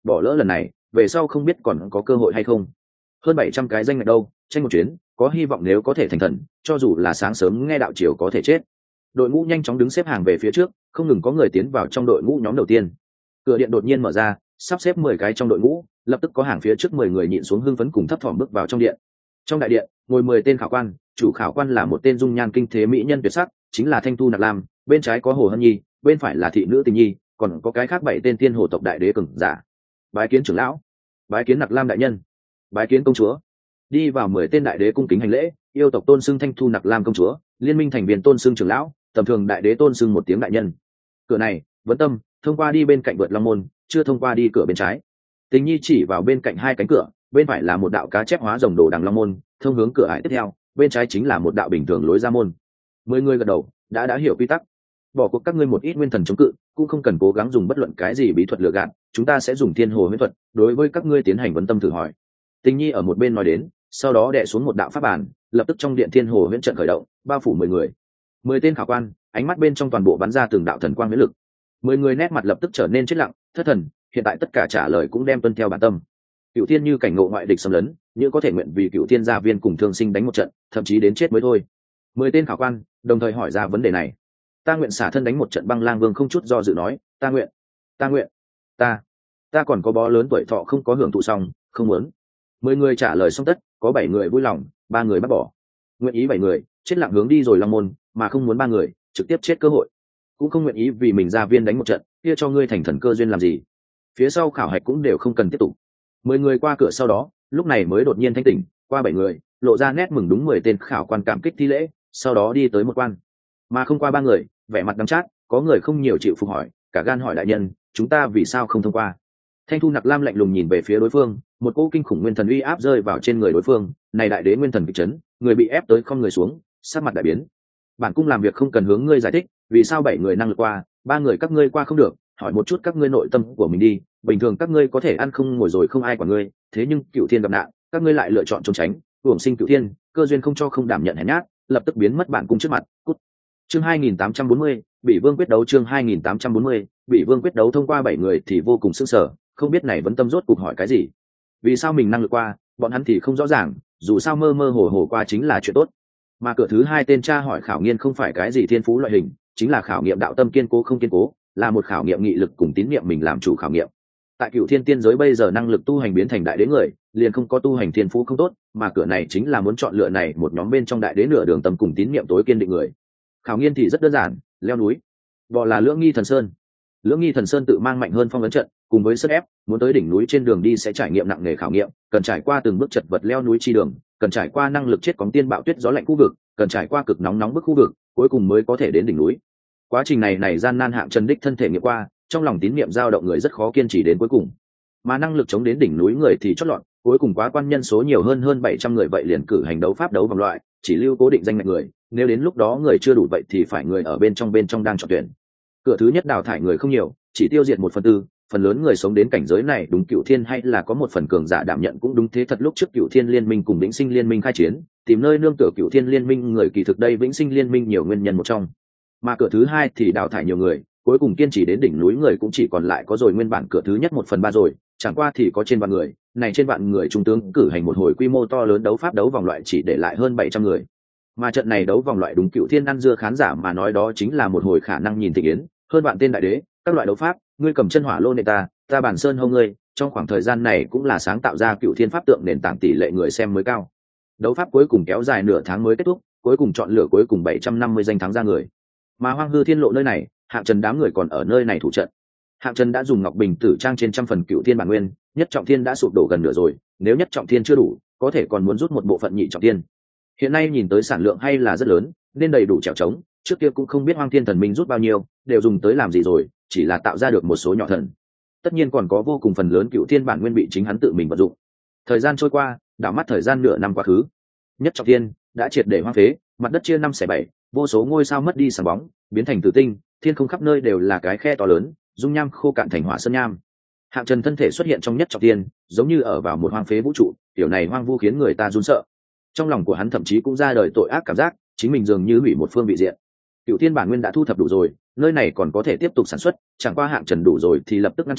bỏ lỡ lần này về sau không biết còn có cơ hội hay không. Hơn 700 cái danh ngạch đâu, tranh một chuyến có hy vọng, nếu có thể thành thần cho dù là sáng sớm nghe đạo chiều có thể chết. Đội ngũ nhanh chóng đứng xếp hàng về phía trước, không ngừng có người tiến vào trong đội ngũ nhóm đầu tiên. Cửa điện đột nhiên mở ra, sắp xếp 10 cái trong đội ngũ, lập tức có hàng phía trước 10 người nhịn xuống hưng phấn cùng thấp thỏm bước vào trong điện. Trong đại điện ngồi 10 tên khảo quan, chủ khảo quan là một tên dung nhan kinh thế mỹ nhân tuyệt sắc, chính là Thanh Thu Nặc Lam, bên trái có Hồ Hân Nhi, bên phải là thị nữ Tình Nhi, còn có cái khác 7 tên tiên hồ tộc đại đế cường giả. Bái kiến trưởng lão, bái kiến Nặc Lam đại nhân, bái kiến công chúa. Đi vào 10 tên đại đế cung kính hành lễ, yêu tộc tôn xưng Thanh Thu Nặc Lam công chúa, liên minh thành viên tôn xưng trưởng lão, tầm thường đại đế tôn xưng một tiếng đại nhân. Cửa này Vấn Tâm thông qua đi bên cạnh vượt long môn, chưa thông qua đi cửa bên trái. Tình Nhi chỉ vào bên cạnh hai cánh cửa, bên phải là một đạo cá chép hóa rồng đồ đằng long môn, thông hướng cửa ải tiếp theo, bên trái chính là một đạo bình thường lối ra môn. 10 người gật đầu, đã hiểu quy tắc. Bỏ cuộc các ngươi một ít nguyên thần chống cự, cũng không cần cố gắng dùng bất luận cái gì bí thuật lừa gạt, chúng ta sẽ dùng thiên hồ huyễn thuật đối với các ngươi tiến hành vấn tâm thử hỏi. Tình Nhi ở một bên nói đến, sau đó đè xuống một đạo pháp bản, lập tức trong điện thiên hồ huyễn trận khởi động, bao phủ 10 người. 10 tên khảo quan, ánh mắt bên trong toàn bộ bắn ra từng đạo thần quang huyễn lực. 10 người nét mặt lập tức trở nên chết lặng, thất thần, hiện tại tất cả trả lời cũng đem tuân theo bản tâm. Cửu Thiên như cảnh ngộ ngoại địch xâm lấn, như có thể nguyện vì Cửu Thiên gia viên cùng thương sinh đánh một trận, thậm chí đến chết mới thôi. 10 tên khảo quan đồng thời hỏi ra vấn đề này. Ta nguyện xả thân đánh một trận. Băng Lang Vương không chút do dự nói, ta nguyện, ta còn có bó lớn tuổi thọ không có hưởng thụ xong, không muốn. 10 người trả lời xong tất, có 7 người vui lòng, 3 người bắt bỏ. Nguyện ý 7 người chết lặng hướng đi rồi Long môn, mà không muốn 3 người trực tiếp chết cơ hội. Cũng không nguyện ý vì mình gia viên đánh một trận, kia cho ngươi thành thần cơ duyên làm gì. Phía sau khảo hạch cũng đều không cần tiếp tục. 10 người qua cửa sau đó, lúc này mới đột nhiên thanh tỉnh, qua 7 người lộ ra nét mừng, đúng 10 tên khảo quan cảm kích thi lễ, sau đó đi tới một quan, mà không qua 3 người vẻ mặt đắng chát, có người không nhiều chịu phục hỏi, cả gan hỏi đại nhân, chúng ta vì sao không thông qua. Thanh Thu Nặc Lam lạnh lùng nhìn về phía đối phương, một cỗ kinh khủng nguyên thần uy áp rơi vào trên người đối phương, này đại đế nguyên thần kịch chấn, người bị ép tới không người xuống, sắc mặt đại biến. Bản cung làm việc không cần hướng ngươi giải thích, vì sao 7 người năng lực qua, 3 người các ngươi qua không được, hỏi một chút các ngươi nội tâm của mình đi, bình thường các ngươi có thể ăn không ngồi rồi không ai quản ngươi, thế nhưng Cửu Thiên gặp nạn, các ngươi lại lựa chọn trốn tránh, uổng sinh Cửu Thiên, cơ duyên không cho không đảm nhận hèn nhát, lập tức biến mất bản cung trước mặt. Cút. Chương 2840, Bỉ Vương quyết đấu. Chương 2840, Bỉ Vương quyết đấu. Thông qua 7 người thì vô cùng sững sờ, không biết này Vấn Tâm rốt cuộc hỏi cái gì, vì sao mình năng lực qua, bọn hắn thì không rõ ràng, dù sao mơ mơ hồ hồ qua chính là chuyện tốt. Mà cửa thứ 2 tên tra hỏi khảo nghiên không phải cái gì thiên phú loại hình, chính là khảo nghiệm đạo tâm kiên cố không kiên cố, là một khảo nghiệm nghị lực cùng tín niệm mình làm chủ khảo nghiệm. Tại Cửu Thiên tiên giới bây giờ năng lực tu hành biến thành đại đế người, liền không có tu hành thiên phú không tốt, mà cửa này chính là muốn chọn lựa này một nhóm bên trong đại đế nửa đường tâm cùng tín niệm tối kiên định người. Khảo nghiên thì rất đơn giản, leo núi, bò là Lưỡng Nghi Thần Sơn. Lưỡng Nghi Thần Sơn tự mang mạnh hơn phong ấn trận, cùng với sức ép, muốn tới đỉnh núi trên đường đi sẽ trải nghiệm nặng nề khảo nghiệm, cần trải qua từng bước chật vật leo núi chi đường, cần trải qua năng lực chết cóng tiên bạo tuyết gió lạnh khu vực, cần trải qua cực nóng bức khu vực, cuối cùng mới có thể đến đỉnh núi. Quá trình này gian nan Hạng Trần đích thân thể nghiệm qua, trong lòng tín niệm dao động người rất khó kiên trì đến cuối cùng. Mà năng lực chống đến đỉnh núi người thì chót lọt, cuối cùng quá quan nhân số nhiều hơn 700 người, vậy liền cử hành đấu pháp đấu vòng loại, chỉ lưu cố định danh ngạch người, nếu đến lúc đó người chưa đủ vậy thì phải người ở bên trong đang chọn tuyển. Cửa thứ nhất đào thải người không nhiều, chỉ tiêu diệt 1/4, phần lớn người sống đến cảnh giới này đúng Cửu Thiên hay là có một phần cường giả đảm nhận cũng đúng thế thật. Lúc trước Cửu Thiên liên minh cùng Vĩnh Sinh liên minh khai chiến, tìm nơi nương tựa Cửu Thiên liên minh người kỳ thực đây Vĩnh Sinh liên minh nhiều nguyên nhân một trong. Mà cửa thứ 2 thì đào thải nhiều người, cuối cùng kiên trì đến đỉnh núi người cũng chỉ còn lại có rồi nguyên bản cửa thứ nhất 1/3 rồi, chẳng qua thì có trên vạn người, này trên vạn người trung tướng cử hành một hồi quy mô to lớn đấu pháp đấu vòng loại chỉ để lại hơn 700 người. Mà trận này đấu vòng loại đúng Cửu Thiên ăn dưa khán giả mà nói đó chính là một hồi khả năng nhìn thị yến, hơn vạn tên đại đế, các loại đấu pháp, ngươi cầm chân hỏa lô nệ ta bản sơn hông ngươi, trong khoảng thời gian này cũng là sáng tạo ra Cửu Thiên pháp tượng nền tảng tỷ lệ người xem mới cao. Đấu pháp cuối cùng kéo dài nửa tháng mới kết thúc, cuối cùng chọn lựa cuối cùng 750 danh thắng ra người. Mà Hoang Hư Thiên Lộ nơi này, Hạng Trần đám người còn ở nơi này thủ trận. Hạng Trần đã dùng Ngọc Bình Tử trang trên trăm phần Cửu Thiên bản nguyên, nhất trọng thiên đã sụp đổ gần nửa rồi, nếu nhất trọng thiên chưa đủ, có thể còn muốn rút một bộ phận nhị trọng thiên. Hiện nay nhìn tới sản lượng hay là rất lớn, nên đầy đủ trèo trống, trước kia cũng không biết Hoang Thiên Thần Minh rút bao nhiêu, đều dùng tới làm gì rồi, chỉ là tạo ra được một số nhỏ thần. Tất nhiên còn có vô cùng phần lớn Cửu Thiên bản nguyên bị chính hắn tự mình vận dụng. Thời gian trôi qua, đảo mắt thời gian nửa năm quá khứ. Nhất trọng thiên đã triệt để hoang phế, mặt đất chia 5/7, vô số ngôi sao mất đi sáng bóng, biến thành tử tinh, thiên không khắp nơi đều là cái khe to lớn, dung nham khô cạn thành hỏa sơn nham. Hạng Trần thân thể xuất hiện trong nhất trọng thiên, giống như ở vào một hoang phế vũ trụ, kiểu này hoang vu khiến người ta run sợ. Trong lòng của hắn thậm chí cũng ra đời tội ác cảm giác, chính mình dường như hủy một phương vị diện. Cửu Thiên bản nguyên đã thu thập đủ rồi, nơi này còn có thể tiếp tục sản xuất, chẳng qua Hạng Trần đủ rồi thì lập tức ngăn trở,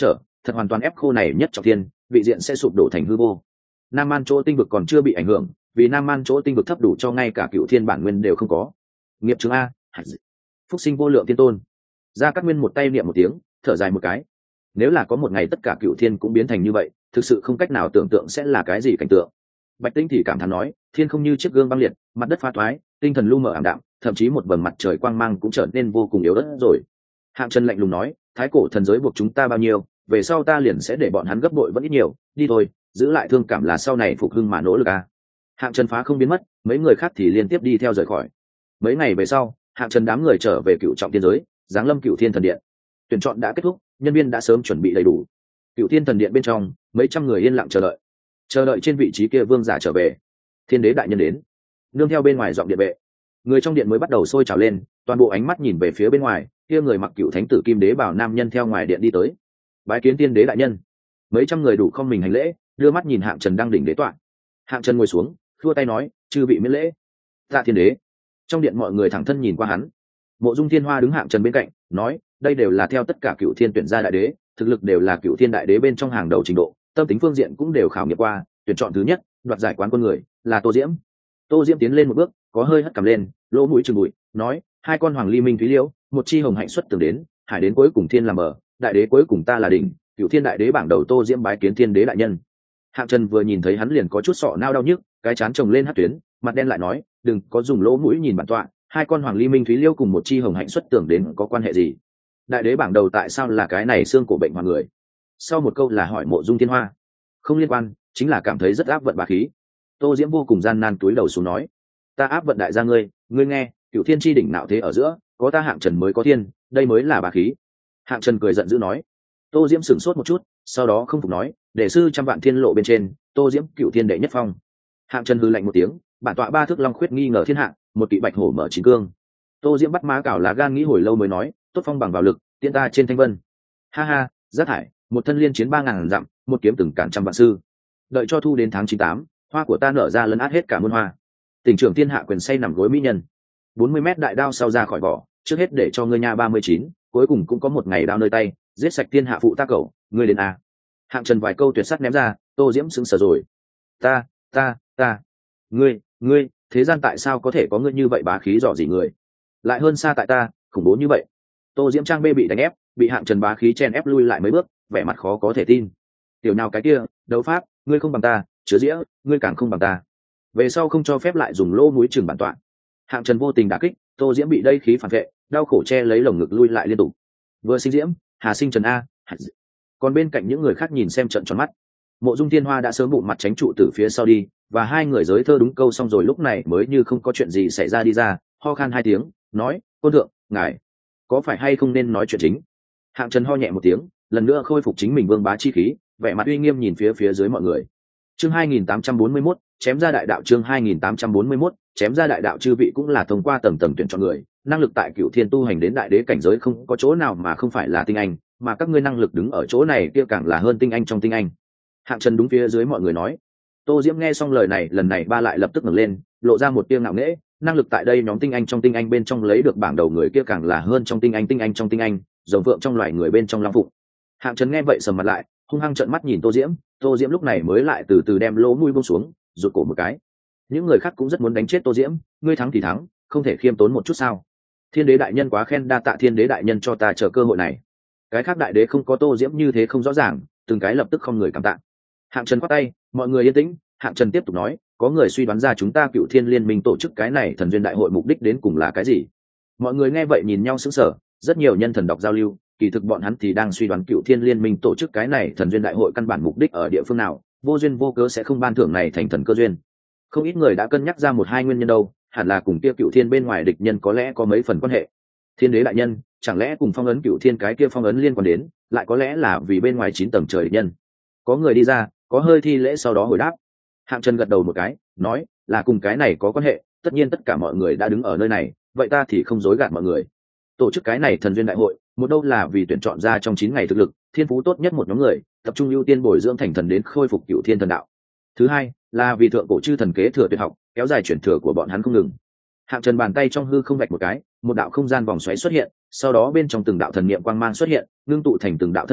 thật hoàn toàn ép khô này nhất trọng thiên, vị diện sẽ sụp đổ thành hư vô. Nam Man chỗ tinh vực còn chưa bị ảnh hưởng, vì Nam Man chỗ tinh vực thấp đủ cho ngay cả cựu thiên bản nguyên đều không có. Nghiệp chứng a, phúc sinh vô lượng tiên tôn. Gia Cát Nguyên một tay niệm một tiếng, thở dài một cái. Nếu là có một ngày tất cả cựu thiên cũng biến thành như vậy, thực sự không cách nào tưởng tượng sẽ là cái gì cảnh tượng. Bạch Tinh thì cảm thán nói, thiên không như chiếc gương băng liệt, mặt đất phá thoái, tinh thần lu mờ ảm đạm, thậm chí một vầng mặt trời quang mang cũng trở nên vô cùng yếu ớt rồi. Hạng Trần lạnh lùng nói, thái cổ thần giới buộc chúng ta bao nhiêu, về sau ta liền sẽ để bọn hắn gấp bội vẫn ít nhiều, đi thôi, giữ lại thương cảm là sau này phục hưng mà nỗ lực a. Hạng Trần phá không biến mất, mấy người khác thì liên tiếp đi theo rời khỏi. Mấy ngày về sau, Hạng Trần đám người trở về Cựu Trọng Thiên giới, giáng lâm Cựu Thiên Thần Điện. Tuyển chọn đã kết thúc, nhân viên đã sớm chuẩn bị đầy đủ. Cựu Thiên Thần Điện bên trong, mấy trăm người yên lặng chờ đợi trên vị trí kia vương giả trở về. Thiên đế đại nhân đến, nương theo bên ngoài giọng điện vệ, người trong điện mới bắt đầu sôi trào lên, toàn bộ ánh mắt nhìn về phía bên ngoài, kia người mặc cựu thánh tử kim đế bảo nam nhân theo ngoài điện đi tới. Bái kiến Thiên đế đại nhân. Mấy trăm người đủ không mình hành lễ, đưa mắt nhìn Hạng Trần đang đỉnh đế tọa. Hạng Trần ngồi xuống, thua tay nói, chư vị miễn lễ. Tạ Thiên đế. Trong điện mọi người thẳng thân nhìn qua hắn. Mộ Dung Thiên Hoa đứng Hạng Trần bên cạnh, nói, đây đều là theo tất cả cựu thiên tuyển ra đại đế, thực lực đều là cựu thiên đại đế bên trong hàng đầu trình độ, tâm tính phương diện cũng đều khảo nghiệm qua, tuyển chọn thứ nhất, đoạt giải quán quân người là Tô Diễm. Tô Diễm tiến lên một bước, có hơi hất cằm lên, lỗ mũi trừng bụi, nói, hai con hoàng ly minh thúy liễu, một chi hồng hạnh xuất tưởng đến, hải đến cuối cùng thiên làm mở, đại đế cuối cùng ta là đỉnh, cựu thiên đại đế bảng đầu Tô Diễm bái kiến Thiên đế đại nhân. Hạng Trần vừa nhìn thấy hắn liền có chút sọ nao đau nhức, cái chán chồng lên hất tuyến, mặt đen lại nói, đừng có dùng lỗ mũi nhìn bản tọa, hai con hoàng ly minh thúy liễu cùng một chi hồng hạnh xuất tưởng đến có quan hệ gì? Đại đế bảng đầu tại sao là cái này xương cổ bệnh hoàng người? Sau một câu là hỏi Mộ Dung Thiên Hoa. Không liên quan, chính là cảm thấy rất áp vận bá khí. Tô Diễm vô cùng gian nan túi đầu xuống nói, ta áp vận đại gia ngươi nghe, cựu thiên chi đỉnh nạo thế ở giữa, có ta Hạng Trần mới có thiên, đây mới là bá khí. Hạng Trần cười giận dữ nói. Tô Diễm sửng sốt một chút, sau đó không phục nói, để sư trăm vạn thiên lộ bên trên, Tô Diễm cựu thiên đệ nhất phong. Hạng Trần hừ lạnh một tiếng, bản tọa ba thước long khuyết nghi ngờ thiên hạ, một kỵ bạch hổ mở chín cương. Tô Diễm bắt má cào lá gan nghĩ hồi lâu mới nói, tốt phong bằng vào lực, tiễn ta trên thanh vân. Ha ha, rác thải, một thân liên chiến 3000 dặm, một kiếm từng cản trăm vạn sư. Đợi cho thu đến tháng 98, hoa của ta nở ra lấn át hết cả muôn hoa. Tỉnh trưởng thiên hạ quyền say nằm gối mỹ nhân. 40 mét đại đao sau ra khỏi vỏ, trước hết để cho ngươi nha 39, cuối cùng cũng có một ngày đao nơi tay, giết sạch thiên hạ phụ ta cầu, ngươi đến a. Hạng Trần vài câu tuyệt sắc ném ra, Tô Diễm sững sờ rồi. Ta, ngươi, thế gian tại sao có thể có ngươi như vậy bá khí dò gì người? Lại hơn xa tại ta, khủng bố như vậy. Tô Diễm trang bê bị đánh ép, bị Hạng Trần bá khí chen ép lui lại mấy bước, vẻ mặt khó có thể tin. Tiểu nào cái kia, đấu pháp, ngươi không bằng ta, chứa dĩa, ngươi càng không bằng ta. Về sau không cho phép lại dùng lỗ mũi chừng bản tọa. Hạng Trần vô tình đả kích, Tô Diễm bị đây khí phản vệ, đau khổ che lấy lồng ngực lui lại liên tục. Vừa sinh Diễm, Hà sinh Trần a. Còn bên cạnh những người khác nhìn xem trận tròn mắt. Mộ Dung Thiên Hoa đã sớm bụng mặt tránh trụ từ phía sau đi, và hai người giới thơ đúng câu xong rồi lúc này mới như không có chuyện gì xảy ra đi ra, ho khan hai tiếng, nói, Côn thượng, ngài có phải hay không nên nói chuyện chính? Hạng Trần ho nhẹ một tiếng, lần nữa khôi phục chính mình vương bá chi khí, vẻ mặt uy nghiêm nhìn phía dưới mọi người. Chương 2841, chém ra đại đạo. Chương 2841, chém ra đại đạo. Chư vị cũng là thông qua tầng tầng tuyển chọn người, năng lực tại Cựu Thiên tu hành đến đại đế cảnh giới không có chỗ nào mà không phải là tinh anh, mà các ngươi năng lực đứng ở chỗ này kia càng là hơn tinh anh trong tinh anh. Hạng Trần đúng phía dưới mọi người nói. Tô Diễm nghe xong lời này, lần này ba lại lập tức ngẩng lên, lộ ra một tia ngạo nghễ, năng lực tại đây nhóm tinh anh trong tinh anh bên trong lấy được bảng đầu người kia càng là hơn trong tinh anh trong tinh anh, rồng vượng trong loài người bên trong long phụng. Hạng Trần nghe vậy sầm mặt lại, hung hăng trợn mắt nhìn Tô Diễm, Tô Diễm lúc này mới lại từ từ đem lỗ mũi buông xuống, rụt cổ một cái. Những người khác cũng rất muốn đánh chết Tô Diễm, ngươi thắng thì thắng, không thể khiêm tốn một chút sao? Thiên đế đại nhân quá khen, đa tạ Thiên đế đại nhân cho ta chờ cơ hội này. Cái khác đại đế không có Tô Diễm như thế không rõ ràng, từng cái lập tức không người cảm tạ. Hạng Trần quát tay, mọi người yên tĩnh. Hạng Trần tiếp tục nói, có người suy đoán ra chúng ta Cựu Thiên liên minh tổ chức cái này thần duyên đại hội mục đích đến cùng là cái gì? Mọi người nghe vậy nhìn nhau sững sờ, rất nhiều nhân thần đọc giao lưu, kỳ thực bọn hắn thì đang suy đoán Cựu Thiên liên minh tổ chức cái này thần duyên đại hội căn bản mục đích ở địa phương nào, vô duyên vô cớ sẽ không ban thưởng này thành thần cơ duyên. Không ít người đã cân nhắc ra một hai nguyên nhân đâu, hẳn là cùng kia Cựu Thiên bên ngoài địch nhân có lẽ có mấy phần quan hệ. Thiên đế đại nhân, chẳng lẽ cùng phong ấn Cựu Thiên cái kia phong ấn liên quan đến, lại có lẽ là vì bên ngoài 9 tầng trời địch nhân. Có người đi ra, có hơi thi lễ sau đó hồi đáp. Hạng Trần gật đầu một cái, nói là cùng cái này có quan hệ, tất nhiên tất cả mọi người đã đứng ở nơi này, vậy ta thì không dối gạt mọi người. Tổ chức cái này thần duyên đại hội, một đâu là vì tuyển chọn ra trong 9 ngày thực lực, thiên phú tốt nhất một nhóm người, tập trung ưu tiên bồi dưỡng thành thần đến khôi phục Cựu Thiên thần đạo. Thứ hai, là vì thượng cổ chư thần kế thừa tuyệt học, kéo dài chuyển thừa của bọn hắn không ngừng. Hạng Trần bàn tay trong hư không vạch một cái, một đạo không gian vòng xoáy xuất hiện, sau đó bên trong từng đạo thần niệm quang mang xuất hiện, ngưng tụ thành từng đạo thân ảnh,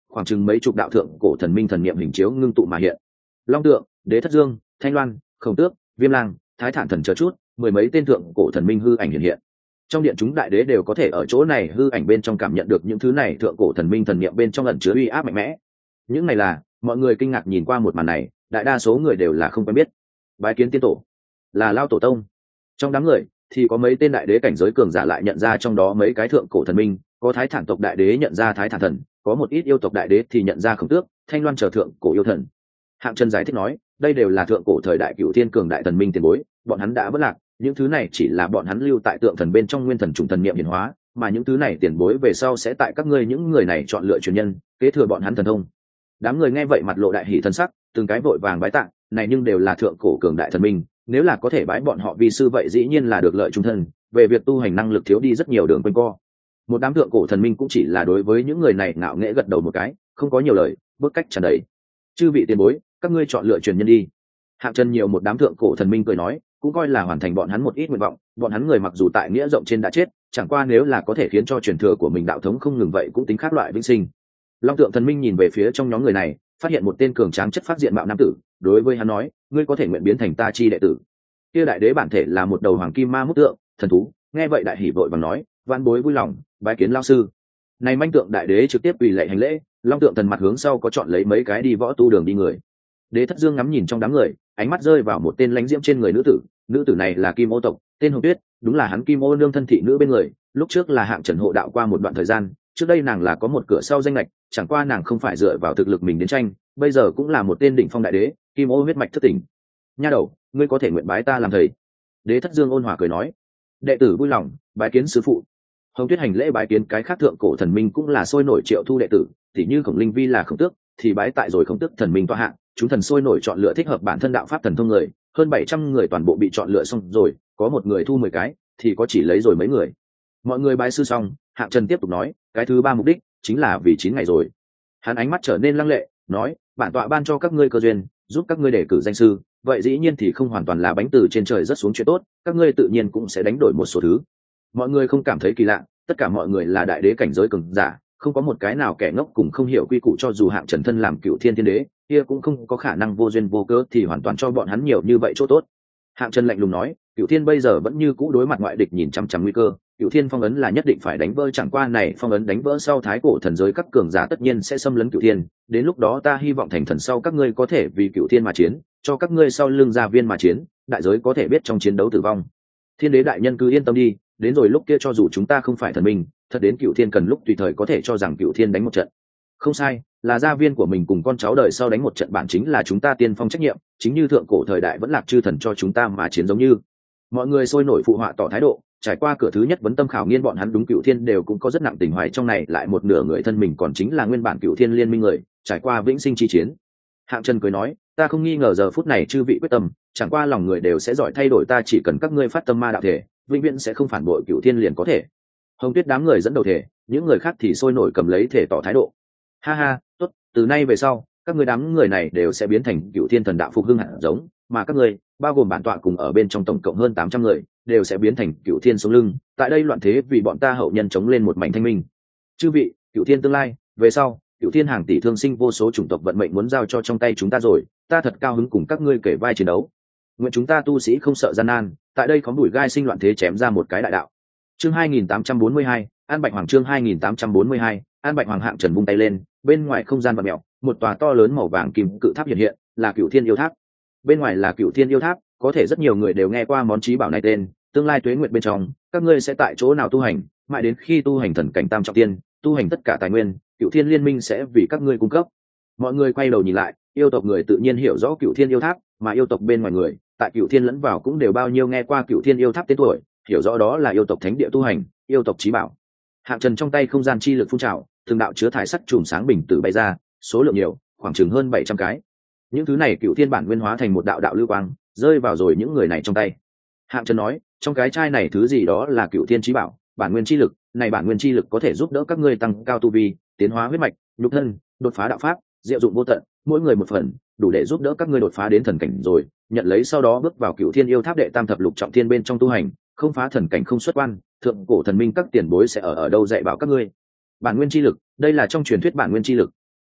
khoảng chừng mấy chục đạo thượng cổ thần minh thần niệm hình chiếu ngưng tụ mà hiện. Long tượng, Đế Thất Dương, Thanh Loan, Khổng Tước, Viêm Lang, Thái Thản Thần chờ chút, mười mấy tên thượng cổ thần minh hư ảnh hiện hiện. Trong điện chúng đại đế đều có thể ở chỗ này hư ảnh bên trong cảm nhận được những thứ này thượng cổ thần minh thần niệm bên trong ẩn chứa uy áp mạnh mẽ. Những này là, mọi người kinh ngạc nhìn qua một màn này, đại đa số người đều là không quen biết. Bái kiến tiên tổ, là Lao tổ tông. Trong đám người thì có mấy tên đại đế cảnh giới cường giả lại nhận ra trong đó mấy cái thượng cổ thần minh, có Thái Thản tộc đại đế nhận ra Thái Thản thần, có một ít yêu tộc đại đế thì nhận ra Khổng Tước, Thanh Loan trở thượng cổ yêu thần. Hạng Trần giải thích nói, đây đều là thượng cổ thời đại cửu thiên cường đại thần minh tiền bối, bọn hắn đã vất lạc, những thứ này chỉ là bọn hắn lưu tại tượng thần bên trong nguyên thần trùng thần niệm hiển hóa, mà những thứ này tiền bối về sau sẽ tại các ngươi những người này chọn lựa truyền nhân, kế thừa bọn hắn thần thông. Đám người nghe vậy mặt lộ đại hỷ thân sắc, từng cái vội vàng bái tạ, này nhưng đều là thượng cổ cường đại thần minh, nếu là có thể bái bọn họ vi sư vậy dĩ nhiên là được lợi trung thân, về việc tu hành năng lực thiếu đi rất nhiều đường quanh co. Một đám thượng cổ thần minh cũng chỉ là đối với những người này ngạo nghễ gật đầu một cái, không có nhiều lời, bước cách tràn đầy. Chư vị tiền bối, các ngươi chọn lựa truyền nhân đi. Hạng Trần nhiều một đám thượng cổ thần minh cười nói, cũng coi là hoàn thành bọn hắn một ít nguyện vọng. Bọn hắn người mặc dù tại nghĩa rộng trên đã chết, chẳng qua nếu là có thể khiến cho truyền thừa của mình đạo thống không ngừng vậy cũng tính khác loại vĩnh sinh. Long tượng thần minh nhìn về phía trong nhóm người này, phát hiện một tên cường tráng chất phát diện mạo nam tử, đối với hắn nói, ngươi có thể nguyện biến thành ta chi đệ tử. Kia đại đế bản thể là một đầu hoàng kim ma mút tượng thần thú, nghe vậy đại hỉ vội vàng nói, vạn bối vui lòng bái kiến lao sư. Này manh tượng đại đế trực tiếp quỳ lạy hành lễ, long tượng thần mặt hướng sau có chọn lấy mấy cái đi võ tu đường đi người. Đế Thất Dương ngắm nhìn trong đám người, ánh mắt rơi vào một tên lãnh diễm trên người nữ tử này là Kim Ô tộc, tên Hồng Tuyết, đúng là hắn Kim Ô nương thân thị nữ bên người, lúc trước là Hạng Trần hộ đạo qua một đoạn thời gian, trước đây nàng là có một cửa sau danh lệch, chẳng qua nàng không phải dựa vào thực lực mình đến tranh, bây giờ cũng là một tên đỉnh phong đại đế, Kim Ô huyết mạch thất tỉnh. Nha đầu, ngươi có thể nguyện bái ta làm thầy. Đế Thất Dương ôn hòa cười nói, đệ tử vui lòng bái kiến sư phụ. Hồng Tuyết hành lễ bái kiến cái khác thượng cổ thần minh cũng là sôi nổi triệu thu đệ tử, tỉ như Khổng Linh Vi là Khổng Tước, thì bái tại rồi Khổng Tước thần minh tọa hạng, chúng thần sôi nổi chọn lựa thích hợp bản thân đạo pháp thần thông người, hơn 700 người toàn bộ bị chọn lựa xong rồi, có một người thu 10 cái, thì có chỉ lấy rồi mấy người. Mọi người bái sư xong, Hạng Trần tiếp tục nói, cái thứ ba mục đích chính là vì 9 ngày rồi. Hắn ánh mắt trở nên lăng lệ, nói, bản tọa ban cho các ngươi cơ duyên, giúp các ngươi đề cử danh sư, vậy dĩ nhiên thì không hoàn toàn là bánh từ trên trời rất xuống chuyện tốt, các ngươi tự nhiên cũng sẽ đánh đổi một số thứ. Mọi người không cảm thấy kỳ lạ, tất cả mọi người là đại đế cảnh giới cường giả, không có một cái nào kẻ ngốc cùng không hiểu quy củ, cho dù Hạng Trần thân làm Cửu Thiên Thiên Đế, kia cũng không có khả năng vô duyên vô cớ thì hoàn toàn cho bọn hắn nhiều như vậy chỗ tốt. Hạng Trần lạnh lùng nói, Cửu Thiên bây giờ vẫn như cũ đối mặt ngoại địch nhìn chăm chăm nguy cơ, Cửu Thiên phong ấn là nhất định phải đánh vỡ, chẳng qua này phong ấn đánh vỡ sau thái cổ thần giới các cường giả tất nhiên sẽ xâm lấn Cửu Thiên, đến lúc đó ta hy vọng thành thần sau các ngươi có thể vì Cửu Thiên mà chiến, cho các ngươi sau lưng gia viên mà chiến, đại giới có thể biết trong chiến đấu tử vong. Thiên Đế đại nhân cứ yên tâm đi, đến rồi lúc kia cho dù chúng ta không phải thần minh, thật đến Cửu Thiên cần lúc tùy thời có thể cho rằng Cửu Thiên đánh một trận. Không sai, là gia viên của mình cùng con cháu đời sau đánh một trận, bản chính là chúng ta tiên phong trách nhiệm, chính như thượng cổ thời đại vẫn lạc chư thần cho chúng ta mà chiến giống như. Mọi người sôi nổi phụ họa tỏ thái độ, trải qua cửa thứ nhất vấn tâm khảo nghiên bọn hắn đúng Cửu Thiên đều cũng có rất nặng tình hoài, trong này lại một nửa người thân mình còn chính là nguyên bản Cửu Thiên liên minh người, trải qua vĩnh sinh chi chiến. Hạng Trần cười nói, ta không nghi ngờ giờ phút này chư vị quyết tâm, chẳng qua lòng người đều sẽ giỏi thay đổi, ta chỉ cần các ngươi phát tâm ma đạo thể, vĩnh viễn sẽ không phản bội Cửu Thiên liền có thể. Hồng Tuyết đám người dẫn đầu thể, những người khác thì sôi nổi cầm lấy thể tỏ thái độ. Ha ha, tốt, từ nay về sau, các ngươi đám người này đều sẽ biến thành Cửu Thiên thần đạo phục hưng hạt giống, mà các ngươi, bao gồm bản tọa cùng ở bên trong tổng cộng hơn 800 người, đều sẽ biến thành Cửu Thiên sống lưng, tại đây loạn thế vì bọn ta hậu nhân chống lên một mảnh thanh minh. Chư vị, Cửu Thiên tương lai, về sau, Cửu Thiên hàng tỷ thương sinh vô số chủng tộc vận mệnh muốn giao cho trong tay chúng ta rồi, ta thật cao hứng cùng các ngươi kể vai chiến đấu. Nguyện chúng ta tu sĩ không sợ gian nan, tại đây có bụi gai sinh loạn thế chém ra một cái đại đạo. Chương 2842, An Bạch Hoàng, chương 2842, An Bạch Hoàng. Hạng Trần vung tay lên, bên ngoài không gian vặn mèo, một tòa to lớn màu vàng kim cự tháp hiện hiện, là Cửu Thiên yêu tháp. Bên ngoài là Cửu Thiên yêu tháp, có thể rất nhiều người đều nghe qua món chí bảo này tên, tương lai tuế nguyệt bên trong, các ngươi sẽ tại chỗ nào tu hành, mãi đến khi tu hành thần cảnh tam trọng tiên, tu hành tất cả tài nguyên, Cửu Thiên liên minh sẽ vì các ngươi cung cấp. Mọi người quay đầu nhìn lại, yêu tộc người tự nhiên hiểu rõ Cửu Thiên yêu tháp, mà yêu tộc bên ngoài người, tại Cửu Thiên lẫn vào cũng đều bao nhiêu nghe qua Cửu Thiên yêu tháp tên tuổi, hiểu rõ đó là yêu tộc thánh địa tu hành, yêu tộc chí bảo. Hạng Trần trong tay không gian chi lực phun trào, từng đạo chứa thải sắt chùm sáng bình tử bay ra, số lượng nhiều, khoảng chừng hơn 700 cái. Những thứ này Cửu Thiên bản nguyên hóa thành một đạo đạo lưu quang, rơi vào rồi những người này trong tay. Hạng Trần nói, trong cái chai này thứ gì đó là Cửu Thiên chí bảo, bản nguyên chi lực, này bản nguyên chi lực có thể giúp đỡ các ngươi tăng cao tu vi, tiến hóa huyết mạch, nhục thân, đột phá đạo pháp, diệu dụng vô tận, mỗi người một phần, đủ để giúp đỡ các ngươi đột phá đến thần cảnh rồi, nhận lấy sau đó bước vào Cửu Thiên yêu tháp đệ tam thập lục trọng thiên bên trong tu hành, không phá thần cảnh không xuất quan, thượng cổ thần minh các tiền bối sẽ ở đâu dạy bảo các ngươi. Bản nguyên chi lực, đây là trong truyền thuyết bản nguyên chi lực.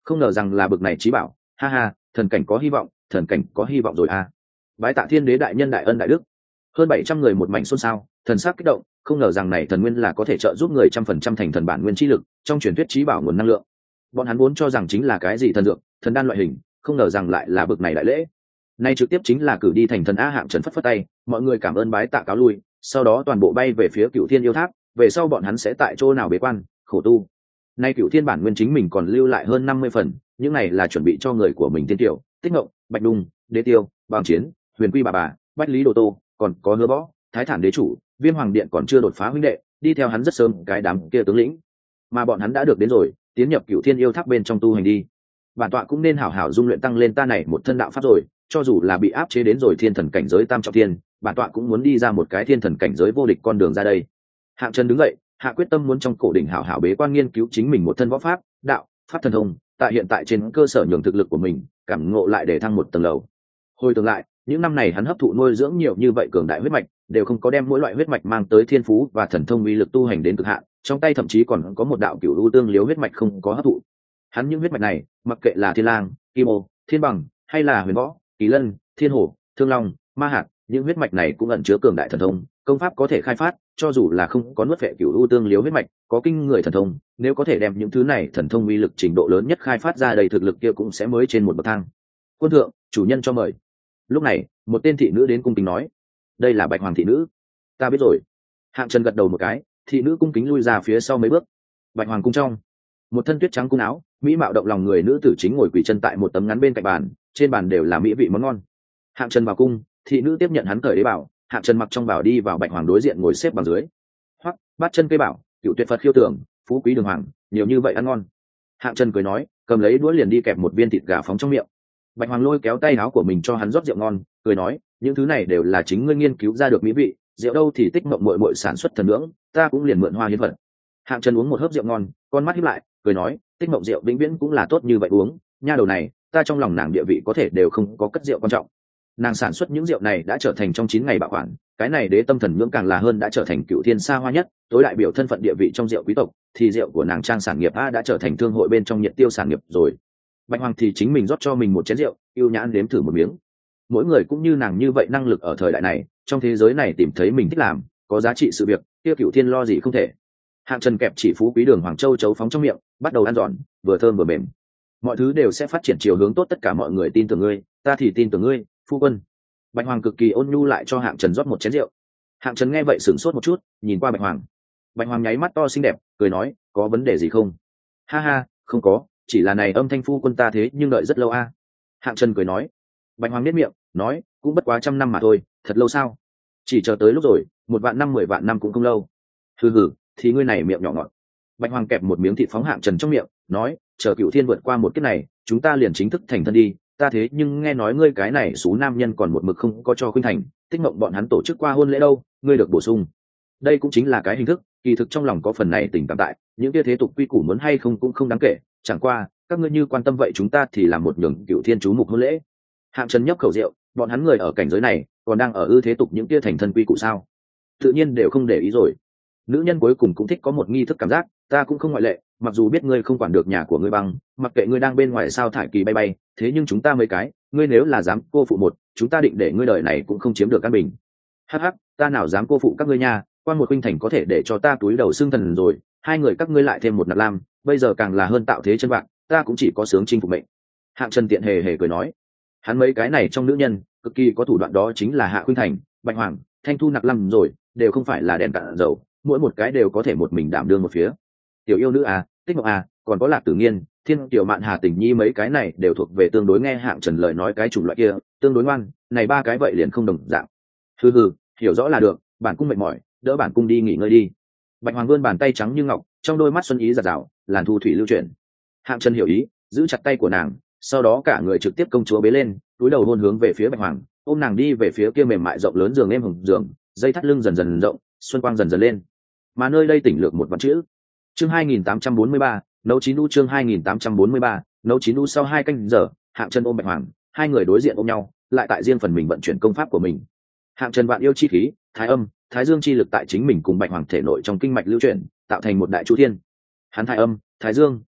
không ngờ rằng là bực này trí bảo, ha ha, thần cảnh có hy vọng, thần cảnh có hy vọng rồi à. Bái tạ thiên đế đại nhân đại ân đại đức. Hơn 700 người một mảnh xôn xao, thần sắc kích động, không ngờ rằng này thần nguyên là có thể trợ giúp người 100% thành thần bản nguyên chi lực, trong truyền thuyết trí bảo nguồn năng lượng. Bọn hắn vốn cho rằng chính là cái gì thần dược, thần đan loại hình, không ngờ rằng lại là bực này đại lễ. Nay trực tiếp chính là cử đi thành thần a. Hạng Trần phất phất tay, mọi người cảm ơn bái tạ cáo lui, sau đó toàn bộ bay về phía Cựu Thiên yêu tháp, về sau bọn hắn sẽ tại chỗ nào bế quan, khổ tu. Nay Cựu Thiên bản nguyên chính mình còn lưu lại hơn 50 phần, những này là chuẩn bị cho người của mình tiên tiểu, Tích Ngộng, Bạch Đung, Đế Tiêu, Bàng Chiến, Huyền Quy bà, Bách Lý Đồ Tô, còn có Hứa Võ, Thái Thản đế chủ, Viêm Hoàng điện còn chưa đột phá huynh đệ, đi theo hắn rất sớm cái đám kia tướng lĩnh, mà bọn hắn đã được đến rồi, tiến nhập Cựu Thiên yêu tháp bên trong tu hành đi. Bản tọa cũng nên hảo hảo dung luyện tăng lên ta này một thân đạo pháp rồi, cho dù là bị áp chế đến rồi thiên thần cảnh giới tam trọng thiên, bản tọa cũng muốn đi ra một cái thiên thần cảnh giới vô địch con đường ra đây. Hạng Trần đứng dậy, hạ quyết tâm muốn trong cổ đỉnh hảo hảo bế quan nghiên cứu chính mình một thân võ pháp, đạo, pháp thần thông, tại hiện tại trên cơ sở nhường thực lực của mình, cảm ngộ lại để thăng một tầng lầu. Hồi tưởng lại, những năm này hắn hấp thụ nuôi dưỡng nhiều như vậy cường đại huyết mạch, đều không có đem mỗi loại huyết mạch mang tới thiên phú và thần thông uy lực tu hành đến cực hạn, trong tay thậm chí còn có một đạo cửu u tương liếu huyết mạch không có hấp thụ. Hắn những huyết mạch này, mặc kệ là Thiên Lang, Kim Ô, Thiên Bằng, hay là Huyền Võ, Kỳ Lân, Thiên Hổ, Thương Long, Ma Hạt, những huyết mạch này cũng ẩn chứa cường đại thần thông, công pháp có thể khai phát, cho dù là không có nuốt phệ cửu u tương liếu huyết mạch, có kinh người thần thông, nếu có thể đem những thứ này thần thông uy lực trình độ lớn nhất khai phát ra đầy thực lực kia cũng sẽ mới trên một bậc thang. Quân thượng, chủ nhân cho mời. Lúc này, một tên thị nữ đến cung kính nói, đây là Bạch Hoàng thị nữ. Ta biết rồi. Hạng Trần gật đầu một cái, thị nữ cung kính lui ra phía sau mấy bước. Bạch Hoàng cung trong, một thân tuyết trắng cung áo, mỹ mạo động lòng người nữ tử chính ngồi quỳ chân tại một tấm ngắn bên cạnh bàn, trên bàn đều là mỹ vị món ngon. Hạng Trần vào cung, thị nữ tiếp nhận hắn cởi đế bảo, Hạng Trần mặc trong bảo đi vào Bạch Hoàng đối diện ngồi xếp bằng dưới. Hoắc, bát chân cây bảo, cựu tuyệt Phật khiêu tưởng, phú quý đường hoàng, nhiều như vậy ăn ngon. Hạng Trần cười nói, cầm lấy đũa liền đi kẹp một viên thịt gà phóng trong miệng. Bạch Hoàng lôi kéo tay áo của mình cho hắn rót rượu ngon, cười nói, những thứ này đều là chính ngươi nghiên cứu ra được mỹ vị, rượu đâu thì Tích Mộng muội muội sản xuất thần nướng, ta cũng liền mượn hoa hiến vật. Hạng Trần uống một hớp rượu ngon, con mắt híp lại, cười nói, Tích Mộng rượu vĩnh viễn cũng là tốt như vậy uống, nha đầu này, ta trong lòng nàng địa vị có thể đều không có cất rượu quan trọng. Nàng sản xuất những rượu này đã trở thành trong 9 ngày bảo quản, cái này đế tâm thần nhưỡng càng là hơn đã trở thành cựu thiên xa hoa nhất, tối đại biểu thân phận địa vị trong rượu quý tộc, thì rượu của nàng trang sản nghiệp a đã trở thành thương hội bên trong nhiệt tiêu sản nghiệp rồi. Bạch Hoàng thì chính mình rót cho mình một chén rượu, yêu nhãn đếm thử một miếng. Mỗi người cũng như nàng như vậy năng lực ở thời đại này, trong thế giới này tìm thấy mình thích làm, có giá trị sự việc, kia cựu thiên lo gì không thể. Hạng Trần kẹp chỉ phú quý đường hoàng châu chấu phóng trong miệng, bắt đầu ăn giòn, vừa thơm vừa mềm. Mọi thứ đều sẽ phát triển chiều hướng tốt, tất cả mọi người tin tưởng ngươi, ta thì tin tưởng ngươi, phu quân. Bạch Hoàng cực kỳ ôn nhu lại cho Hạng Trần rót một chén rượu. Hạng Trần nghe vậy sửng sốt một chút, nhìn qua Bạch Hoàng. Bạch Hoàng nháy mắt to xinh đẹp, cười nói, có vấn đề gì không? Ha ha, không có, chỉ là này âm thanh phu quân ta thế nhưng đợi rất lâu a. Hạng Trần cười nói. Bạch Hoàng nhếch miệng, nói, cũng bất quá 100 năm mà thôi, thật lâu sao? Chỉ chờ tới lúc rồi, 1 vạn năm 10 vạn năm cũng không lâu. Hừ hừ, thì ngươi này miệng nhỏ ngọt. Bạch Hoàng kẹp một miếng thịt phóng Hạng Trần trong miệng, nói, chờ cựu thiên vượt qua một kiếp này, chúng ta liền chính thức thành thân đi. Ta thế nhưng nghe nói ngươi cái này số nam nhân còn một mực không có cho khuynh thành, Tích Mộng bọn hắn tổ chức qua hôn lễ đâu, ngươi được bổ sung. Đây cũng chính là cái hình thức, kỳ thực trong lòng có phần này tình cảm tại, những kia thế tục quy củ muốn hay không cũng không đáng kể, chẳng qua các ngươi như quan tâm vậy chúng ta thì làm một nhường cựu thiên chú mục hôn lễ. Hạng Trần nhấp khẩu rượu, bọn hắn người ở cảnh giới này còn đang ở ư thế tục những kia thành thân quy củ sao? Tự nhiên đều không để ý rồi. Nữ nhân cuối cùng cũng thích có một nghi thức cảm giác, ta cũng không ngoại lệ, mặc dù biết ngươi không quản được nhà của ngươi băng, mặc kệ ngươi đang bên ngoài sao thải kỳ bay bay, thế nhưng chúng ta mấy cái, ngươi nếu là dám cô phụ một, chúng ta định để ngươi đời này cũng không chiếm được căn bình. Hắc hắc, ta nào dám cô phụ các ngươi nha, quan một huynh thành có thể để cho ta túi đầu xương thần rồi, hai người các ngươi lại thêm một nạp lam, bây giờ càng là hơn tạo thế chân vạn, ta cũng chỉ có sướng chinh phục mệnh. Hạng Trần tiện hề hề cười nói, hắn mấy cái này trong nữ nhân cực kỳ có thủ đoạn, đó chính là Hạ Khuynh Thành, Bạch Hoàng, Thanh Thu nặc lam rồi, đều không phải là đèn cạn dầu, mỗi một cái đều có thể một mình đảm đương một phía. Tiểu yêu nữ à, Tích Mộng à, còn có Lạc Tử Nghiên, Thiên Tiểu Mạn, Hà Tình Nhi, mấy cái này đều thuộc về tương đối nghe Hạng Trần lời nói cái chủng loại kia, tương đối ngoan, này ba cái vậy liền không đồng dạng. Hừ hừ, hiểu rõ là được, bản cung mệt mỏi, đỡ bản cung đi nghỉ ngơi đi. Bạch Hoàng vươn bàn tay trắng như ngọc, trong đôi mắt xuân ý giạt rào, làn thu thủy lưu chuyển. Hạng Trần hiểu ý, giữ chặt tay của nàng, sau đó cả người trực tiếp công chúa bế lên, túi đầu hôn hướng về phía Bạch Hoàng, ôm nàng đi về phía kia mềm mại rộng lớn giường êm hồng giường, dây thắt lưng dần dần rộng, xuân quang dần dần lên. Mà nơi đây tỉnh lược một vạn chữ. Chương 2843, nấu chín u. Chương 2843, nấu chín u. Sau 2 canh giờ, Hạng Trần ôm Bạch Hoàng, hai người đối diện ôm nhau, lại tại riêng phần mình vận chuyển công pháp của mình. Hạng Trần vạn yêu chi khí, thái âm, thái dương chi lực tại chính mình cùng Bạch Hoàng thể nội trong kinh mạch lưu chuyển, tạo thành một đại chu thiên. Hắn thái âm, thái dương,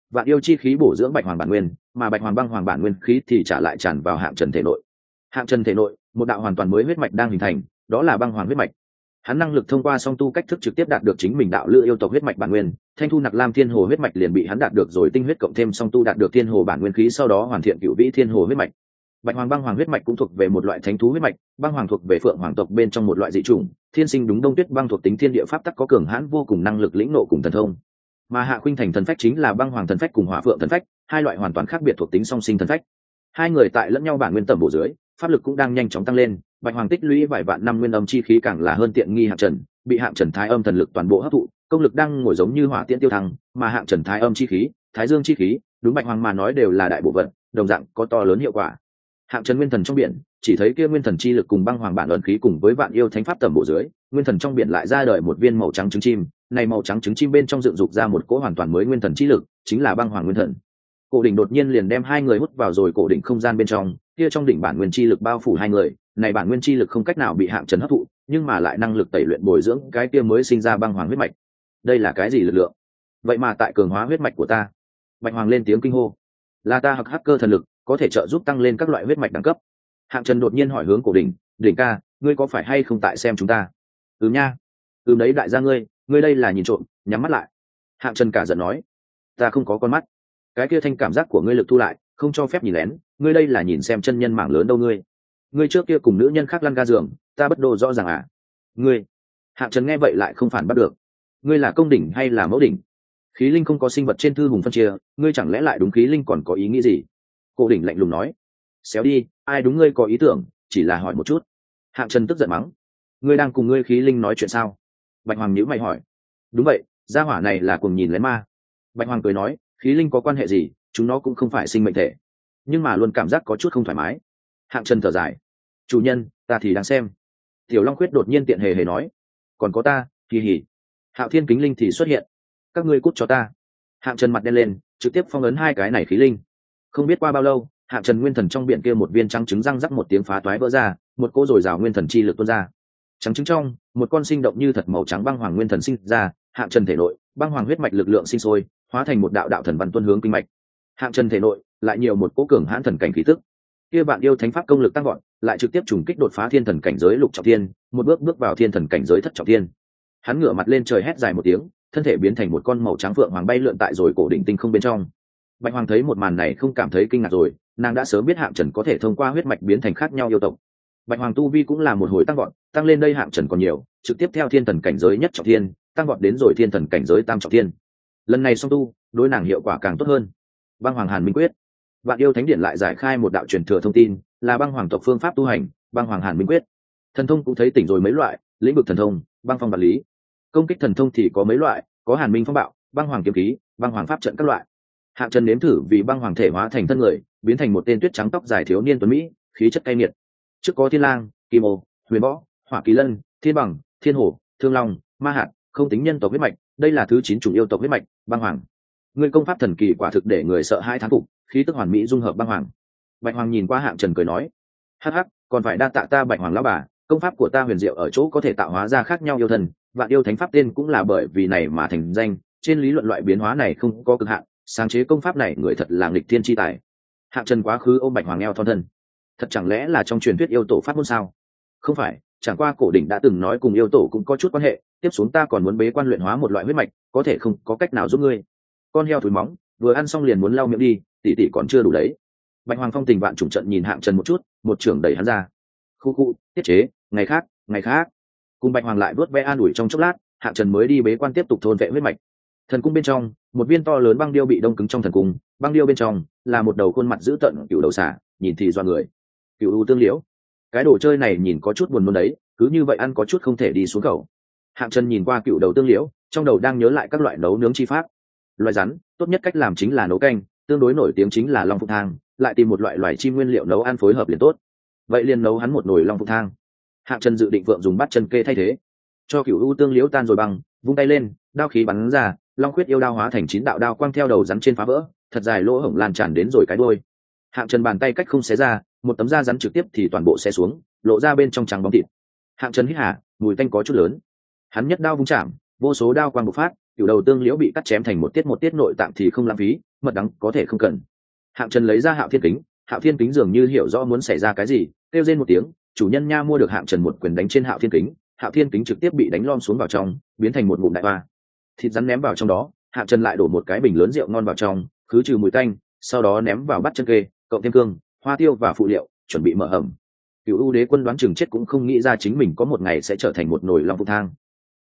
vạn yêu chi khí bổ dưỡng bạch hoàng bản nguyên, mà bạch hoàng băng hoàng bản nguyên khí thì trả lại tràn vào hạng trần thể nội. Hạng trần thể nội một đạo hoàn toàn mới huyết mạch đang hình thành, đó là băng hoàng huyết mạch. Hắn năng lực thông qua song tu cách thức trực tiếp đạt được chính mình đạo lữ yêu tộc huyết mạch bản nguyên, thanh thu nặc lam thiên hồ huyết mạch liền bị hắn đạt được rồi tinh huyết cộng thêm song tu đạt được thiên hồ bản nguyên khí, sau đó hoàn thiện cửu vĩ thiên hồ huyết mạch. Bạch hoàng băng hoàng huyết mạch cũng thuộc về một loại thánh thú huyết mạch, băng hoàng thuộc về phượng hoàng tộc bên trong một loại dị chủng, thiên sinh đúng đông tuyết băng thuộc tính thiên địa pháp tắc, có cường hãn vô cùng năng lực lĩnh nộ cùng thần thông. Mà Hạ Khuynh Thành thần phách chính là băng hoàng thần phách cùng hỏa phượng thần phách, hai loại hoàn toàn khác biệt thuộc tính song sinh thần phách. Hai người tại lẫn nhau bản nguyên tầm bổ dưới, pháp lực cũng đang nhanh chóng tăng lên. Bạch hoàng tích lũy vài vạn năm nguyên âm chi khí càng là hơn tiện nghi Hạng Trần, bị Hạng Trần thái âm thần lực toàn bộ hấp thụ, công lực đang ngồi giống như hỏa tiễn tiêu thăng, mà Hạng Trần thái âm chi khí, thái dương chi khí, đúng Bạch hoàng mà nói đều là đại bộ phận, đồng dạng có to lớn hiệu quả. Hạng Trần nguyên thần trong biển, chỉ thấy kia nguyên thần chi lực cùng băng hoàng bản ấn khí cùng với vạn yêu thánh pháp tầm bổ dưới, nguyên thần trong biển lại ra đời một viên màu trắng trứng chim, này màu trắng trứng chim bên trong dựng dục ra một cỗ hoàn toàn mới nguyên thần chi lực, chính là băng hoàng nguyên thần. Cổ đỉnh đột nhiên liền đem hai người hút vào rồi cổ đỉnh không gian bên trong, kia trong đỉnh bản nguyên chi lực bao phủ hai người, này bản nguyên chi lực không cách nào bị Hạng Trần hấp thụ, nhưng mà lại năng lực tẩy luyện bồi dưỡng cái kia mới sinh ra băng hoàng huyết mạch. Đây là cái gì lực lượng? Vậy mà tại cường hóa huyết mạch của ta. Bạch Hoàng lên tiếng kinh hô. Là ta hoặc hacker thần lực, có thể trợ giúp tăng lên các loại huyết mạch đẳng cấp. Hạng Trần đột nhiên hỏi hướng cổ đỉnh, đỉnh ca, ngươi có phải hay không tại xem chúng ta? Nha. Đấy đại gia ngươi đây là nhìn trộm, nhắm mắt lại. Hạng Trần cả giận nói, ta không có con mắt. Cái kia thanh cảm giác của ngươi lực thu lại, không cho phép nhìn lén, ngươi đây là nhìn xem chân nhân mảng lớn đâu ngươi trước kia cùng nữ nhân khác lăn ga giường, ta bất đồ rõ ràng à? Ngươi. Hạng Trần nghe vậy lại không phản bắt được. Ngươi là công đỉnh hay là mẫu đỉnh? Khí linh không có sinh vật trên thư hùng phân chia, ngươi chẳng lẽ lại đúng khí linh còn có ý nghĩ gì? Cổ đỉnh lạnh lùng nói. Xéo đi, ai đúng ngươi có ý tưởng, chỉ là hỏi một chút. Hạng Trần tức giận mắng. Ngươi đang cùng ngươi khí linh nói chuyện sao? Bạch Hoàng nhíu mày hỏi. Đúng vậy, gia hỏa này là cùng nhìn lén ma. Bạch Hoàng cười nói, khí linh có quan hệ gì, chúng nó cũng không phải sinh mệnh thể, nhưng mà luôn cảm giác có chút không thoải mái. Hạng Trần thở dài. Chủ nhân, ta thì đang xem. Tiểu Long Khuyết đột nhiên tiện hề hề nói. Còn có ta, kỳ hỉ. Hạo Thiên Kính Linh thì xuất hiện. Các ngươi cút cho ta. Hạng Trần mặt đen lên, trực tiếp phong ấn hai cái này khí linh. Không biết qua bao lâu, Hạng Trần nguyên thần trong biển kia một viên trắng trứng răng rắc một tiếng phá toái vỡ ra, một cỗ dồi dào nguyên thần chi lực tuôn ra. Trắng trứng trong, một con sinh động như thật màu trắng băng hoàng nguyên thần sinh ra, Hạng Trần thể nội, băng hoàng huyết mạch lực lượng sinh sôi, hóa thành một đạo đạo thần văn tuôn hướng kinh mạch. Hạng Trần thể nội lại nhiều một cỗ cường hãn thần cảnh khí tức. Kia bạn yêu thánh pháp công lực tăng vọt, lại trực tiếp trùng kích đột phá thiên thần cảnh giới lục trọng thiên, một bước bước vào thiên thần cảnh giới thất trọng thiên. Hắn ngửa mặt lên trời hét dài một tiếng, thân thể biến thành một con màu trắng phượng hoàng bay lượn tại rồi cổ đỉnh tinh không bên trong. Bạch Hoàng thấy một màn này không cảm thấy kinh ngạc rồi, nàng đã sớm biết Hạng Trần có thể thông qua huyết mạch biến thành khác nhau yêu tộc. Bạch Hoàng tu vi cũng là một hồi tăng vọt, tăng lên đây Hạng Trần còn nhiều, trực tiếp theo thiên thần cảnh giới nhất trọng thiên, tăng vọt đến rồi thiên thần cảnh giới tam trọng thiên. Lần này song tu, đối nàng hiệu quả càng tốt hơn. Băng Hoàng Hàn Minh Quyết. Vạn yêu thánh điện lại giải khai một đạo truyền thừa thông tin, là băng hoàng tộc phương pháp tu hành, băng hoàng Hàn Minh Quyết. Thần thông cũng thấy tỉnh rồi mấy loại, lĩnh vực thần thông, băng phong vật lý. Công kích thần thông thì có mấy loại, có Hàn Minh phong bạo, băng hoàng kiếm khí, băng hoàng pháp trận các loại. Hạng Trần nếm thử vì băng hoàng thể hóa thành thân người, biến thành một tên tuyết trắng tóc dài thiếu niên tuấn mỹ, khí chất cay nghiệt. Trước có Thiên Lang, Kim Ô, Huyền Võ, Hỏa Kỳ Lân, Thiên Bằng, Thiên Hổ, Thương Long, Ma Hạt, không tính nhân tộc huyết mạch, đây là thứ 9 chủng yêu tộc huyết mạch, băng hoàng. Người công pháp thần kỳ quả thực để người sợ hai thán phục, khí tức hoàn mỹ dung hợp băng hoàng. Bạch Hoàng nhìn qua Hạng Trần cười nói, hắc hắc, còn phải đa tạ ta Bạch Hoàng lão bà, công pháp của ta huyền diệu ở chỗ có thể tạo hóa ra khác nhau yêu thần, vạn yêu thánh pháp tên cũng là bởi vì này mà thành danh, trên lý luận loại biến hóa này không có cực hạn, sáng chế công pháp này người thật là nghịch thiên chi tài. Hạng Trần quá khứ ôm Bạch Hoàng eo thon thân. Thật chẳng lẽ là trong truyền thuyết yêu tổ pháp môn sao? Không phải, chẳng qua cổ đỉnh đã từng nói cùng yêu tổ cũng có chút quan hệ, tiếp xuống ta còn muốn bế quan luyện hóa một loại huyết mạch, có thể không có cách nào giúp ngươi. Con heo thúi móng, vừa ăn xong liền muốn lau miệng đi, tỷ tỷ còn chưa đủ đấy. Bạch Hoàng phong tình vạn trùng trận nhìn Hạng Trần một chút, một trưởng đẩy hắn ra. Khu khu, tiết chế, ngày khác. Cùng Bạch Hoàng lại vớt ve an ủi trong chốc lát, Hạng Trần mới đi bế quan tiếp tục thôn vệ huyết mạch. Thần cung bên trong, một viên to lớn băng điêu bị đông cứng trong thần cung, băng điêu bên trong là một đầu khuôn mặt dữ tợn cựu đầu xà, nhìn thì doa người. Cựu u tương liễu, cái đồ chơi này nhìn có chút buồn nôn đấy, cứ như vậy ăn có chút không thể đi xuống khẩu. Hạng Trần nhìn qua cựu đầu tương liễu, trong đầu đang nhớ lại các loại nấu nướng chi pháp. Loại rắn, tốt nhất cách làm chính là nấu canh, tương đối nổi tiếng chính là long phụng thang, lại tìm một loại loài chim nguyên liệu nấu ăn phối hợp liền tốt. Vậy liền nấu hắn một nồi long phụng thang. Hạng Trần dự định vượng dùng bát chân kê thay thế, cho cựu u tương liễu tan rồi băng, vung tay lên, đao khí bắn ra, long khuyết yêu đao hóa thành 9 đạo đao quang theo đầu rắn trên phá vỡ, thật dài lỗ hổng lan tràn đến rồi cái đuôi. Hạng Trần bàn tay cách không xé ra, một tấm da rắn trực tiếp thì toàn bộ xé xuống, lộ ra bên trong trắng bóng thịt. Hạng Trần hít hà, mùi tanh có chút lớn. Hắn nhất đao vung chạm, vô số đao quang bộc phát, cựu đầu tương liễu bị cắt chém thành một tiết nội tạng thì không lãng phí, mật đắng có thể không cần. Hạng Trần lấy ra Hạo Thiên kính, Hạo Thiên kính dường như hiểu rõ muốn xảy ra cái gì, kêu rên một tiếng, chủ nhân nha mua được. Hạng Trần một quyền đánh trên Hạo Thiên kính, Hạo Thiên kính trực tiếp bị đánh lom xuống vào trong, biến thành một ngụm đại hoa. Thịt rắn ném vào trong đó, Hạng Trần lại đổ một cái bình lớn rượu ngon vào trong, khứ trừ mùi tanh, sau đó ném vào bát chân kê, cộng thêm cương, hoa tiêu và phụ liệu, chuẩn bị mở hầm. Cựu U Đế Quân đoán chừng chết cũng không nghĩ ra chính mình có một ngày sẽ trở thành một nồi long phụng thang,